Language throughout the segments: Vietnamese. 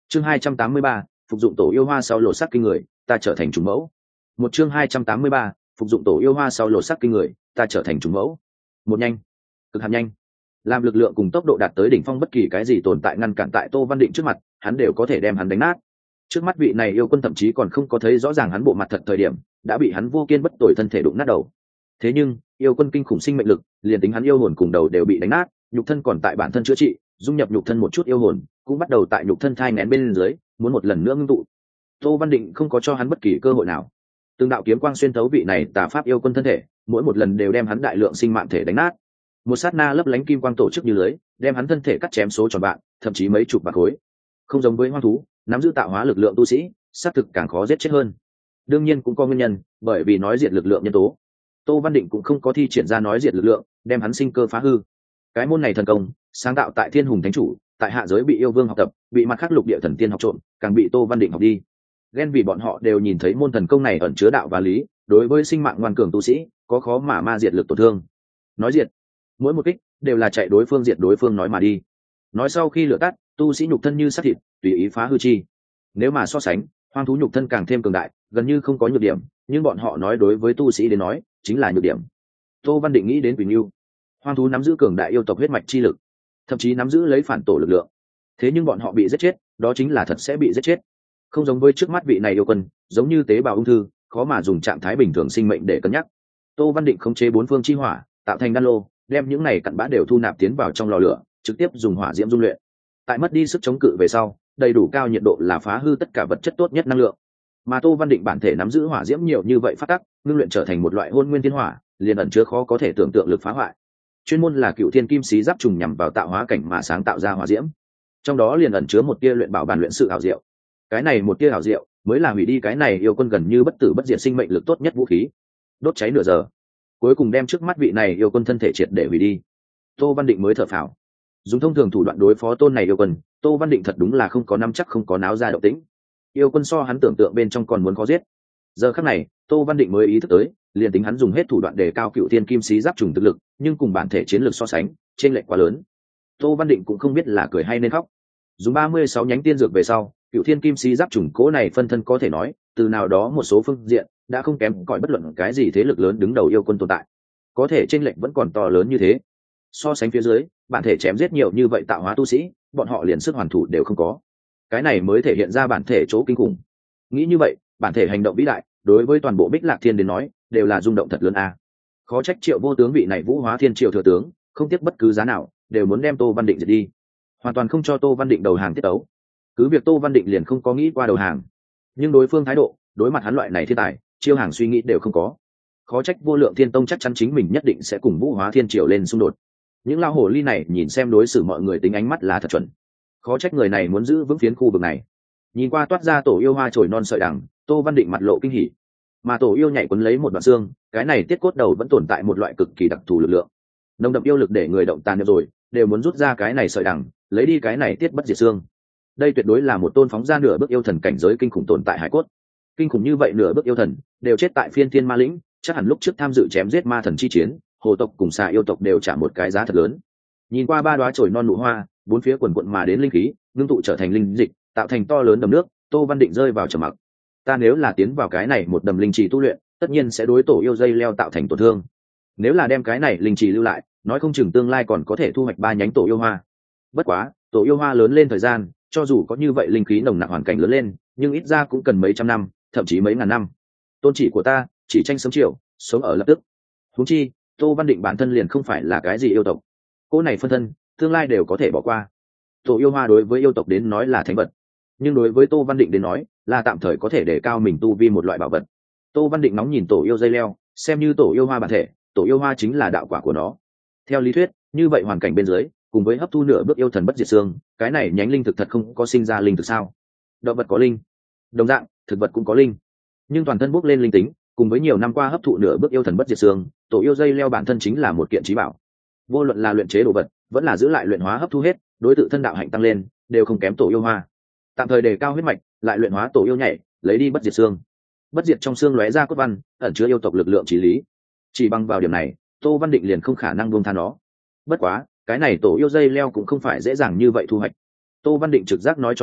Chương 283, phục dụng tổ yêu hoa sau lột xác kinh người, ta trở thành trùng mẫu. Một chương 283, phục dụng tổ yêu hoa sau lột xác kinh người, ta trở thành trùng mẫu. Một nhanh, cực hạn nhanh. Làm lực lượng cùng tốc độ đạt tới đỉnh phong, bất kỳ cái gì tồn tại ngăn cản tại Tô Văn Định trước mặt, hắn đều có thể đem hắn đánh nát. Trước mắt vị này yêu quân thậm chí còn không có thấy rõ ràng hắn bộ mặt thật thời điểm, đã bị hắn vô kiên bất tồi thân thể đụng nát đầu. Thế nhưng, yêu quân kinh khủng sinh mệnh lực, liền tính hắn yêu hồn cùng đầu đều bị đánh nát, nhục thân còn tại bản thân chữa trị, dung nhập nhục thân một chút yêu hồn, cũng bắt đầu tại nhục thân thai nghén bên dưới, muốn một lần nữa ngưng tụ. Tô Văn Định không có cho hắn bất kỳ cơ hội nào. Từng đạo kiếm quang xuyên thấu vị này tà pháp yêu quân thân thể, mỗi một lần đều đem hắn đại lượng sinh mạng thể đánh nát. Một sát na lấp lánh kim quang tổ chức như lưới, đem hắn thân thể cắt chém số tròn vạn, thậm chí mấy chục vạn khối. Không giống với hoang thú, nắm giữ tạo hóa lực lượng tu sĩ, xác thực càng khó giết chết hơn. Đương nhiên cũng có nguyên nhân, bởi vì nói diệt lực lượng nhân tố. Tô Văn Định cũng không có thi triển ra nói diệt lực lượng, đem hắn sinh cơ phá hư. Cái môn này thần công, sáng tạo tại Thiên Hùng Thánh Chủ, tại hạ giới bị yêu vương học tập, bị mặt khác lục địa thần tiên học trộm, càng bị Tô Văn Định học đi. Ghen vì bọn họ đều nhìn thấy môn thần công này ẩn chứa đạo và lý, đối với sinh mạng ngoan cường tu sĩ, có khó mà ma diệt lực tổn thương. Nói diệt, mỗi một kích đều là chạy đối phương diệt đối phương nói mà đi. Nói sau khi lửa tắt, tu sĩ nhục thân như sắt thịt, tùy ý phá hư chi. Nếu mà so sánh, hoang thú nhục thân càng thêm cường đại, gần như không có nhược điểm, nhưng bọn họ nói đối với tu sĩ đến nói, chính là nhược điểm. Tô Văn Định nghĩ đến Quỳnh Lưu, hoang thú nắm giữ cường đại yêu tộc huyết mạch chi lực, thậm chí nắm giữ lấy phản tổ lực lượng. Thế nhưng bọn họ bị giết chết, đó chính là thật sẽ bị giết chết. Không giống với trước mắt vị này yêu quân, giống như tế bào ung thư, khó mà dùng trạng thái bình thường sinh mệnh để cân nhắc. Tô Văn Định khống chế bốn phương chi hỏa, tạo thành đan lô, đem những này cặn bã đều thu nạp tiến vào trong lò lửa, trực tiếp dùng hỏa diễm dung luyện. Tại mất đi sức chống cự về sau, đầy đủ cao nhiệt độ là phá hư tất cả vật chất tốt nhất năng lượng. Mà Tô Văn Định bản thể nắm giữ hỏa diễm nhiều như vậy phát tắc, ngưng luyện trở thành một loại hôn nguyên thiên hỏa, liền ẩn chứa khó có thể tưởng tượng lực phá hoại. Chuyên môn là Cựu Thiên Kim Xí Giáp trùng nhằm vào tạo hóa cảnh mà sáng tạo ra hỏa diễm. Trong đó liền ẩn chứa một tia luyện bảo bàn luyện sự ảo diệu. Cái này một tia ảo diệu mới là hủy đi cái này yêu quân gần như bất tử bất diệt sinh mệnh lực tốt nhất vũ khí. Đốt cháy nửa giờ, cuối cùng đem trước mắt vị này yêu quân thân thể triệt để hủy đi. Tô Văn Định mới thở phào. Dùng thông thường thủ đoạn đối phó tôn này yêu quân, Tô Văn Định thật đúng là không có nắm chắc, không có náo ra động tĩnh. Yêu quân so hắn tưởng tượng bên trong còn muốn khó giết. Giờ khắc này, Tô Văn Định mới ý thức tới, liền tính hắn dùng hết thủ đoạn để cao Cựu Thiên Kim Xí Giáp trùng thực lực, nhưng cùng bản thể chiến lược so sánh, chênh lệch quá lớn. Tô Văn Định cũng không biết là cười hay nên khóc. Dùng 36 nhánh tiên dược về sau, Cựu Thiên Kim Xí Giáp trùng cố này phân thân có thể nói, từ nào đó một số phương diện đã không kém cỏi bất luận cái gì thế lực lớn đứng đầu yêu quân tồn tại. Có thể chênh lệch vẫn còn to lớn như thế. So sánh phía dưới, bản thể chém giết nhiều như vậy tạo hóa tu sĩ, bọn họ liền sức hoàn thủ đều không có. Cái này mới thể hiện ra bản thể chỗ kinh khủng. Nghĩ như vậy, bản thể hành động vĩ đại, đối với toàn bộ Bích Lạc Thiên đến nói, đều là rung động thật lớn a. Khó trách Triệu Vô Tướng vị này Vũ Hóa Thiên Triều thừa tướng, không tiếc bất cứ giá nào, đều muốn đem Tô Văn Định diệt đi. Hoàn toàn không cho Tô Văn Định đầu hàng tiết tấu. Cứ việc Tô Văn Định liền không có nghĩ qua đầu hàng, nhưng đối phương thái độ, đối mặt hắn loại này thiên tài, chiêu hàng suy nghĩ đều không có. Khó trách Vô Lượng Thiên Tông chắc chắn chính mình nhất định sẽ cùng Vũ Hóa Thiên Triều lên xung đột. Những lao hồ ly này nhìn xem đối xử mọi người tính ánh mắt là thật chuẩn. Khó trách người này muốn giữ vững phiến khu vực này. Nhìn qua toát ra tổ yêu hoa trồi non sợi đằng, Tô Văn Định mặt lộ kinh hỉ. Mà tổ yêu nhảy quấn lấy một đoạn xương, cái này tiết cốt đầu vẫn tồn tại một loại cực kỳ đặc thù lực lượng. Nồng đậm yêu lực để người động tàn nhập rồi, đều muốn rút ra cái này sợi đằng, lấy đi cái này tiết bất diệt xương. Đây tuyệt đối là một tôn phóng ra nửa bước yêu thần cảnh giới kinh khủng tồn tại hải cốt. Kinh khủng như vậy nửa bước yêu thần, đều chết tại Phiên Thiên Ma Lĩnh, chắc hẳn lúc trước tham dự chém giết ma thần chi chiến, hồ tộc cùng xà yêu tộc đều trả một cái giá thật lớn. Nhìn qua ba đóa chồi non nụ hoa, bốn phía quần quận mà đến linh khí, ngưng tụ trở thành linh dịch, tạo thành to lớn đầm nước, Tô Văn Định rơi vào trầm mặc. Ta nếu là tiến vào cái này một đầm linh trì tu luyện, tất nhiên sẽ đối tổ yêu dây leo tạo thành tổn thương. Nếu là đem cái này linh trì lưu lại, nói không chừng tương lai còn có thể thu hoạch 3 nhánh tổ yêu hoa. Bất quá, tổ yêu hoa lớn lên thời gian, cho dù có như vậy linh khí nồng nặc hoàn cảnh lớn lên, nhưng ít ra cũng cần mấy trăm năm, thậm chí mấy ngàn năm. Tôn chỉ của ta, chỉ tranh sớm chiều, sống ở lập tức. Huống chi, Tô Văn Định bản thân liền không phải là cái gì yêu tộc. Cô này phân thân, tương lai đều có thể bỏ qua. Tổ yêu hoa đối với yêu tộc đến nói là thánh vật, nhưng đối với Tô Văn Định đến nói, là tạm thời có thể để cao mình tu vi một loại bảo vật. Tô Văn Định nóng nhìn tổ yêu dây leo, xem như tổ yêu hoa bản thể, tổ yêu hoa chính là đạo quả của nó. Theo lý thuyết, như vậy hoàn cảnh bên dưới, cùng với hấp thu nửa bước yêu thần bất diệt xương, cái này nhánh linh thực thật không có sinh ra linh thực sao? Động vật có linh, đồng dạng, thực vật cũng có linh, nhưng toàn thân bốc lên linh tính, cùng với nhiều năm qua hấp thụ nửa bước yêu thần bất diệt xương, tổ yêu dây leo bản thân chính là một kiện chí bảo. Vô luận là luyện chế đồ vật, vẫn là giữ lại luyện hóa hấp thu hết, đối tự thân đạo hạnh tăng lên, đều không kém tổ yêu hoa. Tạm thời đề cao huyết mạch, lại luyện hóa tổ yêu nhảy, lấy đi bất diệt xương. Bất diệt trong xương lóe ra cốt văn, ẩn chứa yêu tộc lực lượng chí lý. Chỉ bằng vào điểm này, Tô Văn Định liền không khả năng buông tha nó. Bất quá, cái này tổ yêu dây leo cũng không phải dễ dàng như vậy thu hoạch. Tô Văn Định trực giác nói cho hắn,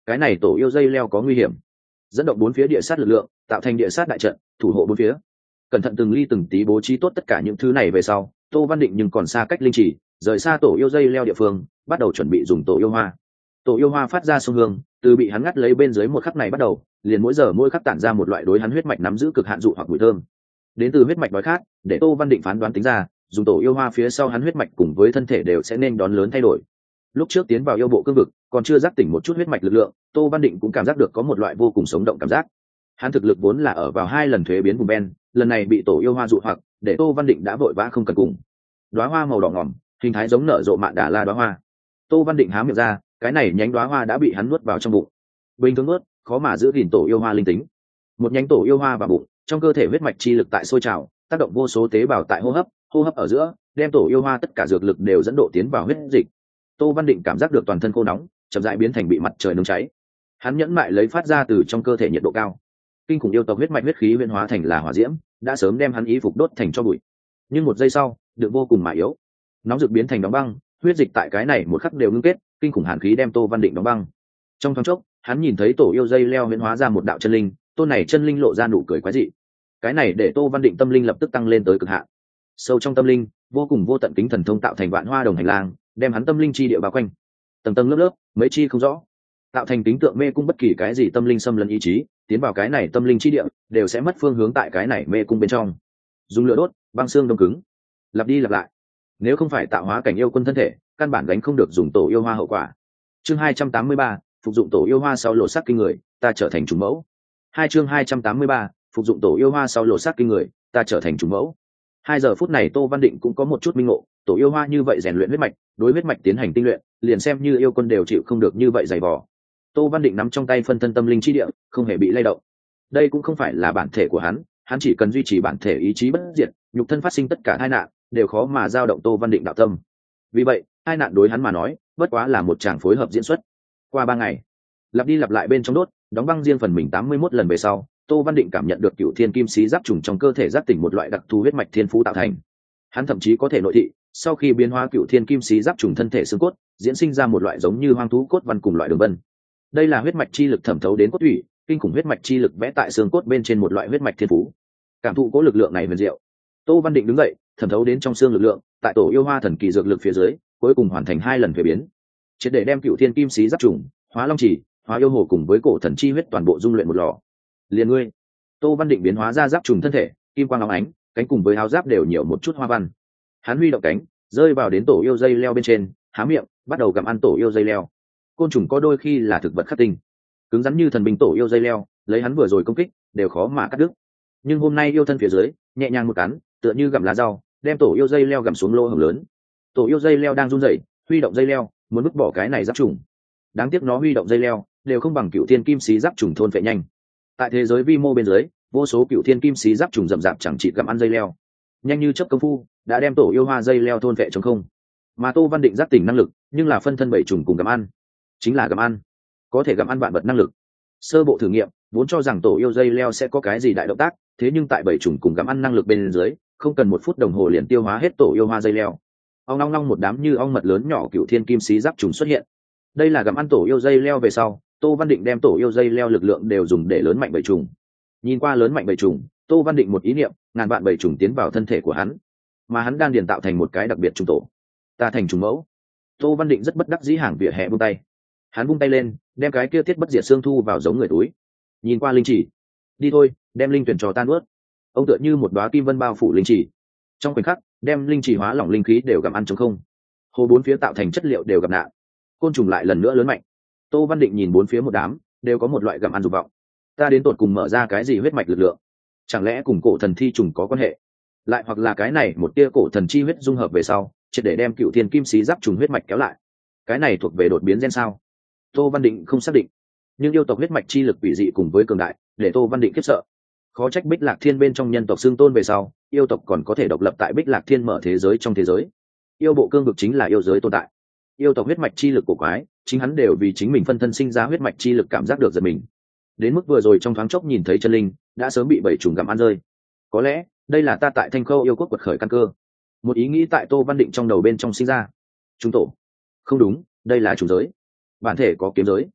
cái này tổ yêu dây leo có nguy hiểm, dẫn động bốn phía địa sát lực lượng, tạo thành địa sát đại trận thủ hộ bốn phía. Cẩn thận từng ly từng tí bố trí tốt tất cả những thứ này về sau, Tô Văn Định nhưng còn xa cách linh chỉ, rời xa tổ yêu dây leo địa phương, bắt đầu chuẩn bị dùng tổ yêu hoa. Tổ yêu hoa phát ra sông hương, từ bị hắn ngắt lấy bên dưới một khắc này bắt đầu, liền mỗi giờ mỗi khắc tản ra một loại đối hắn huyết mạch nắm giữ cực hạn dụ hoặc mùi thơm. Đến từ huyết mạch đói khát, để Tô Văn Định phán đoán tính ra, dùng tổ yêu hoa phía sau hắn huyết mạch cùng với thân thể đều sẽ nên đón lớn thay đổi. Lúc trước tiến vào yêu bộ cương vực, còn chưa giác tỉnh một chút huyết mạch lực lượng, Tô Văn Định cũng cảm giác được có một loại vô cùng sống động cảm giác. Hắn thực lực vốn là ở vào 2 lần thuế biến vùng ben, lần này bị tổ yêu hoa dụ hoặc, để Tô Văn Định đã vội vã không cần cùng. Đóa hoa màu đỏ ngỏm, hình thái giống nở rộ mạn đà la đóa hoa. Tô Văn Định há miệng ra, cái này nhánh đóa hoa đã bị hắn nuốt vào trong bụng. Bình thường nuốt, khó mà giữ gìn tổ yêu hoa linh tính. Một nhánh tổ yêu hoa vào bụng, trong cơ thể huyết mạch chi lực tại sôi trào, tác động vô số tế bào tại hô hấp ở giữa, đem tổ yêu hoa tất cả dược lực đều dẫn độ tiến vào huyết dịch. Tô Văn Định cảm giác được toàn thân khô nóng, chậm rãi biến thành bị mặt trời nướng cháy. Hắn nhẫn mại lấy phát ra từ trong cơ thể nhiệt độ cao. Kinh khủng yêu tộc huyết mạch huyết khí huyễn hóa thành là hỏa diễm, đã sớm đem hắn ý phục đốt thành cho bụi. Nhưng một giây sau, được vô cùng mà yếu. Nóng rực biến thành đóng băng, huyết dịch tại cái này một khắc đều ngưng kết, kinh khủng hàn khí đem Tô Văn Định đóng băng. Trong thoáng chốc, hắn nhìn thấy tổ yêu dây leo huyễn hóa ra một đạo chân linh, tôn này chân linh lộ ra nụ cười quái dị. Cái này để Tô Văn Định tâm linh lập tức tăng lên tới cực hạn. Sâu trong tâm linh, vô cùng vô tận kính thần thông tạo thành vạn hoa đồng hành lang, đem hắn tâm linh chi địa bao quanh. Tầng tầng lớp lớp, mấy chi không rõ, tạo thành kính tượng mê cung, bất kỳ cái gì tâm linh xâm lấn ý chí, tiến vào cái này tâm linh chi địa, đều sẽ mất phương hướng tại cái này mê cung bên trong. Dùng lửa đốt, băng xương đông cứng, lặp đi lặp lại. Nếu không phải tạo hóa cảnh yêu quân thân thể, căn bản gánh không được dùng tổ yêu hoa hậu quả. Chương 283, phục dụng tổ yêu hoa sau lộ sắc kinh người, ta trở thành trùng mẫu. Chương 283, phục dụng tổ yêu hoa sau lộ sắc kinh người, ta trở thành trùng mẫu. 2 giờ phút này Tô Văn Định cũng có một chút minh ngộ, tổ yêu hoa như vậy rèn luyện huyết mạch, đối huyết mạch tiến hành tinh luyện, liền xem như yêu quân đều chịu không được như vậy dày vò. Tô Văn Định nắm trong tay phân thân tâm linh chi địa, không hề bị lay động. Đây cũng không phải là bản thể của hắn chỉ cần duy trì bản thể ý chí bất diệt, nhục thân phát sinh tất cả tai nạn, đều khó mà dao động Tô Văn Định đạo tâm. Vì vậy, tai nạn đối hắn mà nói, bất quá là một tràng phối hợp diễn xuất. Qua 3 ngày, lặp đi lặp lại bên trong đốt, đóng băng riêng phần mình 81 lần về sau, Tô Văn Định cảm nhận được cựu thiên kim xí giáp trùng trong cơ thể giáp tỉnh một loại đặc thù huyết mạch thiên phú tạo thành. Hắn thậm chí có thể nội thị, sau khi biến hóa cựu thiên kim xí giáp trùng thân thể xương cốt, diễn sinh ra một loại giống như hoang thú cốt văn cùng loại đường vân. Đây là huyết mạch chi lực thẩm thấu đến cốt thủy, kinh khủng huyết mạch chi lực vẽ tại xương cốt bên trên một loại huyết mạch thiên phú. Cảm thụ cố lực lượng này huyền diệu, Tô Văn Định đứng dậy, thẩm thấu đến trong xương lực lượng, tại tổ yêu hoa thần kỳ dược lực phía dưới, cuối cùng hoàn thành 2 lần thuế biến, triệt để đem cựu thiên kim xí giáp trùng, hóa long chỉ, hóa yêu hồ cùng với cổ thần chi huyết toàn bộ dung luyện một lò. Liền ngươi, Tô Văn Định biến hóa ra giáp trùng thân thể, kim quang óng ánh, cánh cùng với áo giáp đều nhiều một chút hoa văn. Hắn huy động cánh, rơi vào đến tổ yêu dây leo bên trên, há miệng, bắt đầu gặm ăn tổ yêu dây leo. Côn trùng có đôi khi là thực vật khắc tinh, cứng rắn như thần binh tổ yêu dây leo, lấy hắn vừa rồi công kích, đều khó mà cắt đứt. Nhưng hôm nay yêu thân phía dưới, nhẹ nhàng một cắn, tựa như gặm lá rau, đem tổ yêu dây leo gặm xuống lỗ hổng lớn. Tổ yêu dây leo đang run rẩy, huy động dây leo, muốn vứt bỏ cái này giáp trùng. Đáng tiếc nó huy động dây leo, đều không bằng cựu thiên kim xí giáp trùng thôn phệ nhanh. Tại thế giới vi mô bên dưới, vô số cựu thiên kim xí giáp trùng rậm rạp chẳng chịt gặm ăn dây leo, nhanh như chớp công phu đã đem tổ yêu hoa dây leo thôn vệ trống không. Mà Tô Văn Định giác tỉnh năng lực, nhưng là phân thân 7 trùng cùng gặm ăn, chính là gặm ăn, có thể gặm ăn vạn vật năng lực. Sơ bộ thử nghiệm vốn cho rằng tổ yêu dây leo sẽ có cái gì đại động tác, thế nhưng tại 7 trùng cùng gặm ăn năng lực bên dưới, không cần 1 phút đồng hồ liền tiêu hóa hết tổ yêu hoa dây leo. Ong long long một đám như ong mật lớn nhỏ cựu thiên kim xí giáp trùng xuất hiện. Đây là gặm ăn tổ yêu dây leo về sau, Tô Văn Định đem tổ yêu dây leo lực lượng đều dùng để lớn mạnh 7 trùng. Nhìn qua lớn mạnh 7 trùng, Tô Văn Định một ý niệm, ngàn vạn 7 trùng tiến vào thân thể của hắn, mà hắn đang điền tạo thành một cái đặc biệt trùng tổ. Ta thành trùng mẫu. Tô Văn Định rất bất đắc dĩ hàng vỉa hè buông tay. Hắn vung tay lên, đem cái kia thiết bất diệt xương thu vào giống người túi. Nhìn qua linh chỉ, đi thôi, đem linh tuyển trò tan ướt. Ông tựa như một đóa kim vân bao phủ linh chỉ. Trong khoảnh khắc, đem linh chỉ hóa lỏng linh khí đều gặm ăn trống không. Hồ bốn phía tạo thành chất liệu đều gặp nạn. Côn trùng lại lần nữa lớn mạnh. Tô Văn Định nhìn bốn phía một đám, đều có một loại gặm ăn dục vọng. Ta đến tột cùng mở ra cái gì huyết mạch lực lượng? Chẳng lẽ cùng cổ thần thi trùng có quan hệ? Lại hoặc là cái này một tia cổ thần chi huyết dung hợp về sau, triệt để đem cựu thiên kim xí giáp trùng huyết mạch kéo lại. Cái này thuộc về đột biến gen sao? Tô Văn Định không xác định, nhưng yêu tộc huyết mạch chi lực quỷ dị cùng với cường đại, để Tô Văn Định khiếp sợ. Khó trách Bích Lạc Thiên bên trong nhân tộc xương tôn về sau, yêu tộc còn có thể độc lập tại Bích Lạc Thiên mở thế giới trong thế giới. Yêu bộ cương vực chính là yêu giới tồn tại. Yêu tộc huyết mạch chi lực của quái, chính hắn đều vì chính mình phân thân sinh ra huyết mạch chi lực cảm giác được giật mình. Đến mức vừa rồi trong thoáng chốc nhìn thấy chân linh, đã sớm bị 7 trùng gặm ăn rơi. Có lẽ, đây là ta tại Thanh Khâu yêu quốc quật khởi căn cơ. Một ý nghĩ tại Tô Văn Định trong đầu bên trong sinh ra. Chúng tổ. Không đúng, đây là trùng giới. Bản thể có kiếm giới.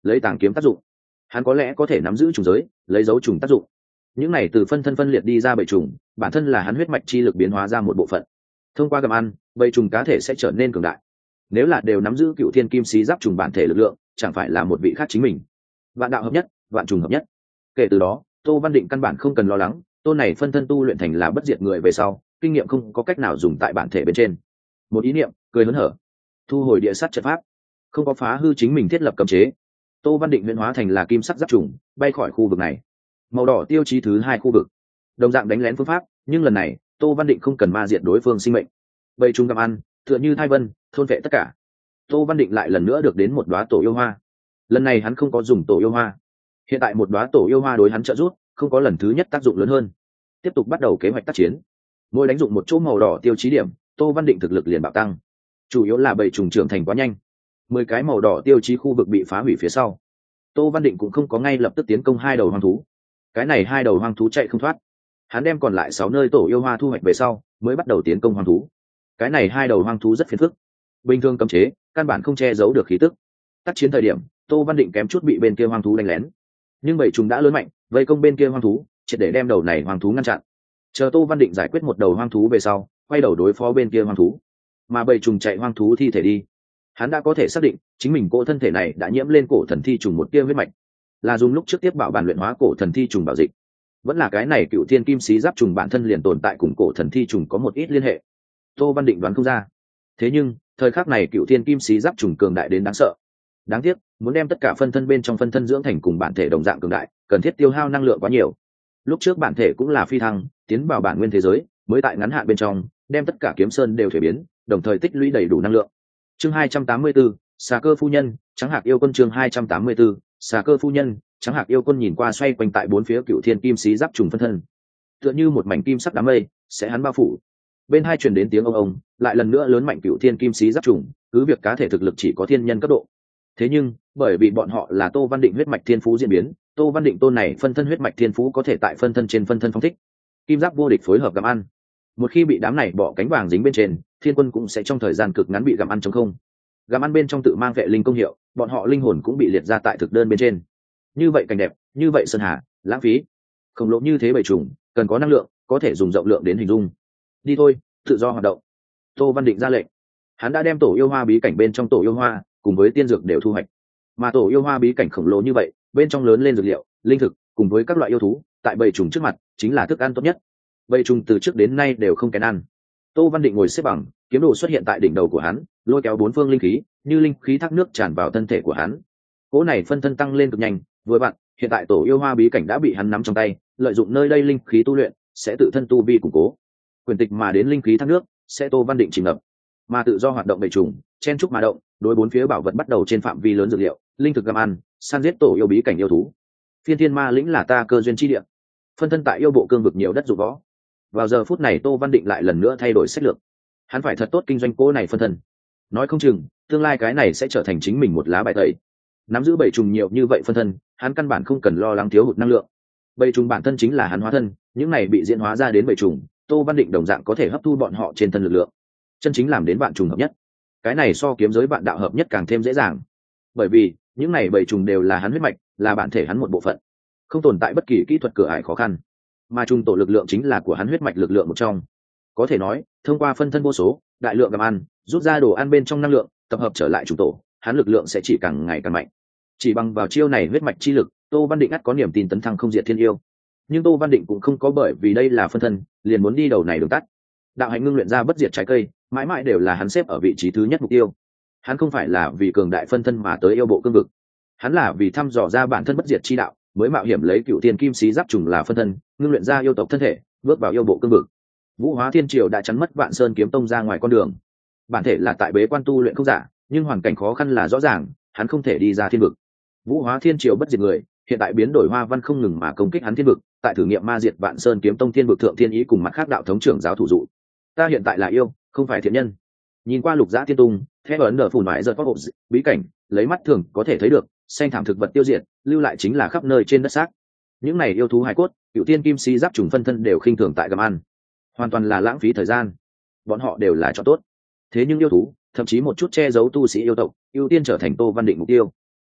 lấy tàng kiếm tác dụng. Hắn có lẽ có thể nắm giữ trùng giới, lấy dấu trùng tác dụng. Những này từ phân thân phân liệt đi ra bầy trùng, bản thân là hắn huyết mạch chi lực biến hóa ra một bộ phận. Thông qua gặm ăn, bầy trùng cá thể sẽ trở nên cường đại. Nếu là đều nắm giữ cựu thiên kim xí giáp trùng bản thể lực lượng, chẳng phải là một vị khác chính mình. Vạn đạo hợp nhất, vạn trùng hợp nhất. Kể từ đó, Tô Văn Định căn bản không cần lo lắng, tôn này phân thân tu luyện thành là bất diệt người về sau, kinh nghiệm không có cách nào dùng tại bản thể bên trên. Một ý niệm, cười hớn hở, thu hồi địa sát trận pháp, không có phá hư chính mình thiết lập cấm chế. Tô Văn Định huyễn hóa thành là kim sắc giáp trùng, bay khỏi khu vực này. Màu đỏ tiêu chí thứ 2 khu vực, đồng dạng đánh lén phương pháp, nhưng lần này Tô Văn Định không cần ma diệt đối phương sinh mệnh. Bầy trùng gặm ăn, tựa như thai vân, thôn vệ tất cả. Tô Văn Định lại lần nữa được đến một đóa tổ yêu hoa. Lần này hắn không có dùng tổ yêu hoa, hiện tại một đóa tổ yêu hoa đối hắn trợ giúp, không có lần thứ nhất tác dụng lớn hơn. Tiếp tục bắt đầu kế hoạch tác chiến. Mỗi đánh dụng một chỗ màu đỏ tiêu chí điểm, Tô Văn Định thực lực liền bạo tăng. Chủ yếu là bầy trùng trưởng thành quá nhanh, 10 cái màu đỏ tiêu chí khu vực bị phá hủy phía sau, Tô Văn Định cũng không có ngay lập tức tiến công 2 đầu hoang thú. Cái này 2 đầu hoang thú chạy không thoát, hắn đem còn lại 6 nơi tổ yêu hoa thu hoạch về sau, mới bắt đầu tiến công hoang thú. Cái này 2 đầu hoang thú rất phiền phức, bình thường cấm chế căn bản không che giấu được khí tức. Tác chiến thời điểm, Tô Văn Định kém chút bị bên kia hoang thú đánh lén, nhưng bầy trùng đã lớn mạnh, vây công bên kia hoang thú, triệt để đem đầu này hoang thú ngăn chặn. Chờ Tô Văn Định giải quyết một đầu hoang thú về sau, quay đầu đối phó bên kia hoang thú. Mà bầy trùng chạy hoang thú thi thể đi, hắn đã có thể xác định chính mình cỗ thân thể này đã nhiễm lên cổ thần thi trùng một tia huyết mạch, là dùng lúc trước tiếp bảo bản luyện hóa cổ thần thi trùng bảo dịch, vẫn là cái này cựu thiên kim xí giáp trùng bản thân liền tồn tại cùng cổ thần thi trùng có một ít liên hệ. Tô Văn Định đoán không ra. Thế nhưng thời khắc này cựu thiên kim xí giáp trùng cường đại đến đáng sợ. Đáng tiếc, muốn đem tất cả phân thân bên trong phân thân dưỡng thành cùng bản thể đồng dạng cường đại, cần thiết tiêu hao năng lượng quá nhiều. Lúc trước bản thể cũng là phi thăng tiến vào bản nguyên thế giới, mới tại ngắn hạn bên trong đem tất cả kiếm sơn đều thuế biến, đồng thời tích lũy đầy đủ năng lượng. Chương 284, Xà Cơ phu nhân, Trắng Hạc yêu quân. Chương 284, Xà Cơ phu nhân, Trắng Hạc yêu quân nhìn qua xoay quanh tại bốn phía cựu thiên kim xí giáp trùng phân thân, tựa như một mảnh kim sắc đám mây sẽ hắn bao phủ. Bên hai truyền đến tiếng ông, lại lần nữa lớn mạnh cựu thiên kim xí giáp trùng, cứ việc cá thể thực lực chỉ có thiên nhân cấp độ. Thế nhưng, bởi vì bọn họ là Tô Văn Định huyết mạch thiên phú diễn biến, Tô Văn Định tôn này phân thân huyết mạch thiên phú có thể tại phân thân trên phân thân phong thích. Kim giáp vô địch phối hợp gặm ăn. Một khi bị đám này bọ cánh vàng dính bên trên, thiên quân cũng sẽ trong thời gian cực ngắn bị gặm ăn trống không. Gặm ăn bên trong tự mang vệ linh công hiệu, bọn họ linh hồn cũng bị liệt ra tại thực đơn bên trên. Như vậy cảnh đẹp, như vậy sơn hà, lãng phí. Khổng lồ như thế bầy trùng, cần có năng lượng, có thể dùng rộng lượng đến hình dung. Đi thôi, tự do hoạt động. Tô Văn Định ra lệnh. Hắn đã đem tổ yêu hoa bí cảnh bên trong tổ yêu hoa cùng với tiên dược đều thu hoạch. Mà tổ yêu hoa bí cảnh khổng lồ như vậy, bên trong lớn lên dược liệu, linh thực cùng với các loại yêu thú, tại bầy trùng trước mặt chính là thức ăn tốt nhất. Bầy trùng từ trước đến nay đều không kén ăn. Tô Văn Định ngồi xếp bằng, kiếm đồ xuất hiện tại đỉnh đầu của hắn, lôi kéo bốn phương linh khí, như linh khí thác nước tràn vào thân thể của hắn. Cỗ này phân thân tăng lên cực nhanh, vừa vặn, hiện tại tổ yêu hoa bí cảnh đã bị hắn nắm trong tay, lợi dụng nơi đây linh khí tu luyện, sẽ tự thân tu vi củng cố. Quyền tịch mà đến linh khí thác nước, sẽ Tô Văn Định chìm ngập. Mà tự do hoạt động bầy trùng, chen trúc mà động, đối bốn phía bảo vật bắt đầu trên phạm vi lớn dược liệu, linh thực gặm ăn, săn giết tổ yêu bí cảnh yêu thú. Phiên thiên ma lĩnh là ta cơ duyên chi địa. Phân thân tại yêu bộ cương vực nhiều đất dụng võ. Vào giờ phút này Tô Văn Định lại lần nữa thay đổi sách lược. Hắn phải thật tốt kinh doanh cỗ này phân thân. Nói không chừng, tương lai cái này sẽ trở thành chính mình một lá bài tẩy. Nắm giữ bầy trùng nhiều như vậy phân thân, hắn căn bản không cần lo lắng thiếu hụt năng lượng. Bầy trùng bản thân chính là hắn hóa thân, những này bị diễn hóa ra đến bầy trùng, Tô Văn Định đồng dạng có thể hấp thu bọn họ trên thân lực lượng, chân chính làm đến vạn trùng hợp nhất. Cái này so kiếm giới vạn đạo hợp nhất càng thêm dễ dàng, bởi vì những này bầy trùng đều là hắn huyết mạch, là bản thể hắn một bộ phận, không tồn tại bất kỳ kỹ thuật cửa ải khó khăn, mà trùng tổ lực lượng chính là của hắn huyết mạch lực lượng một trong. Có thể nói, thông qua phân thân vô số, đại lượng gặm ăn, rút ra đồ ăn bên trong năng lượng, tập hợp trở lại trùng tổ, hắn lực lượng sẽ chỉ càng ngày càng mạnh. Chỉ bằng vào chiêu này huyết mạch chi lực, Tô Văn Định ắt có niềm tin tấn thăng không diệt thiên yêu. Nhưng Tô Văn Định cũng không có bởi vì đây là phân thân, liền muốn đi đầu này đường tắt. Đạo hạnh ngưng luyện ra bất diệt trái cây, mãi mãi đều là hắn xếp ở vị trí thứ nhất mục tiêu. Hắn không phải là vì cường đại phân thân mà tới yêu bộ cương vực, hắn là vì thăm dò ra bản thân bất diệt chi đạo, mới mạo hiểm lấy cựu thiên kim xí giáp trùng là phân thân, ngưng luyện ra yêu tộc thân thể, bước vào yêu bộ cương vực. Vũ Hóa Thiên Triều đã chắn mất Vạn Sơn kiếm tông ra ngoài con đường. Bản thể là tại bế quan tu luyện không giả, nhưng hoàn cảnh khó khăn là rõ ràng, hắn không thể đi ra thiên vực. Vũ Hóa Thiên Triều bất diệt người, hiện tại biến đổi hoa văn không ngừng mà công kích hắn thiên vực, tại thử nghiệm ma diệt Vạn Sơn kiếm tông thiên vực thượng thiên ý cùng mặt khác đạo thống trưởng giáo thủ dụ. Ta hiện tại là yêu, không phải thiện nhân. Nhìn qua Lục Giã Thiên Tung, thép ấn ở phủ ngoại giật hộp bí cảnh, lấy mắt thường có thể thấy được, xanh thảm thực vật tiêu diệt, lưu lại chính là khắp nơi trên đất xác. Những này yêu thú hải cốt, cựu tiên kim si giáp trùng phân thân đều khinh thường tại gặm ăn, hoàn toàn là lãng phí thời gian. Bọn họ đều là chọn tốt. Thế nhưng yêu thú, thậm chí một chút che giấu tu sĩ yêu tộc, ưu tiên trở thành Tô Văn Định mục tiêu.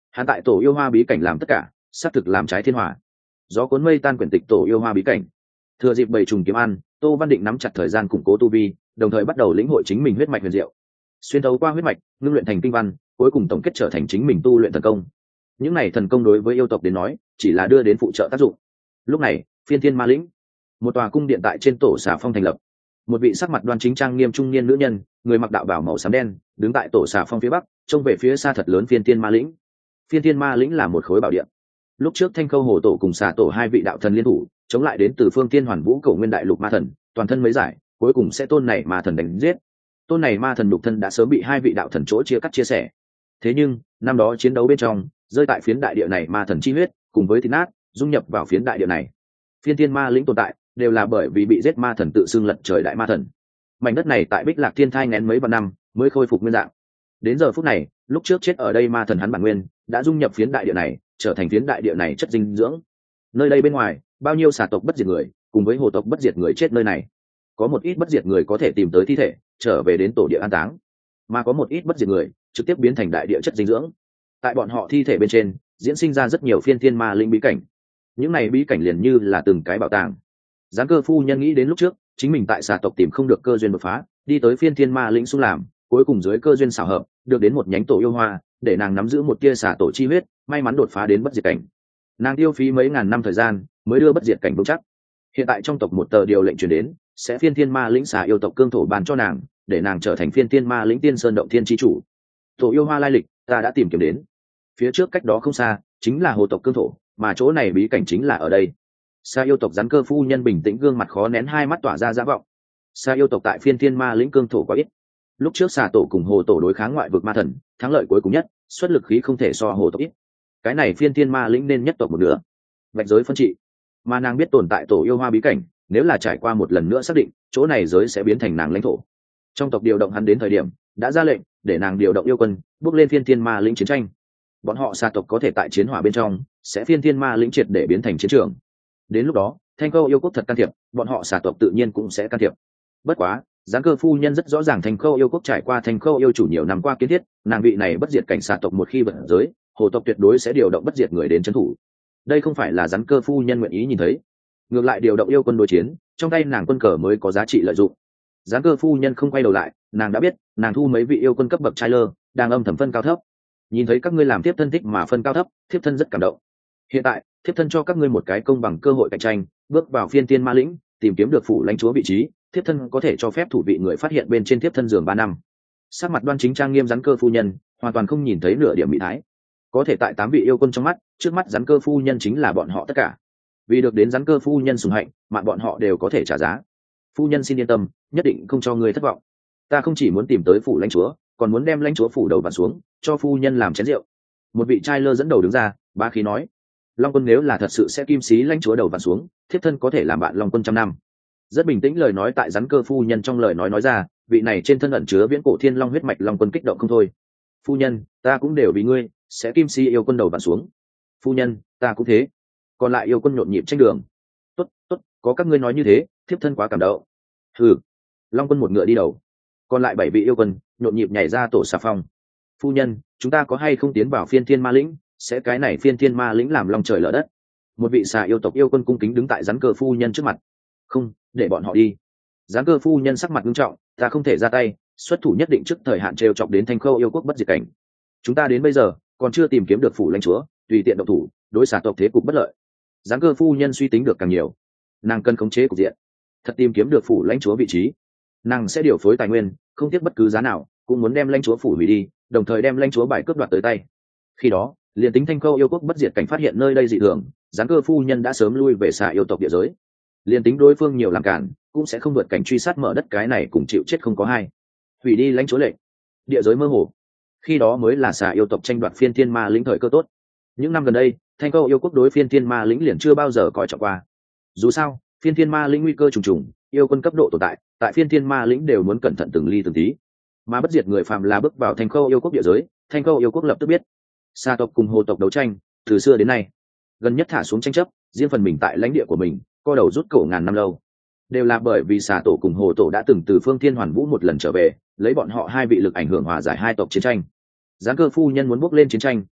Hắn tại tổ yêu hoa bí cảnh làm tất cả, xác thực làm trái thiên hòa. Gió cuốn mây tan quyển tịch tổ yêu hoa bí cảnh. Thừa dịp bầy trùng kiếm ăn, Tô Văn Định nắm chặt thời gian củng cố tu vi, đồng thời bắt đầu lĩnh hội chính mình huyết mạch huyền diệu, xuyên thấu qua huyết mạch ngưng luyện thành kinh văn, cuối cùng tổng kết trở thành chính mình tu luyện thần công. Những này thần công đối với yêu tộc đến nói chỉ là đưa đến phụ trợ tác dụng. Lúc này phiên thiên ma lĩnh, một tòa cung điện tại trên tổ xà phong thành lập. Một vị sắc mặt đoan chính trang nghiêm trung niên nữ nhân, người mặc đạo bào màu xám đen, đứng tại tổ xà phong phía bắc, trông về phía xa thật lớn phiên thiên ma lĩnh. Phiên thiên ma lĩnh là một khối bảo địa. Lúc trước Thanh Khâu Hồ Tổ cùng xà tổ hai vị đạo thần liên thủ, chống lại đến từ phương Thiên Hoàn Vũ Cổ Nguyên Đại Lục ma thần, toàn thân mấy giải, cuối cùng sẽ tôn này ma thần đánh giết. Tôn này ma thần lục thân đã sớm bị hai vị đạo thần chỗ chia cắt chia sẻ. Thế nhưng năm đó chiến đấu bên trong, rơi tại phiến đại địa này ma thần chi huyết cùng với thịt nát dung nhập vào phiến đại địa này. Phiên thiên ma lĩnh tồn tại đều là bởi vì bị giết ma thần tự xưng lật trời đại ma thần. Mảnh đất này tại Bích Lạc Thiên thai ngén mấy vạn năm mới khôi phục nguyên dạng. Đến giờ phút này, lúc trước chết ở đây ma thần hắn bản nguyên đã dung nhập phiến đại địa này, trở thành phiến đại địa này chất dinh dưỡng. Nơi đây bên ngoài, bao nhiêu xà tộc bất diệt người cùng với hồ tộc bất diệt người chết nơi này. Có một ít bất diệt người có thể tìm tới thi thể, trở về đến tổ địa an táng, mà có một ít bất diệt người trực tiếp biến thành đại địa chất dinh dưỡng. Tại bọn họ thi thể bên trên diễn sinh ra rất nhiều phiên thiên ma linh bí cảnh. Những này bí cảnh liền như là từng cái bảo tàng. Giáng Cơ phu nhân nghĩ đến lúc trước chính mình tại xà tộc tìm không được cơ duyên đột phá, đi tới phiên thiên ma lĩnh xung làm, cuối cùng dưới cơ duyên xảo hợp được đến một nhánh tổ yêu hoa, để nàng nắm giữ một tia xà tổ chi huyết, may mắn đột phá đến bất diệt cảnh. Nàng tiêu phí mấy ngàn năm thời gian mới đưa bất diệt cảnh vững chắc. Hiện tại trong tộc một tờ điều lệnh truyền đến, sẽ phiên thiên ma lĩnh xà yêu tộc cương thổ bàn cho nàng, để nàng trở thành phiên thiên ma lĩnh tiên sơn động thiên chi chủ. Tổ yêu hoa lai lịch ta đã tìm kiếm đến, phía trước cách đó không xa chính là hồ tộc cương thổ, mà chỗ này bí cảnh chính là ở đây. Xà yêu tộc Giáng Cơ phu nhân bình tĩnh, gương mặt khó nén hai mắt tỏa ra dã vọng. Xà yêu tộc tại phiên thiên ma lĩnh cương thổ quá ít. Lúc trước xà tổ cùng hồ tổ đối kháng ngoại vực ma thần, thắng lợi cuối cùng nhất, xuất lực khí không thể so hồ tộc ít. Cái này phiên thiên ma lĩnh nên nhất tộc một nửa. Vạch giới phân trị, mà nàng biết tồn tại tổ yêu hoa bí cảnh, nếu là trải qua một lần nữa xác định, chỗ này giới sẽ biến thành nàng lãnh thổ. Trong tộc điều động hắn đến thời điểm đã ra lệnh để nàng điều động yêu quân bước lên phiên thiên ma lĩnh chiến tranh. Bọn họ xà tộc có thể tại chiến hỏa bên trong sẽ phiên thiên ma lĩnh triệt để biến thành chiến trường. Đến lúc đó Thanh Khâu yêu quốc thật can thiệp, bọn họ xà tộc tự nhiên cũng sẽ can thiệp. Bất quá Giáng Cơ phu nhân rất rõ ràng Thanh Khâu yêu quốc trải qua Thanh Khâu yêu chủ nhiều năm qua kiến thiết, nàng vị này bất diệt cảnh xà tộc một khi vận giới, hồ tộc tuyệt đối sẽ điều động bất diệt người đến trấn thủ. Đây không phải là Giáng Cơ phu nhân nguyện ý nhìn thấy. Ngược lại điều động yêu quân đối chiến, trong tay nàng quân cờ mới có giá trị lợi dụng. Giáng Cơ phu nhân không quay đầu lại, nàng đã biết nàng thu mấy vị yêu quân cấp bậc trai lơ đang âm thầm phân cao thấp. Nhìn thấy các ngươi làm tiếp thân thích mà phân cao thấp, thiếp thân rất cảm động. Hiện tại thiếp thân cho các ngươi một cái công bằng cơ hội cạnh tranh, bước vào phiên thiên ma lĩnh, tìm kiếm được phủ lãnh chúa vị trí, thiếp thân có thể cho phép thủ vị người phát hiện bên trên thiếp thân giường 3 năm. Sắc mặt đoan chính trang nghiêm Giáng Cơ phu nhân hoàn toàn không nhìn thấy nửa điểm mỹ thái. Có thể tại 8 vị yêu quân trong mắt, trước mắt Giáng Cơ phu nhân chính là bọn họ tất cả. Vì được đến Giáng Cơ phu nhân sủng hạnh, mà bọn họ đều có thể trả giá. Phu nhân xin yên tâm, nhất định không cho ngươi thất vọng. Ta không chỉ muốn tìm tới phủ lãnh chúa, còn muốn đem lãnh chúa phủ đầu vặn xuống, cho phu nhân làm chén rượu. Một vị trai lơ dẫn đầu đứng ra, bá khí nói: Long quân nếu là thật sự sẽ kim xí lãnh chúa đầu vặn xuống, thiếp thân có thể làm bạn Long quân 100 năm. Rất bình tĩnh lời nói tại Giáng Cơ phu nhân trong lời nói ra, vị này trên thân ẩn chứa viễn cổ thiên long huyết mạch Long quân kích động không thôi. Phu nhân, ta cũng đều vì ngươi, sẽ kim xí yêu quân đầu vặn xuống. Phu nhân, ta cũng thế. Còn lại yêu quân nhộn nhịp tranh đường. Tốt, tốt, có các ngươi nói như thế, thiếp thân quá cảm động. Ừ. Long quân một ngựa đi đầu. Còn lại 7 vị yêu quân nhộn nhịp nhảy ra tổ xà phong. Phu nhân, chúng ta có hay không tiến vào phiên thiên ma lĩnh, sẽ cái này phiên thiên ma lĩnh làm lòng trời lở đất. Một vị xà yêu tộc yêu quân cung kính đứng tại Giáng Cơ phu nhân trước mặt. Không, để bọn họ đi. Giáng Cơ phu nhân sắc mặt nghiêm trọng, ta không thể ra tay, xuất thủ nhất định trước thời hạn trêu chọc đến Thanh Khâu yêu quốc bất diệt cảnh. Chúng ta đến bây giờ còn chưa tìm kiếm được phủ lãnh chúa, tùy tiện động thủ, đối xà tộc thế cục bất lợi. Giáng Cơ phu nhân suy tính được càng nhiều, nàng cần khống chế cục diện, thật tìm kiếm được phủ lãnh chúa vị trí, nàng sẽ điều phối tài nguyên, không tiếc bất cứ giá nào cũng muốn đem lãnh chúa phủ hủy đi, đồng thời đem lãnh chúa bài cướp đoạt tới tay. Khi đó liền tính Thanh Khâu yêu quốc bất diệt cảnh phát hiện nơi đây dị thường, Giáng Cơ phu nhân đã sớm lui về xà yêu tộc địa giới. Liền tính đối phương nhiều làm cản, cũng sẽ không vượt cảnh truy sát mở đất, cái này cùng chịu chết không có hai. Hủy đi lãnh chúa lệnh, địa giới mơ hồ, khi đó mới là xà yêu tộc tranh đoạt phiên thiên ma lĩnh thời cơ tốt. Những năm gần đây Thanh Khâu yêu quốc đối phiên thiên ma lĩnh liền chưa bao giờ coi trọng qua. Dù sao phiên thiên ma lĩnh nguy cơ trùng trùng, yêu quân cấp độ tồn tại phiên thiên ma lĩnh đều muốn cẩn thận từng ly từng tí. Mà bất diệt người phàm là bước vào Thanh Khâu yêu quốc địa giới, Thanh Khâu yêu quốc lập tức biết. Sa tộc cùng hồ tộc đấu tranh từ xưa đến nay, gần nhất thả xuống tranh chấp, riêng phần mình tại lãnh địa của mình co đầu rút cổ ngàn năm lâu, đều là bởi vì xà tổ cùng hồ tổ đã từng từ phương Thiên Hoàn Vũ một lần trở về, lấy bọn họ hai vị lực ảnh hưởng hòa giải hai tộc chiến tranh. Giáng Cơ phu nhân muốn bước lên chiến tranh,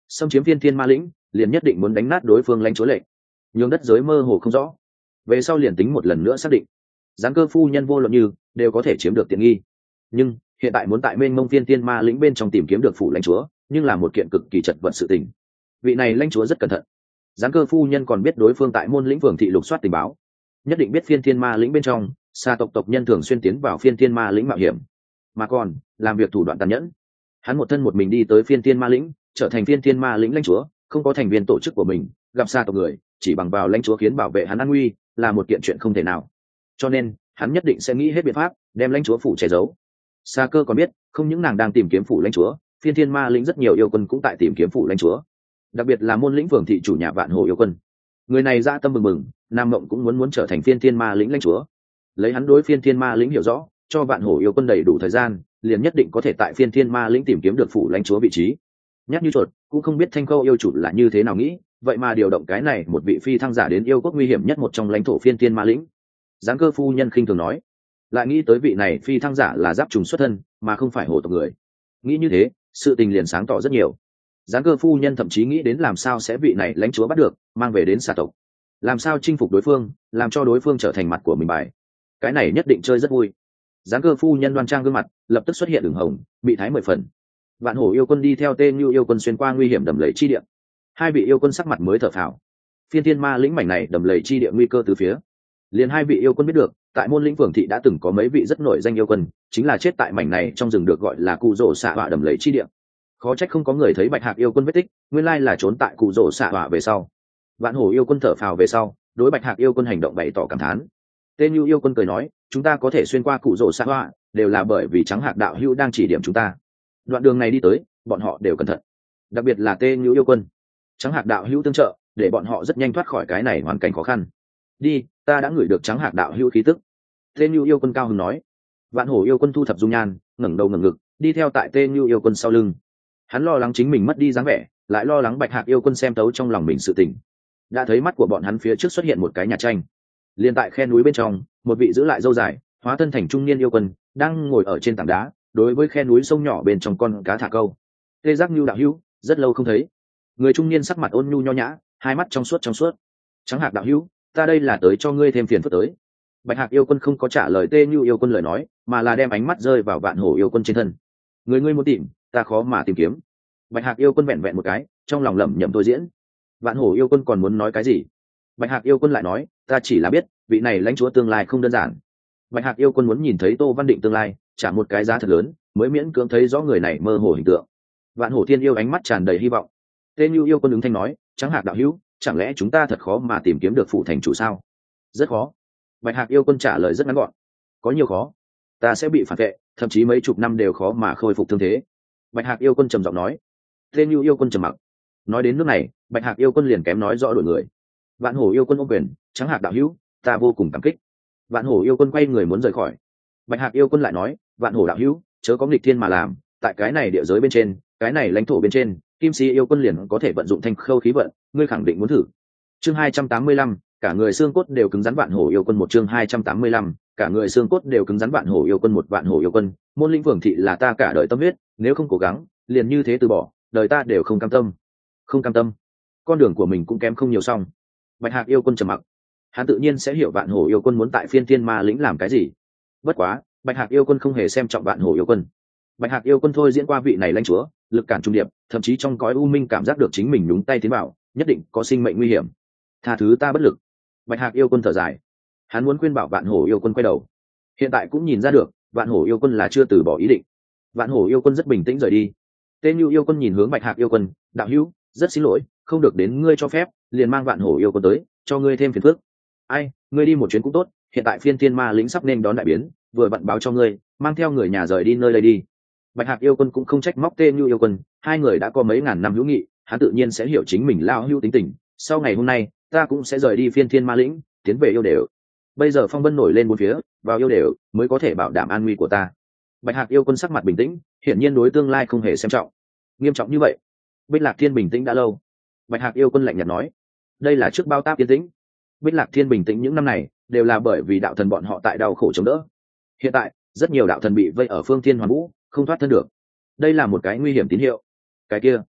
xâm chiếm phiên thiên ma lĩnh liền nhất định muốn đánh nát đối phương lãnh chúa lệnh, nhường đất giới mơ hồ không rõ. Về sau liền tính một lần nữa xác định giáng cơ phu nhân vô luận như đều có thể chiếm được tiện nghi, nhưng hiện tại muốn tại mênh mông phiên thiên ma lĩnh bên trong tìm kiếm được phủ lãnh chúa nhưng là một kiện cực kỳ chật vật sự tình. Vị này lãnh chúa rất cẩn thận, giáng cơ phu nhân còn biết đối phương tại môn lĩnh phường thị lục soát tình báo, nhất định biết phiên thiên ma lĩnh bên trong xa tộc nhân thường xuyên tiến vào phiên thiên ma lĩnh mạo hiểm, mà còn làm việc thủ đoạn tàn nhẫn. Hắn một thân một mình đi tới phiên thiên ma lĩnh, trở thành phiên thiên ma lĩnh lãnh chúa, không có thành viên tổ chức của mình, gặp xa tộc người chỉ bằng vào lãnh chúa khiến bảo vệ hắn an nguy là một kiện chuyện không thể nào, cho nên hắn nhất định sẽ nghĩ hết biện pháp đem lãnh chúa phủ che giấu. Sa cơ còn biết không những nàng đang tìm kiếm phủ lãnh chúa, phiên thiên ma lĩnh rất nhiều yêu quân cũng tại tìm kiếm phủ lãnh chúa, đặc biệt là môn lĩnh phường thị chủ nhà Vạn Hổ yêu quân. Người này dã tâm bừng bừng, Nam Mộng cũng muốn trở thành phiên thiên ma lĩnh lãnh chúa. Lấy hắn đối phiên thiên ma lĩnh hiểu rõ, cho Vạn Hổ yêu quân đầy đủ thời gian, liền nhất định có thể tại phiên thiên ma lĩnh tìm kiếm được phủ lãnh chúa vị trí. Nhắc như chuột, cũng không biết Thanh Khâu yêu chủ là như thế nào nghĩ, vậy mà điều động cái này một vị phi thăng giả đến yêu quốc nguy hiểm nhất một trong lãnh thổ phiên thiên ma lĩnh. Giáng cơ phu nhân khinh thường nói, lại nghĩ tới vị này phi thăng giả là giáp trùng xuất thân mà không phải hổ tộc người. Nghĩ như thế, sự tình liền sáng tỏ rất nhiều. Giáng cơ phu nhân thậm chí nghĩ đến làm sao sẽ vị này lãnh chúa bắt được, mang về đến xà tộc, làm sao chinh phục đối phương, làm cho đối phương trở thành mặt của mình bài. Cái này nhất định chơi rất vui. Giáng cơ phu nhân đoan trang gương mặt, lập tức xuất hiện ửng hồng, bị thái 10 phần. Vạn Hổ yêu quân đi theo tên như yêu quân xuyên qua nguy hiểm đầm lầy chi địa. Hai vị yêu quân sắc mặt mới thở phào. Phiên thiên ma lĩnh mảnh này đầm lầy chi địa nguy cơ từ phía. Liền hai vị yêu quân biết được, tại môn lĩnh phường thị đã từng có mấy vị rất nổi danh yêu quân, chính là chết tại mảnh này trong rừng được gọi là cụ rổ xạ họa đầm lầy chi địa. Khó trách không có người thấy Bạch Hạc yêu quân vết tích, nguyên lai là trốn tại cụ rổ xạ họa về sau. Vạn Hổ yêu quân thở phào về sau, đối Bạch Hạc yêu quân hành động bày tỏ cảm thán. Tên Nhu yêu quân cười nói, chúng ta có thể xuyên qua cụ rổ xạ họa, đều là bởi vì Trắng Hạc đạo hữu đang chỉ điểm chúng ta. Đoạn đường này đi tới, bọn họ đều cẩn thận, đặc biệt là Tên Nhu yêu quân. Trắng Hạc đạo hữu tương trợ, để bọn họ rất nhanh thoát khỏi cái này hoàn cảnh khó khăn. Đi, ta đã ngửi được Trắng Hạc đạo hữu khí tức. Tên Nhu yêu quân cao hứng nói. Vạn Hổ yêu quân thu thập dung nhan, ngẩng đầu ngẩng ngực, đi theo tại Tên Nhu yêu quân sau lưng. Hắn lo lắng chính mình mất đi dáng vẻ, lại lo lắng Bạch Hạc yêu quân xem tấu trong lòng mình sự tình. Đã thấy mắt của bọn hắn phía trước xuất hiện một cái nhà tranh, liền tại khe núi bên trong, một vị giữ lại râu dài, hóa thân thành trung niên yêu quân, đang ngồi ở trên tảng đá, đối với khe núi sông nhỏ bên trong con cá thả câu. Tê Giác Nhu đạo hữu, rất lâu không thấy. Người trung niên sắc mặt ôn nhu nho nhã, hai mắt trong suốt. Trắng Hạc đạo hữu, ta đây là tới cho ngươi thêm phiền phức tới. Bạch Hạc yêu quân không có trả lời Tê Nhu yêu quân lời nói, mà là đem ánh mắt rơi vào Vạn Hổ yêu quân trên thân. Người ngươi muốn tìm, ta khó mà tìm kiếm. Bạch Hạc yêu quân vẹn vẹn một cái, trong lòng lẩm nhẩm tôi diễn. Vạn Hổ yêu quân còn muốn nói cái gì? Bạch Hạc yêu quân lại nói, ta chỉ là biết vị này lãnh chúa tương lai không đơn giản. Bạch Hạc yêu quân muốn nhìn thấy Tô Văn Định tương lai, trả một cái giá thật lớn mới miễn cưỡng thấy rõ người này mơ hồ hình tượng. Vạn Hổ Thiên yêu ánh mắt tràn đầy hy vọng. Tên Nhu yêu quân ứng thanh nói, Trắng Hạc đạo hữu, chẳng lẽ chúng ta thật khó mà tìm kiếm được phủ thành chủ sao? Rất khó. Bạch Hạc yêu quân trả lời rất ngắn gọn. Có nhiều khó, ta sẽ bị phản vệ, thậm chí mấy chục năm đều khó mà khôi phục thương thế. Bạch Hạc yêu quân trầm giọng nói. Tên Nhu yêu quân trầm mặc. Nói đến nước này, Bạch Hạc yêu quân liền kém nói rõ đổi người. Vạn Hổ yêu quân ôm quyền, Trắng Hạc đạo hữu, ta vô cùng cảm kích. Vạn Hổ yêu quân quay người muốn rời khỏi. Bạch Hạc yêu quân lại nói, Vạn Hổ đạo hữu, chớ có nghịch thiên mà làm, tại cái này địa giới bên trên, cái này lãnh thổ bên trên, Kim Si yêu quân liền có thể vận dụng Thanh Khâu khí vận, ngươi khẳng định muốn thử. Chương 285, cả người xương cốt đều cứng rắn. Vạn Hổ yêu quân một. Chương 285, cả người xương cốt đều cứng rắn. Vạn Hổ yêu quân một. Vạn Hổ yêu quân, môn lĩnh phường thị là ta cả đời tâm huyết, nếu không cố gắng, liền như thế từ bỏ, đời ta đều không cam tâm. Không cam tâm, con đường của mình cũng kém không nhiều xong. Bạch Hạc yêu quân trầm mặc, hắn tự nhiên sẽ hiểu Vạn Hổ yêu quân muốn tại phiên thiên ma lĩnh làm cái gì. Bất quá Bạch Hạc yêu quân không hề xem trọng Vạn Hổ yêu quân. Bạch Hạc yêu quân thôi diễn qua vị này lãnh chúa, lực cản trung điệp, thậm chí trong cõi u minh cảm giác được chính mình nhúng tay tiến vào, nhất định có sinh mệnh nguy hiểm. Tha thứ ta bất lực. Bạch Hạc yêu quân thở dài, hắn muốn khuyên bảo Vạn Hổ yêu quân quay đầu. Hiện tại cũng nhìn ra được, Vạn Hổ yêu quân là chưa từ bỏ ý định. Vạn Hổ yêu quân rất bình tĩnh rời đi. Tên Nhu yêu quân nhìn hướng Bạch Hạc yêu quân, đạo hữu, rất xin lỗi, không được đến ngươi cho phép, liền mang Vạn Hổ yêu quân tới, cho ngươi thêm phiền phức. Ai, ngươi đi một chuyến cũng tốt, hiện tại phiên thiên ma lĩnh sắp nên đón đại biến, vừa vặn báo cho ngươi, mang theo người nhà rời đi nơi đây đi. Bạch Hạc yêu quân cũng không trách móc Tên Nhu yêu quân, hai người đã có mấy ngàn năm hữu nghị, hắn tự nhiên sẽ hiểu chính mình lao hữu tính tình. Sau ngày hôm nay, ta cũng sẽ rời đi phiên thiên ma lĩnh, tiến về yêu đều. Bây giờ phong vân nổi lên bốn phía, vào yêu đều mới có thể bảo đảm an nguy của ta. Bạch Hạc yêu quân sắc mặt bình tĩnh, hiển nhiên đối tương lai không hề xem trọng. Nghiêm trọng như vậy, Bích Lạc Thiên bình tĩnh đã lâu. Bạch Hạc yêu quân lạnh nhạt nói, đây là trước bao táp yên tĩnh. Bích Lạc Thiên bình tĩnh những năm này đều là bởi vì đạo thần bọn họ tại đau khổ chống đỡ. Hiện tại rất nhiều đạo thần bị vây ở phương thiên hoàn vũ, không thoát thân được. Đây là một cái nguy hiểm tín hiệu. Cái kia,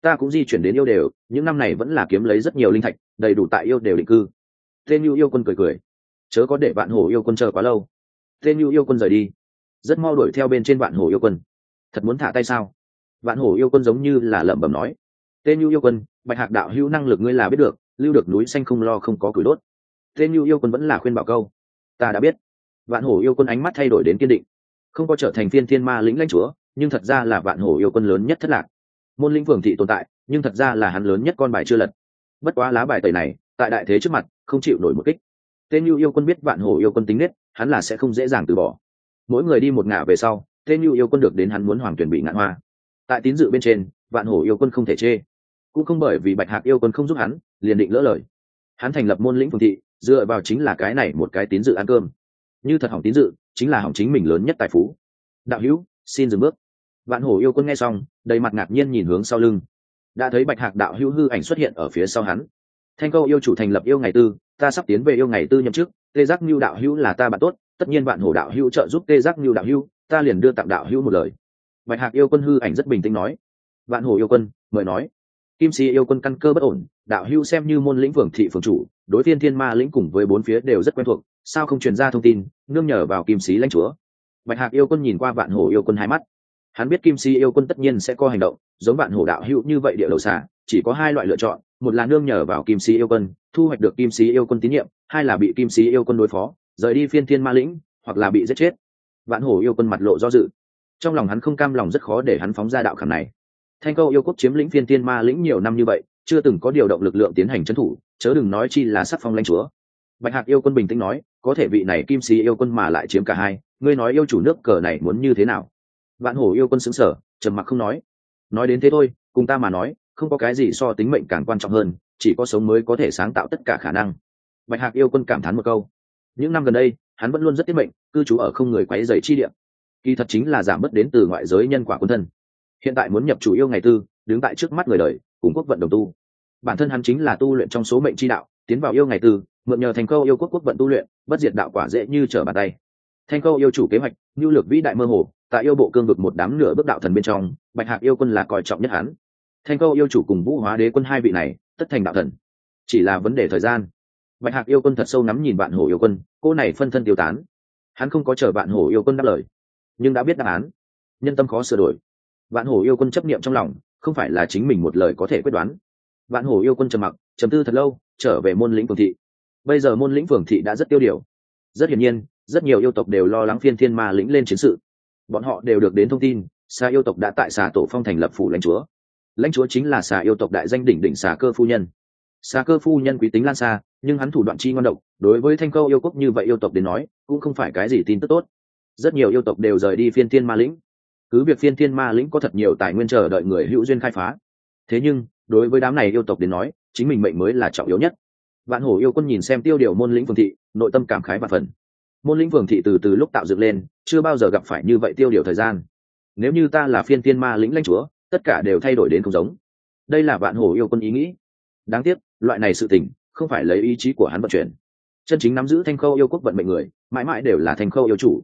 ta cũng di chuyển đến yêu đều, những năm này vẫn là kiếm lấy rất nhiều linh thạch, đầy đủ tại yêu đều định cư. Tên Nưu yêu quân cười cười, chớ có để Vạn Hổ yêu quân chờ quá lâu. Tên Nưu yêu quân rời đi, rất mau đuổi theo bên trên Vạn Hổ yêu quân. Thật muốn thả tay sao? Vạn Hổ yêu quân giống như là lẩm bẩm nói. Tên Nưu yêu quân, Bạch Hạc đạo hữu năng lực ngươi là biết được, lưu được núi xanh không lo không có củi đốt. Tên Nưu yêu quân vẫn là khuyên bảo câu. Ta đã biết. Vạn Hổ yêu quân ánh mắt thay đổi đến kiên định, không có trở thành Phiên Thiên Ma lĩnh lãnh chúa, nhưng thật ra là Vạn Hổ yêu quân lớn nhất thất lạc. Môn lĩnh Phường thị tồn tại, nhưng thật ra là hắn lớn nhất con bài chưa lật. Bất quá lá bài tẩy này, tại đại thế trước mặt, không chịu nổi một kích. Tên Nưu yêu quân biết Vạn Hổ yêu quân tính nết, hắn là sẽ không dễ dàng từ bỏ. Mỗi người đi một ngả về sau, tên Nưu yêu quân được đến hắn muốn hoàng tuyển bị ngạn hoa. Tại tín dự bên trên, Vạn Hổ yêu quân không thể chê, cũng không bởi vì Bạch Hạc yêu quân không giúp hắn, liền định lỡ lời. Hắn thành lập môn lĩnh Phường thị, dựa vào chính là cái này một cái tín dự ăn cơm. Như thật hỏng tín dự, chính là hỏng chính mình lớn nhất tài phú. Đạo hữu, xin dừng bước. Vạn Hổ yêu quân nghe xong, đầy mặt ngạc nhiên nhìn hướng sau lưng, đã thấy Bạch Hạc đạo hữu hư ảnh xuất hiện ở phía sau hắn. Thanh Câu yêu chủ thành lập yêu ngày tư, ta sắp tiến về yêu ngày tư nhậm chức, Tê Giác Nưu đạo hữu là ta bạn tốt, tất nhiên Vạn Hổ đạo hữu trợ giúp Tê Giác Nưu đạo hữu, ta liền đưa tặng đạo hữu một lời. Bạch Hạc yêu quân hư ảnh rất bình tĩnh nói. Vạn Hổ yêu quân mời nói. Kim Si yêu quân căn cơ bất ổn, đạo hữu xem như môn lĩnh Phường thị phường chủ, đối Phiên Thiên Ma lĩnh cùng với bốn phía đều rất quen thuộc, sao không truyền ra thông tin, nương nhờ vào Kim Si lãnh chúa. Bạch Hạc yêu quân nhìn qua Vạn Hổ yêu quân hai mắt, hắn biết Kim Si yêu quân tất nhiên sẽ có hành động giống Vạn Hổ đạo hữu như vậy địa đầu xả, chỉ có hai loại lựa chọn, một là nương nhờ vào Kim Si yêu quân thu hoạch được Kim Si yêu quân tín nhiệm, hai là bị Kim Si yêu quân đối phó rời đi Phiên Thiên Ma lĩnh, hoặc là bị giết chết. Vạn Hổ yêu quân mặt lộ do dự, trong lòng hắn không cam lòng, rất khó để hắn phóng ra đạo khảm này. Thanh Câu yêu quốc chiếm lĩnh Phiên Thiên Ma lĩnh nhiều năm như vậy, chưa từng có điều động lực lượng tiến hành trấn thủ, chớ đừng nói chi là sắc phong lãnh chúa. Bạch Hạc yêu quân bình tĩnh nói, có thể vị này Kim Si yêu quân mà lại chiếm cả hai, ngươi nói yêu chủ nước cờ này muốn như thế nào? Vạn Hổ yêu quân sững sờ, trầm mặc không nói. Nói đến thế thôi, cùng ta mà nói, không có cái gì so tính mệnh càng quan trọng hơn, chỉ có sống mới có thể sáng tạo tất cả khả năng. Bạch Hạc yêu quân cảm thán một câu. Những năm gần đây, hắn vẫn luôn rất tiết mệnh, cư trú ở không người quấy rầy chi địa. Kỳ thật chính là giảm bớt đến từ ngoại giới nhân quả quân thân. Hiện tại muốn nhập chủ yêu ngày tư, đứng tại trước mắt người đời, cùng quốc vận đồng tu. Bản thân hắn chính là tu luyện trong số mệnh chi đạo, tiến vào yêu ngày tư, mượn nhờ Thành Câu yêu quốc vận tu luyện, bất diệt đạo quả dễ như trở bàn tay. Thanh Câu yêu chủ kế hoạch, nhu lược vĩ đại mơ hồ, tại yêu bộ cương vực một đám nửa bước đạo thần bên trong, Bạch Hạc yêu quân là coi trọng nhất hắn. Thanh Câu yêu chủ cùng Vũ Hóa đế quân hai vị này, tất thành đạo thần, chỉ là vấn đề thời gian. Bạch Hạc yêu quân thật sâu ngắm nhìn Vạn Hổ yêu quân, cô này phân thân tiêu tán. Hắn không có chờ Vạn Hổ yêu quân đáp lời, nhưng đã biết đáp án. Nhân tâm khó sửa đổi. Vạn Hổ yêu quân chấp niệm trong lòng, không phải là chính mình một lời có thể quyết đoán. Vạn Hổ yêu quân trầm mặc, trầm tư thật lâu, trở về môn lĩnh Phường thị. Bây giờ môn lĩnh Phường thị đã rất tiêu điều. Rất hiển nhiên, rất nhiều yêu tộc đều lo lắng Phiên Thiên Ma lĩnh lên chiến sự. Bọn họ đều được đến thông tin, Xà yêu tộc đã tại Xà tổ phong thành lập phủ lãnh chúa. Lãnh chúa chính là Xà yêu tộc đại danh đỉnh đỉnh Xà Cơ phu nhân. Xà Cơ phu nhân quý tính lan xa, nhưng hắn thủ đoạn chi ngoan độc, đối với Thanh Câu yêu quốc như vậy yêu tộc đến nói, cũng không phải cái gì tin tức tốt. Rất nhiều yêu tộc đều rời đi Phiên Thiên Ma lĩnh. Cứ việc Phiên Thiên Ma lĩnh có thật nhiều tài nguyên chờ đợi người hữu duyên khai phá. Thế nhưng, đối với đám này yêu tộc đến nói, chính mình mệnh mới là trọng yếu nhất. Vạn Hổ yêu quân nhìn xem tiêu điều môn lĩnh Phường thị, nội tâm cảm khái và phần. Môn lĩnh Phường thị từ lúc tạo dựng lên, chưa bao giờ gặp phải như vậy tiêu điều thời gian. Nếu như ta là Phiên Thiên Ma lĩnh lãnh chúa, tất cả đều thay đổi đến không giống. Đây là Vạn Hổ yêu quân ý nghĩ. Đáng tiếc, loại này sự tình không phải lấy ý chí của hắn vận chuyển. Chân chính nắm giữ Thanh Câu yêu quốc vận mệnh người, mãi mãi đều là Thanh Câu yêu chủ.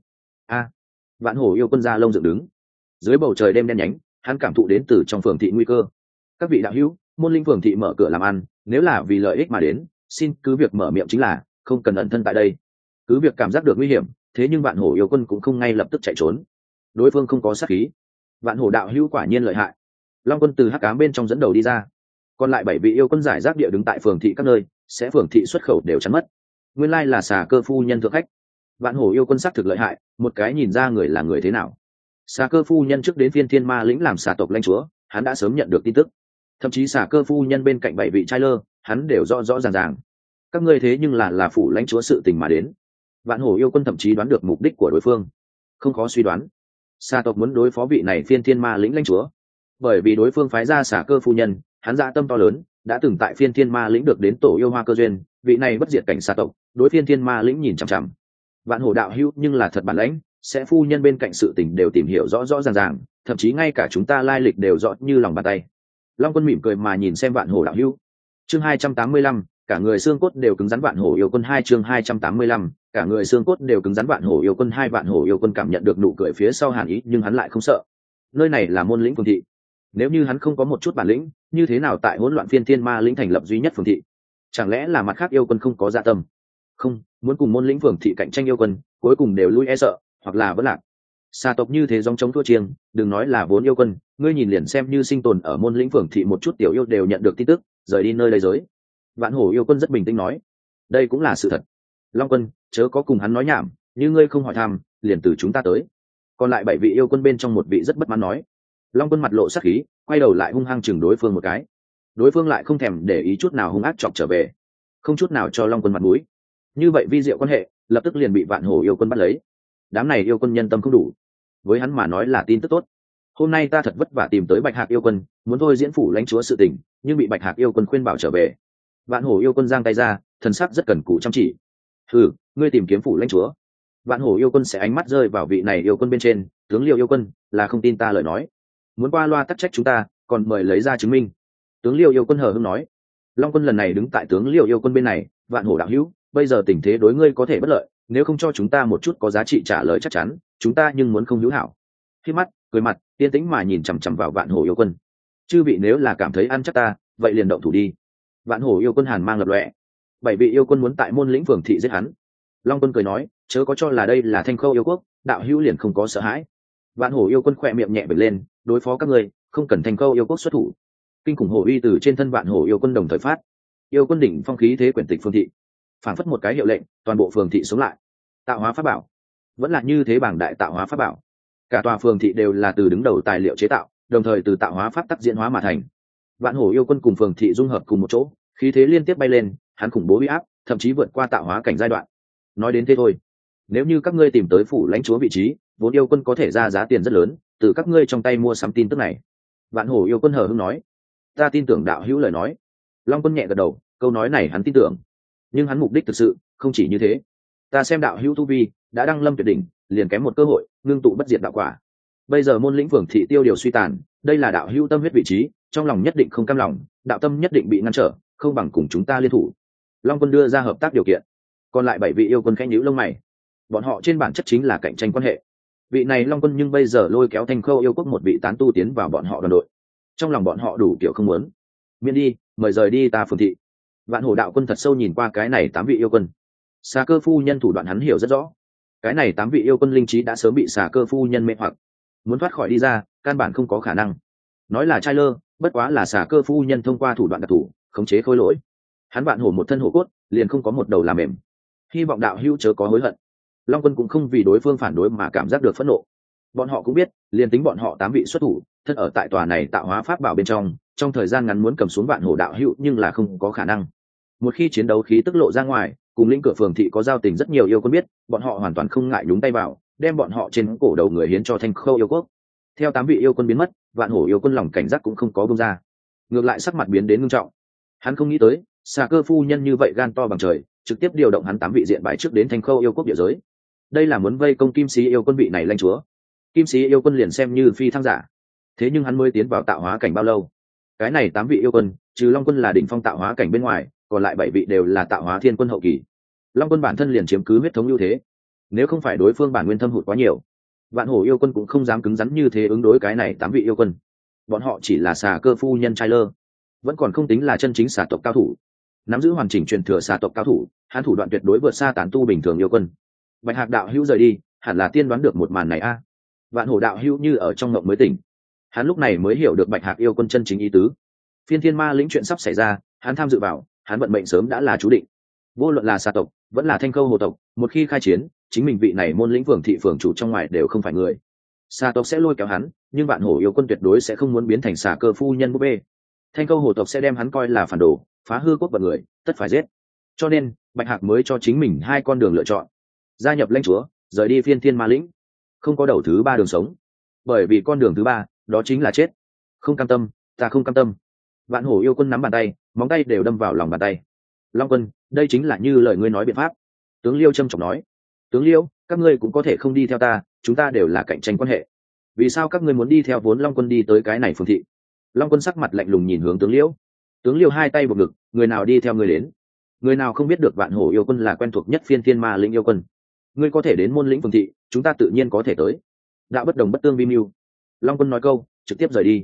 Vạn Hổ yêu quân ra lông dựng đứng. Dưới bầu trời đêm đen nhánh, hắn cảm thụ đến từ trong phường thị nguy cơ. Các vị đạo hữu, môn linh phường thị mở cửa làm ăn, nếu là vì lợi ích mà đến, xin cứ việc mở miệng chính là, không cần ẩn thân tại đây. Cứ việc cảm giác được nguy hiểm, thế nhưng Vạn Hổ yêu quân cũng không ngay lập tức chạy trốn. Đối phương không có sát khí. Vạn Hổ đạo hữu quả nhiên lợi hại. Long quân từ hắc ám bên trong dẫn đầu đi ra. Còn lại 7 vị yêu quân giải rác địa đứng tại phường thị các nơi, sẽ phường thị xuất khẩu đều chắn mất. Nguyên lai là Xà Cơ phu nhân thượng khách. Vạn Hổ yêu quân sắc thực lợi hại, một cái nhìn ra người là người thế nào. Xà Cơ phu nhân trước đến Phiên Thiên Ma lĩnh làm xà tộc lãnh chúa, hắn đã sớm nhận được tin tức. Thậm chí Xà Cơ phu nhân bên cạnh 7 vị trai lơ, hắn đều rõ rõ ràng ràng. Các ngươi thế nhưng là phủ lãnh chúa sự tình mà đến. Vạn Hổ yêu quân thậm chí đoán được mục đích của đối phương. Không khó suy đoán, xà tộc muốn đối phó vị này Phiên Thiên Ma lĩnh lãnh chúa, bởi vì đối phương phái ra Xà Cơ phu nhân, hắn dạ tâm to lớn, đã từng tại Phiên Thiên Ma lĩnh được đến tổ yêu hoa cơ duyên, vị này bất diệt cảnh xà tộc, đối Phiên Thiên Ma lĩnh nhìn chằm chằm. Vạn Hổ đạo hữu nhưng là thật bản lãnh, sẽ phu nhân bên cạnh sự tình đều tìm hiểu rõ rõ ràng ràng, thậm chí ngay cả chúng ta lai lịch đều rõ như lòng bàn tay. Long quân mỉm cười mà nhìn xem Vạn Hổ đạo hữu. Chương 285, cả người xương cốt đều cứng rắn. Vạn Hổ yêu quân 2 chương 285, cả người xương cốt đều cứng rắn. Vạn Hổ yêu quân 2. Vạn Hổ yêu quân cảm nhận được nụ cười phía sau hàn ý, nhưng hắn lại không sợ. Nơi này là môn lĩnh phường thị, Nếu như hắn không có một chút bản lĩnh, như thế nào tại hỗn loạn phiên thiên ma lĩnh thành lập duy nhất phường thị? Chẳng lẽ là mặt khác yêu quân không có dạ tâm? Không, muốn cùng môn lĩnh phường thị cạnh tranh yêu quân, cuối cùng đều lui e sợ, hoặc là vẫn lạc. Xà tộc như thế dòng chống thua chiêng, đừng nói là vốn yêu quân, ngươi nhìn liền xem như sinh tồn ở môn lĩnh phường thị một chút tiểu yêu đều nhận được tin tức, rời đi nơi đây giới. Vạn Hổ yêu quân rất bình tĩnh nói, đây cũng là sự thật. Long quân, chớ có cùng hắn nói nhảm, như ngươi không hỏi thăm, liền từ chúng ta tới. Còn lại 7 vị yêu quân bên trong một vị rất bất mãn nói. Long quân mặt lộ sắc khí, quay đầu lại hung hăng chừng đối phương một cái. Đối phương lại không thèm để ý chút nào hung ác chọc trở về, không chút nào cho Long quân mặt mũi. Như vậy vi diệu quan hệ, lập tức liền bị Vạn Hổ yêu quân bắt lấy. Đám này yêu quân nhân tâm không đủ, với hắn mà nói là tin tức tốt. Hôm nay ta thật vất vả tìm tới Bạch Hạc yêu quân, muốn thôi diễn phủ lãnh chúa sự tình, nhưng bị Bạch Hạc yêu quân khuyên bảo trở về. Vạn Hổ yêu quân giang tay ra, thần sắc rất cẩn cù chăm chỉ. Ngươi tìm kiếm phủ lãnh chúa? Vạn Hổ yêu quân sẽ ánh mắt rơi vào vị này yêu quân bên trên, tướng Liêu yêu quân là không tin ta lời nói, muốn qua loa tắc trách chúng ta, còn mời lấy ra chứng minh. Tướng Liêu yêu quân hờ hững nói. Long quân lần này đứng tại tướng Liêu yêu quân bên này. Vạn Hổ đạo hữu, bây giờ tình thế đối ngươi có thể bất lợi, nếu không cho chúng ta một chút có giá trị trả lời chắc chắn, chúng ta nhưng muốn không hữu hảo. Khi mắt cười mặt yên tĩnh mà nhìn chằm chằm vào Vạn Hổ yêu quân. Chư vị nếu là cảm thấy ăn chắc ta, vậy liền động thủ đi. Vạn Hổ yêu quân hàn mang lập lòe. 7 vị yêu quân muốn tại môn lĩnh phường thị giết hắn. Long quân cười nói, chớ có cho là đây là Thanh Khâu yêu quốc, đạo hữu liền không có sợ hãi. Vạn Hổ yêu quân khỏe miệng nhẹ bật lên, đối phó các ngươi, không cần Thanh Khâu yêu quốc xuất thủ. Kinh khủng hổ uy từ trên thân Vạn Hổ yêu quân đồng thời phát. Yêu quân đỉnh phong khí thế quyển tịch phường thị, phản phất một cái hiệu lệnh, toàn bộ phường thị sống lại. Tạo hóa pháp bảo, vẫn là như thế bảng đại tạo hóa pháp bảo. Cả tòa phường thị đều là từ đứng đầu tài liệu chế tạo, đồng thời từ tạo hóa pháp tắc diễn hóa mà thành. Vạn Hổ yêu quân cùng phường thị dung hợp cùng một chỗ, khí thế liên tiếp bay lên, hắn khủng bố uy áp, thậm chí vượt qua tạo hóa cảnh giai đoạn. Nói đến thế thôi, nếu như các ngươi tìm tới phủ lãnh chúa vị trí, vốn yêu quân có thể ra giá tiền rất lớn, từ các ngươi trong tay mua sắm tin tức này. Vạn Hổ yêu quân hờ hững nói, ta tin tưởng đạo hữu lời nói. Long quân nhẹ gật đầu, câu nói này hắn tin tưởng, nhưng hắn mục đích thực sự không chỉ như thế. Ta xem đạo hữu tu vi đã đăng lâm tuyệt đỉnh, liền kém một cơ hội ngưng tụ bất diệt đạo quả. Bây giờ môn lĩnh phường thị tiêu điều suy tàn, đây là đạo hữu tâm huyết vị trí, trong lòng nhất định không cam lòng, đạo tâm nhất định bị ngăn trở, không bằng cùng chúng ta liên thủ. Long quân đưa ra hợp tác điều kiện. Còn lại 7 vị yêu quân khẽ nhíu lông mày, bọn họ trên bản chất chính là cạnh tranh quan hệ. Vị này Long quân nhưng bây giờ lôi kéo Thanh Khâu yêu quốc một vị tán tu tiến vào bọn họ đoàn đội, trong lòng bọn họ đủ kiểu không muốn. Miễn đi, mời rời đi ta phường thị. Vạn Hổ đạo quân thật sâu nhìn qua cái này 8 vị yêu quân. Xà Cơ phu nhân thủ đoạn hắn hiểu rất rõ. Cái này 8 vị yêu quân linh trí đã sớm bị Xà Cơ phu nhân mê hoặc, muốn thoát khỏi đi ra, căn bản không có khả năng. Nói là trai lơ, bất quá là Xà Cơ phu nhân thông qua thủ đoạn đặc thù khống chế khôi lỗi. Hắn Vạn Hổ một thân hổ cốt, liền không có một đầu làm mềm. Hy vọng đạo hữu chớ có hối hận. Long quân cũng không vì đối phương phản đối mà cảm giác được phẫn nộ. Bọn họ cũng biết, liền tính bọn họ 8 vị xuất thủ, thân ở tại tòa này tạo hóa pháp bảo bên trong thời gian ngắn muốn cầm xuống Vạn Hổ đạo hữu nhưng là không có khả năng. Một khi chiến đấu khí tức lộ ra ngoài, cùng lĩnh cửa phường thị có giao tình rất nhiều yêu quân biết, bọn họ hoàn toàn không ngại nhúng tay vào, đem bọn họ trên cổ đầu người hiến cho Thanh Khâu yêu quốc. Theo 8 vị yêu quân biến mất, Vạn Hổ yêu quân lòng cảnh giác cũng không có bông ra, ngược lại sắc mặt biến đến nghiêm trọng. Hắn không nghĩ tới, Xà Cơ phu nhân như vậy gan to bằng trời, trực tiếp điều động hắn 8 vị diện bài trước đến Thanh Khâu yêu quốc địa giới. Đây là muốn vây công Kim Sĩ yêu quân vị này lãnh chúa. Kim Sĩ yêu quân liền xem như phi thăng giả, thế nhưng hắn mới tiến vào tạo hóa cảnh bao lâu? Cái này 8 vị yêu quân, trừ Long quân là đỉnh phong tạo hóa cảnh bên ngoài, còn lại 7 vị đều là tạo hóa thiên quân hậu kỳ. Long quân bản thân liền chiếm cứ huyết thống ưu thế, nếu không phải đối phương bản nguyên thâm hụt quá nhiều, Vạn Hổ yêu quân cũng không dám cứng rắn như thế ứng đối cái này 8 vị yêu quân. Bọn họ chỉ là Xà Cơ phu nhân trai lơ, vẫn còn không tính là chân chính xà tộc cao thủ, nắm giữ hoàn chỉnh truyền thừa xà tộc cao thủ, hắn thủ đoạn tuyệt đối vượt xa tán tu bình thường yêu quân. Bạch Hạc đạo hữu rời đi, hẳn là tiên đoán được một màn này a. Vạn Hổ đạo hữu như ở trong ngộng mới tỉnh, hắn lúc này mới hiểu được Bạch Hạc yêu quân chân chính ý tứ. Phiên thiên ma lĩnh chuyện sắp xảy ra, hắn tham dự vào, hắn vận mệnh sớm đã là chú định. Vô luận là xà tộc vẫn là Thanh Khâu hồ tộc, một khi khai chiến, chính mình vị này môn lĩnh phường thị phường chủ trong ngoài đều không phải người. Xà tộc sẽ lôi kéo hắn, nhưng Vạn Hổ yêu quân tuyệt đối sẽ không muốn biến thành Xà Cơ phu nhân búp bê. Thanh Khâu hồ tộc sẽ đem hắn coi là phản đồ, phá hư quốc vận người, tất phải giết. Cho nên Bạch Hạc mới cho chính mình 2 con đường lựa chọn: gia nhập lãnh chúa, rời đi phiên thiên ma lĩnh. Không có đầu thứ 3 đường sống, bởi vì con đường thứ 3 đó chính là chết. Không cam tâm, ta không cam tâm. Vạn Hổ yêu quân nắm bàn tay, móng tay đều đâm vào lòng bàn tay. Long quân, đây chính là như lời ngươi nói biện pháp. Tướng Liêu trầm trọng nói. Tướng Liêu, các ngươi cũng có thể không đi theo ta, chúng ta đều là cạnh tranh quan hệ. Vì sao các ngươi muốn đi theo vốn Long quân đi tới cái này phường thị? Long quân sắc mặt lạnh lùng nhìn hướng tướng Liêu. Tướng Liêu 2 tay buộc ngực, người nào đi theo ngươi đến? Người nào không biết được Vạn Hổ yêu quân là quen thuộc nhất phiên thiên ma lĩnh yêu quân? Ngươi có thể đến môn lĩnh phường thị, chúng ta tự nhiên có thể tới. Đạo bất đồng bất tương vi mưu. Long quân nói câu, trực tiếp rời đi.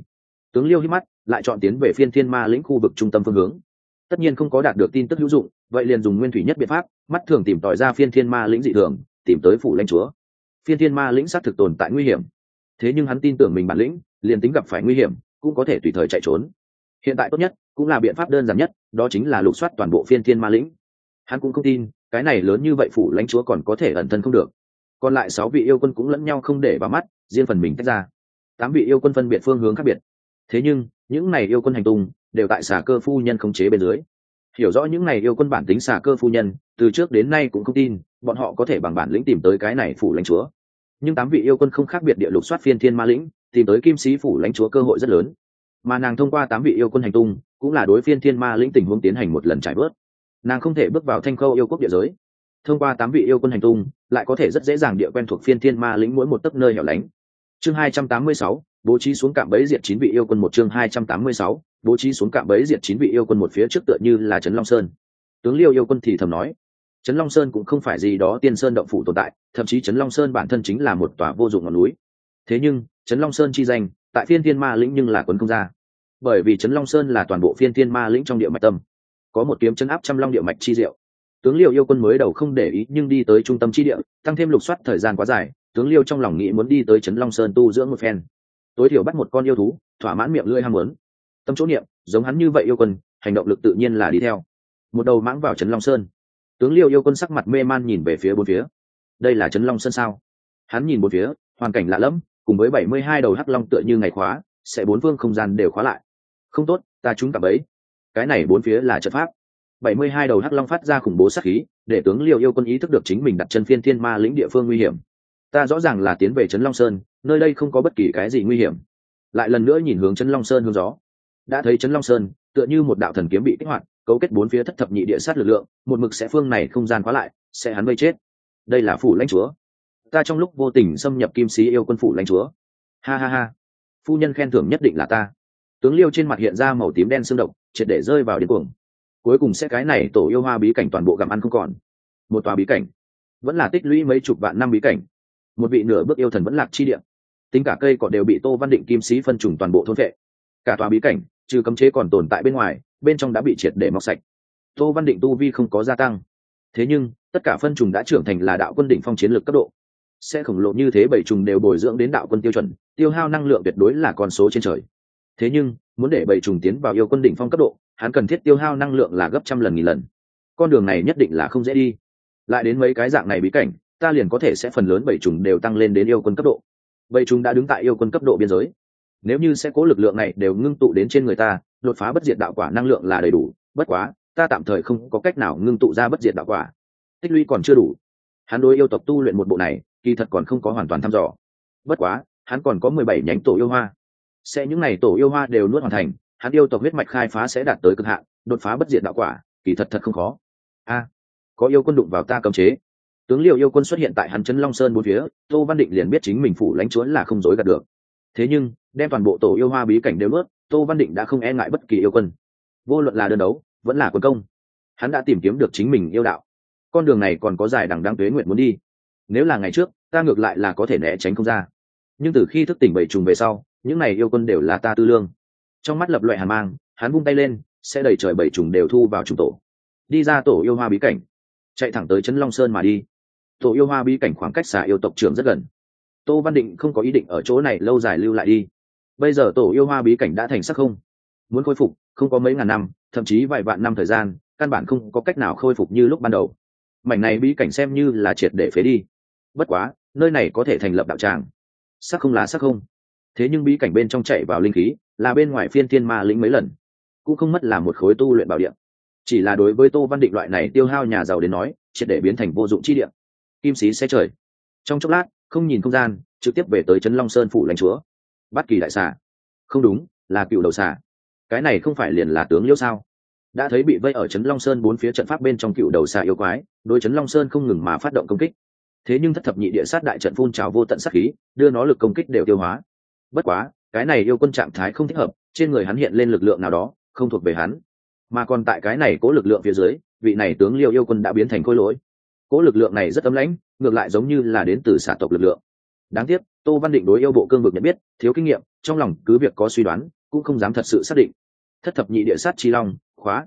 Tướng Liêu hít mắt, lại chọn tiến về Phiên Thiên Ma lĩnh khu vực trung tâm phương hướng. Tất nhiên không có đạt được tin tức hữu dụng, vậy liền dùng nguyên thủy nhất biện pháp, mắt thường tìm tòi ra Phiên Thiên Ma lĩnh dị thường, tìm tới phủ lãnh chúa. Phiên Thiên Ma lĩnh xác thực tồn tại nguy hiểm, thế nhưng hắn tin tưởng mình bản lĩnh, liền tính gặp phải nguy hiểm, cũng có thể tùy thời chạy trốn. Hiện tại tốt nhất, cũng là biện pháp đơn giản nhất, đó chính là lục soát toàn bộ Phiên Thiên Ma lĩnh. Hắn cũng không tin, cái này lớn như vậy phủ lãnh chúa còn có thể ẩn thân không được. Còn lại 6 vị yêu quân cũng lẫn nhau không để vào mắt, riêng phần mình tách ra. 8 vị yêu quân phân biệt phương hướng khác biệt. Thế nhưng, những này yêu quân hành tung đều tại Xà Cơ phu nhân khống chế bên dưới. Hiểu rõ những này yêu quân bản tính Xà Cơ phu nhân, từ trước đến nay cũng không tin bọn họ có thể bằng bản lĩnh tìm tới cái này phủ lãnh chúa. Nhưng 8 vị yêu quân không khác biệt địa lục soát Phiên Thiên Ma lĩnh, tìm tới Kim Sĩ phủ lãnh chúa cơ hội rất lớn. Mà nàng thông qua 8 vị yêu quân hành tung, cũng là đối Phiên Thiên Ma lĩnh tình huống tiến hành một lần trải bớt. Nàng không thể bước vào Thanh Khâu yêu quốc địa giới, thông qua 8 vị yêu quân hành tung, lại có thể rất dễ dàng địa quen thuộc Phiên Thiên Ma lĩnh mỗi một tấc nơi hẻo lánh. Chương 286, bố trí xuống cạm bẫy diệt 9 vị yêu quân. Một chương 286, bố trí xuống cạm bẫy diệt 9 vị yêu quân. Một phía trước tựa như là Trấn Long Sơn. Tướng Liêu yêu quân thì thầm nói, Trấn Long Sơn cũng không phải gì đó tiên sơn động phủ tồn tại, thậm chí Trấn Long Sơn bản thân chính là một tòa vô dụng ngọn núi. Thế nhưng, Trấn Long Sơn chi danh, tại Phiên Thiên Ma lĩnh nhưng là quấn không ra. Bởi vì Trấn Long Sơn là toàn bộ Phiên Thiên Ma lĩnh trong địa mạch tâm, có một kiếm trấn áp trăm long địa mạch chi diệu. Tướng Liêu yêu quân mới đầu không để ý, nhưng đi tới trung tâm chi địa, tăng thêm lục soát thời gian quá dài, tướng Liêu trong lòng nghĩ muốn đi tới Trấn Long Sơn tu dưỡng một phen, tối thiểu bắt một con yêu thú, thỏa mãn miệng lưỡi ham muốn. Tâm chỗ niệm, giống hắn như vậy yêu quân, hành động lực tự nhiên là đi theo. Một đầu mãng vào Trấn Long Sơn. Tướng Liêu yêu quân sắc mặt mê man nhìn về phía bốn phía. Đây là Trấn Long Sơn sao? Hắn nhìn bốn phía, hoàn cảnh lạ lẫm, cùng với 72 đầu hắc long tựa như ngày khóa, sẽ bốn phương không gian đều khóa lại. Không tốt, ta trúng cạm bẫy. Cái này bốn phía là trận pháp. 72 đầu hắc long phát ra khủng bố sát khí, để tướng Liêu yêu quân ý thức được chính mình đặt chân Phiên Thiên Ma lĩnh địa phương nguy hiểm. Ta rõ ràng là tiến về Trấn Long Sơn, nơi đây không có bất kỳ cái gì nguy hiểm. Lại lần nữa nhìn hướng Trấn Long Sơn hướng gió, đã thấy Trấn Long Sơn tựa như một đạo thần kiếm bị kích hoạt, cấu kết bốn phía thất thập nhị địa sát lực lượng, một mực sẽ phương này không gian khóa lại, sẽ hắn vây chết. Đây là phủ lãnh chúa. Ta trong lúc vô tình xâm nhập Kim Sĩ yêu quân phủ lãnh chúa. Ha ha ha, phu nhân khen thưởng nhất định là ta. Tướng Liêu trên mặt hiện ra màu tím đen xương độc, triệt để rơi vào điên cuồng. Cuối cùng sẽ cái này tổ yêu hoa bí cảnh toàn bộ gặm ăn không còn. Một tòa bí cảnh, vẫn là tích lũy mấy chục vạn năm bí cảnh. Một vị nửa bước yêu thần vẫn lạc chi địa, tính cả cây cỏ đều bị Tô Văn Định Kim Sĩ phân trùng toàn bộ thôn vệ. Cả tòa bí cảnh, trừ cấm chế còn tồn tại bên ngoài, bên trong đã bị triệt để mọc sạch. Tô Văn Định tu vi không có gia tăng, thế nhưng tất cả phân trùng đã trưởng thành là đạo quân đỉnh phong chiến lược cấp độ. Sẽ khổng lồ như thế, bảy trùng đều bồi dưỡng đến đạo quân tiêu chuẩn, tiêu hao năng lượng tuyệt đối là con số trên trời. Thế nhưng muốn để bảy trùng tiến vào yêu quân đỉnh phong cấp độ, hắn cần thiết tiêu hao năng lượng là gấp trăm lần nghìn lần. Con đường này nhất định là không dễ đi. Lại đến mấy cái dạng này bí cảnh, ta liền có thể sẽ phần lớn bảy trùng đều tăng lên đến yêu quân cấp độ. Bảy trùng đã đứng tại yêu quân cấp độ biên giới. Nếu như sẽ cố lực lượng này đều ngưng tụ đến trên người ta, đột phá bất diệt đạo quả năng lượng là đầy đủ. Bất quá, ta tạm thời không có cách nào ngưng tụ ra bất diệt đạo quả, tích lũy còn chưa đủ. Hắn đối yêu tộc tu luyện một bộ này, kỳ thật còn không có hoàn toàn thăm dò. Bất quá, hắn còn có 17 nhánh tổ yêu hoa. Sẽ những này tổ yêu hoa đều nuốt hoàn thành, hắn yêu tộc huyết mạch khai phá sẽ đạt tới cực hạn, đột phá bất diệt đạo quả, kỳ thật thật không khó. Có yêu quân đụng vào ta cấm chế. Tướng Liêu yêu quân xuất hiện tại hắn Trấn Long Sơn bốn phía, Tô Văn Định liền biết chính mình phủ lãnh chúa là không dối gạt được. Thế nhưng, đem toàn bộ tổ yêu hoa bí cảnh đều nuốt, Tô Văn Định đã không e ngại bất kỳ yêu quân. Vô luận là đơn đấu, vẫn là quân công, hắn đã tìm kiếm được chính mình yêu đạo. Con đường này còn có dài đằng đẵng tuế nguyện muốn đi. Nếu là ngày trước, ta ngược lại là có thể né tránh không ra. Nhưng từ khi thức tỉnh bảy trùng về sau, những này yêu quân đều là ta tư lương. Trong mắt lập loại hàn mang, hắn vung tay lên, sẽ đẩy trời bảy trùng đều thu vào trùng tổ. Đi ra tổ yêu hoa bí cảnh, chạy thẳng tới Trấn Long Sơn mà đi. Tổ yêu hoa bí cảnh khoảng cách Xà yêu tộc trưởng rất gần. Tô Văn Định không có ý định ở chỗ này lâu dài lưu lại đi. Bây giờ tổ yêu hoa bí cảnh đã thành sắc không, muốn khôi phục không có mấy ngàn năm, thậm chí vài vạn năm thời gian, căn bản không có cách nào khôi phục như lúc ban đầu. Mảnh này bí cảnh xem như là triệt để phế đi. Bất quá, nơi này có thể thành lập đạo tràng. Sắc không lá sắc không. Thế nhưng bí cảnh bên trong chạy vào linh khí, là bên ngoài Phiên Thiên Ma lĩnh mấy lần, cũng không mất là một khối tu luyện bảo địa. Chỉ là đối với Tô Văn Định loại này tiêu hao nhà giàu đến nói, triệt để biến thành vô dụng chi địa. Kim sĩ xe trời. Trong chốc lát, không nhìn không gian, trực tiếp về tới Trấn Long Sơn phủ lãnh chúa. Bát Kỳ đại xà. Không đúng, là Cựu đầu xà. Cái này không phải liền là tướng Liêu sao? Đã thấy bị vây ở Trấn Long Sơn bốn phía trận pháp bên trong Cựu đầu xà yêu quái, đối Trấn Long Sơn không ngừng mà phát động công kích. Thế nhưng thất thập nhị địa sát đại trận phun trào vô tận sát khí, đưa nó lực công kích đều tiêu hóa. Bất quá, cái này yêu quân trạng thái không thích hợp, trên người hắn hiện lên lực lượng nào đó, không thuộc về hắn. Mà còn tại cái này cố lực lượng phía dưới, vị này tướng Liêu yêu quân đã biến thành khối lỗi. Cố lực lượng này rất ấm lãnh, ngược lại giống như là đến từ xà tộc lực lượng. Đáng tiếc, Tô Văn Định đối yêu bộ cương vực nhận biết, thiếu kinh nghiệm, trong lòng cứ việc có suy đoán, cũng không dám thật sự xác định. Thất thập nhị địa sát chi long khóa,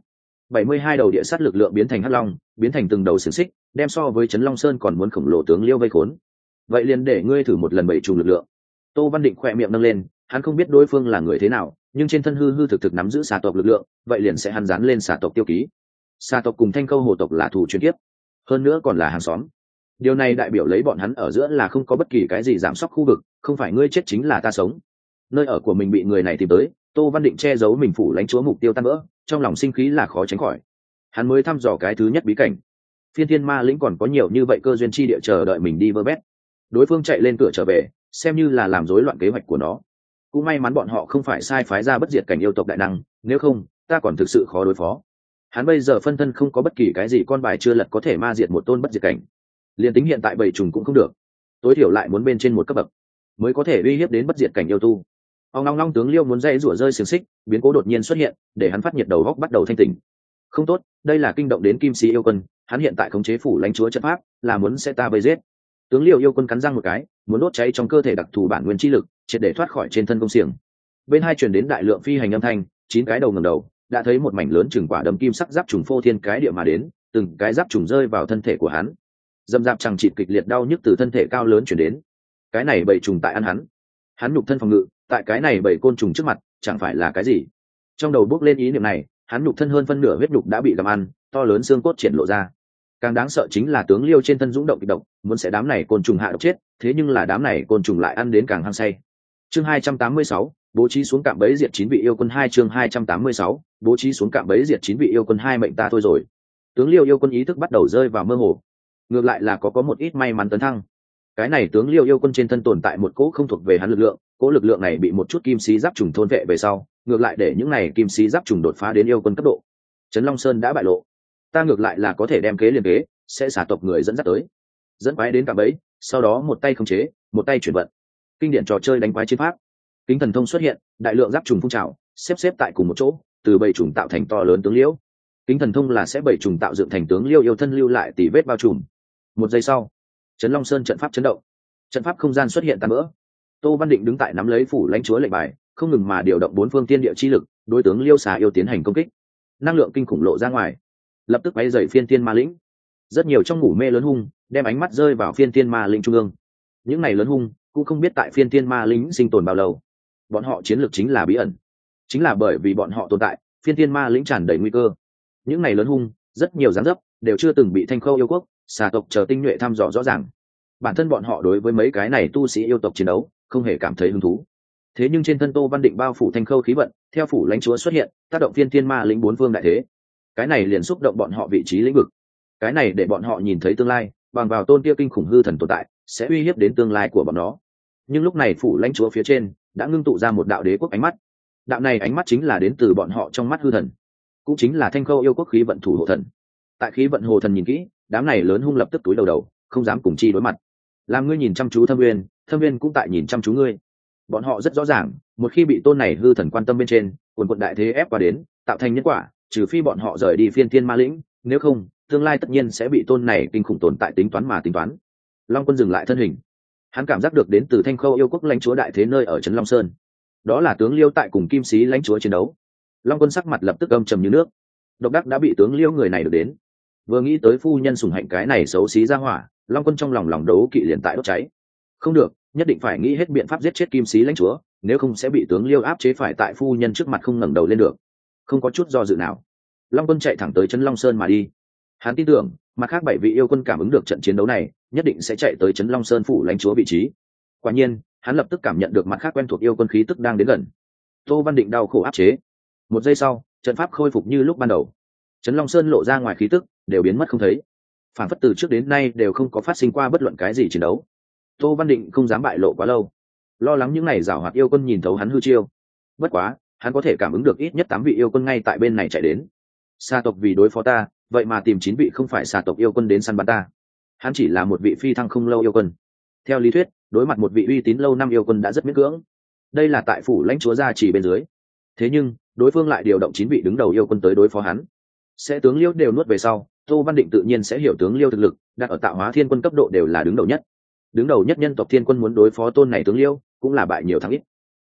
72 đầu địa sát lực lượng biến thành hắc long, biến thành từng đầu xiềng xích, đem so với Trấn Long Sơn còn muốn khổng lồ tướng Liêu vây khốn. Vậy liền để ngươi thử một lần bảy trùng lực lượng. Tô Văn Định khỏe miệng nâng lên, hắn không biết đối phương là người thế nào, nhưng trên thân hư hư thực thực nắm giữ xà tộc lực lượng, vậy liền sẽ hắn dán lên xà tộc tiêu ký. Xà tộc cùng Thanh Câu Hồ tộc là thủ truyền kiếp, hơn nữa còn là hàng xóm. Điều này đại biểu lấy bọn hắn ở giữa là không có bất kỳ cái gì giảm sóc khu vực, không phải ngươi chết chính là ta sống. Nơi ở của mình bị người này tìm tới, Tô Văn Định che giấu mình phủ lãnh chúa mục tiêu tan vỡ, trong lòng sinh khí là khó tránh khỏi. Hắn mới thăm dò cái thứ nhất bí cảnh, Phiên Thiên Ma lĩnh còn có nhiều như vậy cơ duyên chi địa chờ đợi mình đi vơ vét. Đối phương chạy lên cửa trở về, xem như là làm rối loạn kế hoạch của nó. Cũng may mắn bọn họ không phải sai phái ra bất diệt cảnh yêu tộc đại năng, nếu không ta còn thực sự khó đối phó. Hắn bây giờ phân thân không có bất kỳ cái gì con bài chưa lật có thể ma diệt một tôn bất diệt cảnh, liền tính hiện tại bảy trùng cũng không được, tối thiểu lại muốn bên trên một cấp bậc mới có thể uy hiếp đến bất diệt cảnh yêu tu. Ông long long tướng Liêu muốn dây rủa rơi xiềng xích, biến cố đột nhiên xuất hiện, để hắn phát nhiệt đầu góc bắt đầu thanh tỉnh. Không tốt, đây là kinh động đến Kim Sĩ yêu quân, hắn hiện tại khống chế phủ lãnh chúa trận pháp, là muốn sẽ ta vây giết. Tướng Liêu yêu quân cắn răng một cái, muốn đốt cháy trong cơ thể đặc thù bản nguyên chi lực, triệt để thoát khỏi trên thân công xiềng. Bên hai truyền đến đại lượng phi hành âm thanh, 9 cái đầu ngẩng đầu, đã thấy một mảnh lớn chừng quả đấm kim sắc giáp trùng phô thiên cái địa mà đến, từng cái giáp trùng rơi vào thân thể của hắn. Dâm dạp chẳng chịt kịch liệt đau nhức từ thân thể cao lớn truyền đến. Cái này bầy trùng tại ăn hắn. Hắn nhục thân phòng ngự, tại cái này bầy côn trùng trước mặt, chẳng phải là cái gì. Trong đầu bước lên ý niệm này, hắn nhục thân hơn phân nửa huyết nhục đã bị gặm ăn, to lớn xương cốt triển lộ ra. Càng đáng sợ chính là tướng Liêu trên thân dũng động kịch động, muốn sẽ đám này côn trùng hạ độc chết, thế nhưng là đám này côn trùng lại ăn đến càng hăng say. Chương 286, bố trí xuống cạm bẫy diệt 9 vị yêu quân 2 chương 286, bố trí xuống cạm bẫy diệt 9 vị yêu quân 2 mệnh ta thôi rồi. Tướng Liêu yêu quân ý thức bắt đầu rơi vào mơ hồ. Ngược lại là có một ít may mắn tấn thăng. Cái này tướng Liêu yêu quân trên thân tồn tại một cỗ không thuộc về hắn lực lượng, cỗ lực lượng này bị một chút kim sĩ giáp trùng thôn vệ về sau, ngược lại để những này kim sĩ giáp trùng đột phá đến yêu quân cấp độ. Trấn Long Sơn đã bại lộ, ta ngược lại là có thể đem kế liền kế, sẽ xả tộc người dẫn dắt tới, dẫn quái đến cạm bẫy, sau đó một tay khống chế, một tay chuyển vận. Kinh điển trò chơi đánh quái chiến pháp. Kính thần thông xuất hiện, đại lượng giáp trùng phun trào, xếp tại cùng một chỗ, từ bầy trùng tạo thành to lớn tướng liễu. Kính thần thông là sẽ bầy trùng tạo dựng thành tướng liêu yêu thân lưu lại tỉ vết bao trùm. Một giây sau, Trấn Long Sơn trận pháp chấn động, trận pháp không gian xuất hiện tan vỡ. Tô Văn Định đứng tại nắm lấy phủ lãnh chúa lệnh bài, không ngừng mà điều động 4 phương tiên địa chi lực, đối tướng liêu xà yêu tiến hành công kích. Năng lượng kinh khủng lộ ra ngoài, lập tức bay dậy Phiên Thiên Ma lĩnh. Rất nhiều trong ngủ mê lớn hung đem ánh mắt rơi vào Phiên Thiên Ma lĩnh trung ương. Những này lớn hung cũng không biết tại Phiên Thiên Ma lĩnh sinh tồn bao lâu, bọn họ chiến lược chính là bí ẩn, chính là bởi vì bọn họ tồn tại, Phiên Thiên Ma lĩnh tràn đầy nguy cơ. Những này lớn hung rất nhiều dáng dấp đều chưa từng bị Thanh Khâu yêu quốc, xà tộc chờ tinh nhuệ thăm dò rõ ràng. Bản thân bọn họ đối với mấy cái này tu sĩ yêu tộc chiến đấu không hề cảm thấy hứng thú. Thế nhưng trên thân Tô Văn Định bao phủ Thanh Khâu khí vận, theo phủ lãnh chúa xuất hiện, tác động Phiên Thiên Ma lĩnh 4 phương đại thế. Cái này liền xúc động bọn họ vị trí lĩnh vực. Cái này để bọn họ nhìn thấy tương lai, bằng vào tôn kia kinh khủng hư thần tồn tại, sẽ uy hiếp đến tương lai của bọn nó. Nhưng lúc này phủ lãnh chúa phía trên đã ngưng tụ ra một đạo đế quốc ánh mắt. Đạo này ánh mắt chính là đến từ bọn họ trong mắt hư thần, cũng chính là Thanh Khâu yêu quốc khí vận thủ hộ thần. Tại khí vận hồ thần nhìn kỹ, đám này lớn hung lập tức túi đầu, không dám cùng chi đối mặt. Làm ngươi nhìn chăm chú Thâm Nguyên cũng tại nhìn chăm chú ngươi. Bọn họ rất rõ ràng, một khi bị tôn này hư thần quan tâm bên trên, quần quận đại thế ép qua đến, tạo thành nhân quả, trừ phi bọn họ rời đi Phiên Thiên Ma lĩnh, nếu không, tương lai tất nhiên sẽ bị tôn này kinh khủng tồn tại tính toán. Long Quân dừng lại thân hình, hắn cảm giác được đến từ Thanh Khâu yêu quốc lãnh chúa đại thế nơi ở trấn Long Sơn, đó là tướng Liêu tại cùng Kim Sĩ lãnh chúa chiến đấu. Long Quân sắc mặt lập tức âm trầm như nước, độc đắc đã bị tướng Liêu người này được đến. Vừa nghĩ tới phu nhân sủng hạnh cái này xấu xí ra hỏa, Long Quân trong lòng đấu kỵ liền tại đốt cháy. Không được, nhất định phải nghĩ hết biện pháp giết chết Kim Sĩ lãnh chúa, nếu không sẽ bị tướng Liêu áp chế phải tại phu nhân trước mặt không ngẩng đầu lên được. Không có chút do dự nào, Long Quân chạy thẳng tới trấn Long Sơn mà đi. Hắn tin tưởng, mặt khác 7 vị yêu quân cảm ứng được trận chiến đấu này, nhất định sẽ chạy tới trấn Long Sơn phủ lãnh chúa vị trí. Quả nhiên, hắn lập tức cảm nhận được mặt khác quen thuộc yêu quân khí tức đang đến gần. Tô Văn Định đau khổ áp chế. Một giây sau, trận pháp khôi phục như lúc ban đầu. Trấn Long Sơn lộ ra ngoài khí tức đều biến mất không thấy, phản phất từ trước đến nay đều không có phát sinh qua bất luận cái gì chiến đấu. Tô Văn Định không dám bại lộ quá lâu, lo lắng những này giảo hoạt yêu quân nhìn thấu hắn hư chiêu. Bất quá, hắn có thể cảm ứng được ít nhất 8 vị yêu quân ngay tại bên này chạy đến. Sa tộc vì đối phó ta, vậy mà tìm 9 vị không phải sa tộc yêu quân đến săn bắn ta. Hắn chỉ là một vị phi thăng không lâu yêu quân. Theo lý thuyết, đối mặt một vị uy tín lâu năm yêu quân đã rất miễn cưỡng. Đây là tại phủ lãnh chúa gia chỉ bên dưới. Thế nhưng, đối phương lại điều động 9 vị đứng đầu yêu quân tới đối phó hắn. Sẽ tướng Liêu đều nuốt về sau, Tô Văn Định tự nhiên sẽ hiểu tướng Liêu thực lực, đặt ở Tạo Hóa Thiên Quân cấp độ đều là đứng đầu nhất. Đứng đầu nhất nhân tộc Thiên Quân muốn đối phó tôn này tướng Liêu, cũng là bại nhiều thắng ít.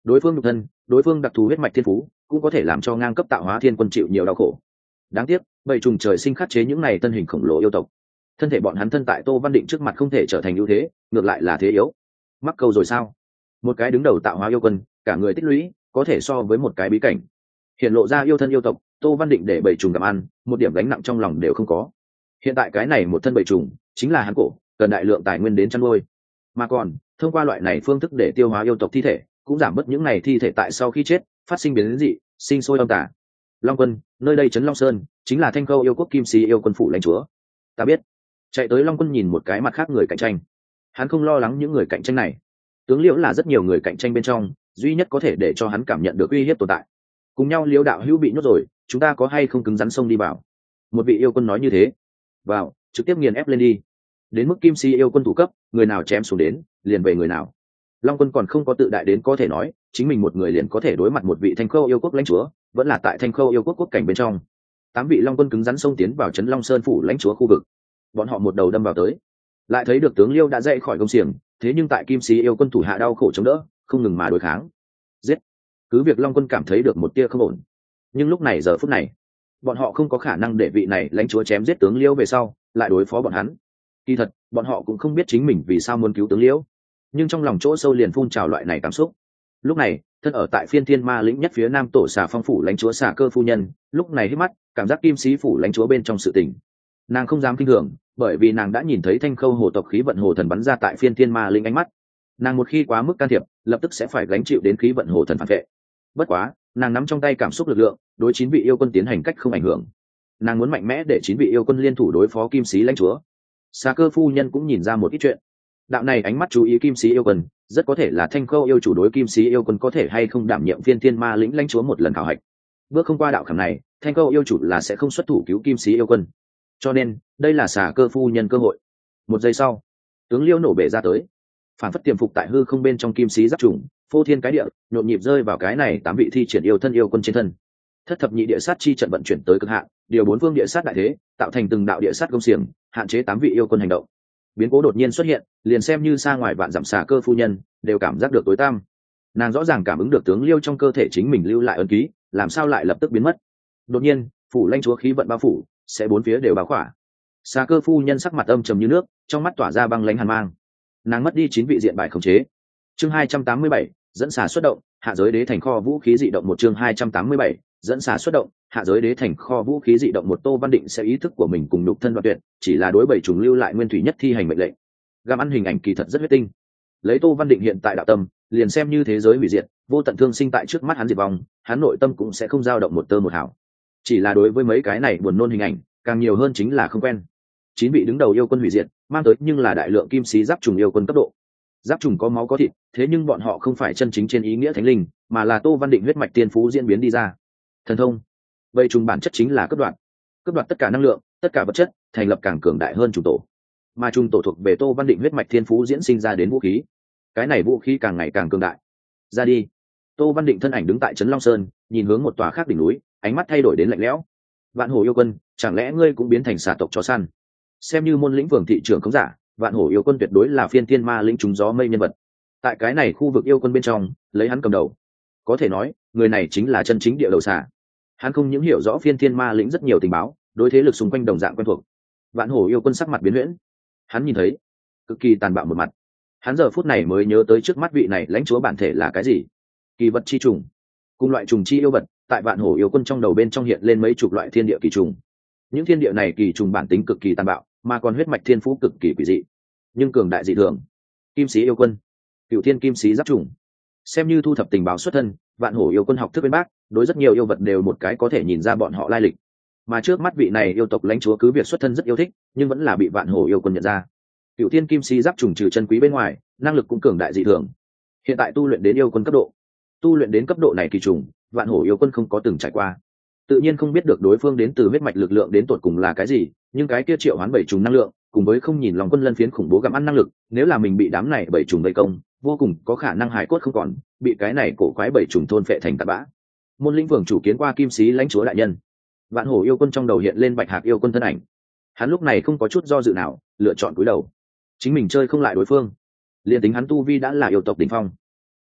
đối phương nhục thân, đối phương đặc thù huyết mạch thiên phú cũng có thể làm cho ngang cấp tạo hóa thiên quân chịu nhiều đau khổ. Đáng tiếc bầy trùng trời sinh khắc chế những này thân hình khổng lồ yêu tộc, thân thể bọn hắn thân tại Tô Văn Định trước mặt không thể trở thành ưu thế, ngược lại là thế yếu. Mắc câu rồi sao? Một cái đứng đầu tạo hóa yêu quân, cả người tích lũy có thể so với một cái bí cảnh, hiện lộ ra yêu thân yêu tộc, Tô Văn Định để bầy trùng gặm ăn, một điểm gánh nặng trong lòng đều không có. Hiện tại cái này một thân bầy trùng chính là hắn cổ, cần đại lượng tài nguyên đến chăn nuôi, mà còn thông qua loại này phương thức để tiêu hóa yêu tộc thi thể, cũng giảm bớt những này thi thể tại sau khi chết phát sinh biến dị, sinh sôi âm tả. Long Quân, nơi đây trấn Long Sơn, chính là Thanh Khâu yêu quốc Kim Sĩ yêu quân phủ lãnh chúa. Ta biết. Chạy tới Long Quân nhìn một cái mặt khác người cạnh tranh, hắn không lo lắng những người cạnh tranh này. Tướng Liễu là rất nhiều người cạnh tranh bên trong duy nhất có thể để cho hắn cảm nhận được uy hiếp tồn tại. Cùng nhau Liễu đạo hữu bị nhốt rồi, chúng ta có hay không cứng rắn xông đi vào? Một vị yêu quân nói như thế. Vào, trực tiếp nghiền ép lên đi. Đến mức Kim Sĩ yêu quân thủ cấp, người nào chém xuống đến liền về người nào. Long Quân còn không có tự đại đến có thể nói chính mình một người liền có thể đối mặt một vị Thanh Khâu yêu quốc lãnh chúa, vẫn là tại Thanh Khâu yêu quốc quốc cảnh bên trong. 8 vị Long Quân cứng rắn xông tiến vào trấn Long Sơn phủ lãnh chúa khu vực. Bọn họ một đầu đâm vào tới, lại thấy được tướng Liêu đã dậy khỏi công xiềng, thế nhưng tại Kim Sĩ yêu quân thủ hạ đau khổ chống đỡ, không ngừng mà đối kháng. Giết! Cứ việc Long Quân cảm thấy được một tia không ổn, nhưng lúc này giờ phút này, bọn họ không có khả năng để vị này lãnh chúa chém giết tướng Liêu về sau lại đối phó bọn hắn. Kỳ thật, bọn họ cũng không biết chính mình vì sao muốn cứu tướng Liêu, nhưng trong lòng chỗ sâu liền phun trào loại này cảm xúc. Lúc này, thân ở tại Phiên Thiên Ma lĩnh nhất phía nam tổ xà phong phủ lãnh chúa Xà Cơ phu nhân, lúc này hít mắt, cảm giác Kim Sĩ phủ lãnh chúa bên trong sự tình. Nàng không dám kinh thường, bởi vì nàng đã nhìn thấy Thanh Khâu hồ tộc khí vận hồ thần bắn ra tại Phiên Thiên Ma lĩnh ánh mắt. Nàng một khi quá mức can thiệp, lập tức sẽ phải gánh chịu đến khí vận hồ thần phản vệ. Bất quá, nàng nắm trong tay cảm xúc lực lượng, đối 9 vị yêu quân tiến hành cách không ảnh hưởng. Nàng muốn mạnh mẽ để 9 vị yêu quân liên thủ đối phó Kim Sĩ lãnh chúa. Xà Cơ phu nhân cũng nhìn ra một ít chuyện. Đạo này ánh mắt chú ý Kim Sĩ yêu quân, rất có thể là Thanh Khâu yêu chủ đối Kim Sĩ yêu quân có thể hay không đảm nhiệm Phiên Thiên Ma lĩnh lãnh chúa một lần khảo hạch. Bước không qua đạo khảm này, Thanh Khâu yêu chủ là sẽ không xuất thủ cứu Kim Sĩ yêu quân. Cho nên, đây là Xà Cơ phu nhân cơ hội. Một giây sau, tướng Liêu nổ bể ra tới, phản phất tiềm phục tại hư không bên trong Kim Sĩ giáp trùng, phô thiên cái địa, nhộn nhịp rơi vào cái này 8 vị thi triển yêu thân yêu quân trên thân. Thất thập nhị địa sát chi trận vận chuyển tới cực hạn, điều 4 phương địa sát đại thế, tạo thành từng đạo địa sát công xiềng, hạn chế 8 vị yêu quân hành động. Biến cố đột nhiên xuất hiện, liền xem như xa ngoài vạn dặm Xà Cơ phu nhân đều cảm giác được tối tăm. Nàng rõ ràng cảm ứng được tướng Liêu trong cơ thể chính mình lưu lại ấn ký, làm sao lại lập tức biến mất? Đột nhiên, phủ lãnh chúa khí vận bao phủ, sẽ bốn phía đều bao khỏa. Xà Cơ phu nhân sắc mặt âm trầm như nước, trong mắt tỏa ra băng lãnh hàn mang. Nàng mất đi 9 vị diện bài khống chế. Chương 287, dẫn xà xuất động, hạ giới đế thành kho vũ khí dị động. Một chương 287, dẫn xà xuất động, hạ giới đế thành kho vũ khí dị động. Một Tô Văn Định sẽ ý thức của mình cùng nhục thân đoạn tuyệt, chỉ là đối bảy trùng lưu lại nguyên thủy nhất thi hành mệnh lệnh. Gặm ăn hình ảnh kỳ thật rất huyết tinh. Lấy Tô Văn Định hiện tại đạo tâm, liền xem như thế giới hủy diệt, vô tận thương sinh tại trước mắt hắn diệt vong, hắn nội tâm cũng sẽ không dao động một tơ một hào. Chỉ là đối với mấy cái này buồn nôn hình ảnh, càng nhiều hơn chính là không quen. 9 vị đứng đầu yêu quân hủy diệt, mang tới nhưng là đại lượng Kim Sĩ giáp trùng yêu quân cấp độ. Giáp trùng có máu có thịt, thế nhưng bọn họ không phải chân chính trên ý nghĩa thánh linh, mà là Tô Văn Định huyết mạch tiên phú diễn biến đi ra. Thần thông. Vậy trùng bản chất chính là cướp đoạt tất cả năng lượng, tất cả vật chất, thành lập càng cường đại hơn trùng tổ. Mà trùng tổ thuộc về Tô Văn Định huyết mạch thiên phú diễn sinh ra đến vũ khí. Cái này vũ khí càng ngày càng cường đại. Ra đi. Tô Văn Định thân ảnh đứng tại trấn Long Sơn, nhìn hướng một tòa khác đỉnh núi, ánh mắt thay đổi đến lạnh lẽo. Vạn Hổ yêu quân, chẳng lẽ ngươi cũng biến thành xà tộc chó săn? Xem như môn lĩnh vương thị trưởng không giả, Vạn Hổ yêu quân tuyệt đối là Phiên Thiên Ma lĩnh trúng gió mây nhân vật. Tại cái này khu vực yêu quân bên trong, lấy hắn cầm đầu, có thể nói người này chính là chân chính địa đầu xà. Hắn không những hiểu rõ Phiên Thiên Ma lĩnh rất nhiều tình báo, đối thế lực xung quanh đồng dạng quen thuộc. Vạn Hổ yêu quân sắc mặt biến huyễn, hắn nhìn thấy cực kỳ tàn bạo một mặt. Hắn giờ phút này mới nhớ tới trước mắt vị này lãnh chúa bản thể là cái gì? Kỳ vật chi trùng. Cùng loại trùng chi yêu vật, tại Vạn Hổ yêu quân trong đầu bên trong hiện lên mấy chục loại thiên địa kỳ trùng. Những thiên địa này kỳ trùng bản tính cực kỳ tàn bạo, mà còn huyết mạch thiên phú cực kỳ quỷ dị, nhưng cường đại dị thường. Kim Sĩ yêu quân, Cửu Thiên Kim Sĩ giáp trùng. Xem như thu thập tình báo xuất thân, Vạn Hổ yêu quân học thức bên bác, đối rất nhiều yêu vật đều một cái có thể nhìn ra bọn họ lai lịch. Mà trước mắt vị này yêu tộc lãnh chúa cứ việc xuất thân rất yêu thích, nhưng vẫn là bị Vạn Hổ yêu quân nhận ra. Cửu Thiên Kim Sĩ giáp trùng trừ chân quý bên ngoài, năng lực cũng cường đại dị thường. Hiện tại tu luyện đến yêu quân cấp độ, tu luyện đến cấp độ này kỳ trùng, Vạn Hổ yêu quân không có từng trải qua, tự nhiên không biết được đối phương đến từ huyết mạch lực lượng đến tột cùng là cái gì. Nhưng cái kia triệu hoán bảy trùng năng lượng, cùng với không nhìn lòng quân lân phiến khủng bố gặm ăn năng lực, nếu là mình bị đám này bảy trùng vây công, vô cùng có khả năng hải cốt không còn, bị cái này cổ quái bảy trùng thôn phệ thành tạt bã. Môn lĩnh vương chủ kiến qua Kim Sĩ lãnh chúa đại nhân. Vạn Hổ yêu quân trong đầu hiện lên Bạch Hạc yêu quân thân ảnh. Hắn lúc này không có chút do dự nào, lựa chọn cúi đầu. Chính mình chơi không lại đối phương, liền tính hắn tu vi đã là yêu tộc đỉnh phong,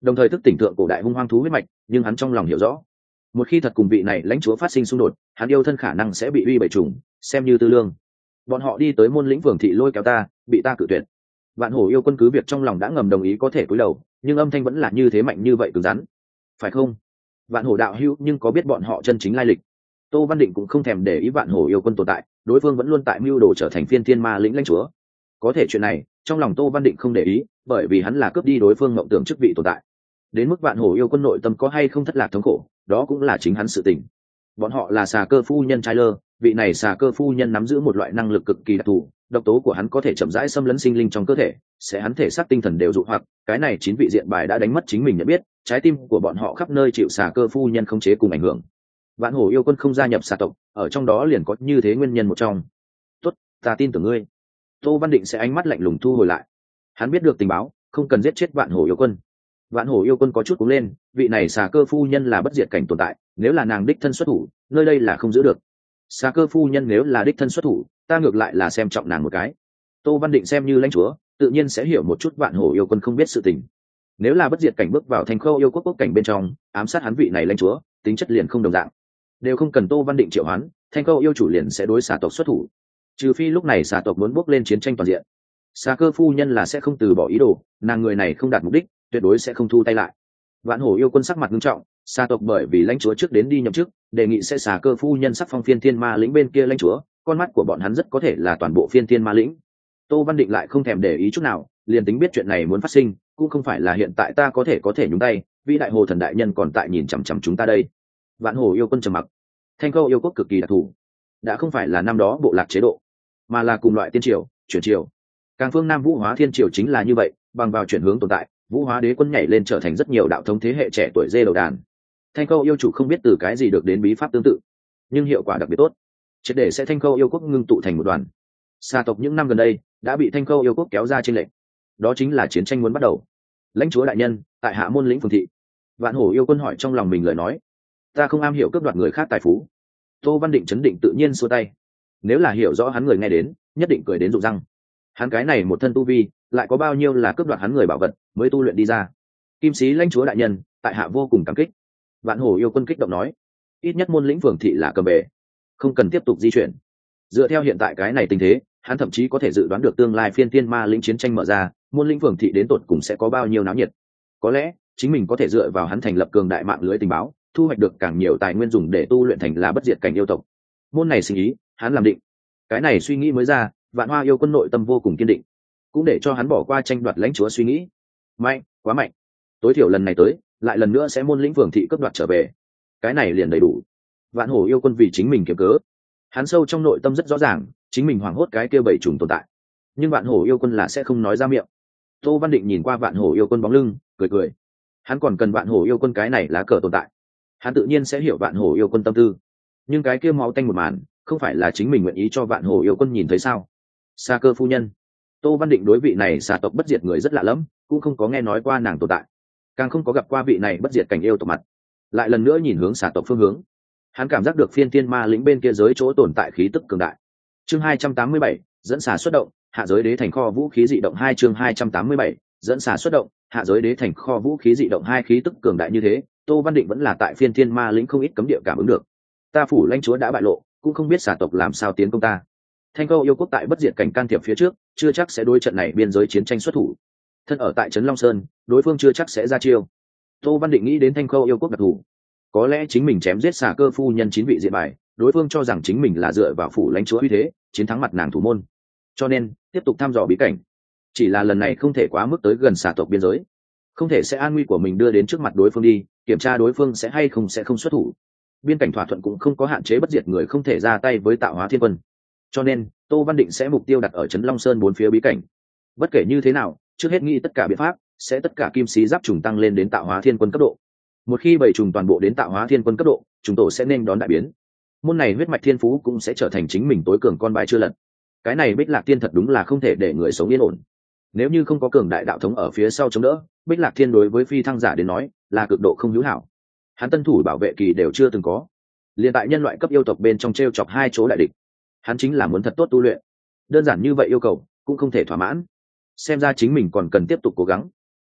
đồng thời thức tỉnh thượng cổ đại hung hoang thú huyết mạch, nhưng hắn trong lòng hiểu rõ, một khi thật cùng vị này lãnh chúa phát sinh xung đột, hắn yêu thân khả năng sẽ bị uy bầy trùng, xem như tư lương. Bọn họ đi tới môn lĩnh Phường thị lôi kéo ta, bị ta cự tuyệt. Vạn Hổ yêu quân cứ việc trong lòng đã ngầm đồng ý có thể cúi đầu, nhưng âm thanh vẫn là như thế mạnh như vậy cứng rắn. Phải không? Vạn Hổ đạo hữu, nhưng có biết bọn họ chân chính lai lịch? Tô Văn Định cũng không thèm để ý Vạn Hổ yêu quân tồn tại, đối phương vẫn luôn tại mưu đồ trở thành phiên thiên ma lĩnh lãnh chúa. Có thể chuyện này, trong lòng Tô Văn Định không để ý, bởi vì hắn là cướp đi đối phương mộng tưởng chức vị tồn tại. Đến mức Vạn Hổ yêu quân nội tâm có hay không thất lạc thống khổ, đó cũng là chính hắn sự tình. Bọn họ là xà cơ phu nhân trai lơ, vị này xà cơ phu nhân nắm giữ một loại năng lực cực kỳ đặc thù, độc tố của hắn có thể chậm rãi xâm lấn sinh linh trong cơ thể, sẽ hắn thể xác tinh thần đều dụ hoặc, cái này 9 vị diện bài đã đánh mất chính mình nhận biết, trái tim của bọn họ khắp nơi chịu xà cơ phu nhân khống chế cùng ảnh hưởng. Vạn Hổ yêu quân không gia nhập xà tộc, ở trong đó liền có như thế nguyên nhân một trong. Tốt, ta tin tưởng ngươi. Tô Văn Định sẽ ánh mắt lạnh lùng thu hồi lại. Hắn biết được tình báo, không cần giết chết Vạn Hổ yêu quân. Vạn Hổ yêu quân có chút cuống lên, vị này xà cơ phu nhân là bất diệt cảnh tồn tại, nếu là nàng đích thân xuất thủ, nơi đây là không giữ được. Xà cơ phu nhân nếu là đích thân xuất thủ, ta ngược lại là xem trọng nàng một cái. Tô Văn Định xem như lãnh chúa, tự nhiên sẽ hiểu một chút Vạn Hổ yêu quân không biết sự tình. Nếu là bất diệt cảnh bước vào thành khâu yêu quốc quốc cảnh bên trong, ám sát hắn vị này lãnh chúa, tính chất liền không đồng dạng. Đều không cần Tô Văn Định triệu hoán, thành khâu yêu chủ liền sẽ đối xà tộc xuất thủ. Trừ phi lúc này xà tộc muốn bước lên chiến tranh toàn diện. Xà cơ phu nhân là sẽ không từ bỏ ý đồ, nàng người này không đạt mục đích, tuyệt đối sẽ không thu tay lại. Vạn Hổ yêu quân sắc mặt nghiêm trọng, xà tộc bởi vì lãnh chúa trước đến đi nhậm chức, đề nghị sẽ xà cơ phu nhân sắc phong phiên thiên ma lĩnh bên kia lãnh chúa, con mắt của bọn hắn rất có thể là toàn bộ phiên thiên ma lĩnh. Tô Văn Định lại không thèm để ý chút nào, liền tính biết chuyện này muốn phát sinh, cũng không phải là hiện tại ta có thể nhúng tay, vĩ đại hồ thần đại nhân còn tại nhìn chằm chằm chúng ta đây. Vạn Hổ yêu quân trầm mặc. Thanh Câu yêu quốc cực kỳ đặc thù, đã không phải là năm đó bộ lạc chế độ, mà là cùng loại tiên triều, chuyển triều. Càng phương Nam Vũ Hóa Thiên triều chính là như vậy, bằng vào chuyển hướng tồn tại, Vũ Hóa Đế quân nhảy lên trở thành rất nhiều đạo thống thế hệ trẻ tuổi dê đầu đàn. Thanh Câu yêu chủ không biết từ cái gì được đến bí pháp tương tự, nhưng hiệu quả đặc biệt tốt, triệt để sẽ Thanh Câu yêu quốc ngưng tụ thành một đoàn. Sa tộc những năm gần đây đã bị Thanh Câu yêu quốc kéo ra trên lệnh, đó chính là chiến tranh muốn bắt đầu. Lãnh chúa đại nhân, tại hạ môn lĩnh Phường thị. Vạn Hổ yêu quân hỏi trong lòng mình lời nói, ta không am hiểu cướp đoạt người khác tài phú. Tô Văn Định chấn định tự nhiên xua tay, nếu là hiểu rõ hắn người nghe đến, nhất định cười đến rụng răng. Hắn cái này một thân tu vi, lại có bao nhiêu là cướp đoạt hắn người bảo vật mới tu luyện đi ra. Kim sĩ lãnh chúa đại nhân, tại hạ vô cùng cảm kích. Vạn Hổ yêu quân kích động nói, ít nhất môn lĩnh Phường thị là cầm bể, không cần tiếp tục di chuyển. Dựa theo hiện tại cái này tình thế, hắn thậm chí có thể dự đoán được tương lai phiên thiên ma lĩnh chiến tranh mở ra, môn lĩnh Phường thị đến tột cùng sẽ có bao nhiêu náo nhiệt. Có lẽ chính mình có thể dựa vào hắn thành lập cường đại mạng lưới tình báo, thu hoạch được càng nhiều tài nguyên dùng để tu luyện thành là bất diệt cảnh yêu tộc. Môn này sinh ý, hắn làm định. Cái này suy nghĩ mới ra, Vạn Hoa yêu quân nội tâm vô cùng kiên định, cũng để cho hắn bỏ qua tranh đoạt lãnh chúa suy nghĩ. Mạnh, quá mạnh. Tối thiểu lần này tới, lại lần nữa sẽ môn lĩnh Phường thị cấp đoạt trở về. Cái này liền đầy đủ. Vạn Hổ yêu quân vì chính mình kiếm cớ. Hắn sâu trong nội tâm rất rõ ràng, chính mình hoảng hốt cái kia bảy trùng tồn tại. Nhưng Vạn Hổ yêu quân là sẽ không nói ra miệng. Tô Văn Định nhìn qua Vạn Hổ yêu quân bóng lưng, cười cười. Hắn còn cần Vạn Hổ yêu quân cái này lá cờ tồn tại. Hắn tự nhiên sẽ hiểu Vạn Hổ yêu quân tâm tư. Nhưng cái kia máu tanh một màn, không phải là chính mình nguyện ý cho Vạn Hổ yêu quân nhìn thấy sao? Sa cơ phu nhân. Tô Văn Định đối vị này xà tộc bất diệt người rất lạ lẫm, cũng không có nghe nói qua nàng tồn tại, càng không có gặp qua vị này bất diệt cảnh yêu tộc mặt. Lại lần nữa nhìn hướng xà tộc phương hướng, hắn cảm giác được phiên thiên ma lĩnh bên kia giới chỗ tồn tại khí tức cường đại. Chương 287, dẫn xà xuất động, hạ giới đế thành kho vũ khí dị động 2. Chương 287, dẫn xà xuất động, hạ giới đế thành kho vũ khí dị động 2. Khí tức cường đại như thế, Tô Văn Định vẫn là tại phiên thiên ma lĩnh không ít cấm địa cảm ứng được. Ta phủ lãnh chúa đã bại lộ, cũng không biết xà tộc làm sao tiến công ta. Thanh Câu yêu quốc tại bất diệt cảnh can thiệp phía trước, chưa chắc sẽ đối trận này biên giới chiến tranh xuất thủ. Thân ở tại trấn Long Sơn, đối phương chưa chắc sẽ ra chiêu. Tô Văn Định nghĩ đến Thanh Câu yêu quốc đặc thù, có lẽ chính mình chém giết xà cơ phu nhân 9 vị diện bài, đối phương cho rằng chính mình là dựa vào phủ lãnh chúa uy thế chiến thắng mặt nàng thủ môn, cho nên tiếp tục thăm dò bí cảnh. Chỉ là lần này không thể quá mức tới gần xà tộc biên giới, không thể sẽ an nguy của mình đưa đến trước mặt đối phương đi kiểm tra đối phương sẽ hay không sẽ không xuất thủ. Biên cảnh thỏa thuận cũng không có hạn chế bất diệt người không thể ra tay với Tạo Hóa Thiên Quân, cho nên Tô Văn Định sẽ mục tiêu đặt ở trấn Long Sơn 4 phía bí cảnh. Bất kể như thế nào, trước hết nghĩ tất cả biện pháp, sẽ tất cả kim sĩ giáp trùng tăng lên đến Tạo Hóa Thiên Quân cấp độ. Một khi bảy trùng toàn bộ đến Tạo Hóa Thiên Quân cấp độ, chúng tổ sẽ nên đón đại biến. Môn này huyết mạch thiên phú cũng sẽ trở thành chính mình tối cường con bài chưa lật. Cái này Bích Lạc Tiên thật đúng là không thể để người sống yên ổn. Nếu như không có cường đại đạo thống ở phía sau chống đỡ, Bích Lạc Thiên đối với phi thăng giả đến nói là cực độ không hữu hảo. Hắn tân thủ bảo vệ kỳ đều chưa từng có, liền tại nhân loại cấp yêu tộc bên trong treo chọc 2 chỗ đại địch, hắn chính là muốn thật tốt tu luyện. Đơn giản như vậy yêu cầu cũng không thể thỏa mãn, xem ra chính mình còn cần tiếp tục cố gắng.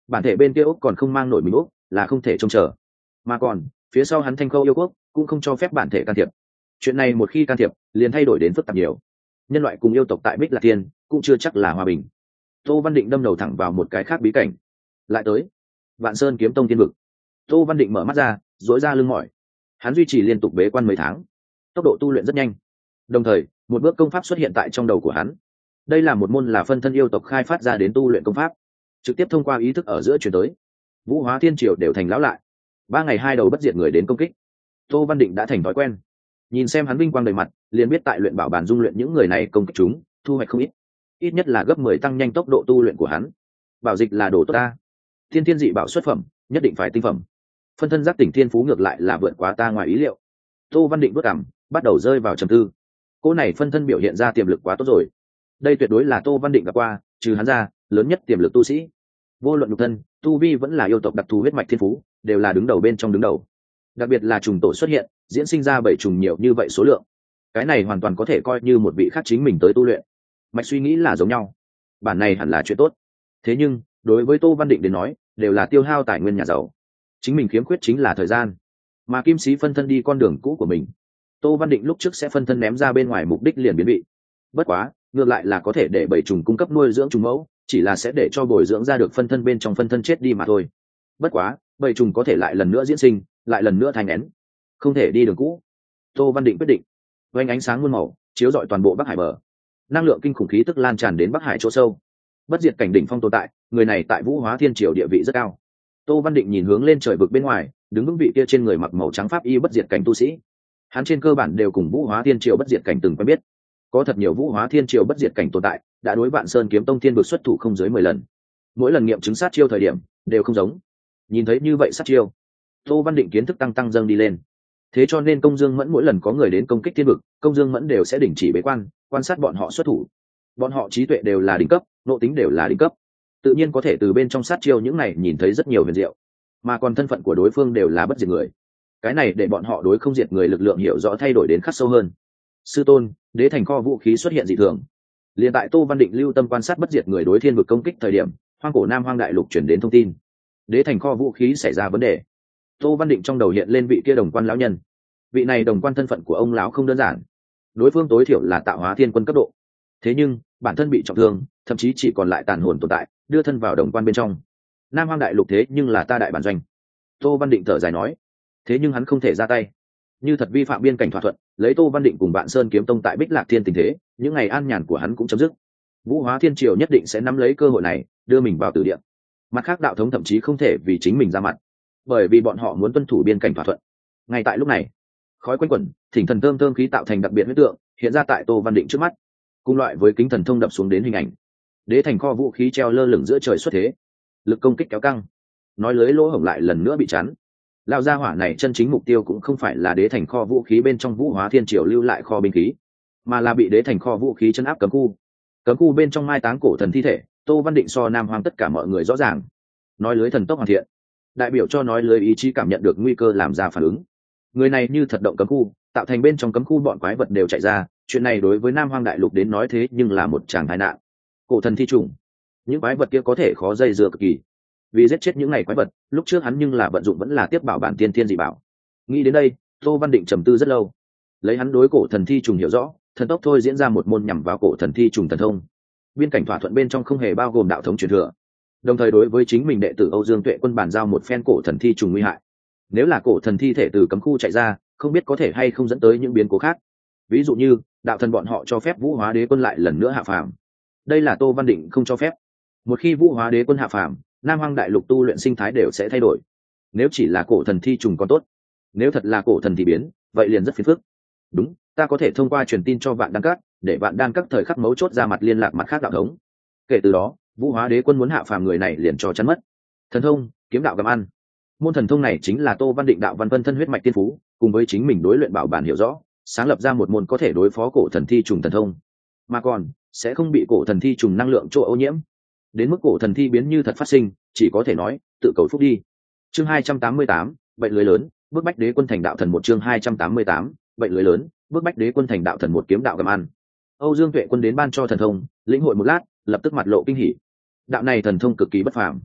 bản thể bên kia úc còn không mang nổi mình úc là không thể trông chờ, mà còn phía sau hắn Thanh Khâu yêu quốc cũng không cho phép bản thể can thiệp. Chuyện này một khi can thiệp liền thay đổi đến phức tạp nhiều, nhân loại cùng yêu tộc tại Bích Lạc Thiên cũng chưa chắc là hòa bình. Tô Văn Định đâm đầu thẳng vào một cái khác bí cảnh, lại tới Vạn Sơn Kiếm Tông Thiên Vực. Tô Văn Định mở mắt ra, duỗi ra lưng mỏi. Hắn duy trì liên tục bế quan mấy tháng, tốc độ tu luyện rất nhanh, đồng thời một bước công pháp xuất hiện tại trong đầu của hắn. Đây là một môn là phân thân yêu tộc khai phát ra đến tu luyện công pháp, trực tiếp thông qua ý thức ở giữa truyền tới. Vũ Hóa Thiên Triều đều thành lão lại, 3 ngày 2 đầu bất diệt người đến công kích. Tô Văn Định đã thành thói quen, nhìn xem hắn vinh quang đầy mặt, liền biết tại luyện bảo bàn dung luyện những người này công kích chúng, thu hoạch không ít, ít nhất là gấp 10 tăng nhanh tốc độ tu luyện của hắn. Bảo dịch là đồ tốt ta, thiên thiên dị bảo xuất phẩm, nhất định phải tinh phẩm. Phân thân giác tỉnh thiên phú ngược lại là vượt quá ta ngoài ý liệu. Tô Văn Định bước cảm, bắt đầu rơi vào trầm tư. Cô này phân thân biểu hiện ra tiềm lực quá tốt rồi, đây tuyệt đối là Tô Văn Định gặp qua trừ hắn ra lớn nhất tiềm lực tu sĩ. Vô luận nhục thân, tu vi vẫn là yêu tộc đặc thù huyết mạch thiên phú, đều là đứng đầu bên trong đứng đầu. Đặc biệt là trùng tổ xuất hiện, diễn sinh ra 7 trùng nhiều như vậy số lượng, cái này hoàn toàn có thể coi như một vị khác chính mình tới tu luyện. Mạch suy nghĩ là giống nhau, bản này hẳn là chuyện tốt. Thế nhưng đối với Tô Văn Định đến nói, đều là tiêu hao tài nguyên nhà giàu. Chính mình khiếm khuyết chính là thời gian, mà kim sĩ phân thân đi con đường cũ của mình. Tô Văn Định lúc trước sẽ phân thân ném ra bên ngoài, mục đích liền biến vị. Bất quá ngược lại là có thể để 7 trùng cung cấp nuôi dưỡng trùng mẫu, chỉ là sẽ để cho bồi dưỡng ra được phân thân bên trong phân thân chết đi mà thôi. Bất quá 7 trùng có thể lại lần nữa diễn sinh, lại lần nữa thành nén, không thể đi đường cũ. Tô Văn Định quyết định. Vành ánh sáng muôn màu chiếu rọi toàn bộ Bắc Hải bờ, năng lượng kinh khủng khí tức lan tràn đến Bắc Hải chỗ sâu. Bất diệt cảnh đỉnh phong tồn tại, người này tại Vũ Hóa Thiên Triều địa vị rất cao. Tô Văn Định nhìn hướng lên trời vực bên ngoài, đứng vững vị kia trên người mặc màu trắng pháp y bất diệt cảnh tu sĩ. Hắn trên cơ bản đều cùng Vũ Hóa Thiên Triều bất diệt cảnh từng quen biết, có thật nhiều Vũ Hóa Thiên Triều bất diệt cảnh tồn tại đã đối Vạn Sơn Kiếm Tông Thiên vực xuất thủ không dưới 10 lần. Mỗi lần nghiệm chứng sát chiêu thời điểm đều không giống. Nhìn thấy như vậy sát chiêu, Tô Văn Định kiến thức tăng dâng đi lên. Thế cho nên Công Dương Mẫn mỗi lần có người đến công kích thiên vực, Công Dương Mẫn đều sẽ đình chỉ bế quan, quan sát bọn họ xuất thủ. Bọn họ trí tuệ đều là đỉnh cấp, nội tính đều là đỉnh cấp, tự nhiên có thể từ bên trong sát chiêu những này nhìn thấy rất nhiều huyền diệu. Mà còn thân phận của đối phương đều là bất diệt người, cái này để bọn họ đối không diệt người lực lượng hiểu rõ thay đổi đến khắc sâu hơn. Sư tôn, đế thành kho vũ khí xuất hiện dị thường. Liên tại Tô Văn Định lưu tâm quan sát bất diệt người đối thiên vực công kích thời điểm, hoang cổ Nam Hoang đại lục chuyển đến thông tin, đế thành kho vũ khí xảy ra vấn đề. Tô Văn Định trong đầu hiện lên vị kia đồng quan lão nhân. Vị này đồng quan thân phận của ông lão không đơn giản, đối phương tối thiểu là tạo hóa thiên quân cấp độ. Thế nhưng bản thân bị trọng thương, thậm chí chỉ còn lại tàn hồn tồn tại, đưa thân vào đồng quan bên trong. Nam Hoang đại lục thế nhưng là ta đại bản doanh. Tô Văn Định thở dài nói. Thế nhưng hắn không thể ra tay, như thật vi phạm biên cảnh thỏa thuận, lấy Tô Văn Định cùng Vạn Sơn Kiếm Tông tại Bích Lạc Thiên tình thế, những ngày an nhàn của hắn cũng chấm dứt. Vũ Hóa Thiên Triều nhất định sẽ nắm lấy cơ hội này đưa mình vào tử địa. Mặt khác đạo thống thậm chí không thể vì chính mình ra mặt, bởi vì bọn họ muốn tuân thủ biên cảnh thỏa thuận. Ngay tại lúc này, khói quanh quẩn, thỉnh thần thơm thơm khí tạo thành đặc biệt huyết tượng hiện ra tại Tô Văn Định trước mắt, cùng loại với kính thần thông đập xuống đến hình ảnh. Đế thành kho vũ khí treo lơ lửng giữa trời xuất thế, lực công kích kéo căng, nói lưới lỗ hổng lại lần nữa bị chắn. Lão gia hỏa này chân chính mục tiêu cũng không phải là đế thành kho vũ khí bên trong Vũ Hóa Thiên Triều lưu lại kho binh khí, mà là bị đế thành kho vũ khí chấn áp cấm khu. Cấm khu bên trong mai táng cổ thần thi thể, Tô Văn Định so Nam Hoang tất cả mọi người rõ ràng. Nói lưới thần tốc hoàn thiện, đại biểu cho nói lưới ý chí cảm nhận được nguy cơ làm ra phản ứng. Người này như thật động cấm khu, tạo thành bên trong cấm khu bọn quái vật đều chạy ra, chuyện này đối với Nam Hoang đại lục đến nói thế nhưng là một tràng tai nạn. Cổ thần thi trùng, những quái vật kia có thể khó dây dưa cực kỳ. Vì giết chết những ngày quái vật, lúc trước hắn nhưng là vận dụng vẫn là tiếp bảo bản tiên thiên dị bảo. Nghĩ đến đây, Tô Văn Định trầm tư rất lâu. Lấy hắn đối cổ thần thi trùng hiểu rõ, thần tốc thôi diễn ra một môn nhằm vào cổ thần thi trùng thần thông. Biên cảnh thỏa thuận bên trong không hề bao gồm đạo thống truyền thừa, đồng thời đối với chính mình đệ tử Âu Dương Tuệ Quân bàn giao một phen cổ thần thi trùng nguy hại. Nếu là cổ thần thi thể từ cấm khu chạy ra, không biết có thể hay không dẫn tới những biến cố khác. Ví dụ như đạo thần bọn họ cho phép Vũ Hóa Đế Quân lại lần nữa hạ phàm. Đây là Tô Văn Định không cho phép. Một khi Vũ Hóa Đế Quân hạ phàm, Nam Hoang đại lục tu luyện sinh thái đều sẽ thay đổi. Nếu chỉ là cổ thần thi trùng còn tốt, nếu thật là cổ thần thi biến, vậy liền rất phiền phức. Đúng, ta có thể thông qua truyền tin cho Vạn Đan Các, để Vạn Đan Các thời khắc mấu chốt ra mặt liên lạc mặt khác đạo thống. Kể từ đó, Vũ Hóa Đế Quân muốn hạ phàm người này liền cho chắn mất. Thần thông, kiếm đạo gặm ăn. Môn thần thông này chính là Tô Văn Định đạo văn vân thân huyết mạch tiên phú, cùng với chính mình đối luyện bảo bản hiểu rõ, sáng lập ra một môn có thể đối phó cổ thần thi trùng thần thông, mà còn sẽ không bị cổ thần thi trùng năng lượng chỗ ô nhiễm. Đến mức cổ thần thi biến như thật phát sinh, chỉ có thể nói tự cầu phúc đi. Chương 288, bệnh lưới lớn, bước bách đế quân thành đạo thần một. Chương 288, bệnh lưới lớn, bước bách đế quân thành đạo thần một. Kiếm đạo gặm ăn. Âu Dương Tuệ Quân đến ban cho thần thông, lĩnh hội một lát, lập tức mặt lộ kinh hỉ. Đạo này thần thông cực kỳ bất phàm,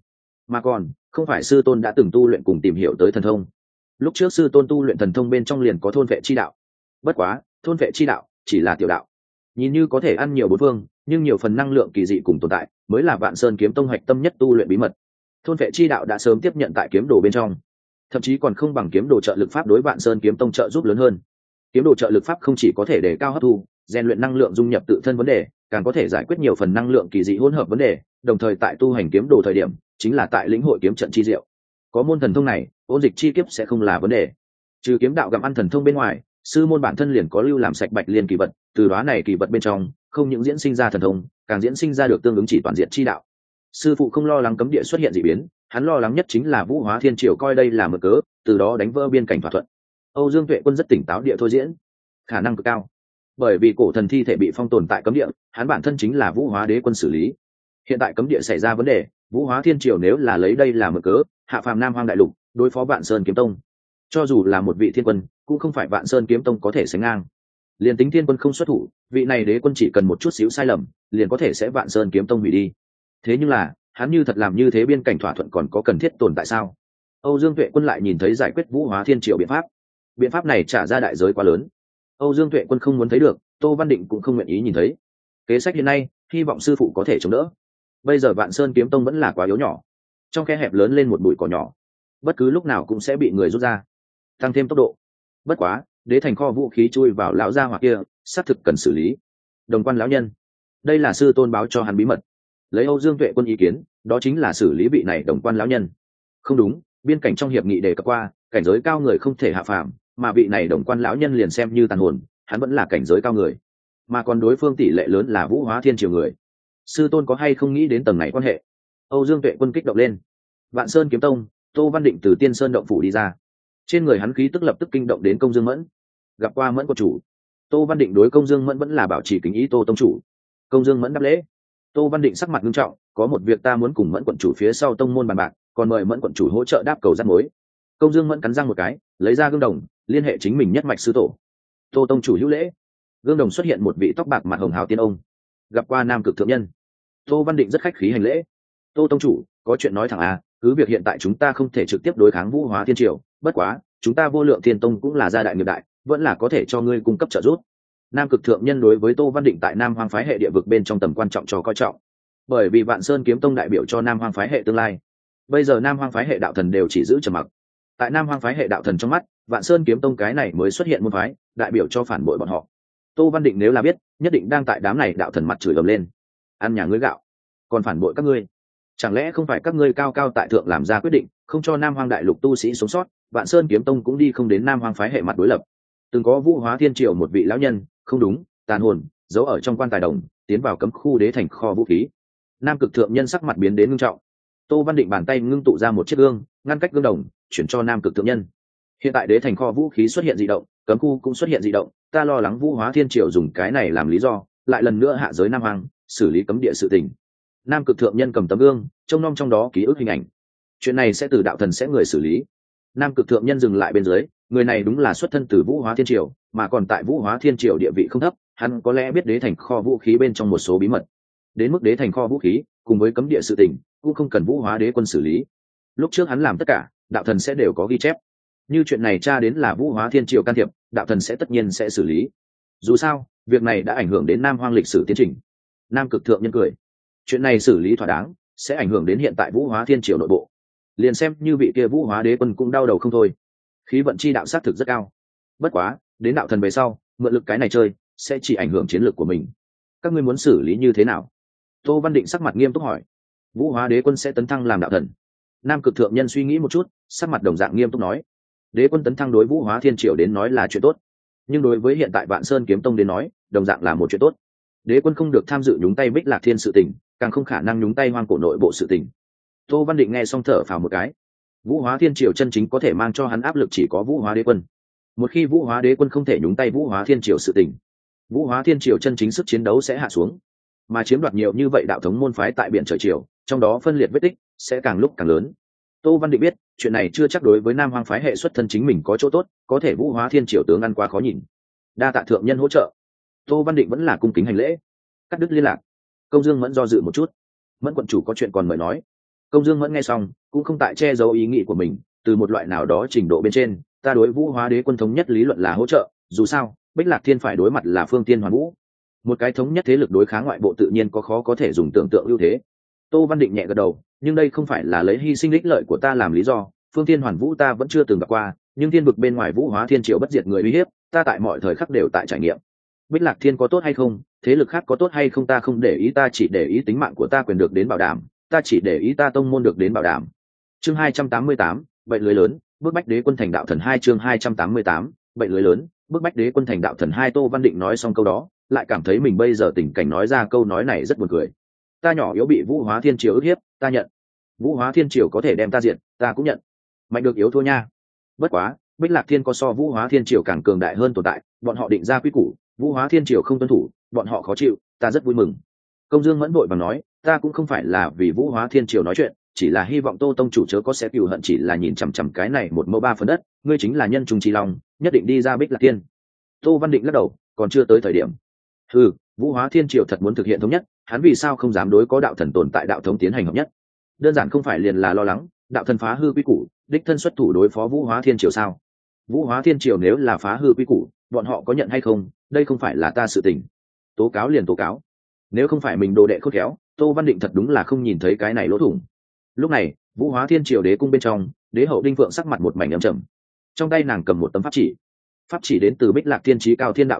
mà còn không phải sư tôn đã từng tu luyện cùng tìm hiểu tới thần thông. Lúc trước sư tôn tu luyện thần thông bên trong liền có thôn vệ chi đạo, bất quá thôn vệ chi đạo chỉ là tiểu đạo, nhìn như có thể ăn nhiều bốn phương, nhưng nhiều phần năng lượng kỳ dị cùng tồn tại mới là Vạn Sơn kiếm tông hạch tâm nhất tu luyện bí mật. Thôn vệ chi đạo đã sớm tiếp nhận tại kiếm đồ bên trong, thậm chí còn không bằng kiếm đồ trợ lực pháp đối Vạn Sơn kiếm tông trợ giúp lớn hơn. Kiếm đồ trợ lực pháp không chỉ có thể đề cao hấp thu, rèn luyện năng lượng dung nhập tự thân vấn đề, càng có thể giải quyết nhiều phần năng lượng kỳ dị hỗn hợp vấn đề, đồng thời tại tu hành kiếm đồ thời điểm chính là tại lĩnh hội kiếm trận chi diệu. Có môn thần thông này, ôn dịch chi kiếp sẽ không là vấn đề. Trừ kiếm đạo gặm ăn thần thông bên ngoài, sư môn bản thân liền có lưu làm sạch bạch liên kỳ vật, từ đó này kỳ vật bên trong không những diễn sinh ra thần thông, càng diễn sinh ra được tương ứng chỉ toàn diện chi đạo. Sư phụ không lo lắng cấm địa xuất hiện dị biến, hắn lo lắng nhất chính là Vũ Hóa Thiên Triều coi đây là mực cớ, từ đó đánh vỡ biên cảnh thỏa thuận. Âu Dương Tuệ Quân rất tỉnh táo địa thôi diễn, khả năng cực cao, bởi vì cổ thần thi thể bị phong tồn tại cấm địa, hắn bản thân chính là Vũ Hóa Đế Quân xử lý. Hiện tại cấm địa xảy ra vấn đề, Vũ Hóa Thiên Triều nếu là lấy đây là mực cớ hạ phàm Nam Hoang đại lục đối phó Vạn Sơn kiếm tông, cho dù là một vị thiên quân cũng không phải Vạn Sơn kiếm tông có thể sánh ngang. Liền tính thiên quân không xuất thủ, vị này đế quân chỉ cần một chút xíu sai lầm liền có thể sẽ Vạn Sơn kiếm tông hủy đi. Thế nhưng là hắn như thật làm như thế, biên cảnh thỏa thuận còn có cần thiết tồn tại sao? Âu Dương Tuệ Quân lại nhìn thấy giải quyết Vũ Hóa Thiên Triều biện pháp này trả ra đại giới quá lớn. Âu Dương Tuệ Quân không muốn thấy được, Tô Văn Định cũng không nguyện ý nhìn thấy. Kế sách hiện nay hy vọng sư phụ có thể chống đỡ. Bây giờ Vạn Sơn kiếm tông vẫn là quá yếu nhỏ, trong khe hẹp lớn lên một bụi cỏ nhỏ, bất cứ lúc nào cũng sẽ bị người rút ra, tăng thêm tốc độ. Bất quá đế thành kho vũ khí chui vào lão gia hỏa kia xác thực cần xử lý. Đồng Quan lão nhân, đây là sư tôn báo cho hắn bí mật. Lấy Âu Dương Tuệ Quân ý kiến, đó chính là xử lý vị này Đồng Quan lão nhân. Không đúng, biên cảnh trong hiệp nghị đề cập qua cảnh giới cao người không thể hạ phàm, mà vị này Đồng Quan lão nhân liền xem như tàn hồn, hắn vẫn là cảnh giới cao người, mà còn đối phương tỷ lệ lớn là Vũ Hóa Thiên Triều người. Sư tôn có hay không nghĩ đến tầng này quan hệ? Âu Dương Tuệ Quân kích động lên. Vạn Sơn kiếm tông, Tô Văn Định từ Tiên Sơn động phủ đi ra, trên người hắn khí tức lập tức kinh động đến Công Dương Mẫn. Gặp qua Mẫn quận chủ. Tô Văn Định đối Công Dương Mẫn vẫn là bảo trì kính ý. Tô tông chủ. Công Dương Mẫn đáp lễ. Tô Văn Định sắc mặt nghiêm trọng, có một việc ta muốn cùng Mẫn quận chủ phía sau tông môn bàn bạc, còn mời Mẫn quận chủ hỗ trợ đáp cầu rắc mối. Công Dương Mẫn cắn răng một cái, lấy ra gương đồng, liên hệ chính mình nhất mạch sư tổ. Tô tông chủ hữu lễ. Gương đồng xuất hiện một vị tóc bạc mặt hồng hào tiên ông. Gặp qua Nam Cực thượng nhân. Tô Văn Định rất khách khí hành lễ. Tô tông chủ, có chuyện nói thẳng à, cứ việc hiện tại chúng ta không thể trực tiếp đối kháng Vũ Hóa Thiên Triều, bất quá chúng ta Vô Lượng Thiên Tông cũng là gia đại nghiệp đại, vẫn là có thể cho ngươi cung cấp trợ giúp. Nam Cực thượng nhân đối với Tô Văn Định tại Nam Hoang phái hệ địa vực bên trong tầm quan trọng cho coi trọng, bởi vì Vạn Sơn kiếm tông đại biểu cho Nam Hoang phái hệ tương lai. Bây giờ Nam Hoang phái hệ đạo thần đều chỉ giữ trầm mặc, tại Nam Hoang phái hệ đạo thần trong mắt, Vạn Sơn kiếm tông cái này mới xuất hiện môn phái, đại biểu cho phản bội bọn họ. Tô Văn Định nếu là biết, nhất định đang tại đám này đạo thần mặt chửi ầm lên, ăn nhà ngươi gạo, còn phản bội các ngươi. Chẳng lẽ không phải các ngươi cao cao tại thượng làm ra quyết định không cho Nam Hoang đại lục tu sĩ sống sót, Vạn Sơn kiếm tông cũng đi không đến Nam Hoang phái hệ mặt đối lập. Từng có Vũ Hóa Thiên Triều một vị lão nhân, không đúng, tàn hồn giấu ở trong quan tài đồng, tiến vào cấm khu đế thành kho vũ khí. Nam Cực thượng nhân sắc mặt biến đến ngưng trọng. Tô Văn Định bàn tay ngưng tụ ra một chiếc gương, ngăn cách gương đồng, chuyển cho Nam Cực thượng nhân. Hiện tại đế thành kho vũ khí xuất hiện dị động, cấm khu cũng xuất hiện dị động, ta lo lắng Vũ Hóa Thiên Triều dùng cái này làm lý do lại lần nữa hạ giới Nam Hoang, xử lý cấm địa sự tình. Nam Cực thượng nhân cầm tấm gương, trông nom trong đó ký ức hình ảnh. Chuyện này sẽ từ đạo thần sẽ người xử lý. Nam Cực thượng nhân dừng lại bên dưới, người này đúng là xuất thân từ Vũ Hóa Thiên Triều, mà còn tại Vũ Hóa Thiên Triều địa vị không thấp, hắn có lẽ biết đế thành kho vũ khí bên trong một số bí mật. Đến mức đế thành kho vũ khí cùng với cấm địa sự tình cũng không cần Vũ Hóa Đế quân xử lý. Lúc trước hắn làm tất cả, đạo thần sẽ đều có ghi chép. Như chuyện này tra đến là Vũ Hóa Thiên Triều can thiệp, đạo thần sẽ tất nhiên sẽ xử lý. Dù sao, việc này đã ảnh hưởng đến Nam Hoang lịch sử tiến trình. Nam Cực thượng nhân cười. Chuyện này xử lý thỏa đáng, sẽ ảnh hưởng đến hiện tại Vũ Hóa Thiên Triều nội bộ. Liền xem như vị kia Vũ Hóa Đế quân cũng đau đầu không thôi. Khí vận chi đạo sát thực rất cao. Bất quá, đến đạo thần về sau, mượn lực cái này chơi, sẽ chỉ ảnh hưởng chiến lược của mình. Các ngươi muốn xử lý như thế nào? Tô Văn Định sắc mặt nghiêm túc hỏi. Vũ Hóa Đế quân sẽ tấn thăng làm đạo thần. Nam Cực thượng nhân suy nghĩ một chút, sắc mặt đồng dạng nghiêm túc nói. Đế quân tấn thăng đối Vũ Hóa Thiên Triều đến nói là chuyện tốt, nhưng đối với hiện tại Vạn Sơn kiếm tông đến nói, đồng dạng là một chuyện tốt. Đế quân không được tham dự nhúng tay Bích Lạc Thiên sự tình, càng không khả năng nhúng tay Hoang cổ nội bộ sự tình. Tô Văn Định nghe xong thở phào một cái. Vũ Hóa Thiên Triều chân chính có thể mang cho hắn áp lực chỉ có Vũ Hóa Đế quân. Một khi Vũ Hóa Đế quân không thể nhúng tay Vũ Hóa Thiên Triều sự tình, Vũ Hóa Thiên Triều chân chính sức chiến đấu sẽ hạ xuống, mà chiếm đoạt nhiều như vậy đạo thống môn phái tại biển trời triều, trong đó phân liệt vết tích sẽ càng lúc càng lớn. Tô Văn Định biết, chuyện này chưa chắc đối với Nam Hoang phái hệ xuất thân chính mình có chỗ tốt, có thể Vũ Hóa Thiên Triều tướng ăn quá khó nhìn. Đa tạ thượng nhân hỗ trợ. Tô Văn Định vẫn là cung kính hành lễ. Cắt đứt liên lạc. Công Dương Mẫn do dự một chút. Mẫn quận chủ có chuyện còn mời nói. Công Dương Mẫn nghe xong cũng không tại che giấu ý nghĩ của mình, từ một loại nào đó trình độ bên trên, ta đối Vũ Hóa Đế quân thống nhất lý luận là hỗ trợ, dù sao Bích Lạc Thiên phải đối mặt là Phương Tiên Hoàn Vũ, một cái thống nhất thế lực đối kháng ngoại bộ tự nhiên khó có thể dùng tưởng tượng ưu thế. Tô Văn Định nhẹ gật đầu, nhưng đây không phải là lấy hy sinh ích lợi của ta làm lý do. Phương Tiên Hoàn Vũ ta vẫn chưa từng gặp qua, nhưng thiên vực bên ngoài Vũ Hóa Thiên triều bất diệt người uy hiếp, ta tại mọi thời khắc đều tại trải nghiệm. Bích Lạc Thiên có tốt hay không, thế lực khác có tốt hay không ta không để ý, ta chỉ để ý tính mạng của ta quyền được đến bảo đảm, ta chỉ để ý ta tông môn được đến bảo đảm. Chương 288, bệnh lưới lớn, bức bách đế quân thành đạo thần 2. Chương 288, bệnh lưới lớn, bức bách đế quân thành đạo thần 2. Tô Văn Định nói xong câu đó, lại cảm thấy mình bây giờ tình cảnh nói ra câu nói này rất buồn cười. Ta nhỏ yếu bị Vũ Hóa Thiên triều ức hiếp, ta nhận. Vũ Hóa Thiên triều có thể đem ta diệt, ta cũng nhận. Mạnh được yếu thua nha. Bất quá, Bích Lạc Thiên có so Vũ Hóa Thiên triều càng cường đại hơn tồn tại, bọn họ định ra quy củ, Vũ Hóa Thiên triều không tuân thủ, bọn họ khó chịu, ta rất vui mừng. Công Dương Mẫn vội vàng nói, ta cũng không phải là vì Vũ Hóa Thiên triều nói chuyện, chỉ là hy vọng Tô tông chủ chớ có sẽ cừu hận, chỉ là nhìn chằm chằm cái này một mẫu ba phần đất, ngươi chính là nhân trùng trí long, nhất định đi ra Bích Lạc Thiên. Tô Văn Định lắc đầu, còn chưa tới thời điểm. Vũ Hóa Thiên triều thật muốn thực hiện thống nhất, hắn vì sao không dám đối có đạo thần tồn tại đạo thống tiến hành hợp nhất? Đơn giản không phải liền là lo lắng đạo thần phá hư quy củ, đích thân xuất thủ đối phó Vũ Hóa Thiên triều sao? Vũ Hóa Thiên triều nếu là phá hư quy củ, bọn họ có nhận hay không, đây không phải là ta sự tình. Tố cáo liền tố cáo, nếu không phải mình đồ đệ khôn khéo, Tô Văn Định thật đúng là không nhìn thấy cái này lỗ thủng. Lúc này Vũ Hóa Thiên triều đế cung bên trong, đế hậu Đinh Phượng sắc mặt một mảnh âm trầm, trong tay nàng cầm một tấm pháp chỉ đến từ Bích Lạc Thiên chí cao thiên đạo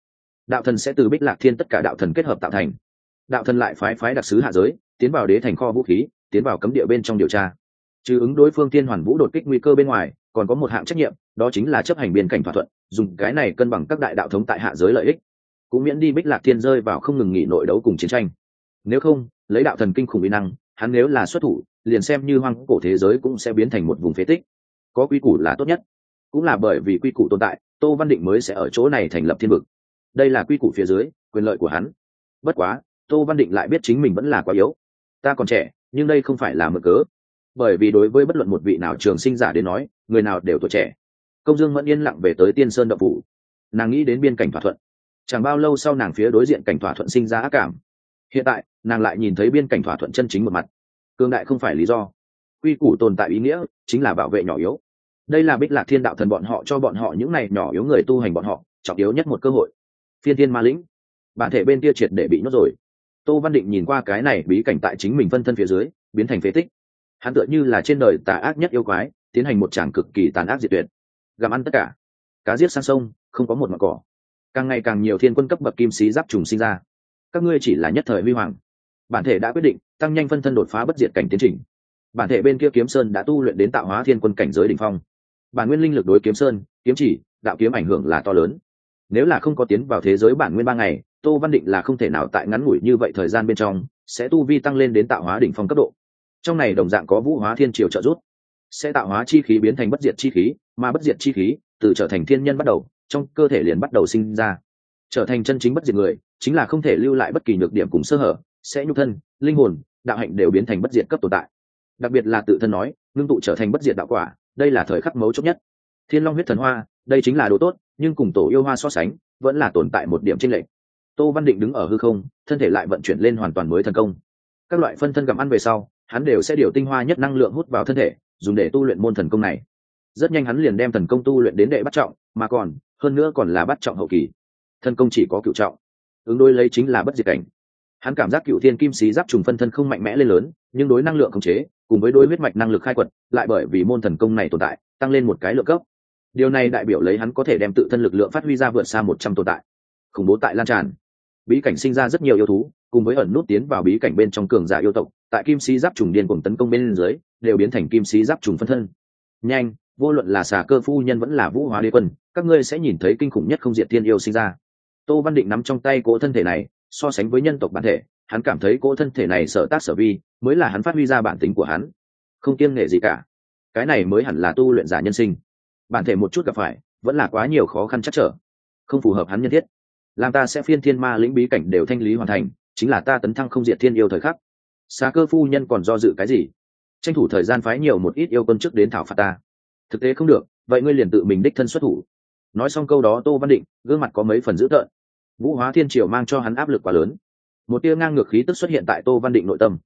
thần sẽ từ Bích Lạc Thiên tất cả đạo thần kết hợp tạo thành, đạo thần lại phái đặc sứ hạ giới tiến vào đế thành kho vũ khí, tiến vào cấm địa bên trong điều tra. Trừ ứng đối Phương Tiên Hoàn Vũ đột kích nguy cơ bên ngoài, còn có một hạng trách nhiệm, đó chính là chấp hành biên cảnh thỏa thuận, dùng cái này cân bằng các đại đạo thống tại hạ giới lợi ích, cũng miễn đi Bích Lạc Thiên rơi vào không ngừng nghỉ nội đấu cùng chiến tranh. Nếu không, lấy đạo thần kinh khủng uy năng, hắn nếu là xuất thủ, liền xem như hoang cổ thế giới cũng sẽ biến thành một vùng phế tích. Có quy củ là tốt nhất, cũng là bởi vì quy củ tồn tại, Tô Văn Định mới sẽ ở chỗ này thành lập thiên vực. Đây là quy củ phía dưới, quyền lợi của hắn. Bất quá, Tô Văn Định lại biết chính mình vẫn là quá yếu. Ta còn trẻ, nhưng đây không phải là mực cớ. Bởi vì đối với bất luận một vị nào trường sinh giả đến nói, người nào đều tuổi trẻ. Công Dương Mẫn yên lặng về tới Tiên Sơn động phủ. Nàng nghĩ đến biên cảnh thỏa thuận. Chẳng bao lâu sau nàng phía đối diện cảnh thỏa thuận sinh ra ác cảm. Hiện tại, nàng lại nhìn thấy biên cảnh thỏa thuận chân chính một mặt. Cương đại không phải lý do. Quy củ tồn tại ý nghĩa, chính là bảo vệ nhỏ yếu. Đây là Bích Lạc Thiên đạo thần bọn họ cho bọn họ những này nhỏ yếu người tu hành bọn họ, trọng yếu nhất một cơ hội. Phiên Thiên Ma Lĩnh, bản thể bên kia triệt để bị nhốt rồi. Tô Văn Định nhìn qua cái này bí cảnh tại chính mình phân thân phía dưới, biến thành phế tích. Hắn tựa như là trên đời tà ác nhất yêu quái, tiến hành một tràng cực kỳ tàn ác diệt tuyệt, gặm ăn tất cả, cá giết sang sông, không có một mảng cỏ. Càng ngày càng nhiều thiên quân cấp bậc kim sĩ giáp trùng sinh ra. Các ngươi chỉ là nhất thời huy hoàng. Bản thể đã quyết định tăng nhanh phân thân đột phá bất diệt cảnh tiến trình. Bản thể bên kia Kiếm Sơn đã tu luyện đến tạo hóa thiên quân cảnh giới đỉnh phong. Bản nguyên linh lực đối Kiếm Sơn, kiếm chỉ, đạo kiếm ảnh hưởng là to lớn. Nếu là không có tiến vào thế giới bản nguyên 3 ngày, Tô Văn Định là không thể nào tại ngắn ngủi như vậy thời gian bên trong sẽ tu vi tăng lên đến tạo hóa đỉnh phong cấp độ. Trong này đồng dạng có Vũ Hóa Thiên triều trợ giúp, sẽ tạo hóa chi khí biến thành bất diệt chi khí, mà bất diệt chi khí từ trở thành thiên nhân bắt đầu, trong cơ thể liền bắt đầu sinh ra. Trở thành chân chính bất diệt người, chính là không thể lưu lại bất kỳ nhược điểm cùng sơ hở, sẽ nhục thân, linh hồn, đạo hạnh đều biến thành bất diệt cấp tồn tại. Đặc biệt là tự thân nói, ngưng tụ trở thành bất diệt đạo quả, đây là thời khắc mấu chốt nhất. Thiên Long huyết thần hoa, đây chính là đồ tốt, nhưng cùng tổ yêu hoa so sánh, vẫn là tồn tại một điểm chênh lệch. Tô Văn Định đứng ở hư không, thân thể lại vận chuyển lên hoàn toàn mới thần công. Các loại phân thân gặm ăn về sau, hắn đều sẽ điều tinh hoa nhất năng lượng hút vào thân thể, dùng để tu luyện môn thần công này. Rất nhanh hắn liền đem thần công tu luyện đến đệ bắt trọng, mà còn, hơn nữa còn là bắt trọng hậu kỳ. Thần công chỉ có cửu trọng, ứng đối lấy chính là bất diệt cảnh. Hắn cảm giác cửu thiên kim sĩ giáp trùng phân thân không mạnh mẽ lên lớn, nhưng đối năng lượng khống chế, cùng với đối huyết mạch năng lực khai quật, lại bởi vì môn thần công này tồn tại, tăng lên một cái lượng cấp. Điều này đại biểu lấy hắn có thể đem tự thân lực lượng phát huy ra vượt xa 100 tồn tại. Khủng bố tại lan tràn. Bí cảnh sinh ra rất nhiều yêu thú, cùng với ẩn nút tiến vào bí cảnh bên trong cường giả yêu tộc, tại kim sĩ giáp trùng điên cuồng tấn công bên dưới, đều biến thành kim sĩ giáp trùng phân thân. Nhanh, vô luận là Xà Cơ phu nhân vẫn là Vũ Hóa Đế quân, các ngươi sẽ nhìn thấy kinh khủng nhất không diệt thiên yêu sinh ra. Tô Văn Định nắm trong tay cỗ thân thể này, so sánh với nhân tộc bản thể, hắn cảm thấy cỗ thân thể này sở tác sở vi, mới là hắn phát huy ra bản tính của hắn, không kiêng nể gì cả. Cái này mới hẳn là tu luyện giả nhân sinh. Bản thể một chút gặp phải, vẫn là quá nhiều khó khăn chắc trở, không phù hợp hắn nhân thiết. Làm ta sẽ Phiên Thiên Ma lĩnh bí cảnh đều thanh lý hoàn thành, chính là ta tấn thăng không diệt thiên yêu thời khắc. Xà Cơ phu nhân còn do dự cái gì? Tranh thủ thời gian phái nhiều một ít yêu quân trước đến thảo phạt ta. Thực tế không được, vậy ngươi liền tự mình đích thân xuất thủ. Nói xong câu đó, Tô Văn Định gương mặt có mấy phần dữ tợn. Vũ Hóa Thiên triều mang cho hắn áp lực quá lớn. Một tia ngang ngược khí tức xuất hiện tại Tô Văn Định nội tâm.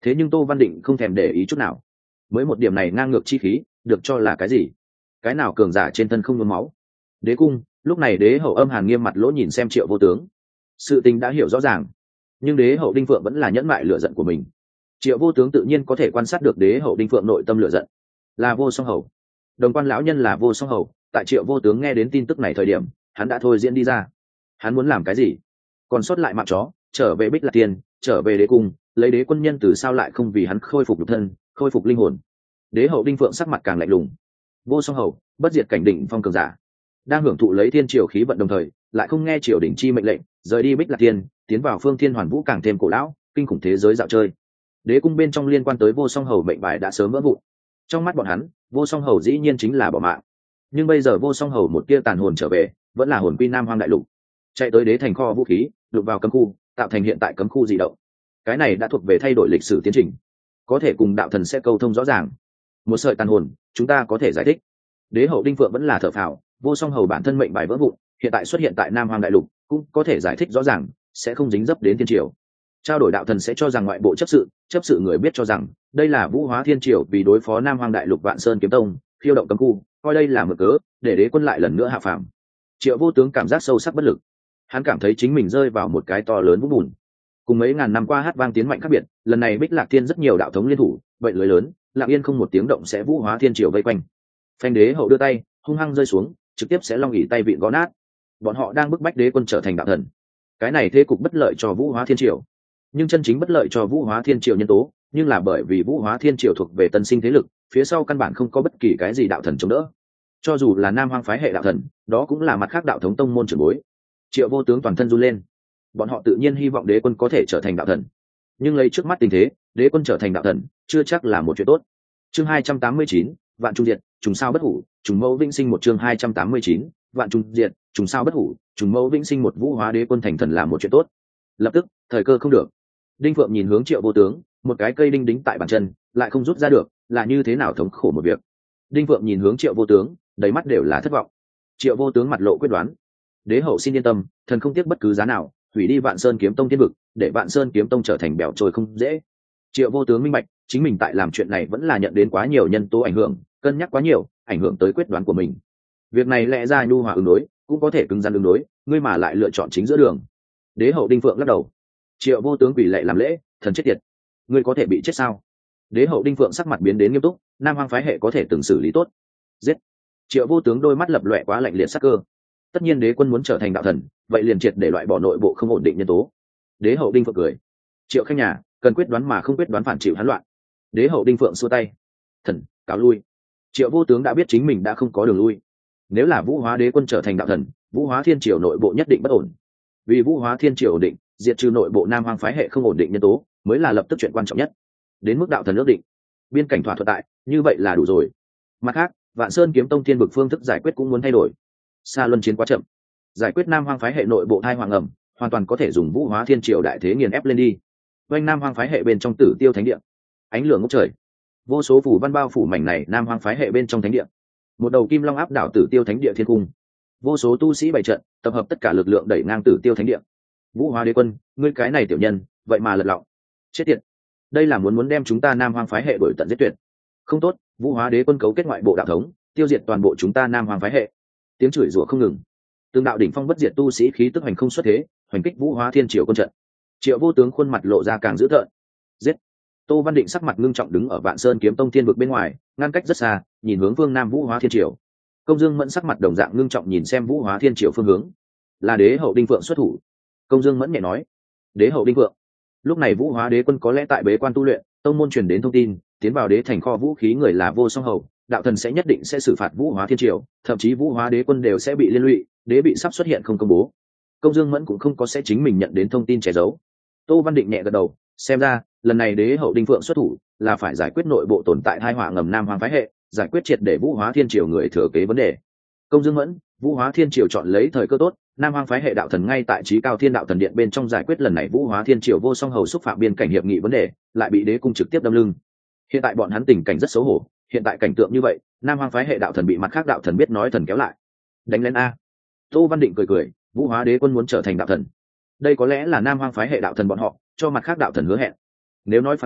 thế nhưng Tô Văn Định không thèm để ý chút nào. Mới một điểm này ngang ngược chi khí được cho là cái gì? Cái nào cường giả trên thân không nhuốm máu? Đế cung, lúc này đế hậu Âm Hàn nghiêm mặt lỗ nhìn xem Triệu Vô Tướng. Sự tình đã hiểu rõ ràng, nhưng đế hậu Đinh Phượng vẫn là nhẫn mại lửa giận của mình. Triệu Vô Tướng tự nhiên có thể quan sát được đế hậu Đinh Phượng nội tâm lửa giận. Là Vô Song Hầu. Đồng quan lão nhân là Vô Song Hầu, tại Triệu Vô Tướng nghe đến tin tức này thời điểm, hắn đã thôi diễn đi ra. Hắn muốn làm cái gì? Còn sót lại mạng chó, trở về Bích Lạc Tiên, trở về đế cung, lấy đế quân nhân từ sao lại không vì hắn khôi phục nhục thân, khôi phục linh hồn. Đế hậu Đinh Phượng sắc mặt càng lạnh lùng. Vô Song Hầu, bất diệt cảnh đỉnh phong cường giả, đang hưởng thụ lấy thiên triều khí vận đồng thời, lại không nghe triều đỉnh chi mệnh lệnh, rời đi Bích Lạc Tiên, tiến vào Phương Thiên Hoàn Vũ càng thêm cổ lão, kinh khủng thế giới dạo chơi. Đế cung bên trong liên quan tới Vô Song Hầu mệnh bài đã sớm vỡ vụn. Trong mắt bọn hắn, Vô Song Hầu dĩ nhiên chính là bỏ mạng. Nhưng bây giờ Vô Song Hầu một tia tàn hồn trở về, vẫn là hồn quy Nam Hoang đại lục, chạy tới đế thành kho vũ khí, đụng vào cấm khu, tạo thành hiện tại cấm khu dị động. Cái này đã thuộc về thay đổi lịch sử tiến trình, có thể cùng đạo thần sẽ câu thông rõ ràng. Một sợi tàn hồn, chúng ta có thể giải thích. Đế hậu Đinh Phượng vẫn là thở phào, Vô Song Hầu bản thân mệnh bài vỡ vụn, hiện tại xuất hiện tại Nam Hoang đại lục, cũng có thể giải thích rõ ràng, sẽ không dính dấp đến thiên triều. Trao đổi đạo thần sẽ cho rằng ngoại bộ chấp sự người biết cho rằng đây là Vũ Hóa Thiên Triều vì đối phó Nam Hoang đại lục Vạn Sơn kiếm tông, khiêu động cấm khu, coi đây là mực cớ để đế quân lại lần nữa hạ phàm. Triệu Vô Tướng cảm giác sâu sắc bất lực, hắn cảm thấy chính mình rơi vào một cái to lớn vũng bùn. Cùng mấy ngàn năm qua hát vang tiến mạnh khác biệt, lần này Bích Lạc Thiên rất nhiều đạo thống liên thủ, vậy lưới lớn, lặng yên không một tiếng động sẽ Vũ Hóa Thiên Triều vây quanh. Phanh đế hậu đưa tay, hung hăng rơi xuống, trực tiếp sẽ long ỉ tay vịn gõ nát. Bọn họ đang bức bách đế quân trở thành đạo thần. Cái này thế cục bất lợi cho Vũ Hóa Thiên Triều, nhưng chân chính bất lợi cho Vũ Hóa Thiên Triều nhân tố, nhưng là bởi vì Vũ Hóa Thiên Triều thuộc về tân sinh thế lực, phía sau căn bản không có bất kỳ cái gì đạo thần chống đỡ. Cho dù là Nam Hoang phái hệ đạo thần, đó cũng là mặt khác đạo thống tông môn trưởng bối. Triệu Vô Tướng toàn thân run lên. Bọn họ tự nhiên hy vọng đế quân có thể trở thành đạo thần, nhưng lấy trước mắt tình thế, đế quân trở thành đạo thần chưa chắc là một chuyện tốt. Chương 289, vạn trung diệt, trùng sao bất hủ, trùng mẫu vĩnh sinh. Một chương 289, vạn trung diệt, trùng sao bất hủ, trùng mẫu vĩnh sinh. Một Vũ Hóa đế quân thành thần là một chuyện tốt. Lập tức, thời cơ không được. Đinh Phượng nhìn hướng Triệu Vô Tướng, một cái cây đinh đính tại bàn chân, lại không rút ra được, là như thế nào thống khổ một việc. Đinh Phượng nhìn hướng Triệu Vô Tướng, đầy mắt đều là thất vọng. Triệu Vô Tướng mặt lộ quyết đoán. Đế hậu xin yên tâm, thần không tiếc bất cứ giá nào, hủy đi Vạn Sơn kiếm tông thiên vực, để Vạn Sơn kiếm tông trở thành bèo trôi không dễ. Triệu Vô Tướng minh bạch, chính mình tại làm chuyện này vẫn là nhận đến quá nhiều nhân tố ảnh hưởng, cân nhắc quá nhiều, ảnh hưởng tới quyết đoán của mình. Việc này lẽ ra nhu hòa ứng đối, cũng có thể cứng rắn ứng đối, ngươi mà lại lựa chọn chính giữa đường. Đế hậu Đinh Phượng lắc đầu. Triệu Vô Tướng quỳ lạy làm lễ, thần chết tiệt, ngươi có thể bị chết sao? Đế hậu Đinh Phượng sắc mặt biến đến nghiêm túc, Nam Hoang phái hệ có thể từng xử lý tốt. Giết. Triệu Vô Tướng đôi mắt lập lòe quá lạnh liệt sắc cơ. Tất nhiên đế quân muốn trở thành đạo thần, vậy liền triệt để loại bỏ nội bộ không ổn định nhân tố. Đế hậu Đinh Phượng cười. Triệu Khanh nhà, cần quyết đoán mà không quyết đoán phản chịu hán loạn. Đế hậu Đinh Phượng xua tay. Thần, cáo lui. Triệu Vô Tướng đã biết chính mình đã không có đường lui. Nếu là Vũ Hóa đế quân trở thành đạo thần, Vũ Hóa Thiên Triều nội bộ nhất định bất ổn. Vì Vũ Hóa Thiên Triều ổn định, diệt trừ nội bộ Nam Hoang phái hệ không ổn định nhân tố, mới là lập tức chuyện quan trọng nhất. Đến mức đạo thần ước định, biên cảnh thỏa thuận tại, như vậy là đủ rồi. Mặt khác, Vạn Sơn kiếm tông thiên vực phương thức giải quyết cũng muốn thay đổi. Xa luân chiến quá chậm, giải quyết Nam Hoang phái hệ nội bộ thai hoàng ẩm, hoàn toàn có thể dùng Vũ Hóa Thiên Triều đại thế nghiền ép lên đi. Quanh Nam Hoang phái hệ bên trong Tử Tiêu thánh địa, ánh lửa ngút trời, vô số phủ văn bao phủ mảnh này Nam Hoang phái hệ bên trong thánh địa. Một đầu kim long áp đảo Tử Tiêu thánh địa thiên cung, vô số tu sĩ bày trận, tập hợp tất cả lực lượng đẩy ngang Tử Tiêu thánh địa. Vũ Hóa đế quân, ngươi cái này tiểu nhân, vậy mà lật lọng, chết tiệt! Đây là muốn đem chúng ta Nam Hoang phái hệ đổi tận giết tuyệt. Không tốt, Vũ Hóa đế quân cấu kết ngoại bộ đạo thống, tiêu diệt toàn bộ chúng ta Nam Hoang phái hệ. Tiếng chửi rủa không ngừng. Từng đạo đỉnh phong bất diệt tu sĩ khí tức hành không xuất thế, hoành kích Vũ Hóa Thiên Triều quân trận. Triệu Vô Tướng khuôn mặt lộ ra càng dữ tợn. Giết! Tô Văn Định sắc mặt ngưng trọng đứng ở Vạn Sơn kiếm tông thiên vực bên ngoài, ngăn cách rất xa, nhìn hướng phương Nam Vũ Hóa Thiên Triều. Công Dương Mẫn sắc mặt đồng dạng ngưng trọng nhìn xem Vũ Hóa Thiên Triều phương hướng. Là đế hậu Đinh Phượng xuất thủ. Công Dương Mẫn nhẹ nói. Đế hậu Đinh Phượng. Lúc này Vũ Hóa đế quân có lẽ tại bế quan tu luyện, tông môn truyền đến thông tin, tiến vào đế thành kho vũ khí người là Vô Song Hầu, đạo thần sẽ nhất định sẽ xử phạt Vũ Hóa Thiên Triều, thậm chí Vũ Hóa đế quân đều sẽ bị liên lụy, đế bị sắp xuất hiện không công bố. Công Dương Mẫn cũng không có sẽ chính mình nhận đến thông tin che giấu. Tô Văn Định nhẹ gật đầu, xem ra lần này đế hậu Đinh Phượng xuất thủ là phải giải quyết nội bộ tồn tại hai họa ngầm Nam Hoang phái hệ, giải quyết triệt để Vũ Hóa Thiên Triều người thừa kế vấn đề. Công Dương Mẫn, Vũ Hóa Thiên Triều chọn lấy thời cơ tốt, Nam Hoang phái hệ đạo thần ngay tại Chí Cao Thiên đạo thần điện bên trong giải quyết lần này Vũ Hóa Thiên Triều Vô Song Hầu xúc phạm biên cảnh hiệp nghị vấn đề, lại bị đế cung trực tiếp đâm lưng. Hiện tại bọn hắn tình cảnh rất xấu hổ, hiện tại cảnh tượng như vậy, Nam Hoang phái hệ đạo thần bị mặt khác đạo thần biết nói thần kéo lại. Đánh lên a. Tô Văn Định cười cười, Vũ Hóa đế quân muốn trở thành đạo thần. Đây có lẽ là Nam Hoang phái hệ đạo thần bọn họ cho mặt khác đạo thần hứa hẹn. Nếu nói phản bội,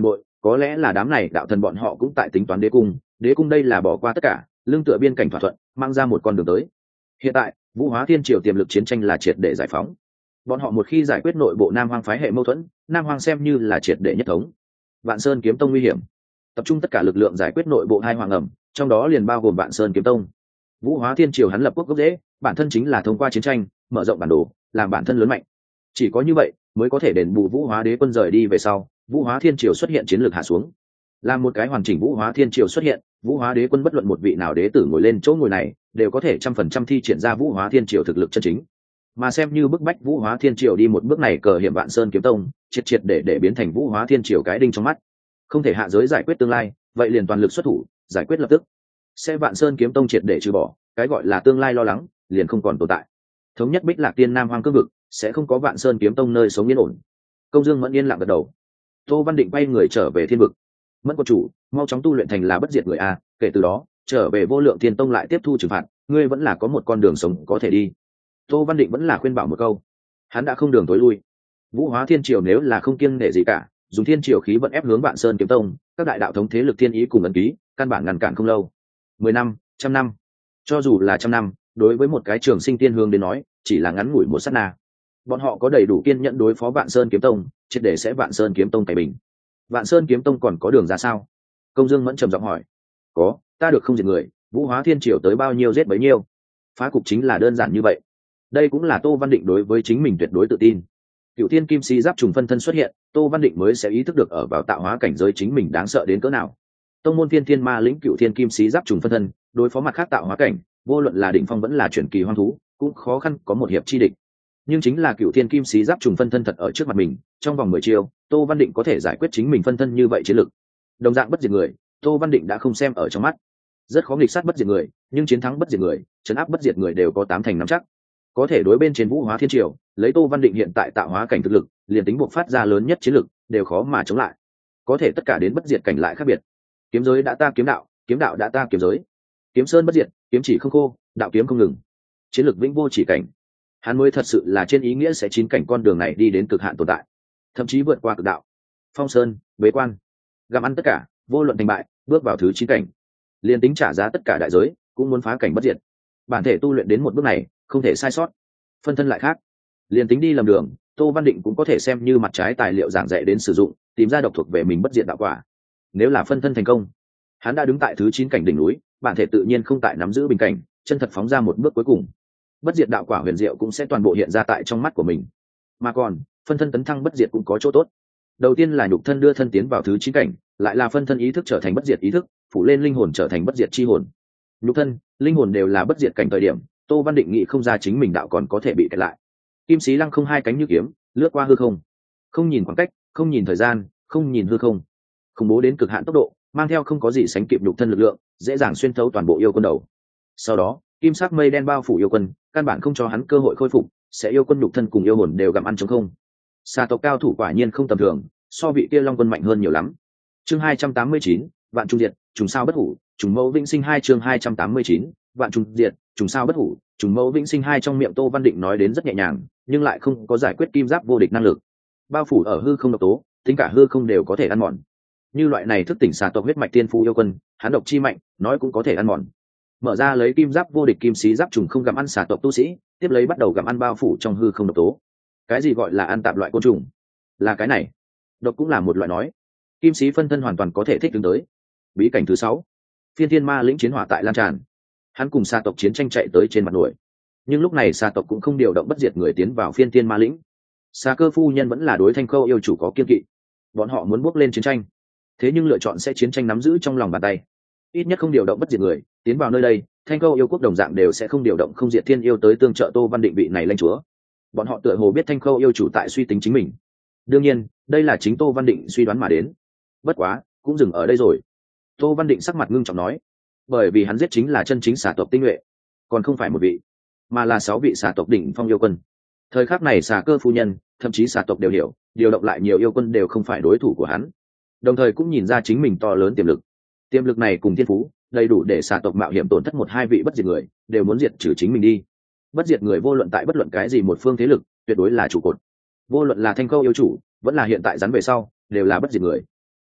Có lẽ là đám này đạo thần bọn họ cũng tại tính toán đế cung đây là bỏ qua tất cả lương tựa biên cảnh thỏa thuận mang ra một con đường tới. Hiện tại Vũ Hóa Thiên Triều tiềm lực chiến tranh là triệt để giải phóng, bọn họ một khi giải quyết nội bộ Nam Hoang phái hệ mâu thuẫn, Nam Hoang xem như là triệt để nhất thống. Vạn Sơn Kiếm Tông nguy hiểm, tập trung tất cả lực lượng giải quyết nội bộ hai hoàng ẩm, trong đó liền bao gồm Vạn Sơn Kiếm Tông. Vũ Hóa Thiên Triều hắn lập quốc gốc rễ, bản thân chính là thông qua chiến tranh mở rộng bản đồ, làm bản thân lớn mạnh. Chỉ có như vậy mới có thể đền bù Vũ Hóa Đế quân rời đi về sau, Vũ Hóa Thiên Triều xuất hiện chiến lược hạ xuống. Làm một cái hoàn chỉnh Vũ Hóa Thiên Triều xuất hiện, Vũ Hóa Đế quân bất luận một vị nào đế tử ngồi lên chỗ ngồi này, đều có thể 100% thi triển ra Vũ Hóa Thiên Triều thực lực chân chính. Mà xem như bức bách Vũ Hóa Thiên Triều đi một bước này cờ hiểm Vạn Sơn Kiếm Tông, triệt để biến thành Vũ Hóa Thiên Triều cái đinh trong mắt. Không thể hạ giới giải quyết tương lai, vậy liền toàn lực xuất thủ, giải quyết lập tức. Sẽ Vạn Sơn Kiếm Tông triệt để trừ bỏ, cái gọi là tương lai lo lắng, liền không còn tồn tại. Thống nhất Bích Lạc Tiên Nam Hoang cương vực, sẽ không có Vạn Sơn Kiếm Tông nơi sống yên ổn. Công Dương Mẫn yên lặng gật đầu. Tô Văn Định quay người trở về thiên vực. Mẫn Quân chủ, mau chóng tu luyện thành là bất diệt người a, kể từ đó, trở về Vô Lượng Thiên Tông lại tiếp thu trừng phạt, ngươi vẫn là có một con đường sống có thể đi. Tô Văn Định vẫn là khuyên bảo một câu, hắn đã không đường tối lui. Vũ Hóa Thiên Triều nếu là không kiêng nể gì cả, dùng thiên triều khí vận ép hướng Vạn Sơn Kiếm Tông, các đại đạo thống thế lực thiên ý cùng ấn ký, căn bản ngăn cản không lâu. 10 năm, 100 năm, cho dù là 100 năm, đối với một cái trường sinh tiên hương đến nói, chỉ là ngắn ngủi một sát na. Bọn họ có đầy đủ kiên nhẫn đối phó Vạn Sơn Kiếm Tông, triệt để sẽ Vạn Sơn Kiếm Tông cày bình. Vạn Sơn Kiếm Tông còn có đường ra sao? Công Dương Mẫn trầm giọng hỏi. Có, ta được không diệt người, Vũ Hóa Thiên Triều tới bao nhiêu giết bấy nhiêu. Phá cục chính là đơn giản như vậy. Đây cũng là Tô Văn Định đối với chính mình tuyệt đối tự tin. Cựu Thiên Kim Si Giáp trùng phân thân xuất hiện, Tô Văn Định mới sẽ ý thức được ở vào tạo hóa cảnh giới chính mình đáng sợ đến cỡ nào. Tông môn Thiên Thiên Ma lĩnh Cựu Thiên Kim Si Giáp trùng phân thân, đối phó mặt khác tạo hóa cảnh, vô luận là đỉnh phong vẫn là chuyển kỳ hoang thú, cũng khó khăn có một hiệp chi địch. Nhưng chính là Cựu Thiên Kim Si Giáp trùng phân thân thật ở trước mặt mình, trong vòng 10 chiêu, Tô Văn Định có thể giải quyết chính mình phân thân như vậy chiến lực. Đồng dạng bất diệt người, Tô Văn Định đã không xem ở trong mắt. Rất khó nghịch sát bất diệt người, nhưng chiến thắng bất diệt người, trấn áp bất diệt người đều có 8 thành nắm chắc. Có thể đối bên trên Vũ Hóa Thiên Triều, lấy Tô Văn Định hiện tại tạo hóa cảnh thực lực, liền tính buộc phát ra lớn nhất chiến lực, đều khó mà chống lại. Có thể tất cả đến bất diệt cảnh lại khác biệt. Kiếm giới đã ta kiếm đạo đã ta kiếm giới. Kiếm sơn bất diệt, kiếm chỉ không khô, đạo kiếm không ngừng. Chiến lực vĩnh vô chỉ cảnh. Hắn mới thật sự là trên ý nghĩa sẽ chín cảnh con đường này đi đến cực hạn tồn tại, thậm chí vượt qua cực đạo. Phong sơn, bế quan, gặm ăn tất cả, vô luận thành bại, bước vào thứ 9 cảnh. Liền tính trả giá tất cả đại giới, cũng muốn phá cảnh bất diệt. Bản thể tu luyện đến một bước này, không thể sai sót. Phân thân lại khác, liền tính đi lầm đường, Tô Văn Định cũng có thể xem như mặt trái tài liệu giảng dạy đến sử dụng, tìm ra độc thuộc về mình bất diệt đạo quả. Nếu là phân thân thành công, hắn đã đứng tại thứ 9 cảnh đỉnh núi, bản thể tự nhiên không tại nắm giữ bình cảnh, chân thật phóng ra một bước cuối cùng. Bất diệt đạo quả huyền diệu cũng sẽ toàn bộ hiện ra tại trong mắt của mình. Mà còn, phân thân tấn thăng bất diệt cũng có chỗ tốt. Đầu tiên là nhục thân đưa thân tiến vào thứ 9 cảnh, lại là phân thân ý thức trở thành bất diệt ý thức, phủ lên linh hồn trở thành bất diệt chi hồn. Nhục thân, linh hồn đều là bất diệt cảnh thời điểm, Tô Văn Định nghĩ không ra chính mình đạo còn có thể bị kẹt lại. Kim sĩ lăng không hai cánh như kiếm, lướt qua hư không, không nhìn khoảng cách, không nhìn thời gian, không nhìn hư không, khủng bố đến cực hạn tốc độ, mang theo không có gì sánh kịp nhục thân lực lượng, dễ dàng xuyên thấu toàn bộ yêu quân đầu. Sau đó, kim sắc mây đen bao phủ yêu quân, căn bản không cho hắn cơ hội khôi phục, sẽ yêu quân nhục thân cùng yêu hồn đều gặm ăn trống không. Xà tộc cao thủ quả nhiên không tầm thường, so vị kia long quân mạnh hơn nhiều lắm. Chương 289, vạn trung diệt, trùng sao bất hủ, trùng mẫu vĩnh sinh 2 chương 289, vạn trùng diệt, trùng sao bất hủ, trùng mẫu vĩnh sinh 2 trong miệng Tô Văn Định nói đến rất nhẹ nhàng, nhưng lại không có giải quyết kim giáp vô địch năng lực. Bao phủ ở hư không độc tố, tính cả hư không đều có thể ăn mòn. Như loại này thức tỉnh xà tộc huyết mạch tiên phú yêu quân, hắn độc chi mạnh, nói cũng có thể ăn mòn. Mở ra lấy kim giáp vô địch kim sĩ giáp trùng không gặm ăn xà tộc tu sĩ, tiếp lấy bắt đầu gặm ăn bao phủ trong hư không độc tố. Cái gì gọi là ăn tạp loại côn trùng? Là cái này. Độc cũng là một loại nói. Kim sĩ phân thân hoàn toàn có thể thích ứng tới. Bí cảnh thứ 6, Phiên Thiên Ma lĩnh chiến hỏa tại lan tràn. Hắn cùng xà tộc chiến tranh chạy tới trên mặt nổi, nhưng lúc này xà tộc cũng không điều động bất diệt người tiến vào Phiên Thiên Ma lĩnh. Xà Cơ phu nhân vẫn là đối Thanh Khâu yêu chủ có kiên kỵ, bọn họ muốn bước lên chiến tranh, thế nhưng lựa chọn sẽ chiến tranh nắm giữ trong lòng bàn tay, ít nhất không điều động bất diệt người tiến vào nơi đây. Thanh Khâu yêu quốc đồng dạng đều sẽ không điều động không diệt thiên yêu tới tương trợ Tô Văn Định vị này lãnh chúa. Bọn họ tựa hồ biết Thanh Khâu yêu chủ tại suy tính chính mình. Đương nhiên, đây là chính Tô Văn Định suy đoán mà đến. Bất quá, cũng dừng ở đây rồi. Tô Văn Định sắc mặt ngưng trọng nói, bởi vì hắn giết chính là chân chính xà tộc tinh nhuệ, còn không phải một vị, mà là 6 vị xà tộc đỉnh phong yêu quân. Thời khắc này Xà Cơ phu nhân, thậm chí xà tộc đều hiểu, điều động lại nhiều yêu quân đều không phải đối thủ của hắn. Đồng thời cũng nhìn ra chính mình to lớn tiềm lực. Tiềm lực này cùng thiên phú, đầy đủ để xà tộc mạo hiểm tổn thất 1-2 vị bất diệt người, đều muốn diệt trừ chính mình đi. Bất diệt người vô luận tại bất luận cái gì một phương thế lực, tuyệt đối là trụ cột. Vô luận là Thanh Khâu yêu chủ, vẫn là hiện tại rắn về sau, đều là bất diệt người.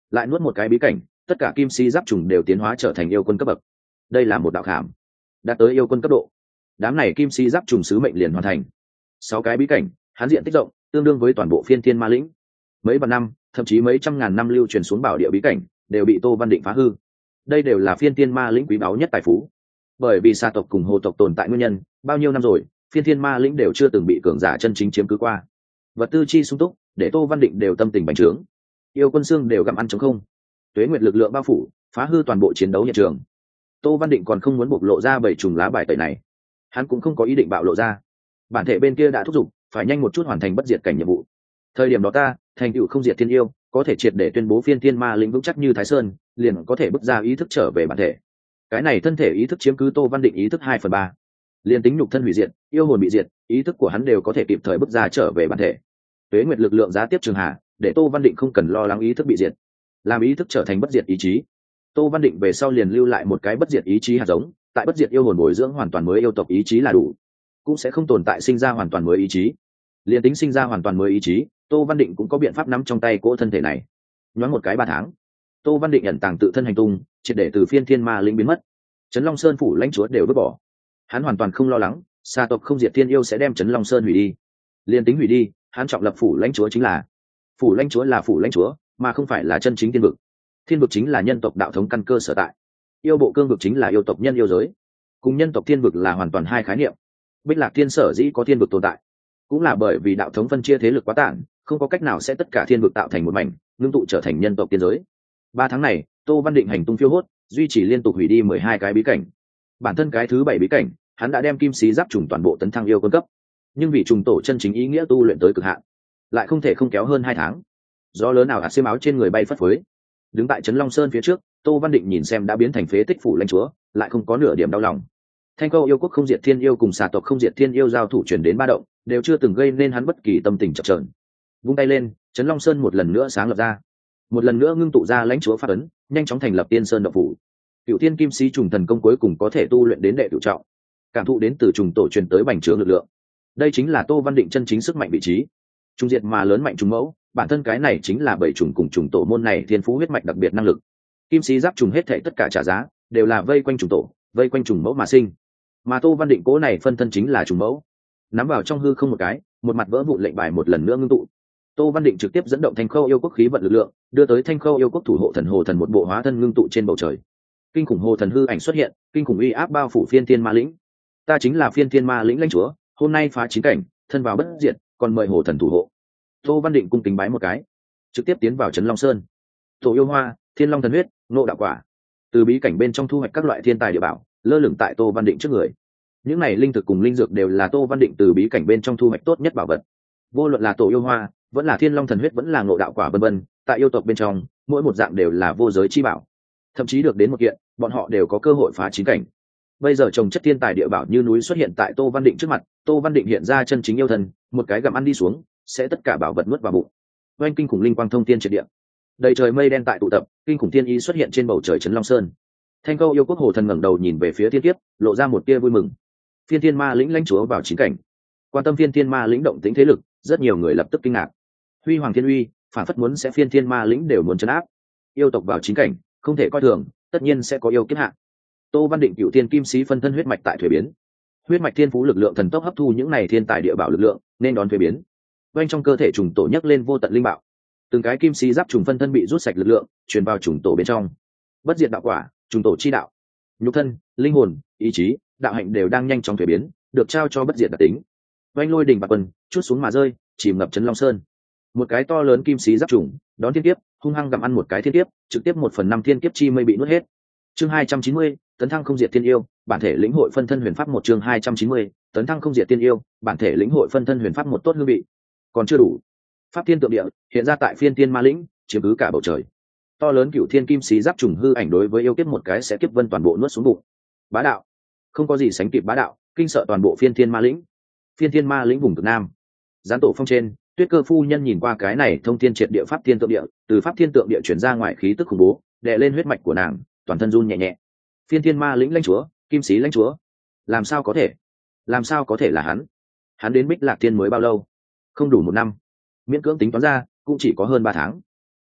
lại nuốt một cái bí cảnh, tất cả kim si giáp trùng đều tiến hóa trở thành yêu quân cấp bậc. Đây là một đạo khảm, đạt tới yêu quân cấp độ. Đám này kim si giáp trùng sứ mệnh liền hoàn thành. 6 cái bí cảnh, hắn diện tích rộng, tương đương với toàn bộ phiên thiên ma lĩnh. Mấy vạn năm, thậm chí mấy trăm ngàn năm lưu truyền xuống bảo địa bí cảnh, đều bị Tô Văn Định phá hư. Đây đều là phiên thiên ma lĩnh quý báu nhất tài phú. Bởi vì sa tộc cùng hồ tộc tồn tại nguyên nhân, bao nhiêu năm rồi, phiên thiên ma lĩnh đều chưa từng bị cường giả chân chính chiếm cứ qua. Vật tư chi sung túc, để Tô Văn Định đều tâm tình bành trướng. Yêu quân xương đều gặm ăn trống không. Tuế nguyệt lực lượng bao phủ, phá hư toàn bộ chiến đấu hiện trường. Tô Văn Định còn không muốn bộc lộ ra bảy trùng lá bài tẩy này, hắn cũng không có ý định bạo lộ ra. Bản thể bên kia đã thúc giục, phải nhanh một chút hoàn thành bất diệt cảnh nhiệm vụ. Thời điểm đó ta, thành tựu không diệt thiên yêu, có thể triệt để tuyên bố phiên thiên ma lĩnh vững chắc như Thái Sơn, liền có thể bước ra ý thức trở về bản thể. Cái này thân thể ý thức chiếm cứ Tô Văn Định ý thức 2/3. Liên tính nhục thân hủy diệt, yêu hồn bị diệt, ý thức của hắn đều có thể kịp thời bước ra trở về bản thể. Tuế nguyệt lực lượng giá tiếp trường hạ, để Tô Văn Định không cần lo lắng ý thức bị diệt, làm ý thức trở thành bất diệt ý chí. Tô Văn Định về sau liền lưu lại một cái bất diệt ý chí hạt giống, tại bất diệt yêu hồn bồi dưỡng hoàn toàn mới yêu tộc ý chí là đủ, cũng sẽ không tồn tại sinh ra hoàn toàn mới ý chí. Liên tính sinh ra hoàn toàn mới ý chí, Tô Văn Định cũng có biện pháp nắm trong tay cỗ thân thể này. Nhoáng một cái 3 tháng, Tô Văn Định ẩn tàng tự thân hành tung, triệt để từ phiên thiên ma lĩnh biến mất. Trấn Long Sơn phủ lãnh chúa đều vứt bỏ. Hắn hoàn toàn không lo lắng, sa tộc không diệt thiên yêu sẽ đem Trấn Long Sơn hủy đi. Liên tính hủy đi, hắn trọng lập phủ lãnh chúa chính là phủ lãnh chúa là phủ lãnh chúa, mà không phải là chân chính thiên vực. Thiên vực chính là nhân tộc đạo thống căn cơ sở tại. Yêu bộ cương vực chính là yêu tộc nhân yêu giới. Cùng nhân tộc thiên vực là hoàn toàn hai khái niệm. Bích Lạc Thiên sở dĩ có thiên vực tồn tại, cũng là bởi vì đạo thống phân chia thế lực quá tản, không có cách nào sẽ tất cả thiên vực tạo thành một mảnh, ngưng tụ trở thành nhân tộc tiên giới. 3 tháng này, Tô Văn Định hành tung phiêu hốt, duy trì liên tục hủy đi 12 cái bí cảnh. Bản thân cái thứ 7 bí cảnh, hắn đã đem kim sĩ giáp trùng toàn bộ tấn thăng yêu quân cấp. Nhưng vì trùng tổ chân chính ý nghĩa tu luyện tới cực hạn, lại không thể không kéo hơn 2 tháng. Gió lớn nào hạt xiêm áo trên người bay phất phới. Đứng tại Trấn Long Sơn phía trước, Tô Văn Định nhìn xem đã biến thành phế tích phủ lãnh chúa, lại không có nửa điểm đau lòng. Thanh Câu yêu quốc không diệt thiên yêu cùng xà tộc không diệt thiên yêu giao thủ truyền đến ba động, đều chưa từng gây nên hắn bất kỳ tâm tình chập chờn. Vung tay lên, Trấn Long Sơn một lần nữa sáng lập ra, một lần nữa ngưng tụ ra lãnh chúa pháp ấn, nhanh chóng thành lập Tiên Sơn động phủ. Cựu Thiên Kim Sĩ trùng thần công cuối cùng có thể tu luyện đến đệ cửu trọng, cảm thụ đến từ trùng tổ truyền tới bành trướng lực lượng. Đây chính là Tô Văn Định chân chính sức mạnh vị trí. Trung diệt mà lớn mạnh trùng mẫu, bản thân cái này chính là bảy trùng cùng trùng tổ môn này thiên phú huyết mạch đặc biệt năng lực. Kim Sĩ giáp trùng hết thảy tất cả trả giá, đều là vây quanh trùng tổ, vây quanh trùng mẫu mà sinh. Mà Tô Văn Định cố này phân thân chính là trùng mẫu. Nắm vào trong hư không một cái, một mặt vỡ vụn lệnh bài một lần nữa ngưng tụ. Tô Văn Định trực tiếp dẫn động Thanh Khâu yêu quốc khí vận lực lượng, đưa tới Thanh Khâu yêu quốc thủ hộ thần hồ thần một bộ hóa thân ngưng tụ trên bầu trời. Kinh khủng hồ thần hư ảnh xuất hiện, kinh khủng uy áp bao phủ phiên thiên ma lĩnh. Ta chính là phiên thiên ma lĩnh lãnh chúa, hôm nay phá chín cảnh, thân vào bất diệt, còn mời hồ thần thủ hộ. Tô Văn Định cung kính bái một cái, trực tiếp tiến vào Trấn Long Sơn. Tổ yêu hoa, thiên long thần huyết, ngộ đạo quả, từ bí cảnh bên trong thu hoạch các loại thiên tài địa bảo, lơ lửng tại Tô Văn Định trước người. Những này linh thực cùng linh dược đều là Tô Văn Định từ bí cảnh bên trong thu hoạch tốt nhất bảo vật. Vô luận là tổ yêu hoa, vẫn là thiên long thần huyết, vẫn là ngộ đạo quả vân vân, tại yêu tộc bên trong, mỗi một dạng đều là vô giới chi bảo. Thậm chí được đến một kiện, bọn họ đều có cơ hội phá chín cảnh. Bây giờ trồng chất thiên tài địa bảo như núi xuất hiện tại Tô Văn Định trước mặt, Tô Văn Định hiện ra chân chính yêu thần, một cái gặm ăn đi xuống, sẽ tất cả bảo vật nuốt vào bụng. Oanh kinh khủng linh quang thông thiên triệt địa. Đầy trời mây đen tại tụ tập, kinh khủng thiên ý xuất hiện trên bầu trời Trấn Long Sơn. Thanh Câu yêu quốc hồ thần ngẩng đầu nhìn về phía thiên kiếp, lộ ra một tia vui mừng. Phiên thiên ma lĩnh lãnh chúa vào chín cảnh. Quan tâm phiên thiên ma lĩnh động tĩnh thế lực, rất nhiều người lập tức kinh ngạc. Huy hoàng thiên uy, phản phất muốn sẽ phiên thiên ma lĩnh đều muốn trấn áp. Yêu tộc vào chín cảnh, không thể coi thường, tất nhiên sẽ có yêu kiếp hạ. Tô Văn Định cựu thiên kim sĩ phân thân huyết mạch tại thuế biến. Huyết mạch thiên phú lực lượng thần tốc hấp thu những này thiên tài địa bảo lực lượng, nên đón thuế biến. Bên trong cơ thể trùng tổ nhấc lên vô tận linh bảo. Từng cái kim sĩ giáp trùng phân thân bị rút sạch lực lượng, truyền vào trùng tổ bên trong. Bất diệt đạo quả, trùng tổ chi đạo, nhục thân, linh hồn, ý chí, đạo hạnh đều đang nhanh chóng thuế biến, được trao cho bất diệt đặc tính. Oanh lôi đỉnh bạc quân, chút xuống mà rơi, chìm ngập Trấn Long Sơn. Một cái to lớn kim sĩ giáp trùng, đón thiên kiếp, hung hăng gặm ăn một cái thiên kiếp, trực tiếp 1/5 thiên kiếp chi mây bị nuốt hết. Chương 290, tấn thăng không diệt thiên yêu, bản thể lĩnh hội phân thân huyền pháp một. Chương 290, tấn thăng không diệt thiên yêu, bản thể lĩnh hội phân thân huyền pháp một. Tốt hương vị còn chưa đủ. Pháp thiên tượng địa hiện ra tại phiên thiên ma lĩnh, chiếm cứ cả bầu trời. To lớn cửu thiên kim sĩ giáp trùng hư ảnh đối với yêu kiếp một cái sẽ kiếp vân toàn bộ nuốt xuống bụng. Bá đạo, không có gì sánh kịp bá đạo, kinh sợ toàn bộ phiên thiên ma lĩnh. Phiên thiên ma lĩnh vùng cực nam, gián tổ phong trên, Tuyết Cơ phu nhân nhìn qua cái này thông thiên triệt địa pháp thiên tượng địa, từ pháp thiên tượng địa chuyển ra ngoài khí tức khủng bố, đè lên huyết mạch của nàng, toàn thân run nhẹ nhẹ. Phiên thiên ma lĩnh lãnh chúa, kim sĩ lãnh chúa, làm sao có thể? Làm sao có thể là hắn? Hắn đến Bích Lạc Thiên mới bao lâu? Không đủ 1 năm, miễn cưỡng tính toán ra, cũng chỉ có hơn 3 tháng.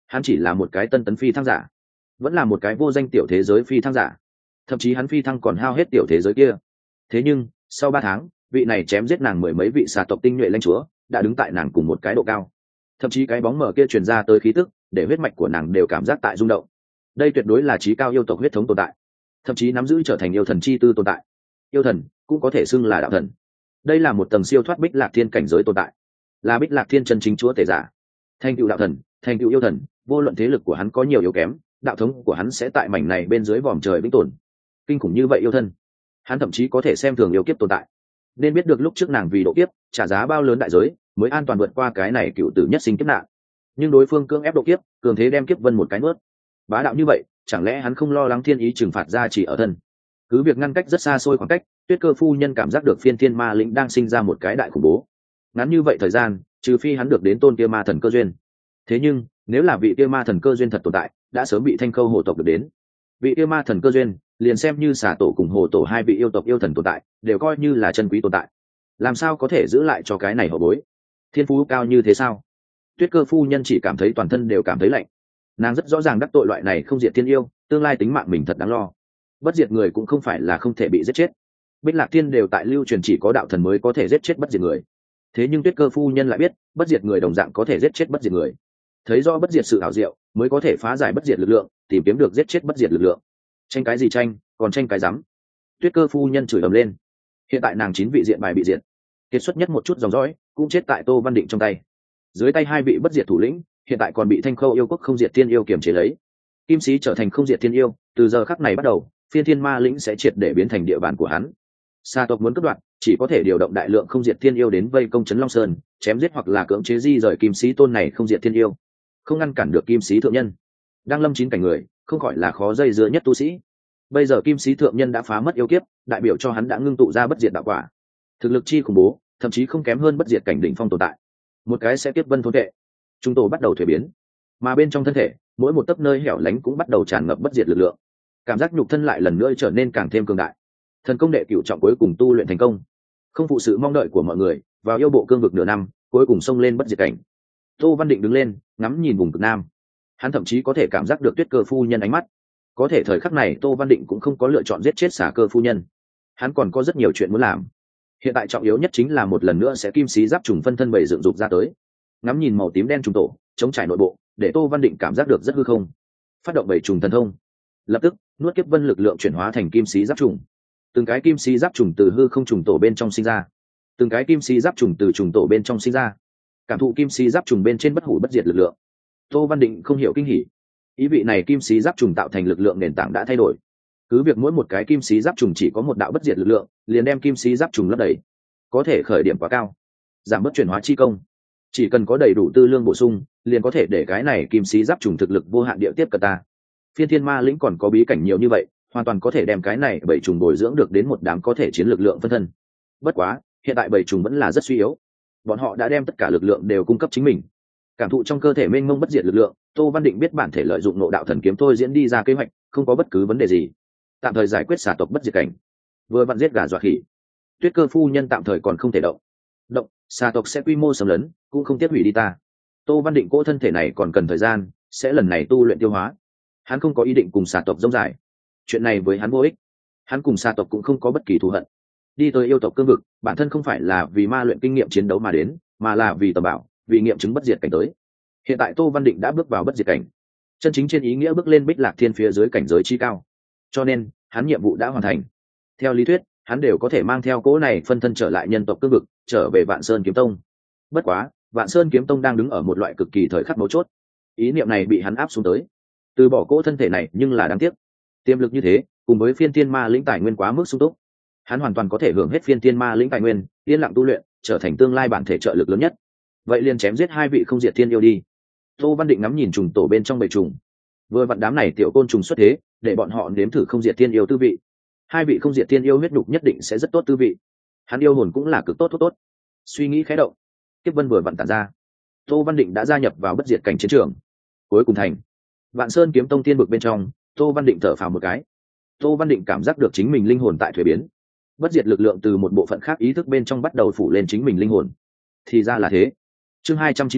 hắn chỉ là một cái tân tấn phi thăng giả, vẫn là một cái vô danh tiểu thế giới phi thăng giả, thậm chí hắn phi thăng còn hao hết tiểu thế giới kia. Thế nhưng sau 3 tháng, vị này chém giết nàng 10 mấy vị xà tộc tinh nhuệ lãnh chúa đã đứng tại nàng cùng một cái độ cao, thậm chí cái bóng mờ kia truyền ra tới khí tức để huyết mạch của nàng đều cảm giác tại rung động. Đây tuyệt đối là trí cao yêu tộc huyết thống tồn tại, thậm chí nắm giữ trở thành yêu thần chi tư tồn tại. Yêu thần cũng có thể xưng là đạo thần. Đây là một tầng siêu thoát Bích Lạc Thiên cảnh giới tồn tại, là Bích Lạc Thiên chân chính chúa tể giả. Thành tựu đạo thần, thành tựu yêu thần, vô luận thế lực của hắn có nhiều yếu kém, đạo thống của hắn sẽ tại mảnh này bên dưới vòm trời vĩnh tồn. Kinh khủng như vậy yêu thân, hắn thậm chí có thể xem thường yêu kiếp tồn tại. Nên biết được lúc trước nàng vì độ kiếp trả giá bao lớn đại giới mới an toàn vượt qua cái này cựu tử nhất sinh kiếp nạn, nhưng đối phương cưỡng ép độ kiếp, cường thế đem kiếp vân một cái nuốt. Bá đạo như vậy, chẳng lẽ hắn không lo lắng thiên ý trừng phạt ra chỉ ở thân? Cứ việc ngăn cách rất xa xôi khoảng cách, Tuyết Cơ phu nhân cảm giác được phiên thiên ma lĩnh đang sinh ra một cái đại khủng bố. Ngắn như vậy thời gian, trừ phi hắn được đến tôn kia ma thần cơ duyên. Thế nhưng nếu là vị kia ma thần cơ duyên thật tồn tại, đã sớm bị Thanh Khâu hồ tộc được đến. Vị kia ma thần cơ duyên liền xem như xà tổ cùng hồ tổ hai vị yêu tộc yêu thần tồn tại, đều coi như là chân quý tồn tại. Làm sao có thể giữ lại cho cái này hậu bối? Thiên phú cao như thế sao? Tuyết Cơ phu nhân chỉ cảm thấy toàn thân đều cảm thấy lạnh. Nàng rất rõ ràng đắc tội loại này không diệt thiên yêu, tương lai tính mạng mình thật đáng lo. Bất diệt người cũng không phải là không thể bị giết chết. Bích Lạc Thiên đều tại lưu truyền chỉ có đạo thần mới có thể giết chết bất diệt người. Thế nhưng Tuyết Cơ phu nhân lại biết, bất diệt người đồng dạng có thể giết chết bất diệt người. Thấy rõ bất diệt sự ảo diệu, mới có thể phá giải bất diệt lực lượng, tìm kiếm được giết chết bất diệt lực lượng. Tranh cái gì tranh, còn tranh cái rắm. Tuyết Cơ phu nhân chửi ầm lên. Hiện tại nàng 9 vị diện bài bị diệt, kiệt xuất nhất một chút dòng dõi cũng chết tại Tô Văn Định trong tay. Dưới tay 2 vị bất diệt thủ lĩnh, hiện tại còn bị Thanh Khâu yêu quốc không diệt thiên yêu kiềm chế lấy. Kim Sĩ trở thành không diệt thiên yêu, từ giờ khắc này bắt đầu, phiên thiên ma lĩnh sẽ triệt để biến thành địa bàn của hắn. Sa tộc muốn cướp đoạt, chỉ có thể điều động đại lượng không diệt thiên yêu đến vây công trấn Long Sơn, chém giết hoặc là cưỡng chế di rời Kim Sĩ tôn này không diệt thiên yêu. Không ngăn cản được Kim Sĩ thượng nhân, đang lâm 9 cảnh người, không khỏi là khó dây dưa nhất tu sĩ. Bây giờ Kim Sĩ thượng nhân đã phá mất yêu kiếp, đại biểu cho hắn đã ngưng tụ ra bất diệt đạo quả. Thực lực chi khủng bố, thậm chí không kém hơn bất diệt cảnh đỉnh phong tồn tại. Một cái sẽ kiếp vân thôn tệ, chúng tổ bắt đầu thuế biến, mà bên trong thân thể, mỗi một tấc nơi hẻo lánh cũng bắt đầu tràn ngập bất diệt lực lượng. Cảm giác nhục thân lại lần nữa trở nên càng thêm cường đại. Thần công đệ cửu trọng cuối cùng tu luyện thành công, không phụ sự mong đợi của mọi người, vào yêu bộ cương vực nửa năm, cuối cùng xông lên bất diệt cảnh. Tô Văn Định đứng lên, ngắm nhìn vùng cực nam. Hắn thậm chí có thể cảm giác được Tuyết Cơ phu nhân ánh mắt. Có thể thời khắc này Tô Văn Định cũng không có lựa chọn giết chết Xà Cơ phu nhân. Hắn còn có rất nhiều chuyện muốn làm. Hiện tại trọng yếu nhất chính là một lần nữa sẽ Kim Sĩ giáp trùng phân thân bảy dựng dục ra tới. Ngắm nhìn màu tím đen trùng tổ, chống trải nội bộ, để Tô Văn Định cảm giác được rất hư không. Phát động bảy trùng thần thông, lập tức nuốt kiếp vân lực lượng chuyển hóa thành Kim Sĩ giáp trùng. Từng cái Kim Sĩ giáp trùng từ hư không trùng tổ bên trong sinh ra, từng cái Kim Sĩ giáp trùng từ trùng tổ bên trong sinh ra. Cảm thụ Kim Sĩ giáp trùng bên trên bất hủ bất diệt lực lượng, Tô Văn Định không hiểu kinh hỉ. Ý vị này Kim Sĩ giáp trùng tạo thành lực lượng nền tảng đã thay đổi. Cứ việc mỗi một cái Kim Sĩ giáp trùng chỉ có một đạo bất diệt lực lượng, liền đem Kim Sĩ giáp trùng lấp đầy. Có thể khởi điểm quá cao, giảm bớt chuyển hóa chi công. Chỉ cần có đầy đủ tư lương bổ sung, liền có thể để cái này Kim Sĩ giáp trùng thực lực vô hạn địa tiếp cận ta. Phiên thiên ma lĩnh còn có bí cảnh nhiều như vậy, hoàn toàn có thể đem cái này bảy trùng bồi dưỡng được đến một đám có thể chiến lực lượng phân thân. Bất quá, hiện tại bảy trùng vẫn là rất suy yếu. Bọn họ đã đem tất cả lực lượng đều cung cấp chính mình. Cảm thụ trong cơ thể mênh mông bất diệt lực lượng, Tô Văn Định biết bản thể lợi dụng Ngộ Đạo Thần Kiếm thôi diễn đi ra kế hoạch, không có bất cứ vấn đề gì. Tạm thời giải quyết xà tộc bất diệt cảnh. Vừa vặn giết gà dọa khỉ. Tuyết Cơ phu nhân tạm thời còn không thể động. Động, xà tộc sẽ quy mô xâm lấn, cũng không tiếp hủy đi ta. Tô Văn Định cỗ thân thể này còn cần thời gian, sẽ lần này tu luyện tiêu hóa. Hắn không có ý định cùng xà tộc rông dài. Chuyện này với hắn vô ích. Hắn cùng xà tộc cũng không có bất kỳ thù hận. Đi tới yêu tộc cương vực, bản thân không phải là vì ma luyện kinh nghiệm chiến đấu mà đến, mà là vì tầm bảo, vì nghiệm chứng bất diệt cảnh tới. Hiện tại Tô Văn Định đã bước vào bất diệt cảnh, chân chính trên ý nghĩa bước lên Bích Lạc Thiên phía dưới cảnh giới chi cao. Cho nên, hắn nhiệm vụ đã hoàn thành. Theo lý thuyết, hắn đều có thể mang theo cỗ này phân thân trở lại nhân tộc cương vực, trở về Vạn Sơn Kiếm Tông. Bất quá, Vạn Sơn Kiếm Tông đang đứng ở một loại cực kỳ thời khắc mấu chốt. Ý niệm này bị hắn áp xuống tới. Từ bỏ cỗ thân thể này nhưng là đáng tiếc. Tiềm lực như thế, cùng với phiên thiên ma lĩnh tài nguyên quá mức sung túc, hắn hoàn toàn có thể hưởng hết phiên thiên ma lĩnh tài nguyên, yên lặng tu luyện, trở thành tương lai bản thể trợ lực lớn nhất. Vậy liền chém giết 2 vị không diệt thiên yêu đi. Tô Văn Định ngắm nhìn trùng tổ bên trong bầy trùng, vừa vặn đám này tiểu côn trùng xuất thế, để bọn họ nếm thử không diệt thiên yêu tư vị. 2 vị không diệt thiên yêu huyết đục nhất định sẽ rất tốt tư vị. Hắn yêu hồn cũng là cực tốt tốt. Suy nghĩ khẽ động, kiếp vân vừa vặn tản ra. Tô Văn Định đã gia nhập vào bất diệt cảnh chiến trường. Cuối cùng thành Vạn Sơn Kiếm Tông tiên vực bên trong, Tô Văn Định thở phào một cái. Tô Văn Định cảm giác được chính mình linh hồn tại thuế biến. Bất diệt lực lượng từ một bộ phận khác ý thức bên trong bắt đầu phủ lên chính mình linh hồn. Thì ra là thế. Chương 290,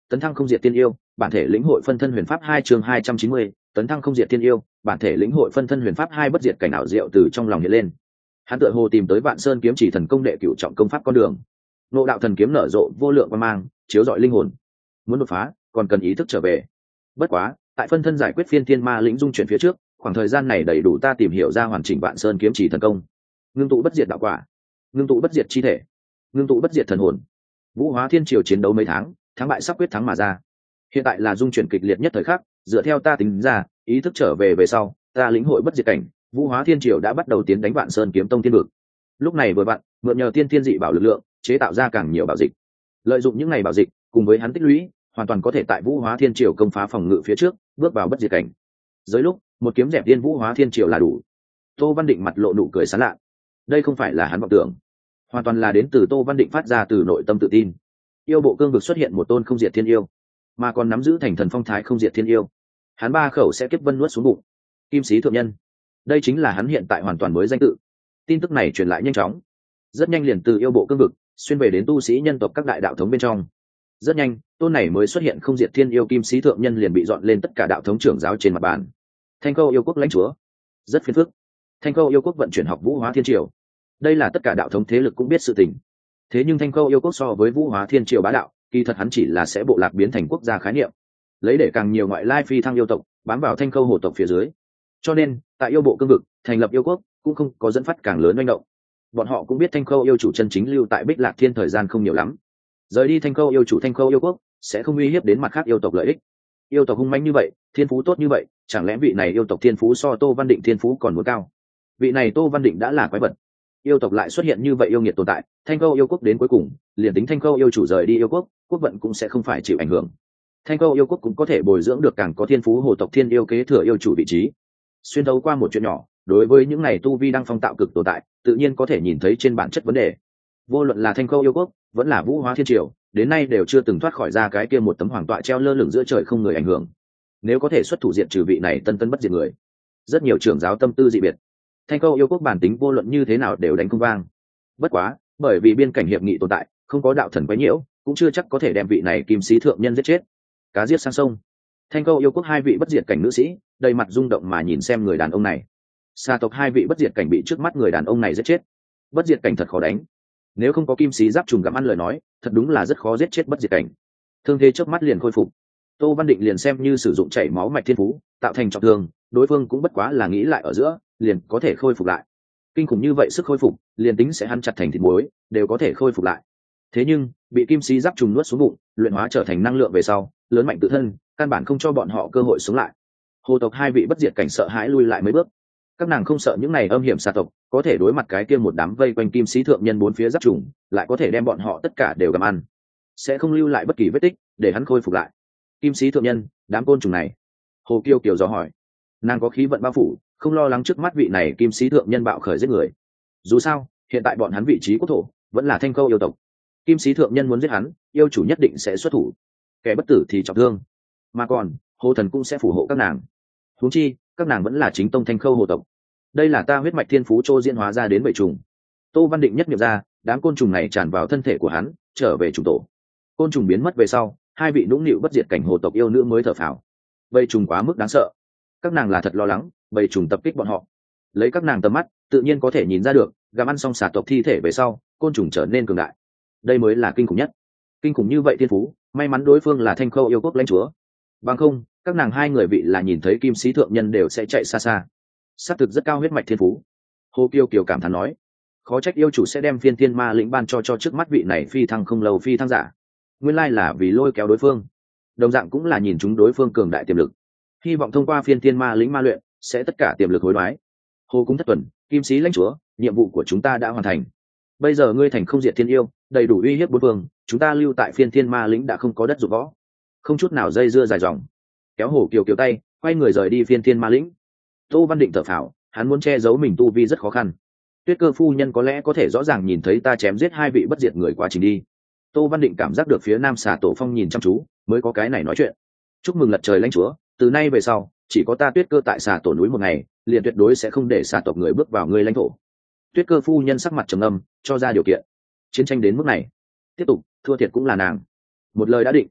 tấn thăng không diệt tiên yêu, bản thể lĩnh hội phân thân huyền pháp 2 chương 290, tấn thăng không diệt tiên yêu, bản thể lĩnh hội phân thân huyền pháp 2 bất diệt cảnh ảo diệu từ trong lòng hiện lên. Hắn tựa hồ tìm tới Vạn Sơn kiếm chỉ thần công đệ cửu trọng công pháp con đường. Ngộ đạo thần kiếm nở rộ vô lượng quang mang, chiếu rọi linh hồn. Muốn đột phá, còn cần ý thức trở về. Bất quá, tại phân thân giải quyết phiên thiên ma lĩnh dung chuyển phía trước, khoảng thời gian này đầy đủ ta tìm hiểu ra hoàn chỉnh Vạn Sơn kiếm chỉ thần công. Ngưng tụ bất diệt đạo quả, ngưng tụ bất diệt chi thể, ngưng tụ bất diệt thần hồn. Vũ Hóa Thiên Triều chiến đấu mấy tháng, thắng bại sắp quyết thắng mà ra. Hiện tại là dung chuyển kịch liệt nhất thời khắc, dựa theo ta tính ra, ý thức trở về sau, ta lĩnh hội bất diệt cảnh, Vũ Hóa Thiên Triều đã bắt đầu tiến đánh Vạn Sơn kiếm tông thiên vực. Lúc này vừa vặn, mượn nhờ tiên thiên dị bảo lực lượng, chế tạo ra càng nhiều bảo dịch. Lợi dụng những ngày bảo dịch, cùng với hắn tích lũy, hoàn toàn có thể tại Vũ Hóa Thiên Triều công phá phòng ngự phía trước, bước vào bất diệt cảnh. Dưới lúc, một kiếm dẹp tiên Vũ Hóa Thiên Triều là đủ. Tô Văn Định mặt lộ nụ cười sán lạ. Đây không phải là hắn vọng tưởng, hoàn toàn là đến từ Tô Văn Định phát ra từ nội tâm tự tin. Yêu bộ cương vực xuất hiện một tôn không diệt thiên yêu, mà còn nắm giữ thành thần phong thái không diệt thiên yêu. Hắn ba khẩu sẽ kiếp vân nuốt xuống bụng. Kim sĩ thượng nhân, đây chính là hắn hiện tại hoàn toàn mới danh tự. Tin tức này truyền lại nhanh chóng, rất nhanh liền từ yêu bộ cương vực xuyên về đến tu sĩ nhân tộc các đại đạo thống bên trong. Rất nhanh, tôn này mới xuất hiện không diệt thiên yêu kim sĩ thượng nhân liền bị dọn lên tất cả đạo thống trưởng giáo trên mặt bàn. Thanh Câu yêu quốc lãnh chúa, rất phiền phức. Thanh Câu yêu quốc vận chuyển học Vũ Hóa Thiên Triều, đây là tất cả đạo thống thế lực cũng biết sự tình. Thế nhưng Thanh Câu yêu quốc so với Vũ Hóa Thiên Triều bá đạo, kỳ thật hắn chỉ là sẽ bộ lạc biến thành quốc gia khái niệm, lấy để càng nhiều ngoại lai phi thăng yêu tộc bám vào Thanh Câu hồ tộc phía dưới. Cho nên tại yêu bộ cương vực thành lập yêu quốc cũng không có dẫn phát càng lớn manh động. Bọn họ cũng biết Thanh Câu yêu chủ chân chính lưu tại Bích Lạc Thiên thời gian không nhiều lắm, rời đi Thanh Câu yêu chủ Thanh Câu yêu quốc sẽ không uy hiếp đến mặt khác yêu tộc lợi ích. Yêu tộc hung manh như vậy, thiên phú tốt như vậy, chẳng lẽ vị này yêu tộc thiên phú so Tô Văn Định thiên phú còn muốn cao? Vị này Tô Văn Định đã là quái vật, yêu tộc lại xuất hiện như vậy yêu nghiệt tồn tại. Thanh Câu yêu quốc đến cuối cùng, liền tính Thanh Câu yêu chủ rời đi yêu quốc, quốc vận cũng sẽ không phải chịu ảnh hưởng. Thanh Câu yêu quốc cũng có thể bồi dưỡng được càng có thiên phú hồ tộc thiên yêu kế thừa yêu chủ vị trí. Xuyên thấu qua một chuyện nhỏ, đối với những này tu vi đang phong tạo cực tồn tại, tự nhiên có thể nhìn thấy trên bản chất vấn đề. Vô luận là Thanh Câu yêu quốc, vẫn là Vũ Hóa Thiên Triều, đến nay đều chưa từng thoát khỏi ra cái kia một tấm hoàng tọa treo lơ lửng giữa trời không người ảnh hưởng. Nếu có thể xuất thủ diện trừ vị này tân tân bất diệt người, rất nhiều trưởng giáo tâm tư dị biệt. Thanh Câu yêu quốc bản tính vô luận như thế nào đều đánh không vang. Bất quá, bởi vì biên cảnh hiệp nghị tồn tại, không có đạo thần quấy nhiễu, cũng chưa chắc có thể đem vị này kim sĩ thượng nhân giết chết. Cá giết sang sông. Thanh Câu yêu quốc hai vị bất diệt cảnh nữ sĩ, đầy mặt rung động mà nhìn xem người đàn ông này. Xà tộc hai vị bất diệt cảnh bị trước mắt người đàn ông này giết chết. Bất diệt cảnh thật khó đánh. Nếu không có kim sĩ giáp trùng gặm ăn lời nói, thật đúng là rất khó giết chết bất diệt cảnh. Thương thế trước mắt liền khôi phục. Tô Văn Định liền xem như sử dụng chảy máu mạch thiên phú, tạo thành trọng thương, đối phương cũng bất quá là nghĩ lại ở giữa, liền có thể khôi phục lại. Kinh khủng như vậy sức khôi phục, liền tính sẽ hắn chặt thành thịt muối, đều có thể khôi phục lại. Thế nhưng, bị kim sĩ giáp trùng nuốt xuống bụng, luyện hóa trở thành năng lượng về sau, lớn mạnh tự thân, căn bản không cho bọn họ cơ hội sống lại. Hồ tộc hai vị bất diệt cảnh sợ hãi lui lại mấy bước. Các nàng không sợ những này âm hiểm xà tộc, có thể đối mặt cái kia một đám vây quanh kim sĩ thượng nhân bốn phía giáp trùng, lại có thể đem bọn họ tất cả đều gặm ăn, sẽ không lưu lại bất kỳ vết tích để hắn khôi phục lại. Kim sĩ thượng nhân, đám côn trùng này. Hồ Kiêu Kiều dò hỏi. Nàng có khí vận bao phủ, không lo lắng trước mắt vị này kim sĩ thượng nhân bạo khởi giết người. Dù sao, hiện tại bọn hắn vị trí quốc thổ vẫn là Thanh Câu yêu tộc. Kim sĩ thượng nhân muốn giết hắn, yêu chủ nhất định sẽ xuất thủ. Kẻ bất tử thì trọng thương, mà còn hồ thần cũng sẽ phù hộ các nàng. Huống chi, các nàng vẫn là chính tông Thanh Câu hồ tộc. Đây là ta huyết mạch thiên phú trô diễn hóa ra đến bầy trùng. Tô Văn Định nhất miệng ra, đám côn trùng này tràn vào thân thể của hắn, trở về trùng tổ. Côn trùng biến mất về sau, hai vị nũng nịu bất diệt cảnh hồ tộc yêu nữ mới thở phào. Bầy trùng quá mức đáng sợ, các nàng là thật lo lắng bầy trùng tập kích bọn họ. Lấy các nàng tầm mắt, tự nhiên có thể nhìn ra được, gặm ăn xong xà tộc thi thể về sau, côn trùng trở nên cường đại. Đây mới là kinh khủng nhất. Kinh khủng như vậy thiên phú, may mắn đối phương là Thanh Câu yêu quốc lãnh chúa. Bằng không, các nàng hai người vị là nhìn thấy kim sĩ thượng nhân đều sẽ chạy xa xa. Sát thực rất cao huyết mạch thiên phú. Hồ Kiêu Kiều cảm thán nói, khó trách yêu chủ sẽ đem phiên thiên ma lĩnh ban cho trước mắt vị này phi thăng không lâu phi thăng giả. Nguyên lai là vì lôi kéo đối phương, đồng dạng cũng là nhìn chúng đối phương cường đại tiềm lực, hy vọng thông qua phiên thiên ma lĩnh ma luyện sẽ tất cả tiềm lực hối đoái. Hồ Cung thất tuần, kim sĩ lãnh chúa, nhiệm vụ của chúng ta đã hoàn thành. Bây giờ ngươi thành không diệt thiên yêu, đầy đủ uy hiếp bốn phương, chúng ta lưu tại phiên thiên ma lĩnh đã không có đất dụng võ, không chút nào dây dưa dài dòng. Kéo Hồ Kiều Kiều tay, quay người rời đi phiên thiên ma lĩnh. Tô Văn Định thở phào, hắn muốn che giấu mình tu vi rất khó khăn. Tuyết Cơ phu nhân có lẽ có thể rõ ràng nhìn thấy ta chém giết hai vị bất diệt người quá trình đi. Tô Văn Định cảm giác được phía Nam Xà Tổ Phong nhìn chăm chú, mới có cái này nói chuyện. Chúc mừng lật trời lãnh chúa, từ nay về sau, chỉ có ta Tuyết Cơ tại Xà Tổ núi một ngày, liền tuyệt đối sẽ không để xà tộc người bước vào ngươi lãnh thổ. Tuyết Cơ phu nhân sắc mặt trầm ngâm, cho ra điều kiện. Chiến tranh đến mức này, tiếp tục thua thiệt cũng là nàng. Một lời đã định.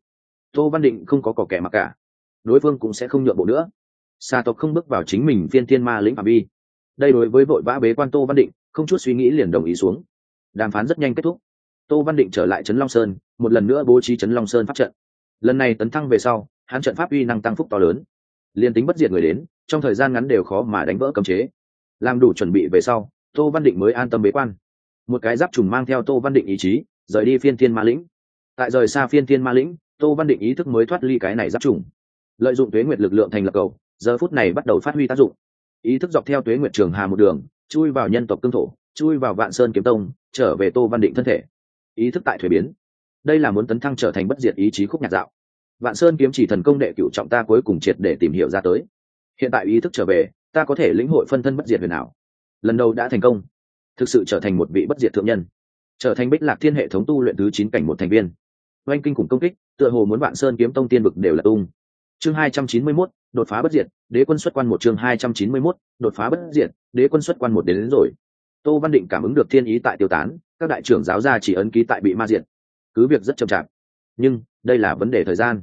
Tô Văn Định không có kẻ mặc cả, đối phương cũng sẽ không nhượng bộ nữa. Xà tộc không bước vào chính mình phiên thiên ma lĩnh phạm vi. Đây đối với vội vã bế quan Tô Văn Định không chút suy nghĩ liền đồng ý xuống. Đàm phán rất nhanh kết thúc. Tô Văn Định trở lại trấn Long Sơn, một lần nữa bố trí trấn Long Sơn pháp trận. Lần này tấn thăng về sau, hắn trận pháp uy năng tăng phúc to lớn, liên tính bất diệt người đến trong thời gian ngắn đều khó mà đánh vỡ cấm chế. Làm đủ chuẩn bị về sau, Tô Văn Định mới an tâm bế quan. Một cái giáp trùng mang theo Tô Văn Định ý chí rời đi phiên thiên ma lĩnh. Tại rời xa phiên thiên ma lĩnh, Tô Văn Định ý thức mới thoát ly cái này giáp trùng, lợi dụng tuế nguyệt lực lượng thành lập cầu, giờ phút này bắt đầu phát huy tác dụng. Ý thức dọc theo tuế nguyệt trường hà một đường chui vào nhân tộc cương thổ, chui vào Vạn Sơn kiếm tông, trở về Tô Văn Định thân thể. Ý thức tại thuế biến, đây là muốn tấn thăng trở thành bất diệt ý chí khúc nhạc dạo. Vạn Sơn kiếm chỉ thần công đệ cửu trọng ta cuối cùng triệt để tìm hiểu ra tới. Hiện tại ý thức trở về, ta có thể lĩnh hội phân thân bất diệt huyền ảo. Lần đầu đã thành công, thực sự trở thành một vị bất diệt thượng nhân, trở thành Bích Lạc Thiên hệ thống tu luyện thứ 9 cảnh một thành viên. Oanh kinh khủng công kích, tựa hồ muốn Vạn Sơn kiếm tông tiên vực đều là tung. Chương 291, đột phá bất diệt, đế quân xuất quan một. Chương 291, đột phá bất diệt, đế quân xuất quan một đến rồi. Tô Văn Định cảm ứng được thiên ý tại tiêu tán, các đại trưởng giáo gia chỉ ấn ký tại bị ma diệt. Cứ việc rất chậm chạp, nhưng đây là vấn đề thời gian.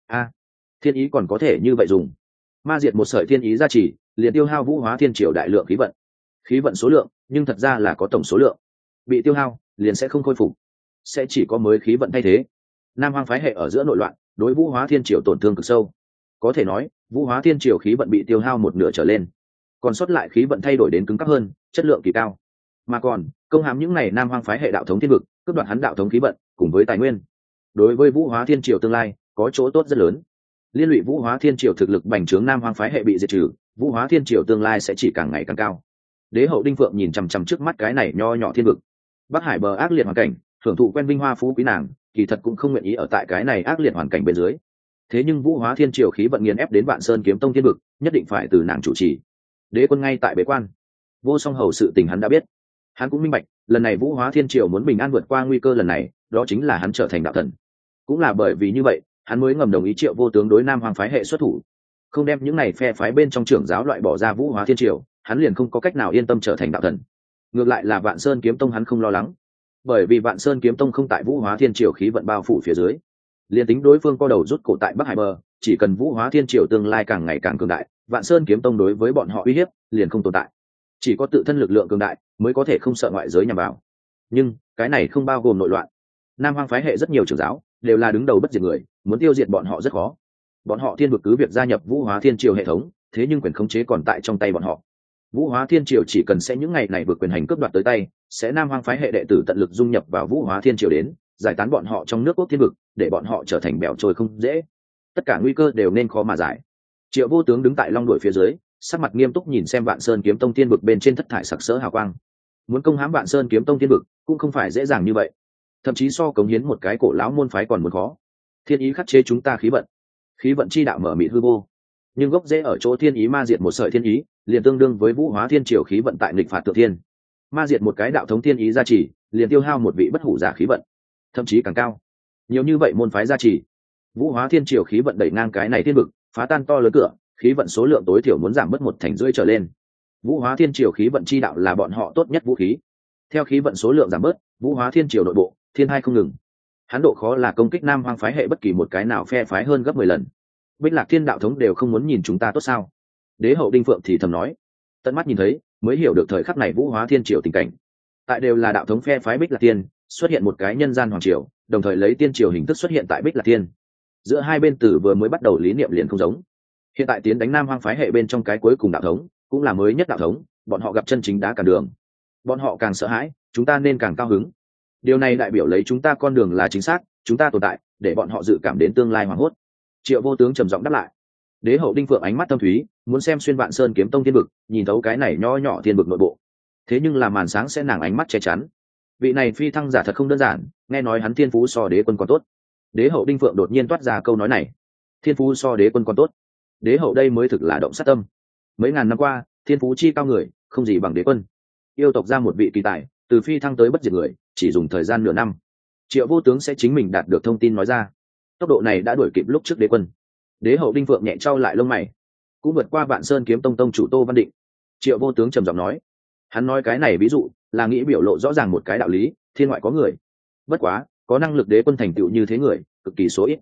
Thiên ý còn có thể như vậy dùng. Ma diệt một sợi thiên ý gia trì, liền tiêu hao Vũ Hóa Thiên Triều đại lượng khí vận. Khí vận số lượng, nhưng thật ra là có tổng số lượng. Bị tiêu hao, liền sẽ không khôi phục, sẽ chỉ có mới khí vận thay thế. Nam Hoang phái hệ ở giữa nội loạn, đối Vũ Hóa Thiên Triều tổn thương cực sâu. Có thể nói, Vũ Hóa Thiên Triều khí vận bị tiêu hao một nửa trở lên, còn sót lại khí vận thay đổi đến cứng cáp hơn, chất lượng kỳ cao. Mà còn, công hàm những ngày Nam Hoang phái hệ đạo thống thiên vực, cướp đoạt hắn đạo thống khí vận, cùng với tài nguyên. Đối với Vũ Hóa Thiên Triều tương lai, có chỗ tốt rất lớn. Liên lụy Vũ Hóa Thiên Triều thực lực bành trướng, Nam Hoang phái hệ bị diệt trừ, Vũ Hóa Thiên Triều tương lai sẽ chỉ càng ngày càng cao. Đế hậu Đinh Phượng nhìn chằm chằm trước mắt cái này nho nhỏ thiên vực. Bắc Hải bờ ác liệt hoàn cảnh, hưởng thụ quen vinh hoa phú quý nàng, kỳ thật cũng không nguyện ý ở tại cái này ác liệt hoàn cảnh bên dưới. Thế nhưng Vũ Hóa Thiên Triều khí vận nghiền ép đến Vạn Sơn kiếm tông thiên vực, nhất định phải từ nàng chủ trì. Đế quân ngay tại bế quan, Vô Song hầu sự tình hắn đã biết. Hắn cũng minh bạch, lần này Vũ Hóa Thiên Triều muốn bình an vượt qua nguy cơ lần này, đó chính là hắn trở thành đạo thần. Cũng là bởi vì như vậy, hắn mới ngầm đồng ý Triệu Vô Tướng đối Nam Hoang phái hệ xuất thủ, không đem những này phe phái bên trong trưởng giáo loại bỏ ra Vũ Hóa Thiên Triều, hắn liền không có cách nào yên tâm trở thành đạo thần. Ngược lại là Vạn Sơn kiếm tông hắn không lo lắng, bởi vì Vạn Sơn kiếm tông không tại Vũ Hóa Thiên Triều khí vận bao phủ phía dưới. Liên tính đối phương co đầu rút cổ tại Bắc Hải bờ, chỉ cần Vũ Hóa Thiên Triều tương lai càng ngày càng cường đại, Vạn Sơn kiếm tông đối với bọn họ uy hiếp liền không tồn tại. Chỉ có tự thân lực lượng cường đại mới có thể không sợ ngoại giới nhằm vào. Nhưng cái này không bao gồm nội loạn. Nam Hoang phái hệ rất nhiều trưởng giáo đều là đứng đầu bất diệt người, muốn tiêu diệt bọn họ rất khó. Bọn họ thiên vực cứ việc gia nhập Vũ Hóa Thiên Triều hệ thống, thế nhưng quyền khống chế còn tại trong tay bọn họ. Vũ Hóa Thiên Triều chỉ cần sẽ những ngày này vượt quyền hành cướp đoạt tới tay, sẽ Nam Hoang phái hệ đệ tử tận lực dung nhập vào Vũ Hóa Thiên Triều đến, giải tán bọn họ trong nước quốc thiên vực, để bọn họ trở thành bèo trôi không dễ. Tất cả nguy cơ đều nên khó mà giải. Triệu Vô Tướng đứng tại long đuổi phía dưới, sắc mặt nghiêm túc nhìn xem Vạn Sơn kiếm tông thiên vực bên trên thất thải sặc sỡ hào quang. Muốn công hãm Vạn Sơn kiếm tông thiên vực cũng không phải dễ dàng như vậy, thậm chí so cống hiến một cái cổ lão môn phái còn muốn khó. Thiên ý khắc chế chúng ta khí vận chi đạo mở mịt hư vô, nhưng gốc rễ ở chỗ thiên ý ma diệt một sợi thiên ý, liền tương đương với Vũ Hóa Thiên Triều khí vận tại nghịch phạt thượng thiên. Ma diệt một cái đạo thống thiên ý gia trì, liền tiêu hao một vị bất hủ giả khí vận, thậm chí càng cao. Nhiều như vậy môn phái gia trì, Vũ Hóa Thiên Triều khí vận đẩy ngang cái này thiên vực, phá tan to lớn cửa, khí vận số lượng tối thiểu muốn giảm mất 1,5 trở lên. Vũ Hóa Thiên Triều khí vận chi đạo là bọn họ tốt nhất vũ khí. Theo khí vận số lượng giảm bớt, Vũ Hóa Thiên Triều nội bộ thiên hai không ngừng. Hắn độ khó là công kích Nam Hoang phái hệ bất kỳ một cái nào phe phái hơn gấp 10 lần. Bích Lạc Thiên đạo thống đều không muốn nhìn chúng ta tốt sao? Đế hậu Đinh Phượng thì thầm nói. Tận mắt nhìn thấy, mới hiểu được thời khắc này Vũ Hóa Thiên Triều tình cảnh. Tại đều là đạo thống phe phái Bích Lạc Thiên, xuất hiện một cái nhân gian hoàng triều, đồng thời lấy tiên triều hình thức xuất hiện tại Bích Lạc Thiên. Giữa hai bên từ vừa mới bắt đầu lý niệm liền không giống. Hiện tại tiến đánh Nam Hoang phái hệ bên trong cái cuối cùng đạo thống, cũng là mới nhất đạo thống, bọn họ gặp chân chính đá cản đường. Bọn họ càng sợ hãi, chúng ta nên càng cao hứng. Điều này đại biểu lấy chúng ta con đường là chính xác, chúng ta tồn tại, để bọn họ dự cảm đến tương lai hoảng hốt. Triệu Vô Tướng trầm giọng đáp lại. Đế hậu Đinh Phượng ánh mắt thâm thúy, muốn xem xuyên Vạn Sơn kiếm tông thiên vực, nhìn thấu cái này nho nhỏ thiên vực nội bộ. Thế nhưng là màn sáng sẽ nàng ánh mắt che chắn. Vị này phi thăng giả thật không đơn giản, nghe nói hắn thiên phú so đế quân còn tốt. Đế hậu Đinh Phượng đột nhiên toát ra câu nói này. Thiên phú so đế quân còn tốt. Đế hậu đây mới thực là động sát tâm. Mấy ngàn năm qua, thiên phú chi cao người, không gì bằng đế quân. Yêu tộc ra một vị kỳ tài, từ phi thăng tới bất diệt người, chỉ dùng thời gian nửa năm. Triệu Vô Tướng sẽ chính mình đạt được thông tin nói ra. Tốc độ này đã đuổi kịp lúc trước đế quân. Đế hậu Đinh Phượng nhẹ trao lại lông mày, cũng vượt qua Vạn Sơn kiếm tông tông chủ Tô Văn Định. Triệu Vô Tướng trầm giọng nói. Hắn nói cái này ví dụ là nghĩ biểu lộ rõ ràng một cái đạo lý, thiên ngoại có người. Bất quá, có năng lực đế quân thành tựu như thế người, cực kỳ số ít.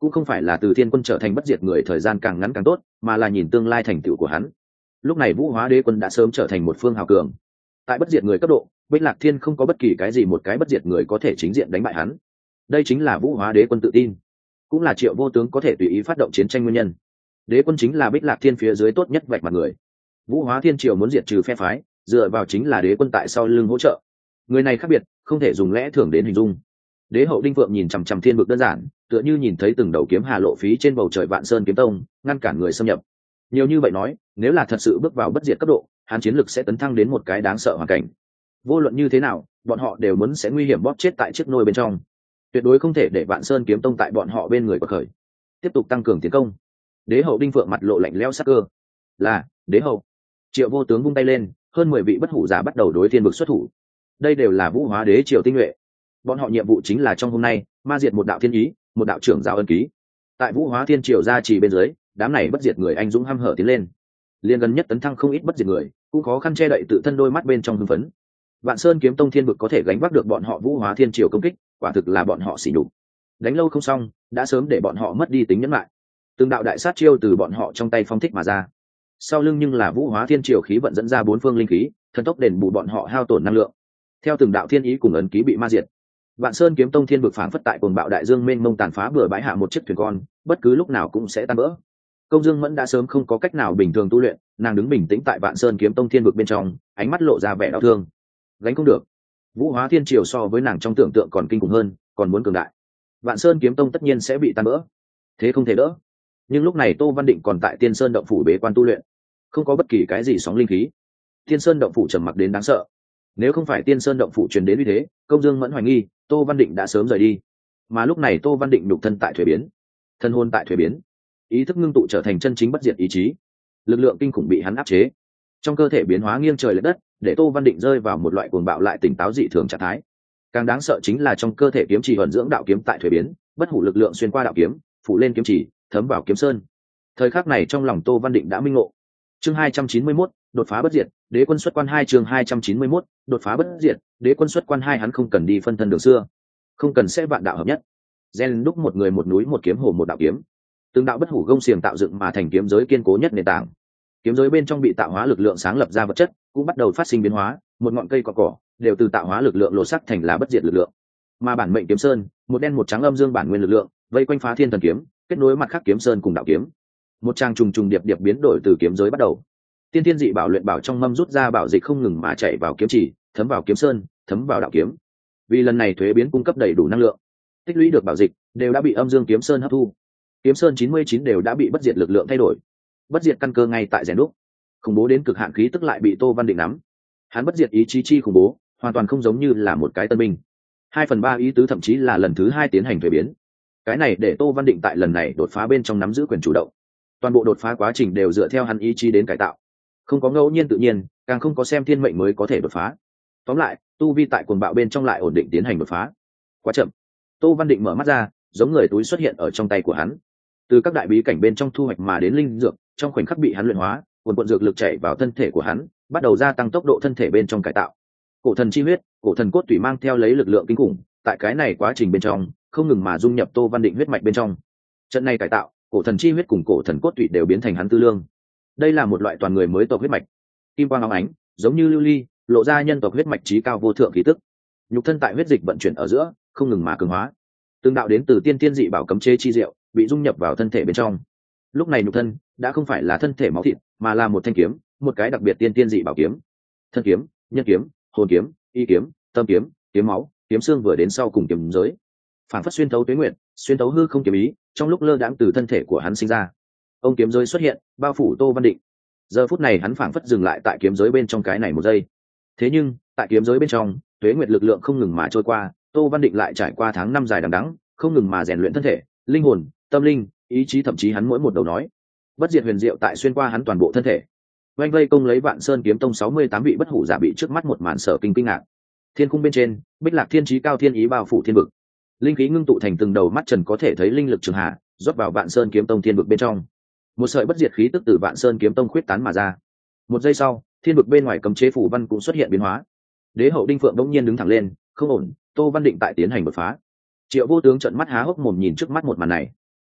cũng không phải là từ thiên quân trở thành bất diệt người thời gian càng ngắn càng tốt, mà là nhìn tương lai thành tựu của hắn. Lúc này Vũ Hóa Đế Quân đã sớm trở thành một phương hào cường. Tại bất diệt người cấp độ, Bích Lạc Thiên không có bất kỳ cái gì một cái bất diệt người có thể chính diện đánh bại hắn. Đây chính là Vũ Hóa Đế Quân tự tin, cũng là Triệu Vô Tướng có thể tùy ý phát động chiến tranh nguyên nhân. Đế Quân chính là Bích Lạc Thiên phía dưới tốt nhất vạch mặt người. Vũ Hóa Thiên Triều muốn diệt trừ phe phái, dựa vào chính là Đế Quân tại sau lưng hỗ trợ. Người này khác biệt, không thể dùng lẽ thường đến hình dung. Đế hậu Đinh Phượng nhìn chằm chằm thiên vực đơn giản, tựa như nhìn thấy từng đầu kiếm hà lộ phí trên bầu trời Vạn Sơn kiếm tông, ngăn cản người xâm nhập. Nhiều như vậy nói, nếu là thật sự bước vào bất diệt cấp độ, hắn chiến lực sẽ tấn thăng đến một cái đáng sợ hoàn cảnh. Vô luận như thế nào, bọn họ đều muốn sẽ nguy hiểm bóp chết tại chiếc nôi bên trong. Tuyệt đối không thể để Vạn Sơn kiếm tông tại bọn họ bên người bật khởi. Tiếp tục tăng cường tiến công. Đế hậu Đinh Phượng mặt lộ lạnh lẽo sắc cơ. Là, đế hậu. Triệu Vô Tướng vung tay lên, hơn 10 vị bất hủ giả bắt đầu đối thiên vực xuất thủ. Đây đều là Vũ Hóa Đế triều tinh nhuệ. Bọn họ nhiệm vụ chính là trong hôm nay ma diệt một đạo thiên ý, một đạo trưởng giáo ân ký. Tại Vũ Hóa Thiên triều gia trì bên dưới, đám này bất diệt người anh dũng hăm hở tiến lên. Liên gần nhất tấn thăng không ít bất diệt người, cũng khó khăn che đậy tự thân đôi mắt bên trong hưng phấn. Vạn Sơn kiếm tông thiên vực có thể gánh vác được bọn họ Vũ Hóa Thiên triều công kích, quả thực là bọn họ xỉ nhục. Đánh lâu không xong, đã sớm để bọn họ mất đi tính nhẫn lại. Từng đạo đại sát chiêu từ bọn họ trong tay phong thích mà ra. Sau lưng nhưng là Vũ Hóa Thiên triều khí vận dẫn ra bốn phương linh khí, thần tốc đền bù bọn họ hao tổn năng lượng. Theo từng đạo thiên ý cùng ấn ký bị ma diệt, Vạn Sơn kiếm tông thiên vực phảng phất tại cuồng bạo đại dương mênh mông tàn phá bừa bãi hạ một chiếc thuyền con, bất cứ lúc nào cũng sẽ tan vỡ. Công Dương Mẫn đã sớm không có cách nào bình thường tu luyện, nàng đứng bình tĩnh tại Vạn Sơn kiếm tông thiên vực bên trong, ánh mắt lộ ra vẻ đau thương. Gánh không được. Vũ Hóa Thiên triều so với nàng trong tưởng tượng còn kinh khủng hơn, còn muốn cường đại. Vạn Sơn kiếm tông tất nhiên sẽ bị tan vỡ. Thế không thể đỡ. Nhưng lúc này Tô Văn Định còn tại Tiên Sơn động phủ bế quan tu luyện, không có bất kỳ cái gì sóng linh khí. Tiên Sơn động phủ trầm mặc đến đáng sợ. Nếu không phải Tiên Sơn động phủ truyền đến uy thế, Công Dương Mẫn hoài nghi Tô Văn Định đã sớm rời đi. Mà lúc này Tô Văn Định nhục thân tại thuế biến, thân hồn tại thuế biến, ý thức ngưng tụ trở thành chân chính bất diệt ý chí, lực lượng kinh khủng bị hắn áp chế, trong cơ thể biến hóa nghiêng trời lệch đất, để Tô Văn Định rơi vào một loại cuồng bạo lại tỉnh táo dị thường trạng thái. Càng đáng sợ chính là trong cơ thể kiếm chỉ ẩn dưỡng đạo kiếm tại thuế biến, bất hủ lực lượng xuyên qua đạo kiếm, phủ lên kiếm chỉ, thấm vào kiếm sơn. Thời khắc này trong lòng Tô Văn Định đã minh ngộ. Chương 291, đột phá bất diệt, Đế quân xuất quan 2 chương 291, đột phá bất diệt, Đế quân xuất quan 2 hắn không cần đi phân thân đường xưa, không cần sẽ vạn đạo hợp nhất. Gen đúc một người một núi một kiếm hồ một đạo kiếm. Từng đạo bất hủ gông xiềng tạo dựng mà thành kiếm giới kiên cố nhất nền tảng. Kiếm giới bên trong bị tạo hóa lực lượng sáng lập ra vật chất, cũng bắt đầu phát sinh biến hóa, một ngọn cây cỏ đều từ tạo hóa lực lượng lột sắc thành là bất diệt lực lượng. Mà bản mệnh kiếm sơn, một đen một trắng âm dương bản nguyên lực lượng, vây quanh phá thiên thần kiếm, kết nối mặt khác kiếm sơn cùng đạo kiếm. Một trang trùng trùng điệp điệp biến đổi từ kiếm giới bắt đầu. Tiên thiên dị bảo luyện bảo trong mâm rút ra bảo dịch không ngừng mà chạy vào kiếm chỉ, thấm vào kiếm sơn, thấm vào đạo kiếm. Vì lần này thuế biến cung cấp đầy đủ năng lượng, tích lũy được bảo dịch đều đã bị âm dương kiếm sơn hấp thu. Kiếm sơn 99 đều đã bị bất diệt lực lượng thay đổi. Bất diệt căn cơ ngay tại rèn đúc. Khủng bố đến cực hạn khí tức lại bị Tô Văn Định nắm. Hắn bất diệt ý chí chi khủng bố, hoàn toàn không giống như là một cái tân binh. 2/3 ý tứ thậm chí là lần thứ 2 tiến hành thuế biến. Cái này để Tô Văn Định tại lần này đột phá bên trong nắm giữ quyền chủ động. Toàn bộ đột phá quá trình đều dựa theo hắn ý chí đến cải tạo, không có ngẫu nhiên tự nhiên, càng không có xem thiên mệnh mới có thể đột phá. Tóm lại, tu vi tại cuồng bạo bên trong lại ổn định tiến hành đột phá. Quá chậm. Tô Văn Định mở mắt ra, giống người túi xuất hiện ở trong tay của hắn. Từ các đại bí cảnh bên trong thu hoạch mà đến linh dược, trong khoảnh khắc bị hắn luyện hóa, cuồn dược lực chảy vào thân thể của hắn, bắt đầu gia tăng tốc độ thân thể bên trong cải tạo. Cổ thần chi huyết, cổ thần cốt tủy mang theo lấy lực lượng kinh khủng, tại cái này quá trình bên trong, không ngừng mà dung nhập Tô Văn Định huyết mạch bên trong. Trận này cải tạo, cổ thần chi huyết cùng cổ thần cốt tủy đều biến thành hắn tư lương. Đây là một loại toàn người mới tộc huyết mạch, kim quang óng ánh, giống như lưu ly, lộ ra nhân tộc huyết mạch trí cao vô thượng khí tức. Nhục thân tại huyết dịch vận chuyển ở giữa, không ngừng mà cường hóa. Tương đạo đến từ tiên tiên dị bảo cấm chế chi diệu, bị dung nhập vào thân thể bên trong. Lúc này nhục thân đã không phải là thân thể máu thịt, mà là một thanh kiếm, một cái đặc biệt tiên tiên dị bảo kiếm. Thân kiếm, nhân kiếm, hồn kiếm, y kiếm, tâm kiếm, kiếm máu, kiếm xương vừa đến sau cùng kiếm giới. Phản phất xuyên thấu tuế nguyện, xuyên thấu hư không kiếm ý, trong lúc lơ đãng từ thân thể của hắn sinh ra. Ông kiếm giới xuất hiện, bao phủ Tô Văn Định. Giờ phút này hắn phảng phất dừng lại tại kiếm giới bên trong cái này một giây. Thế nhưng, tại kiếm giới bên trong, tuế nguyệt lực lượng không ngừng mà trôi qua, Tô Văn Định lại trải qua tháng năm dài đằng đẵng, không ngừng mà rèn luyện thân thể, linh hồn, tâm linh, ý chí, thậm chí hắn mỗi một đầu nói. Bất diệt huyền diệu tại xuyên qua hắn toàn bộ thân thể. Oanh vây công lấy Vạn Sơn kiếm tông 68 vị bất hủ giả bị trước mắt một màn sở kinh ngạc. Thiên khung bên trên, Bích Lạc Thiên chí cao thiên ý bao phủ thiên vực. Linh khí ngưng tụ thành từng đầu mắt trần có thể thấy linh lực trường hạ, rót vào Vạn Sơn kiếm tông thiên vực bên trong. Một sợi bất diệt khí tức từ Vạn Sơn kiếm tông khuyết tán mà ra. Một giây sau, thiên vực bên ngoài cấm chế phủ văn cũng xuất hiện biến hóa. Đế hậu Đinh Phượng đống nhiên đứng thẳng lên, không ổn, Tô Văn Định tại tiến hành đột phá. Triệu Vô Tướng trợn mắt há hốc mồm nhìn trước mắt một màn này.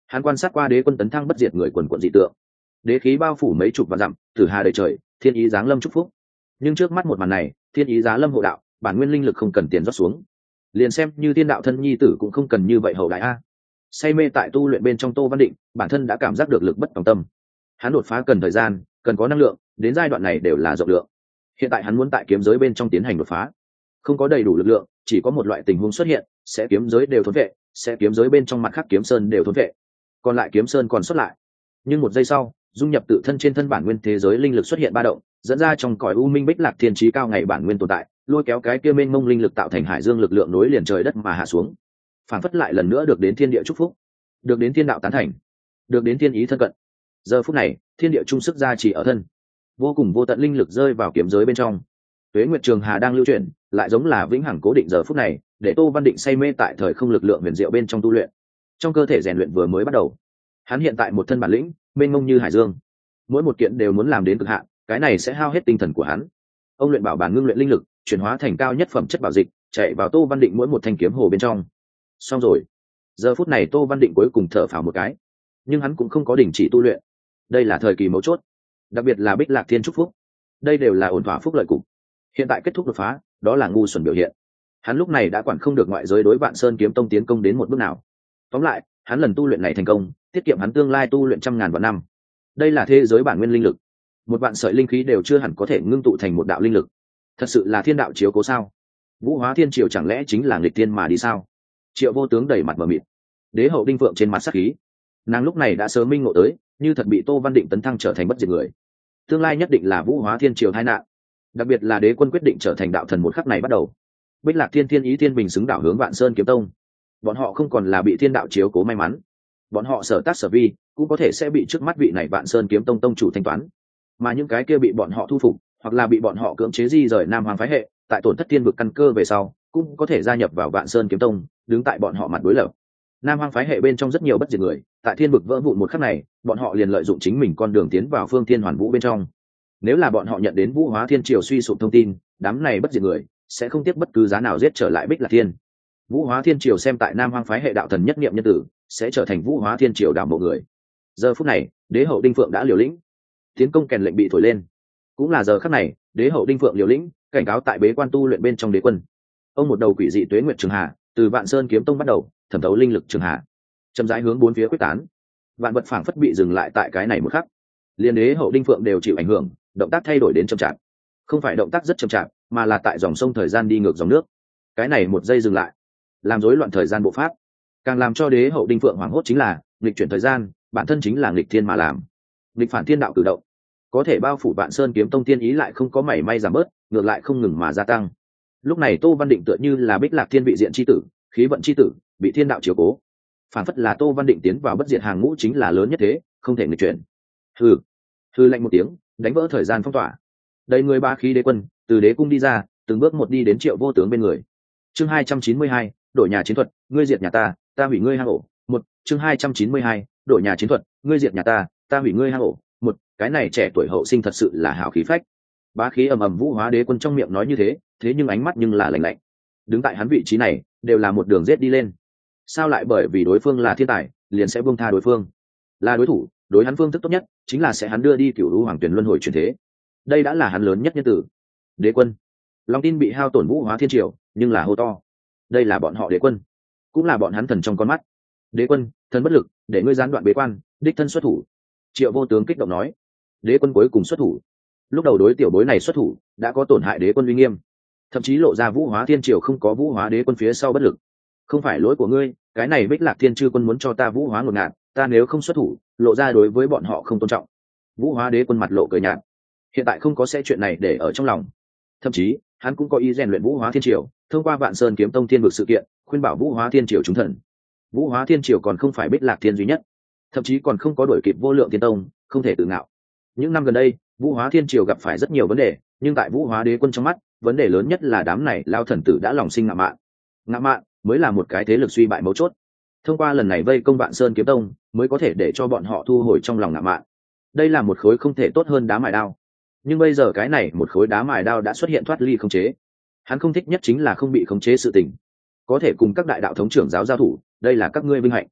Hắn quan sát qua đế quân tấn thăng bất diệt người quần quận dị tượng, đế khí bao phủ mấy chục vạn dặm, tử hà đầy trời, thiên ý giáng lâm chúc phúc. Nhưng trước mắt một màn này, thiên ý giá lâm hộ đạo, bản nguyên linh lực không cần tiền rót xuống, liền xem như thiên đạo thân nhi tử cũng không cần như vậy hậu đại a. Say mê tại tu luyện bên trong Tô Văn Định, bản thân đã cảm giác được lực bất tòng tâm. Hắn đột phá cần thời gian, cần có năng lượng, đến giai đoạn này đều là rộng lượng. Hiện tại hắn muốn tại kiếm giới bên trong tiến hành đột phá, không có đầy đủ lực lượng, chỉ có một loại tình huống xuất hiện, sẽ kiếm giới đều thốn vệ, sẽ kiếm giới bên trong mặt khác kiếm sơn đều thốn vệ, còn lại kiếm sơn còn xuất lại. Nhưng một giây sau, dung nhập tự thân trên thân bản nguyên thế giới linh lực xuất hiện ba động, dẫn ra trong cõi u minh bích lạc thiên trí cao ngày bản nguyên tồn tại, lôi kéo cái kia mênh mông linh lực tạo thành hải dương lực lượng nối liền trời đất mà hạ xuống, phản phất lại lần nữa được đến thiên địa chúc phúc, được đến thiên đạo tán thành, được đến thiên ý thân cận. Giờ phút này, thiên địa trung sức gia trì ở thân, vô cùng vô tận linh lực rơi vào kiếm giới bên trong. Tuế Nguyệt Trường Hà đang lưu chuyển, lại giống là vĩnh hằng cố định giờ phút này, để Tô Văn Định say mê tại thời không lực lượng huyền diệu bên trong tu luyện. Trong cơ thể rèn luyện vừa mới bắt đầu, hắn hiện tại một thân bản lĩnh, mênh mông như hải dương, mỗi một kiện đều muốn làm đến cực hạn, cái này sẽ hao hết tinh thần của hắn. Ông luyện bảo bản ngưng luyện linh lực, chuyển hóa thành cao nhất phẩm chất bảo dịch, chạy vào Tô Văn Định mỗi một thanh kiếm hồ bên trong. Xong rồi. Giờ phút này Tô Văn Định cuối cùng thở phào một cái, nhưng hắn cũng không có đình chỉ tu luyện. Đây là thời kỳ mấu chốt, đặc biệt là Bích Lạc Thiên chúc phúc, đây đều là ổn thỏa phúc lợi cục. Hiện tại kết thúc đột phá, đó là ngu xuẩn biểu hiện. Hắn lúc này đã quản không được ngoại giới đối Vạn Sơn Kiếm Tông tiến công đến một bước nào. Tóm lại, hắn lần tu luyện này thành công, tiết kiệm hắn tương lai tu luyện trăm ngàn vạn năm. Đây là thế giới bản nguyên linh lực, một vạn sợi linh khí đều chưa hẳn có thể ngưng tụ thành một đạo linh lực. Thật sự là thiên đạo chiếu cố sao? Vũ Hóa Thiên Triều chẳng lẽ chính là nghịch tiên mà đi sao? Triệu Vô Tướng đầy mặt mờ mịt. Đế hậu Đinh Phượng trên mặt sắc khí, nàng lúc này đã sớm minh ngộ tới, như thật bị Tô Văn Định tấn thăng trở thành bất diệt người, tương lai nhất định là Vũ Hóa Thiên Triều tai nạn. Đặc biệt là đế quân quyết định trở thành đạo thần một khắc này bắt đầu, Bích Lạc Thiên Thiên Ý Thiên Bình xứng đảo hướng Vạn Sơn Kiếm Tông. Bọn họ không còn là bị thiên đạo chiếu cố may mắn, bọn họ sở tác sở vi cũng có thể sẽ bị trước mắt vị này Vạn Sơn Kiếm Tông tông chủ thanh toán, mà những cái kia bị bọn họ thu phục hoặc là bị bọn họ cưỡng chế di rời Nam Hoàng phái hệ, tại tổn thất thiên vực căn cơ về sau cũng có thể gia nhập vào Vạn Sơn Kiếm Tông, đứng tại bọn họ mặt đối lập. Nam Hoàng phái hệ bên trong rất nhiều bất diệt người, tại thiên vực vỡ vụn một khắc này, bọn họ liền lợi dụng chính mình con đường tiến vào Phương Thiên Hoàn Vũ bên trong. Nếu là bọn họ nhận đến Vũ Hóa Thiên Triều suy sụp thông tin, đám này bất diệt người sẽ không tiếc bất cứ giá nào giết trở lại Bích Lạc Thiên. Vũ Hóa Thiên Triều xem tại Nam Hoang phái hệ đạo thần nhất niệm nhân tử, sẽ trở thành Vũ Hóa Thiên Triều đạo bộ người. Giờ phút này, đế hậu Đinh Phượng đã liều lĩnh, tiến công kèn lệnh bị thổi lên. Cũng là giờ khắc này, đế hậu Đinh Phượng liều lĩnh, cảnh cáo tại bế quan tu luyện bên trong đế quân. Ông một đầu quỷ dị Tuế Nguyệt Trường Hà, từ Vạn Sơn Kiếm Tông bắt đầu, thẩm thấu linh lực trường hà, chậm rãi hướng bốn phía quyết tán. Vạn vật phảng phất bị dừng lại tại cái này một khắc. Liên đế hậu Đinh Phượng đều chịu ảnh hưởng, động tác thay đổi đến chậm chạp. Không phải động tác rất chậm chạp, mà là tại dòng sông thời gian đi ngược dòng nước. Cái này một giây dừng lại, làm rối loạn thời gian bộ pháp. Càng làm cho đế hậu Đinh Phượng hoảng hốt chính là nghịch chuyển thời gian, bản thân chính là nghịch thiên mà làm, nghịch phản thiên đạo cử động, có thể bao phủ Vạn Sơn Kiếm Tông tiên ý lại không có mảy may giảm bớt, ngược lại không ngừng mà gia tăng. Lúc này Tô Văn Định tựa như là Bích Lạc Thiên vị diện chi tử, khí vận chi tử, bị thiên đạo chiếu cố, phản phất là Tô Văn Định tiến vào bất diệt hàng ngũ chính là lớn nhất thế, không thể nghịch chuyển. Hừ lạnh một tiếng, đánh vỡ thời gian phong tỏa. Đầy người ba khí đế quân từ đế cung đi ra, từng bước một đi đến Triệu Vô Tướng bên người. Chương 292, đổi nhà chiến thuật, ngươi diệt nhà ta, ta hủy ngươi hang ổ. Một, chương 292, đổi nhà chiến thuật, ngươi diệt nhà ta, ta hủy ngươi hang ổ. Một, cái này trẻ tuổi hậu sinh thật sự là hào khí phách. Bá khí ầm ầm Vũ Hóa đế quân trong miệng nói như thế, thế nhưng ánh mắt nhưng là lạnh lạnh. Đứng tại hắn vị trí này, đều là một đường giết đi lên. Sao lại bởi vì đối phương là thiên tài, liền sẽ buông tha đối phương? Là đối thủ, đối hắn phương thức tốt nhất chính là sẽ hắn đưa đi Cửu Lũ Hoàng Tuyển luân hồi chuyển thế. Đây đã là hắn lớn nhất nhân tử. Đế quân, lòng tin bị hao tổn Vũ Hóa Thiên Triều, nhưng là hô to. Đây là bọn họ đế quân, cũng là bọn hắn thần trong con mắt. Đế quân, thần bất lực, để ngươi gián đoạn bế quan, đích thân xuất thủ. Triệu Vô Tướng kích động nói. Đế quân cuối cùng xuất thủ. Lúc đầu đối tiểu bối này xuất thủ, đã có tổn hại đế quân uy nghiêm, thậm chí lộ ra Vũ Hóa Thiên Triều không có Vũ Hóa đế quân phía sau bất lực. Không phải lỗi của ngươi, cái này Bích Lạc Thiên chư quân muốn cho ta Vũ Hóa ngột ngạt, ta nếu không xuất thủ, lộ ra đối với bọn họ không tôn trọng. Vũ Hóa đế quân mặt lộ cười nhạt, hiện tại không có sẽ chuyện này để ở trong lòng. Thậm chí hắn cũng có ý rèn luyện Vũ Hóa Thiên Triều, thông qua Vạn Sơn Kiếm Tông thiên vực sự kiện, khuyên bảo Vũ Hóa Thiên Triều chúng thần. Vũ Hóa Thiên Triều còn không phải Bích Lạc Thiên duy nhất, thậm chí còn không có đuổi kịp Vô Lượng Thiên Tông, không thể tự ngạo. Những năm gần đây, Vũ Hóa Thiên Triều gặp phải rất nhiều vấn đề, nhưng tại Vũ Hóa đế quân trong mắt, vấn đề lớn nhất là đám này lao thần tử đã lòng sinh ngạo mạn. Ngạo mạn mới là một cái thế lực suy bại mấu chốt. Thông qua lần này vây công Vạn Sơn Kiếm Tông, mới có thể để cho bọn họ thu hồi trong lòng ngạo mạn. Đây là một khối không thể tốt hơn đá mài đao. Nhưng bây giờ cái này một khối đá mài đao đã xuất hiện thoát ly khống chế. Hắn không thích nhất chính là không bị khống chế sự tình. Có thể cùng các đại đạo thống trưởng giáo giao thủ, đây là các ngươi vinh hạnh.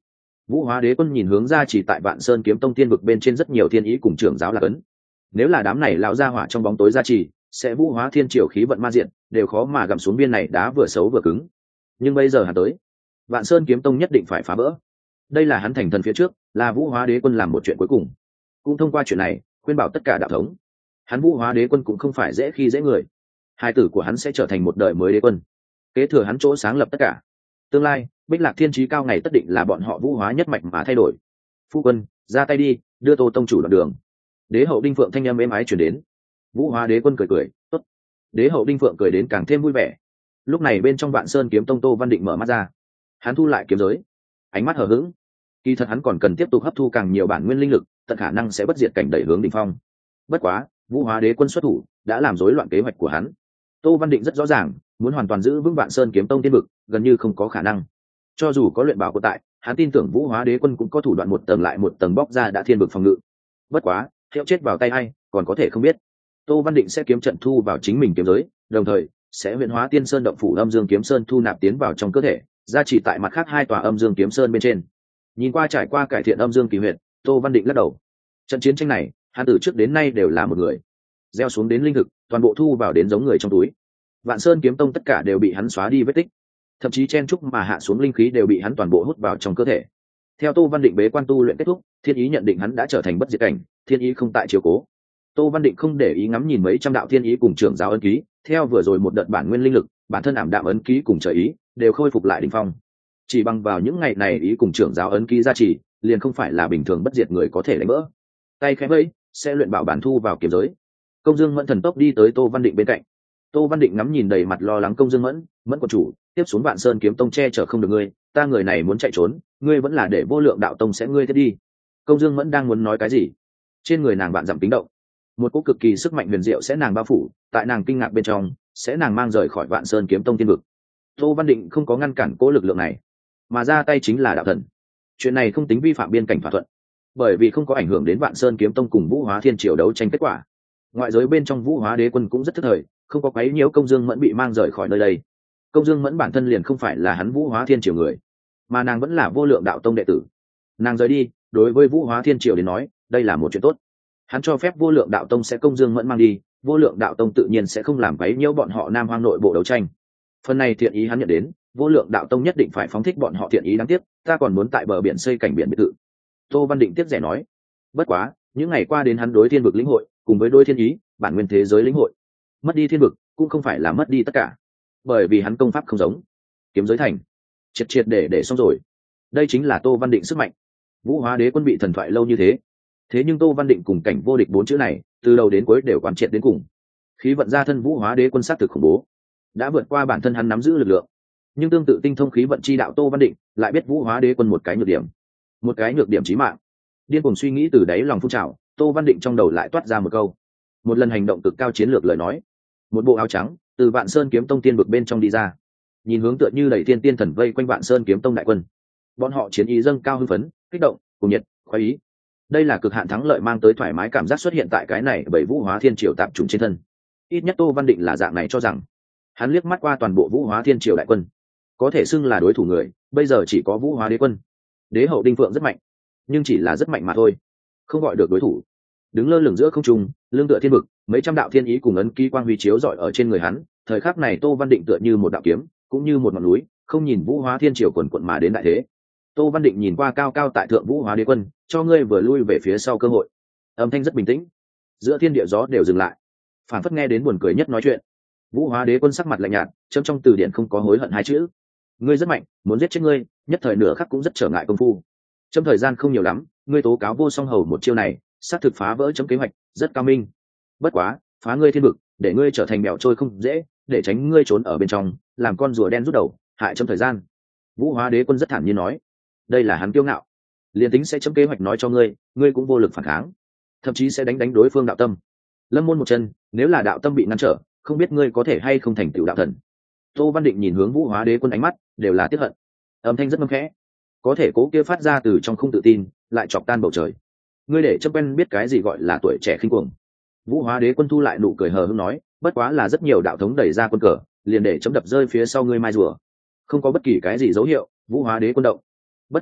Vũ Hóa Đế Quân nhìn hướng ra chỉ tại Vạn Sơn Kiếm Tông tiên vực bên trên rất nhiều thiên ý cùng trưởng giáo là cấn. Nếu là đám này lão gia hỏa trong bóng tối gia trì, sẽ Vũ Hóa Thiên Triều khí vận ma diện, đều khó mà gặm xuống viên này đá vừa xấu vừa cứng. Nhưng bây giờ hắn tới, Vạn Sơn Kiếm Tông nhất định phải phá vỡ. Đây là hắn thành thần phía trước, là Vũ Hóa Đế Quân làm một chuyện cuối cùng. Cũng thông qua chuyện này, khuyên bảo tất cả đạo thống. Hắn Vũ Hóa Đế Quân cũng không phải dễ khi dễ người. Hai tử của hắn sẽ trở thành một đời mới đế quân, kế thừa hắn chỗ sáng lập tất cả. Tương lai, Bích Lạc Thiên Chí cao ngày tất định là bọn họ Vũ Hóa nhất mạch mà thay đổi. Phu quân, ra tay đi, đưa Tô tông chủ đoạn đường. Đế hậu Đinh Phượng thanh âm êm ái truyền đến. Vũ Hóa Đế Quân cười cười, tốt. Đế hậu Đinh Phượng cười đến càng thêm vui vẻ. Lúc này bên trong Vạn Sơn Kiếm Tông Tô Văn Định mở mắt ra, hắn thu lại kiếm giới, ánh mắt hờ hững. Kỳ thật hắn còn cần tiếp tục hấp thu càng nhiều bản nguyên linh lực, tận khả năng sẽ bất diệt cảnh đẩy hướng đỉnh phong. Bất quá, Vũ Hóa Đế Quân xuất thủ đã làm rối loạn kế hoạch của hắn. Tô Văn Định rất rõ ràng, muốn hoàn toàn giữ vững Vạn Sơn Kiếm Tông tiên vực, gần như không có khả năng. Cho dù có luyện bảo của tại, hắn tin tưởng Vũ Hóa Đế Quân cũng có thủ đoạn một tầng lại một tầng bóc ra đã thiên vực phòng ngự. Bất quá, hiệu chết vào tay hay, còn có thể không biết. Tô Văn Định sẽ kiếm trận thu vào chính mình kiếm giới, đồng thời sẽ huyễn hóa Tiên Sơn động phủ Âm Dương Kiếm Sơn thu nạp tiến vào trong cơ thể, gia trì tại mặt khác hai tòa Âm Dương Kiếm Sơn bên trên. Nhìn qua trải qua cải thiện Âm Dương kỳ huyệt, Tô Văn Định lắc đầu. Trận chiến tranh này, hắn từ trước đến nay đều là một người, gieo xuống đến linh thực, toàn bộ thu vào đến giống người trong túi. Vạn Sơn Kiếm Tông tất cả đều bị hắn xóa đi vết tích, thậm chí chen trúc mà hạ xuống linh khí đều bị hắn toàn bộ hút vào trong cơ thể. Theo Tô Văn Định bế quan tu luyện kết thúc, Thiên Ý nhận định hắn đã trở thành bất diệt cảnh, Thiên Ý không tại chiếu cố. Tô Văn Định không để ý ngắm nhìn mấy trăm đạo Thiên Ý cùng trưởng giáo ấn ký, theo vừa rồi một đợt bản nguyên linh lực, bản thân ảm đạm ấn ký cùng trời ý đều khôi phục lại đỉnh phong. Chỉ bằng vào những ngày này ý cùng trưởng giáo ấn ký gia trì, liền không phải là bình thường bất diệt người có thể đánh vỡ. Tay khẽ vẫy, sẽ luyện bảo bản thu vào kiếm giới. Công Dương Mẫn thần tốc đi tới Tô Văn Định bên cạnh. Tô Văn Định ngắm nhìn đầy mặt lo lắng Công Dương Mẫn, Mẫn quận chủ, tiếp xuống Vạn Sơn Kiếm Tông che chở không được ngươi, ta người này muốn chạy trốn, ngươi vẫn là để Vô Lượng Đạo Tông sẽ ngươi tiếp đi. Công Dương Mẫn đang muốn nói cái gì, trên người nàng vạn dặm tính động, một cỗ cực kỳ sức mạnh huyền diệu sẽ nàng bao phủ, tại nàng kinh ngạc bên trong, sẽ nàng mang rời khỏi Vạn Sơn Kiếm Tông tiên vực. Tô Văn Định không có ngăn cản cỗ lực lượng này, mà ra tay chính là đạo thần. Chuyện này không tính vi phạm biên cảnh thỏa thuận, bởi vì không có ảnh hưởng đến Vạn Sơn Kiếm Tông cùng Vũ Hóa Thiên Triều đấu tranh kết quả. Ngoại giới bên trong Vũ Hóa Đế Quân cũng rất thức thời, không có quấy nhiễu Công Dương Mẫn bị mang rời khỏi nơi đây. Công Dương Mẫn bản thân liền không phải là hắn Vũ Hóa Thiên Triều người, mà nàng vẫn là Vô Lượng Đạo Tông đệ tử. Nàng rời đi, đối với Vũ Hóa Thiên Triều đến nói, đây là một chuyện tốt. Hắn cho phép Vô Lượng Đạo Tông sẽ Công Dương Mẫn mang đi, Vô Lượng Đạo Tông tự nhiên sẽ không làm quấy nhiễu bọn họ Nam Hoang nội bộ đấu tranh. Phần này thiện ý hắn nhận đến, Vô Lượng Đạo Tông nhất định phải phóng thích bọn họ thiện ý đáng tiếc, ta còn muốn tại bờ biển xây cảnh biển biệt thự. Tô Văn Định tiếc rẻ nói. Bất quá, những ngày qua đến hắn đối thiên vực lĩnh hội, cùng với đối thiên ý, bản nguyên thế giới lĩnh hội, mất đi thiên vực cũng không phải là mất đi tất cả, bởi vì hắn công pháp không giống, kiếm giới thành triệt triệt để xong rồi. Đây chính là Tô Văn Định sức mạnh. Vũ Hóa Đế Quân bị thần thoại lâu như thế nhưng Tô Văn Định cùng cảnh vô địch bốn chữ này từ đầu đến cuối đều quán triệt đến cùng. Khí vận ra thân Vũ Hóa Đế Quân sát thực khủng bố, đã vượt qua bản thân hắn nắm giữ lực lượng. Nhưng tương tự tinh thông khí vận chi đạo Tô Văn Định lại biết Vũ Hóa Đế Quân một cái nhược điểm chí mạng. Điên cuồng suy nghĩ từ đáy lòng phun trào, Tô Văn Định trong đầu lại toát ra một câu, một lần hành động cực cao chiến lược lời nói. Một bộ áo trắng từ Vạn Sơn Kiếm Tông tiên vực bên trong đi ra, nhìn hướng tựa như đẩy tiên tiên thần vây quanh Vạn Sơn Kiếm Tông đại quân. Bọn họ chiến ý dâng cao hưng phấn, kích động, cùng nhiệt, khoái ý. Đây là cực hạn thắng lợi mang tới thoải mái cảm giác xuất hiện tại cái này bởi Vũ Hóa Thiên Triều tạp trùng trên thân. Ít nhất Tô Văn Định là dạng này cho rằng. Hắn liếc mắt qua toàn bộ Vũ Hóa Thiên Triều đại quân, có thể xưng là đối thủ người, bây giờ chỉ có Vũ Hóa Đế Quân. Đế hậu Đinh Phượng rất mạnh, nhưng chỉ là rất mạnh mà thôi, không gọi được đối thủ. Đứng lơ lửng giữa không trung, lưng tựa thiên vực, mấy trăm đạo thiên ý cùng ấn ký quang huy chiếu rọi ở trên người hắn. Thời khắc này Tô Văn Định tựa như một đạo kiếm, cũng như một ngọn núi, không nhìn Vũ Hóa Thiên Triều quần quận mà đến đại thế. Tô Văn Định nhìn qua cao cao tại thượng Vũ Hóa Đế Quân, cho ngươi vừa lui về phía sau cơ hội. Âm thanh rất bình tĩnh, giữa thiên địa gió đều dừng lại, phản phất nghe đến buồn cười nhất nói chuyện. Vũ Hóa Đế Quân sắc mặt lạnh nhạt, chấm trong từ điển không có hối hận hai chữ. Ngươi rất mạnh, muốn giết chết ngươi, nhất thời nửa khắc cũng rất trở ngại công phu. Chấm thời gian không nhiều lắm, ngươi tố cáo Vô Song Hầu một chiêu này, xác thực phá vỡ chấm kế hoạch, rất cao minh. Bất quá, phá ngươi thiên vực, để ngươi trở thành mèo trôi không dễ, để tránh ngươi trốn ở bên trong, làm con rùa đen rút đầu, hại chấm thời gian. Vũ Hóa Đế Quân rất thản nhiên nói, đây là hắn kiêu ngạo. Liên tính sẽ chấm kế hoạch nói cho ngươi, ngươi cũng vô lực phản kháng, thậm chí sẽ đánh đối phương đạo tâm. Lâm môn một chân, nếu là đạo tâm bị ngăn trở, không biết ngươi có thể hay không thành tựu đạo thần. Tô Văn Định nhìn hướng Vũ Hóa Đế Quân, ánh mắt đều là tiếc hận. Âm thanh rất ngâm khẽ, có thể cố kia phát ra từ trong không tự tin, lại chọc tan bầu trời. Ngươi để chấm quen biết cái gì gọi là tuổi trẻ khinh cuồng. Vũ Hóa Đế Quân thu lại nụ cười hờ hững nói, bất quá là rất nhiều đạo thống đẩy ra quân cờ, liền để chấm đập rơi phía sau ngươi mai rùa. Không có bất kỳ cái gì dấu hiệu. Vũ Hóa Đế Quân động. Bất quá,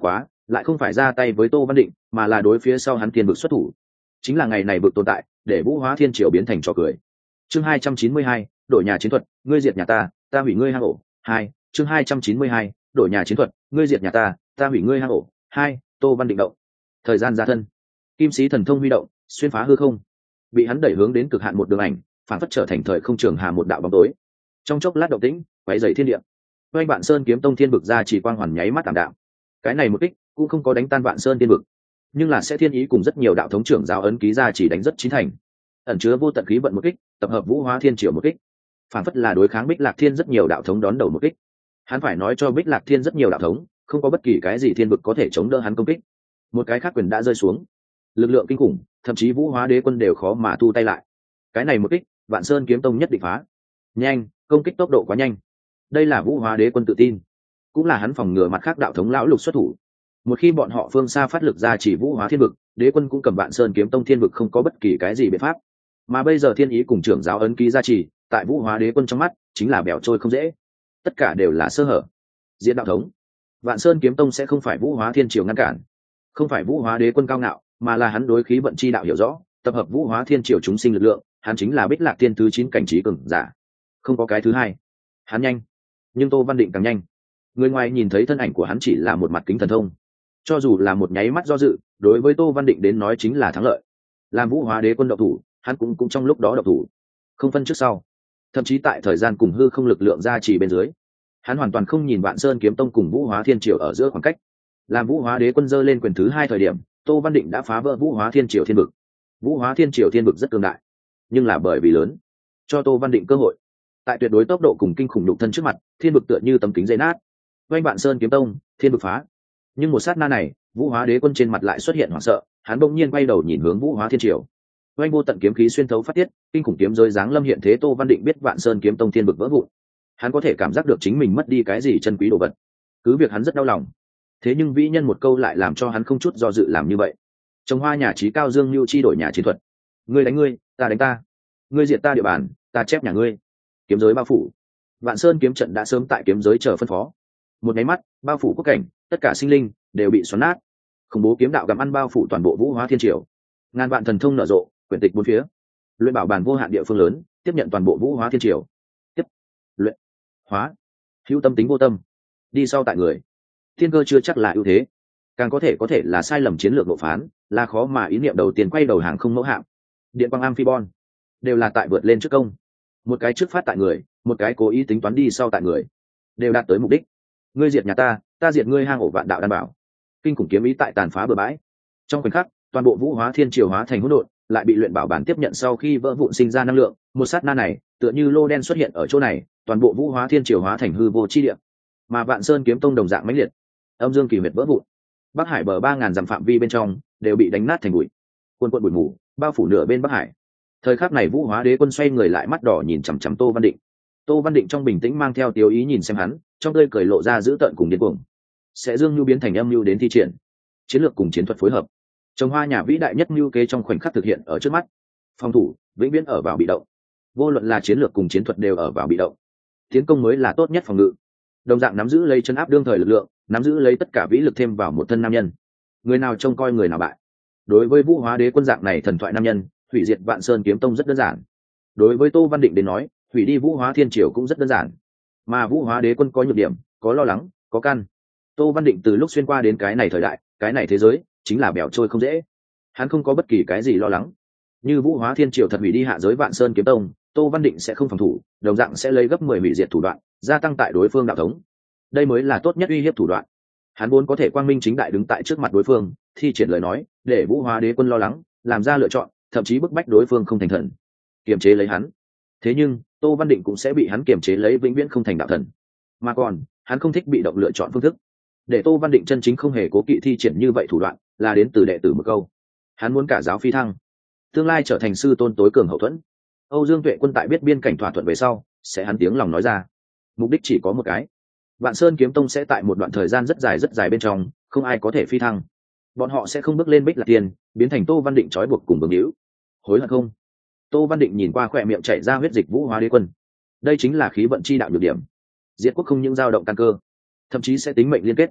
lại không phải ra tay với Tô Văn Định, mà là đối phía sau hắn thiên vực xuất thủ. Chính là ngày này vực tồn tại, để Vũ Hóa Thiên Triều biến thành trò cười. Chương 292, đổi nhà chiến thuật, ngươi diệt nhà ta hủy ngươi hang ổ. 2, chương 292, đổi nhà chiến thuật, ngươi diệt nhà ta hủy ngươi hang ổ. 2, Tô Văn Định động. Thời gian ra thân. Kim sĩ thần thông huy động, xuyên phá hư không. Bị hắn đẩy hướng đến cực hạn một đường ảnh, phản phất trở thành thời không trường hà một đạo bóng tối. Trong chốc lát động tĩnh, quấy rầy thiên địa. Oanh Vạn Sơn kiếm tông thiên vực ra chỉ quang hoàn nháy mắt tạm đạm. Cái này một kích cũng không có đánh tan Vạn Sơn thiên vực, nhưng là sẽ thiên ý cùng rất nhiều đạo thống trưởng giáo ấn ký ra chỉ đánh rất chín thành. Ẩn chứa vô tận khí vận một kích, tập hợp Vũ Hóa Thiên Triều một kích, phản phất là đối kháng Bích Lạc Thiên rất nhiều đạo thống đón đầu một kích. Hắn phải nói cho Bích Lạc Thiên rất nhiều đạo thống, không có bất kỳ cái gì thiên vực có thể chống đỡ hắn công kích. Một cái khác quyền đã rơi xuống, lực lượng kinh khủng, thậm chí Vũ Hóa Đế quân đều khó mà thu tay lại. Cái này một kích, Vạn Sơn kiếm tông nhất định phá. Nhanh, công kích tốc độ quá nhanh. Đây là Vũ Hóa Đế quân tự tin, cũng là hắn phòng ngừa mặt khác đạo thống lão lục xuất thủ. Một khi bọn họ phương xa phát lực ra chỉ Vũ Hóa thiên vực, Đế quân cũng cầm Vạn Sơn kiếm tông thiên vực không có bất kỳ cái gì biện pháp. Mà bây giờ thiên ý cùng trưởng giáo ấn ký gia trì, tại Vũ Hóa Đế quân trong mắt chính là bẻo trôi không dễ, tất cả đều là sơ hở. Diễn đạo thống, Vạn Sơn kiếm tông sẽ không phải Vũ Hóa thiên triều ngăn cản, không phải Vũ Hóa Đế quân cao ngạo, mà là hắn đối khí vận chi đạo hiểu rõ, tập hợp Vũ Hóa thiên triều chúng sinh lực lượng, hắn chính là Bích Lạc Thiên thứ 9 cảnh trí cường giả, không có cái thứ hai. Hắn nhanh, nhưng Tô Văn Định càng nhanh. Người ngoài nhìn thấy thân ảnh của hắn chỉ là một mặt kính thần thông, cho dù là một nháy mắt do dự, đối với Tô Văn Định đến nói chính là thắng lợi. Làm Vũ Hóa Đế quân động thủ, hắn cũng trong lúc đó động thủ, không phân trước sau, thậm chí tại thời gian cùng hư không lực lượng gia trì bên dưới, hắn hoàn toàn không nhìn Vạn Sơn kiếm tông cùng Vũ Hóa thiên triều ở giữa khoảng cách. Làm Vũ Hóa Đế quân giơ lên quyền thứ 2 thời điểm, Tô Văn Định đã phá vỡ Vũ Hóa thiên triều thiên vực. Vũ Hóa thiên triều thiên vực rất cường đại, nhưng là bởi vì lớn, cho Tô Văn Định cơ hội. Tại tuyệt đối tốc độ cùng kinh khủng đục thân trước mặt, thiên vực tựa như tấm kính dây nát. Oanh Vạn Sơn kiếm tông, thiên vực phá. Nhưng một sát na này, Vũ Hóa Đế quân trên mặt lại xuất hiện hoảng sợ, hắn bỗng nhiên quay đầu nhìn hướng Vũ Hóa thiên triều. Oanh vô tận kiếm khí xuyên thấu phát tiết, kinh khủng kiếm rơi giáng lâm hiện thế. Tô Văn Định biết Vạn Sơn kiếm tông thiên vực vỡ vụn, hắn có thể cảm giác được chính mình mất đi cái gì chân quý đồ vật, cứ việc hắn rất đau lòng. Thế nhưng vĩ nhân một câu lại làm cho hắn không chút do dự làm như vậy. Trồng hoa nhà trí cao dương lưu chi đổi nhà chiến thuật, ngươi đánh ngươi, ta đánh ta, ngươi diệt ta địa bàn, ta chép nhà ngươi. Kiếm giới bao phủ, Vạn Sơn kiếm trận đã sớm tại kiếm giới chờ phân phó. Một nháy mắt, bao phủ quốc cảnh, tất cả sinh linh đều bị xoắn nát. Khủng bố kiếm đạo gặm ăn bao phủ toàn bộ Vũ Hóa thiên triều. Ngàn vạn thần thông nở rộ, quyển tịch bốn phía. Luyện bảo bàn vô hạn địa phương lớn, tiếp nhận toàn bộ Vũ Hóa thiên triều. Tiếp, luyện, hóa, hữu tâm tính vô tâm, đi sau tại người. Thiên cơ chưa chắc là ưu thế, càng có thể là sai lầm chiến lược độ phán, là khó mà ý niệm đầu tiên quay đầu hàng không mẫu hạm. Điện quang Amphibon đều là tại vượt lên trước công, một cái trước phát tại người, một cái cố ý tính toán đi sau tại người, đều đạt tới mục đích. Ngươi diệt nhà ta diệt ngươi hang ổ vạn đạo đan bảo. Kinh khủng kiếm ý tại tàn phá bừa bãi. Trong khoảnh khắc, toàn bộ Vũ Hóa thiên triều hóa thành hỗn độn, lại bị luyện bảo bản tiếp nhận sau khi vỡ vụn sinh ra năng lượng. Một sát na này, tựa như lô đen xuất hiện ở chỗ này, toàn bộ Vũ Hóa thiên triều hóa thành hư vô chi địa. Mà Vạn Sơn kiếm tông đồng dạng mãnh liệt, âm dương kỳ huyệt vỡ vụn. Bắc Hải bờ 3000 dặm phạm vi bên trong đều bị đánh nát thành bụi. Cuồn cuộn bụi mù bao phủ nửa bên Bắc Hải. Thời khắc này Vũ Hóa Đế quân xoay người lại, mắt đỏ nhìn chằm chằm Tô Văn Định. Tô Văn Định trong bình tĩnh mang theo tiêu ý nhìn xem hắn, trong tươi cười lộ ra dữ tợn cùng điên cuồng. Sẽ dương nhu biến thành âm nhu đến thi triển, chiến lược cùng chiến thuật phối hợp. Trồng hoa nhà vĩ đại nhất nhu kế trong khoảnh khắc thực hiện ở trước mắt. Phòng thủ vĩnh viễn ở vào bị động, vô luận là chiến lược cùng chiến thuật đều ở vào bị động. Tiến công mới là tốt nhất phòng ngự. Đồng dạng nắm giữ lấy chân áp đương thời lực lượng, nắm giữ lấy tất cả vĩ lực thêm vào một thân nam nhân. Người nào trông coi người nào bại. Đối với Vũ Hóa Đế quân dạng này thần thoại nam nhân, hủy diệt Vạn Sơn kiếm tông rất đơn giản. Đối với Tô Văn Định đến nói, hủy đi Vũ Hóa thiên triều cũng rất đơn giản. Mà Vũ Hóa Đế quân có nhược điểm, có lo lắng, có căn. Tô Văn Định từ lúc xuyên qua đến cái này thời đại, cái này thế giới, chính là bẻo trôi không dễ. Hắn không có bất kỳ cái gì lo lắng. Như Vũ Hóa thiên triều thật hủy đi hạ giới Vạn Sơn kiếm tông, Tô Văn Định sẽ không phòng thủ, đồng dạng sẽ lấy gấp 10 hủy diệt thủ đoạn, gia tăng tại đối phương đạo thống. Đây mới là tốt nhất uy hiếp thủ đoạn. Hắn vốn có thể quang minh chính đại đứng tại trước mặt đối phương, thi triển lời nói, để Vũ Hóa Đế quân lo lắng, làm ra lựa chọn, thậm chí bức bách đối phương không thành thần, kiềm chế lấy hắn. Thế nhưng Tô Văn Định cũng sẽ bị hắn kiềm chế lấy, vĩnh viễn không thành đạo thần. Mà còn hắn không thích bị động lựa chọn phương thức, để Tô Văn Định chân chính không hề cố kỵ thi triển như vậy thủ đoạn, là đến từ đệ tử một câu. Hắn muốn cả giáo phi thăng, tương lai trở thành sư tôn tối cường hậu thuẫn. Âu Dương Tuệ quân tại biết biên cảnh thỏa thuận về sau, sẽ hắn tiếng lòng nói ra, mục đích chỉ có một cái. Vạn Sơn kiếm tông sẽ tại một đoạn thời gian rất dài bên trong, không ai có thể phi thăng. Bọn họ sẽ không bước lên Bích Lạc Tiên, biến thành Tô Văn Định trói buộc cùng bướng hữu. Hối hận không? Tô Văn Định nhìn qua khỏe miệng chảy ra huyết dịch Vũ Hóa Đế quân. Đây chính là khí vận chi đạo nhược điểm. Diệt quốc không những dao động căn cơ, thậm chí sẽ tính mệnh liên kết.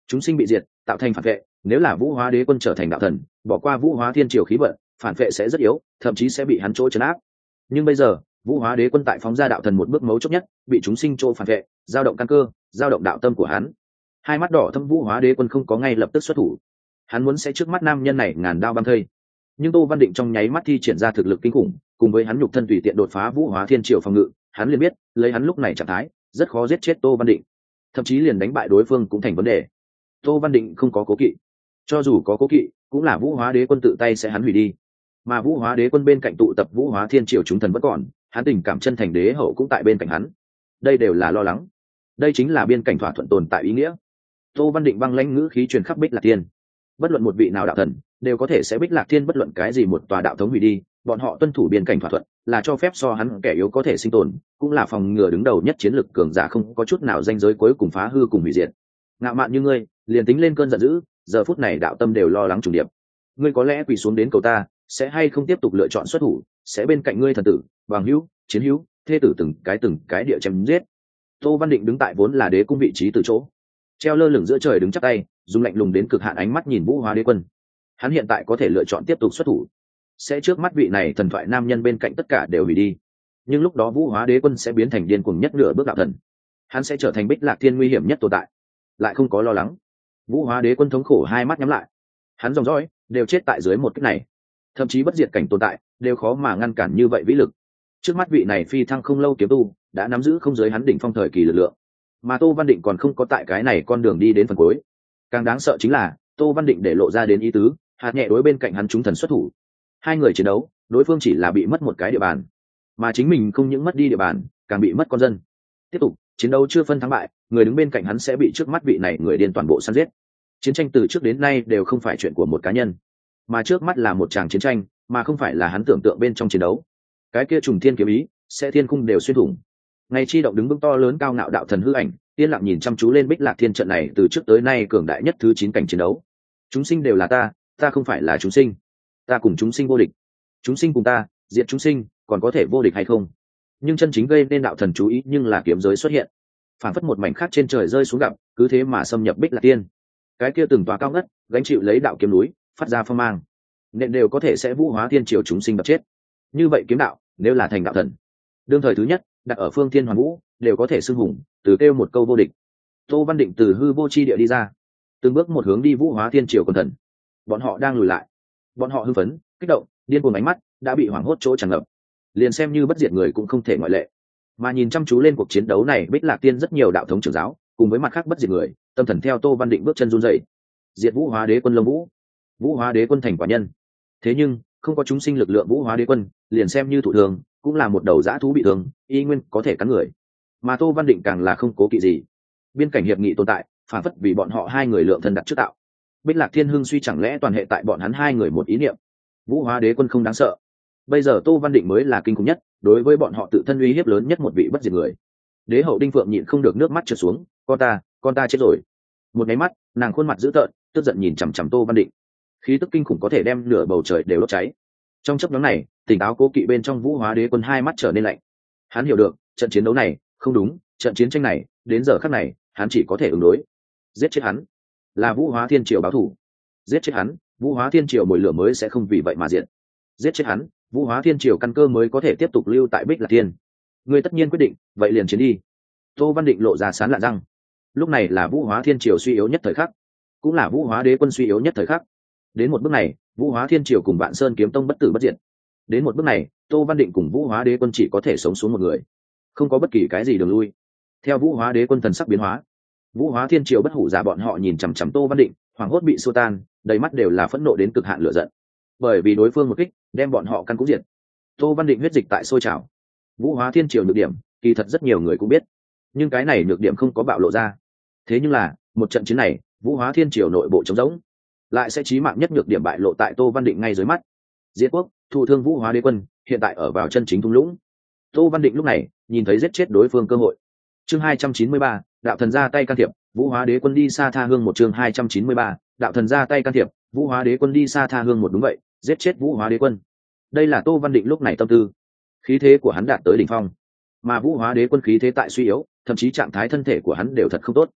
chúng sinh bị diệt tạo thành phản vệ, nếu là vũ hóa đế quân trở thành đạo thần, bỏ qua vũ hóa thiên triều khí vận, phản vệ sẽ rất yếu, thậm chí sẽ bị hắn chỗ trấn áp. Nhưng bây giờ vũ hóa đế quân tại phóng ra đạo thần một bước mấu chốt nhất, bị chúng sinh chỗ phản vệ, dao động căn cơ, dao động đạo tâm của hắn. Hai mắt đỏ thâm vũ hóa đế quân không có ngay lập tức xuất thủ, hắn muốn sẽ trước mắt nam nhân này ngàn đao băm thây. Nhưng Tô Văn Định trong nháy mắt thi triển ra thực lực kinh khủng, cùng với hắn nhục thân tùy tiện đột phá vũ hóa thiên triều phòng ngự, hắn liền biết lấy hắn lúc này trạng thái rất khó giết chết Tô Văn Định, thậm chí liền đánh bại đối phương cũng thành vấn đề. Tô Văn Định không có cố kỵ, cho dù có cố kỵ cũng là vũ hóa đế quân tự tay sẽ hắn hủy đi. Mà vũ hóa đế quân bên cạnh tụ tập vũ hóa thiên triều chúng thần vẫn còn, hắn tình cảm chân thành đế hậu cũng tại bên cạnh hắn, đây đều là lo lắng. Đây chính là biên cảnh thỏa thuận tồn tại ý nghĩa. Tô Văn Định băng lãnh ngữ khí truyền khắp Bích Lạc Thiên, bất luận một vị nào đạo thần đều có thể sẽ Bích Lạc Thiên bất luận cái gì một tòa đạo thống hủy đi, bọn họ tuân thủ biên cảnh thỏa thuận là cho phép so hắn kẻ yếu có thể sinh tồn, cũng là phòng ngừa đứng đầu nhất chiến lực cường giả không có chút nào danh giới cuối cùng phá hư cùng hủy diệt. Ngạo mạn như ngươi, liền tính lên cơn giận dữ, giờ phút này đạo tâm đều lo lắng trùng điệp. Ngươi có lẽ quỳ xuống đến cầu ta, sẽ hay không tiếp tục lựa chọn xuất thủ, sẽ bên cạnh ngươi thần tử, bằng hữu, chiến hữu, thê tử từng cái địa chém giết. Tô Văn Định đứng tại vốn là đế cung vị trí từ chỗ, treo lơ lửng giữa trời đứng chắp tay, dùng lạnh lùng đến cực hạn ánh mắt nhìn vũ hóa đế quân. Hắn hiện tại có thể lựa chọn tiếp tục xuất thủ, sẽ trước mắt vị này thần thoại nam nhân bên cạnh tất cả đều hủy đi, nhưng lúc đó vũ hóa đế quân sẽ biến thành điên cuồng nhất nửa bước đạo thần, hắn sẽ trở thành Bích Lạc Thiên nguy hiểm nhất tồn tại. Lại không có lo lắng, vũ hóa đế quân thống khổ hai mắt nhắm lại, hắn dòng dõi đều chết tại dưới một kích này, thậm chí bất diệt cảnh tồn tại đều khó mà ngăn cản như vậy vĩ lực. Trước mắt vị này phi thăng không lâu kiếm tu đã nắm giữ không giới hắn đỉnh phong thời kỳ lực lượng, mà Tô Văn Định còn không có tại cái này con đường đi đến phần cuối. Càng đáng sợ chính là Tô Văn Định để lộ ra đến ý tứ, hạt nhẹ đối bên cạnh hắn chúng thần xuất thủ. Hai người chiến đấu, đối phương chỉ là bị mất một cái địa bàn, mà chính mình không những mất đi địa bàn, càng bị mất con dân. Tiếp tục chiến đấu chưa phân thắng bại, người đứng bên cạnh hắn sẽ bị trước mắt vị này người điên toàn bộ săn giết. Chiến tranh từ trước đến nay đều không phải chuyện của một cá nhân, mà trước mắt là một tràng chiến tranh, mà không phải là hắn tưởng tượng bên trong chiến đấu. Cái kia trùng thiên kiếm ý sẽ thiên cung đều xuyên thủng. Ngày chi động đứng vững to lớn cao ngạo đạo thần hư ảnh, yên lặng nhìn chăm chú lên Bích Lạc Thiên trận này từ trước tới nay cường đại nhất thứ 9 cảnh chiến đấu. Chúng sinh đều là ta không phải là chúng sinh. Ta cùng chúng sinh vô địch. Chúng sinh cùng ta, diệt chúng sinh, còn có thể vô địch hay không? Nhưng chân chính gây nên đạo thần chú ý nhưng là kiếm giới xuất hiện. Phản phất một mảnh khác trên trời rơi xuống gặp, cứ thế mà xâm nhập Bích Lạc Thiên. Cái kia từng tòa cao ngất, gánh chịu lấy đạo kiếm núi, phát ra phong mang. Nên đều có thể sẽ vũ hóa thiên triều chúng sinh đập chết. Như vậy kiếm đạo, nếu là thành đạo thần, đương thời thứ nhất đặt ở phương thiên hoàn vũ đều có thể xưng hùng, từ kêu một câu vô địch. Tô Văn Định từ hư vô chi địa đi ra, từng bước một hướng đi vũ hóa thiên triều quân thần. Bọn họ đang lùi lại, bọn họ hưng phấn kích động điên cuồng, ánh mắt đã bị hoảng hốt chỗ tràn ngập, liền xem như bất diệt người cũng không thể ngoại lệ. Mà nhìn chăm chú lên cuộc chiến đấu này Bích Lạc Tiên rất nhiều đạo thống trưởng giáo cùng với mặt khác bất diệt người, tâm thần theo Tô Văn Định bước chân run rẩy. Diệt vũ hóa đế quân Lông Vũ, vũ hóa đế quân thành quả nhân. Thế nhưng không có chúng sinh lực lượng vũ hóa đế quân, liền xem như thụ thường cũng là một đầu dã thú bị thương, y nguyên có thể cắn người. Mà Tô Văn Định càng là không cố kỵ gì. Biên cảnh hiệp nghị tồn tại, phản phất vì bọn họ hai người lượng thân đặt trước tạo. Bích Lạc Thiên hưng suy chẳng lẽ toàn hệ tại bọn hắn hai người một ý niệm. Vũ hóa đế quân không đáng sợ, bây giờ Tô Văn Định mới là kinh khủng nhất, đối với bọn họ tự thân uy hiếp lớn nhất một vị bất diệt người. Đế hậu Đinh Phượng nhịn không được nước mắt trượt xuống, con ta chết rồi. Một cái mắt, nàng khuôn mặt dữ tợn, tức giận nhìn chằm chằm Tô Văn Định. Khí tức kinh khủng có thể đem nửa bầu trời đều đốt cháy. Trong chốc ngắn này, tỉnh táo cố kỵ bên trong vũ hóa đế quân hai mắt trở nên lạnh. Hắn hiểu được trận chiến đấu này không đúng, trận chiến tranh này đến giờ khắc này hắn chỉ có thể ứng đối. Giết chết hắn là vũ hóa thiên triều báo thù, giết chết hắn vũ hóa thiên triều mồi lửa mới sẽ không vì vậy mà diệt, giết chết hắn vũ hóa thiên triều căn cơ mới có thể tiếp tục lưu tại Bích Lạc Thiên. Ngươi tất nhiên quyết định, vậy liền chiến đi. Tô Văn Định lộ ra sán lạ răng. Lúc này là vũ hóa thiên triều suy yếu nhất thời khắc, cũng là vũ hóa đế quân suy yếu nhất thời khắc. Đến một bước này vũ hóa thiên triều cùng Vạn Sơn kiếm tông bất tử bất diệt. Đến một bước này Tô Văn Định cùng vũ hóa đế quân chỉ có thể sống xuống một người, không có bất kỳ cái gì đường lui. Theo vũ hóa đế quân thần sắc biến hóa, vũ hóa thiên triều bất hủ giả bọn họ nhìn chằm chằm Tô Văn Định, hoảng hốt bị xua tan, đầy mắt đều là phẫn nộ đến cực hạn lửa giận, bởi vì đối phương một kích đem bọn họ căn cũng diệt. Tô Văn Định huyết dịch tại sôi trào. Vũ hóa thiên triều nhược điểm kỳ thật rất nhiều người cũng biết, nhưng cái này nhược điểm không có bạo lộ ra. Thế nhưng là một trận chiến này vũ hóa thiên triều nội bộ trống rỗng, lại sẽ chí mạng nhất nhược điểm bại lộ tại Tô Văn Định ngay dưới mắt. Diệt quốc thụ thương vũ hóa đế quân hiện tại ở vào chân chính thung lũng. Tô Văn Định lúc này nhìn thấy giết chết đối phương cơ hội. Chương 293, đạo thần ra tay can thiệp, vũ hóa đế quân đi xa tha hương một. Chương 293, đạo thần ra tay can thiệp, vũ hóa đế quân đi xa tha hương một. Đúng vậy, giết chết vũ hóa đế quân. Đây là Tô Văn Định lúc này tâm tư. Khí thế của hắn đạt tới đỉnh phong, mà vũ hóa đế quân khí thế tại suy yếu, thậm chí trạng thái thân thể của hắn đều thật không tốt.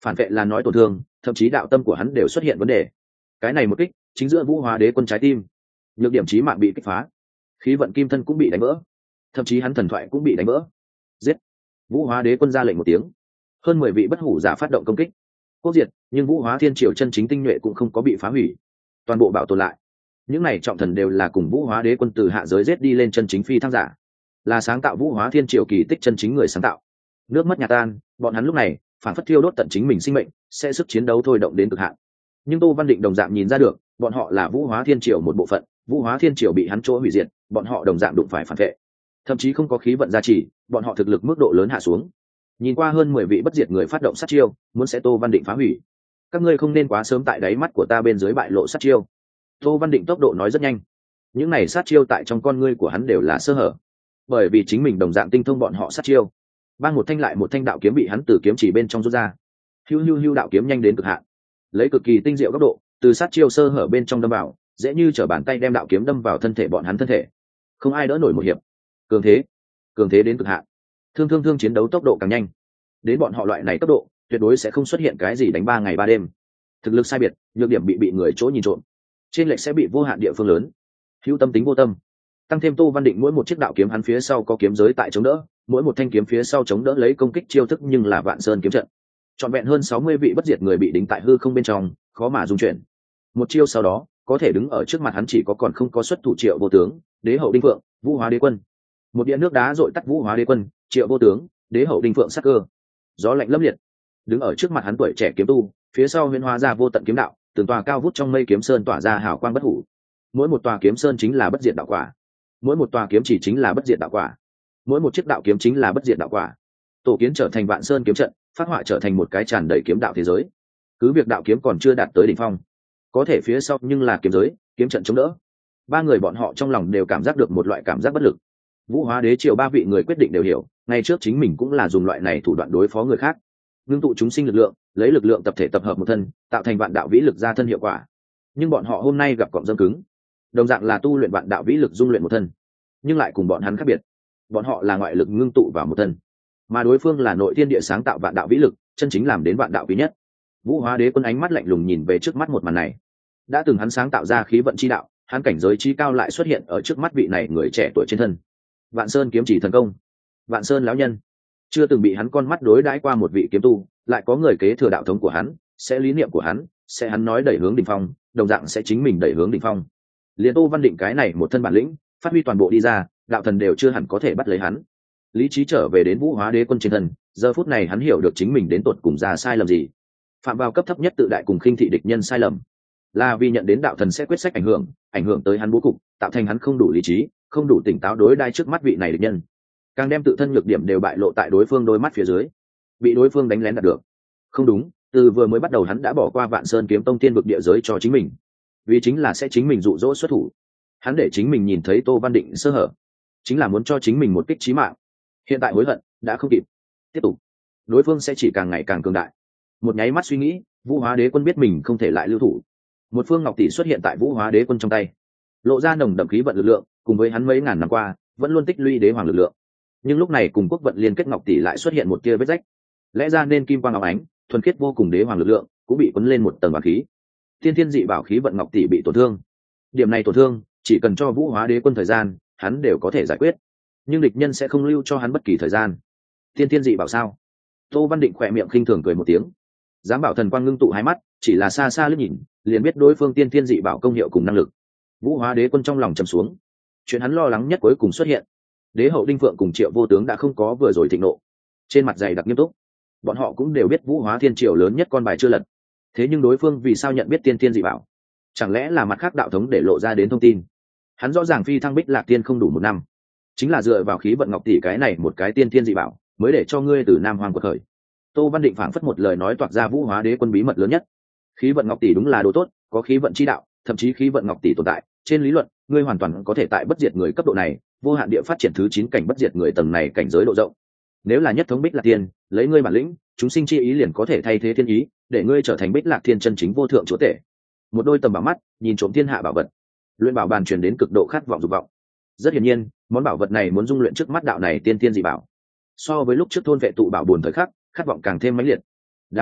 Phản vệ là nói tổn thương, thậm chí đạo tâm của hắn đều xuất hiện vấn đề. Cái này một kích chính giữa Vũ Hóa Đế Quân trái tim, nhược điểm chí mạng bị kích phá, khí vận kim thân cũng bị đánh vỡ, thậm chí hắn thần thoại cũng bị đánh vỡ. Giết! Vũ Hóa Đế Quân ra lệnh một tiếng, hơn 10 vị bất hủ giả phát động công kích, quốc diệt. Nhưng Vũ Hóa Thiên Triều chân chính tinh nhuệ cũng không có bị phá hủy, toàn bộ bảo tồn lại. Những này trọng thần đều là cùng Vũ Hóa Đế Quân từ hạ giới giết đi lên chân chính phi thăng giả, là sáng tạo Vũ Hóa Thiên Triều kỳ tích chân chính người sáng tạo. Nước mất nhà tan, bọn hắn lúc này phản phất thiêu đốt tận chính mình sinh mệnh, sẽ sức chiến đấu thôi động đến cực hạn. Nhưng Tô Văn Định đồng dạng nhìn ra được, bọn họ là Vũ Hóa Thiên Triều một bộ phận, Vũ Hóa Thiên Triều bị hắn chỗ hủy diệt, bọn họ đồng dạng đụng phải phản vệ, thậm chí không có khí vận gia trì, bọn họ thực lực mức độ lớn hạ xuống. Nhìn qua hơn 10 vị bất diệt người phát động sát chiêu, muốn sẽ Tô Văn Định phá hủy. Các ngươi không nên quá sớm tại đáy mắt của ta bên dưới bại lộ sát chiêu. Tô Văn Định tốc độ nói rất nhanh, những này sát chiêu tại trong con ngươi của hắn đều là sơ hở, bởi vì chính mình đồng dạng tinh thông bọn họ sát chiêu. Bang một thanh lại một thanh đạo kiếm bị hắn từ kiếm chỉ bên trong rút ra, hưu hưu hưu đạo kiếm nhanh đến cực hạn, lấy cực kỳ tinh diệu góc độ từ sát chiêu sơ hở bên trong đâm vào, dễ như trở bàn tay đem đạo kiếm đâm vào thân thể bọn hắn thân thể, không ai đỡ nổi một hiệp. Cường thế đến cực hạn, thương chiến đấu tốc độ càng nhanh, đến bọn họ loại này tốc độ tuyệt đối sẽ không xuất hiện cái gì đánh 3 ngày 3 đêm. Thực lực sai biệt, nhược điểm bị người chỗ nhìn trộm, trên lệch sẽ bị vô hạn địa phương lớn. Hữu tâm tính vô tâm, tăng thêm Tô Văn Định mỗi một chiếc đạo kiếm hắn phía sau có kiếm giới tại chống đỡ, mỗi một thanh kiếm phía sau chống đỡ lấy công kích chiêu thức, nhưng là Vạn Sơn kiếm trận. Trọn vẹn hơn 60 vị bất diệt người bị đính tại hư không bên trong, khó mà dung chuyển. Một chiêu sau đó, có thể đứng ở trước mặt hắn chỉ có còn không có xuất thủ Triệu Vô Tướng, Đế Hậu Đinh Phượng, Vũ Hóa Đế Quân. Một đĩa nước đá dội tắt Vũ Hóa Đế Quân, Triệu Vô Tướng, Đế Hậu Đinh Phượng sắc cơ. Gió lạnh lâm liệt, đứng ở trước mặt hắn tuổi trẻ kiếm tu, phía sau huyễn hóa ra vô tận kiếm đạo, từng tòa cao vút trong mây kiếm sơn tỏa ra hào quang bất hủ. Mỗi một tòa kiếm sơn chính là bất diệt đạo quả, mỗi một tòa kiếm chỉ chính là bất diệt đạo quả, mỗi một chiếc đạo kiếm chính là bất diệt đạo quả. Tổ kiến trở thành Vạn Sơn kiếm trận, phát họa trở thành một cái tràn đầy kiếm đạo thế giới. Cứ việc đạo kiếm còn chưa đạt tới đỉnh phong, có thể phía sau nhưng là kiếm giới, kiếm trận chống đỡ. Ba người bọn họ trong lòng đều cảm giác được một loại cảm giác bất lực. Vũ Hóa Đế Triều ba vị người quyết định đều hiểu, ngay trước chính mình cũng là dùng loại này thủ đoạn đối phó người khác, ngưng tụ chúng sinh lực lượng, lấy lực lượng tập thể tập hợp một thân, tạo thành vạn đạo vĩ lực ra thân hiệu quả. Nhưng bọn họ hôm nay gặp cọng dâm cứng, đồng dạng là tu luyện vạn đạo vĩ lực dung luyện một thân, nhưng lại cùng bọn hắn khác biệt. Bọn họ là ngoại lực ngưng tụ vào một thân, mà đối phương là nội thiên địa sáng tạo vạn đạo vĩ lực, chân chính làm đến vạn đạo quý nhất. Vũ Hóa Đế Quân ánh mắt lạnh lùng nhìn về trước mắt một màn này. Đã từng hắn sáng tạo ra khí vận chi đạo, hắn cảnh giới chi cao lại xuất hiện ở trước mắt vị này người trẻ tuổi trên thân. Vạn Sơn kiếm chỉ thần công, Vạn Sơn lão nhân, chưa từng bị hắn con mắt đối đãi qua một vị kiếm tu, lại có người kế thừa đạo thống của hắn, sẽ lý niệm của hắn, sẽ hắn nói đẩy hướng đỉnh phong, đồng dạng sẽ chính mình đẩy hướng đỉnh phong. Liên Tô Văn Định cái này một thân bản lĩnh, phát huy toàn bộ đi ra, đạo thần đều chưa hẳn có thể bắt lấy hắn. Lý trí trở về đến Vũ Hóa Đế Quân trên thân, giờ phút này hắn hiểu được chính mình đến tột cùng ra sai lầm gì. Phạm vào cấp thấp nhất tự đại cùng khinh thị địch nhân sai lầm, là vì nhận đến đạo thần sẽ quyết sách ảnh hưởng tới hắn bố cục, tạo thành hắn không đủ lý trí, không đủ tỉnh táo đối đai trước mắt vị này địch nhân, càng đem tự thân nhược điểm đều bại lộ tại đối phương đôi mắt phía dưới, bị đối phương đánh lén đạt được. Không đúng, từ vừa mới bắt đầu hắn đã bỏ qua Vạn Sơn kiếm tông tiên vực địa giới cho chính mình, vì chính là sẽ chính mình dụ dỗ xuất thủ. Hắn để chính mình nhìn thấy Tô Văn Định sơ hở, chính là muốn cho chính mình một kích chí mạng. Hiện tại hối hận đã không kịp, tiếp tục đối phương sẽ chỉ càng ngày càng cường đại. Một nháy mắt suy nghĩ, Vũ Hóa Đế Quân biết mình không thể lại lưu thủ. Một phương ngọc tỷ xuất hiện tại Vũ Hóa Đế Quân trong tay, lộ ra nồng đậm khí vận lực lượng, cùng với hắn mấy ngàn năm qua vẫn luôn tích lũy đế hoàng lực lượng. Nhưng lúc này cùng quốc vận liên kết ngọc tỷ lại xuất hiện một tia vết rách, lẽ ra nên kim quang óng ánh thuần khiết vô cùng đế hoàng lực lượng cũng bị quấn lên một tầng bạc khí. Tiên thiên dị bảo khí vận ngọc tỷ bị tổn thương. Điểm này tổn thương chỉ cần cho Vũ Hóa Đế Quân thời gian, hắn đều có thể giải quyết, nhưng địch nhân sẽ không lưu cho hắn bất kỳ thời gian. Tiên thiên dị bảo sao? Tô Văn Định khỏe miệng khinh thường cười một tiếng. Dám bảo thần quang ngưng tụ hai mắt, chỉ là xa xa liếc nhìn liền biết đối phương tiên thiên dị bảo công hiệu cùng năng lực. Vũ Hóa Đế Quân trong lòng trầm xuống, chuyện hắn lo lắng nhất cuối cùng xuất hiện. Đế Hậu Đinh Phượng cùng Triệu Vô Tướng đã không có vừa rồi thịnh nộ, trên mặt dày đặc nghiêm túc. Bọn họ cũng đều biết Vũ Hóa Thiên Triều lớn nhất con bài chưa lật, thế nhưng đối phương vì sao nhận biết tiên thiên dị bảo? Chẳng lẽ là mặt khác đạo thống để lộ ra đến thông tin? Hắn rõ ràng phi thăng Bích Lạc Tiên không đủ 1 năm, chính là dựa vào khí vận ngọc tỷ cái này một cái tiên thiên dị bảo mới để cho ngươi từ Nam Hoang quật khởi. Tô Văn Định phảng phất một lời nói toạc ra Vũ Hóa Đế Quân bí mật lớn nhất. Khí vận ngọc tỷ đúng là đồ tốt, có khí vận chi đạo, thậm chí khí vận ngọc tỷ tồn tại, trên lý luận ngươi hoàn toàn có thể tại bất diệt người cấp độ này vô hạn địa phát triển thứ 9 cảnh bất diệt người tầng này cảnh giới độ rộng. Nếu là nhất thống Bích Lạc Tiên, lấy ngươi bản lĩnh, chúng sinh chi ý liền có thể thay thế thiên ý, để ngươi trở thành Bích Lạc Thiên chân chính vô thượng chúa tể. Một đôi tầm bảo mắt nhìn trộm thiên hạ bảo vật, luyện bảo bàn truyền đến cực độ khát vọng dục vọng. Rất hiển nhiên, món bảo vật này muốn dung luyện trước mắt đạo này tiên thiên dị bảo. So với lúc trước thôn vệ tụ bảo buồn thời khắc, khát vọng càng thêm mãnh liệt. Đáng tiếc,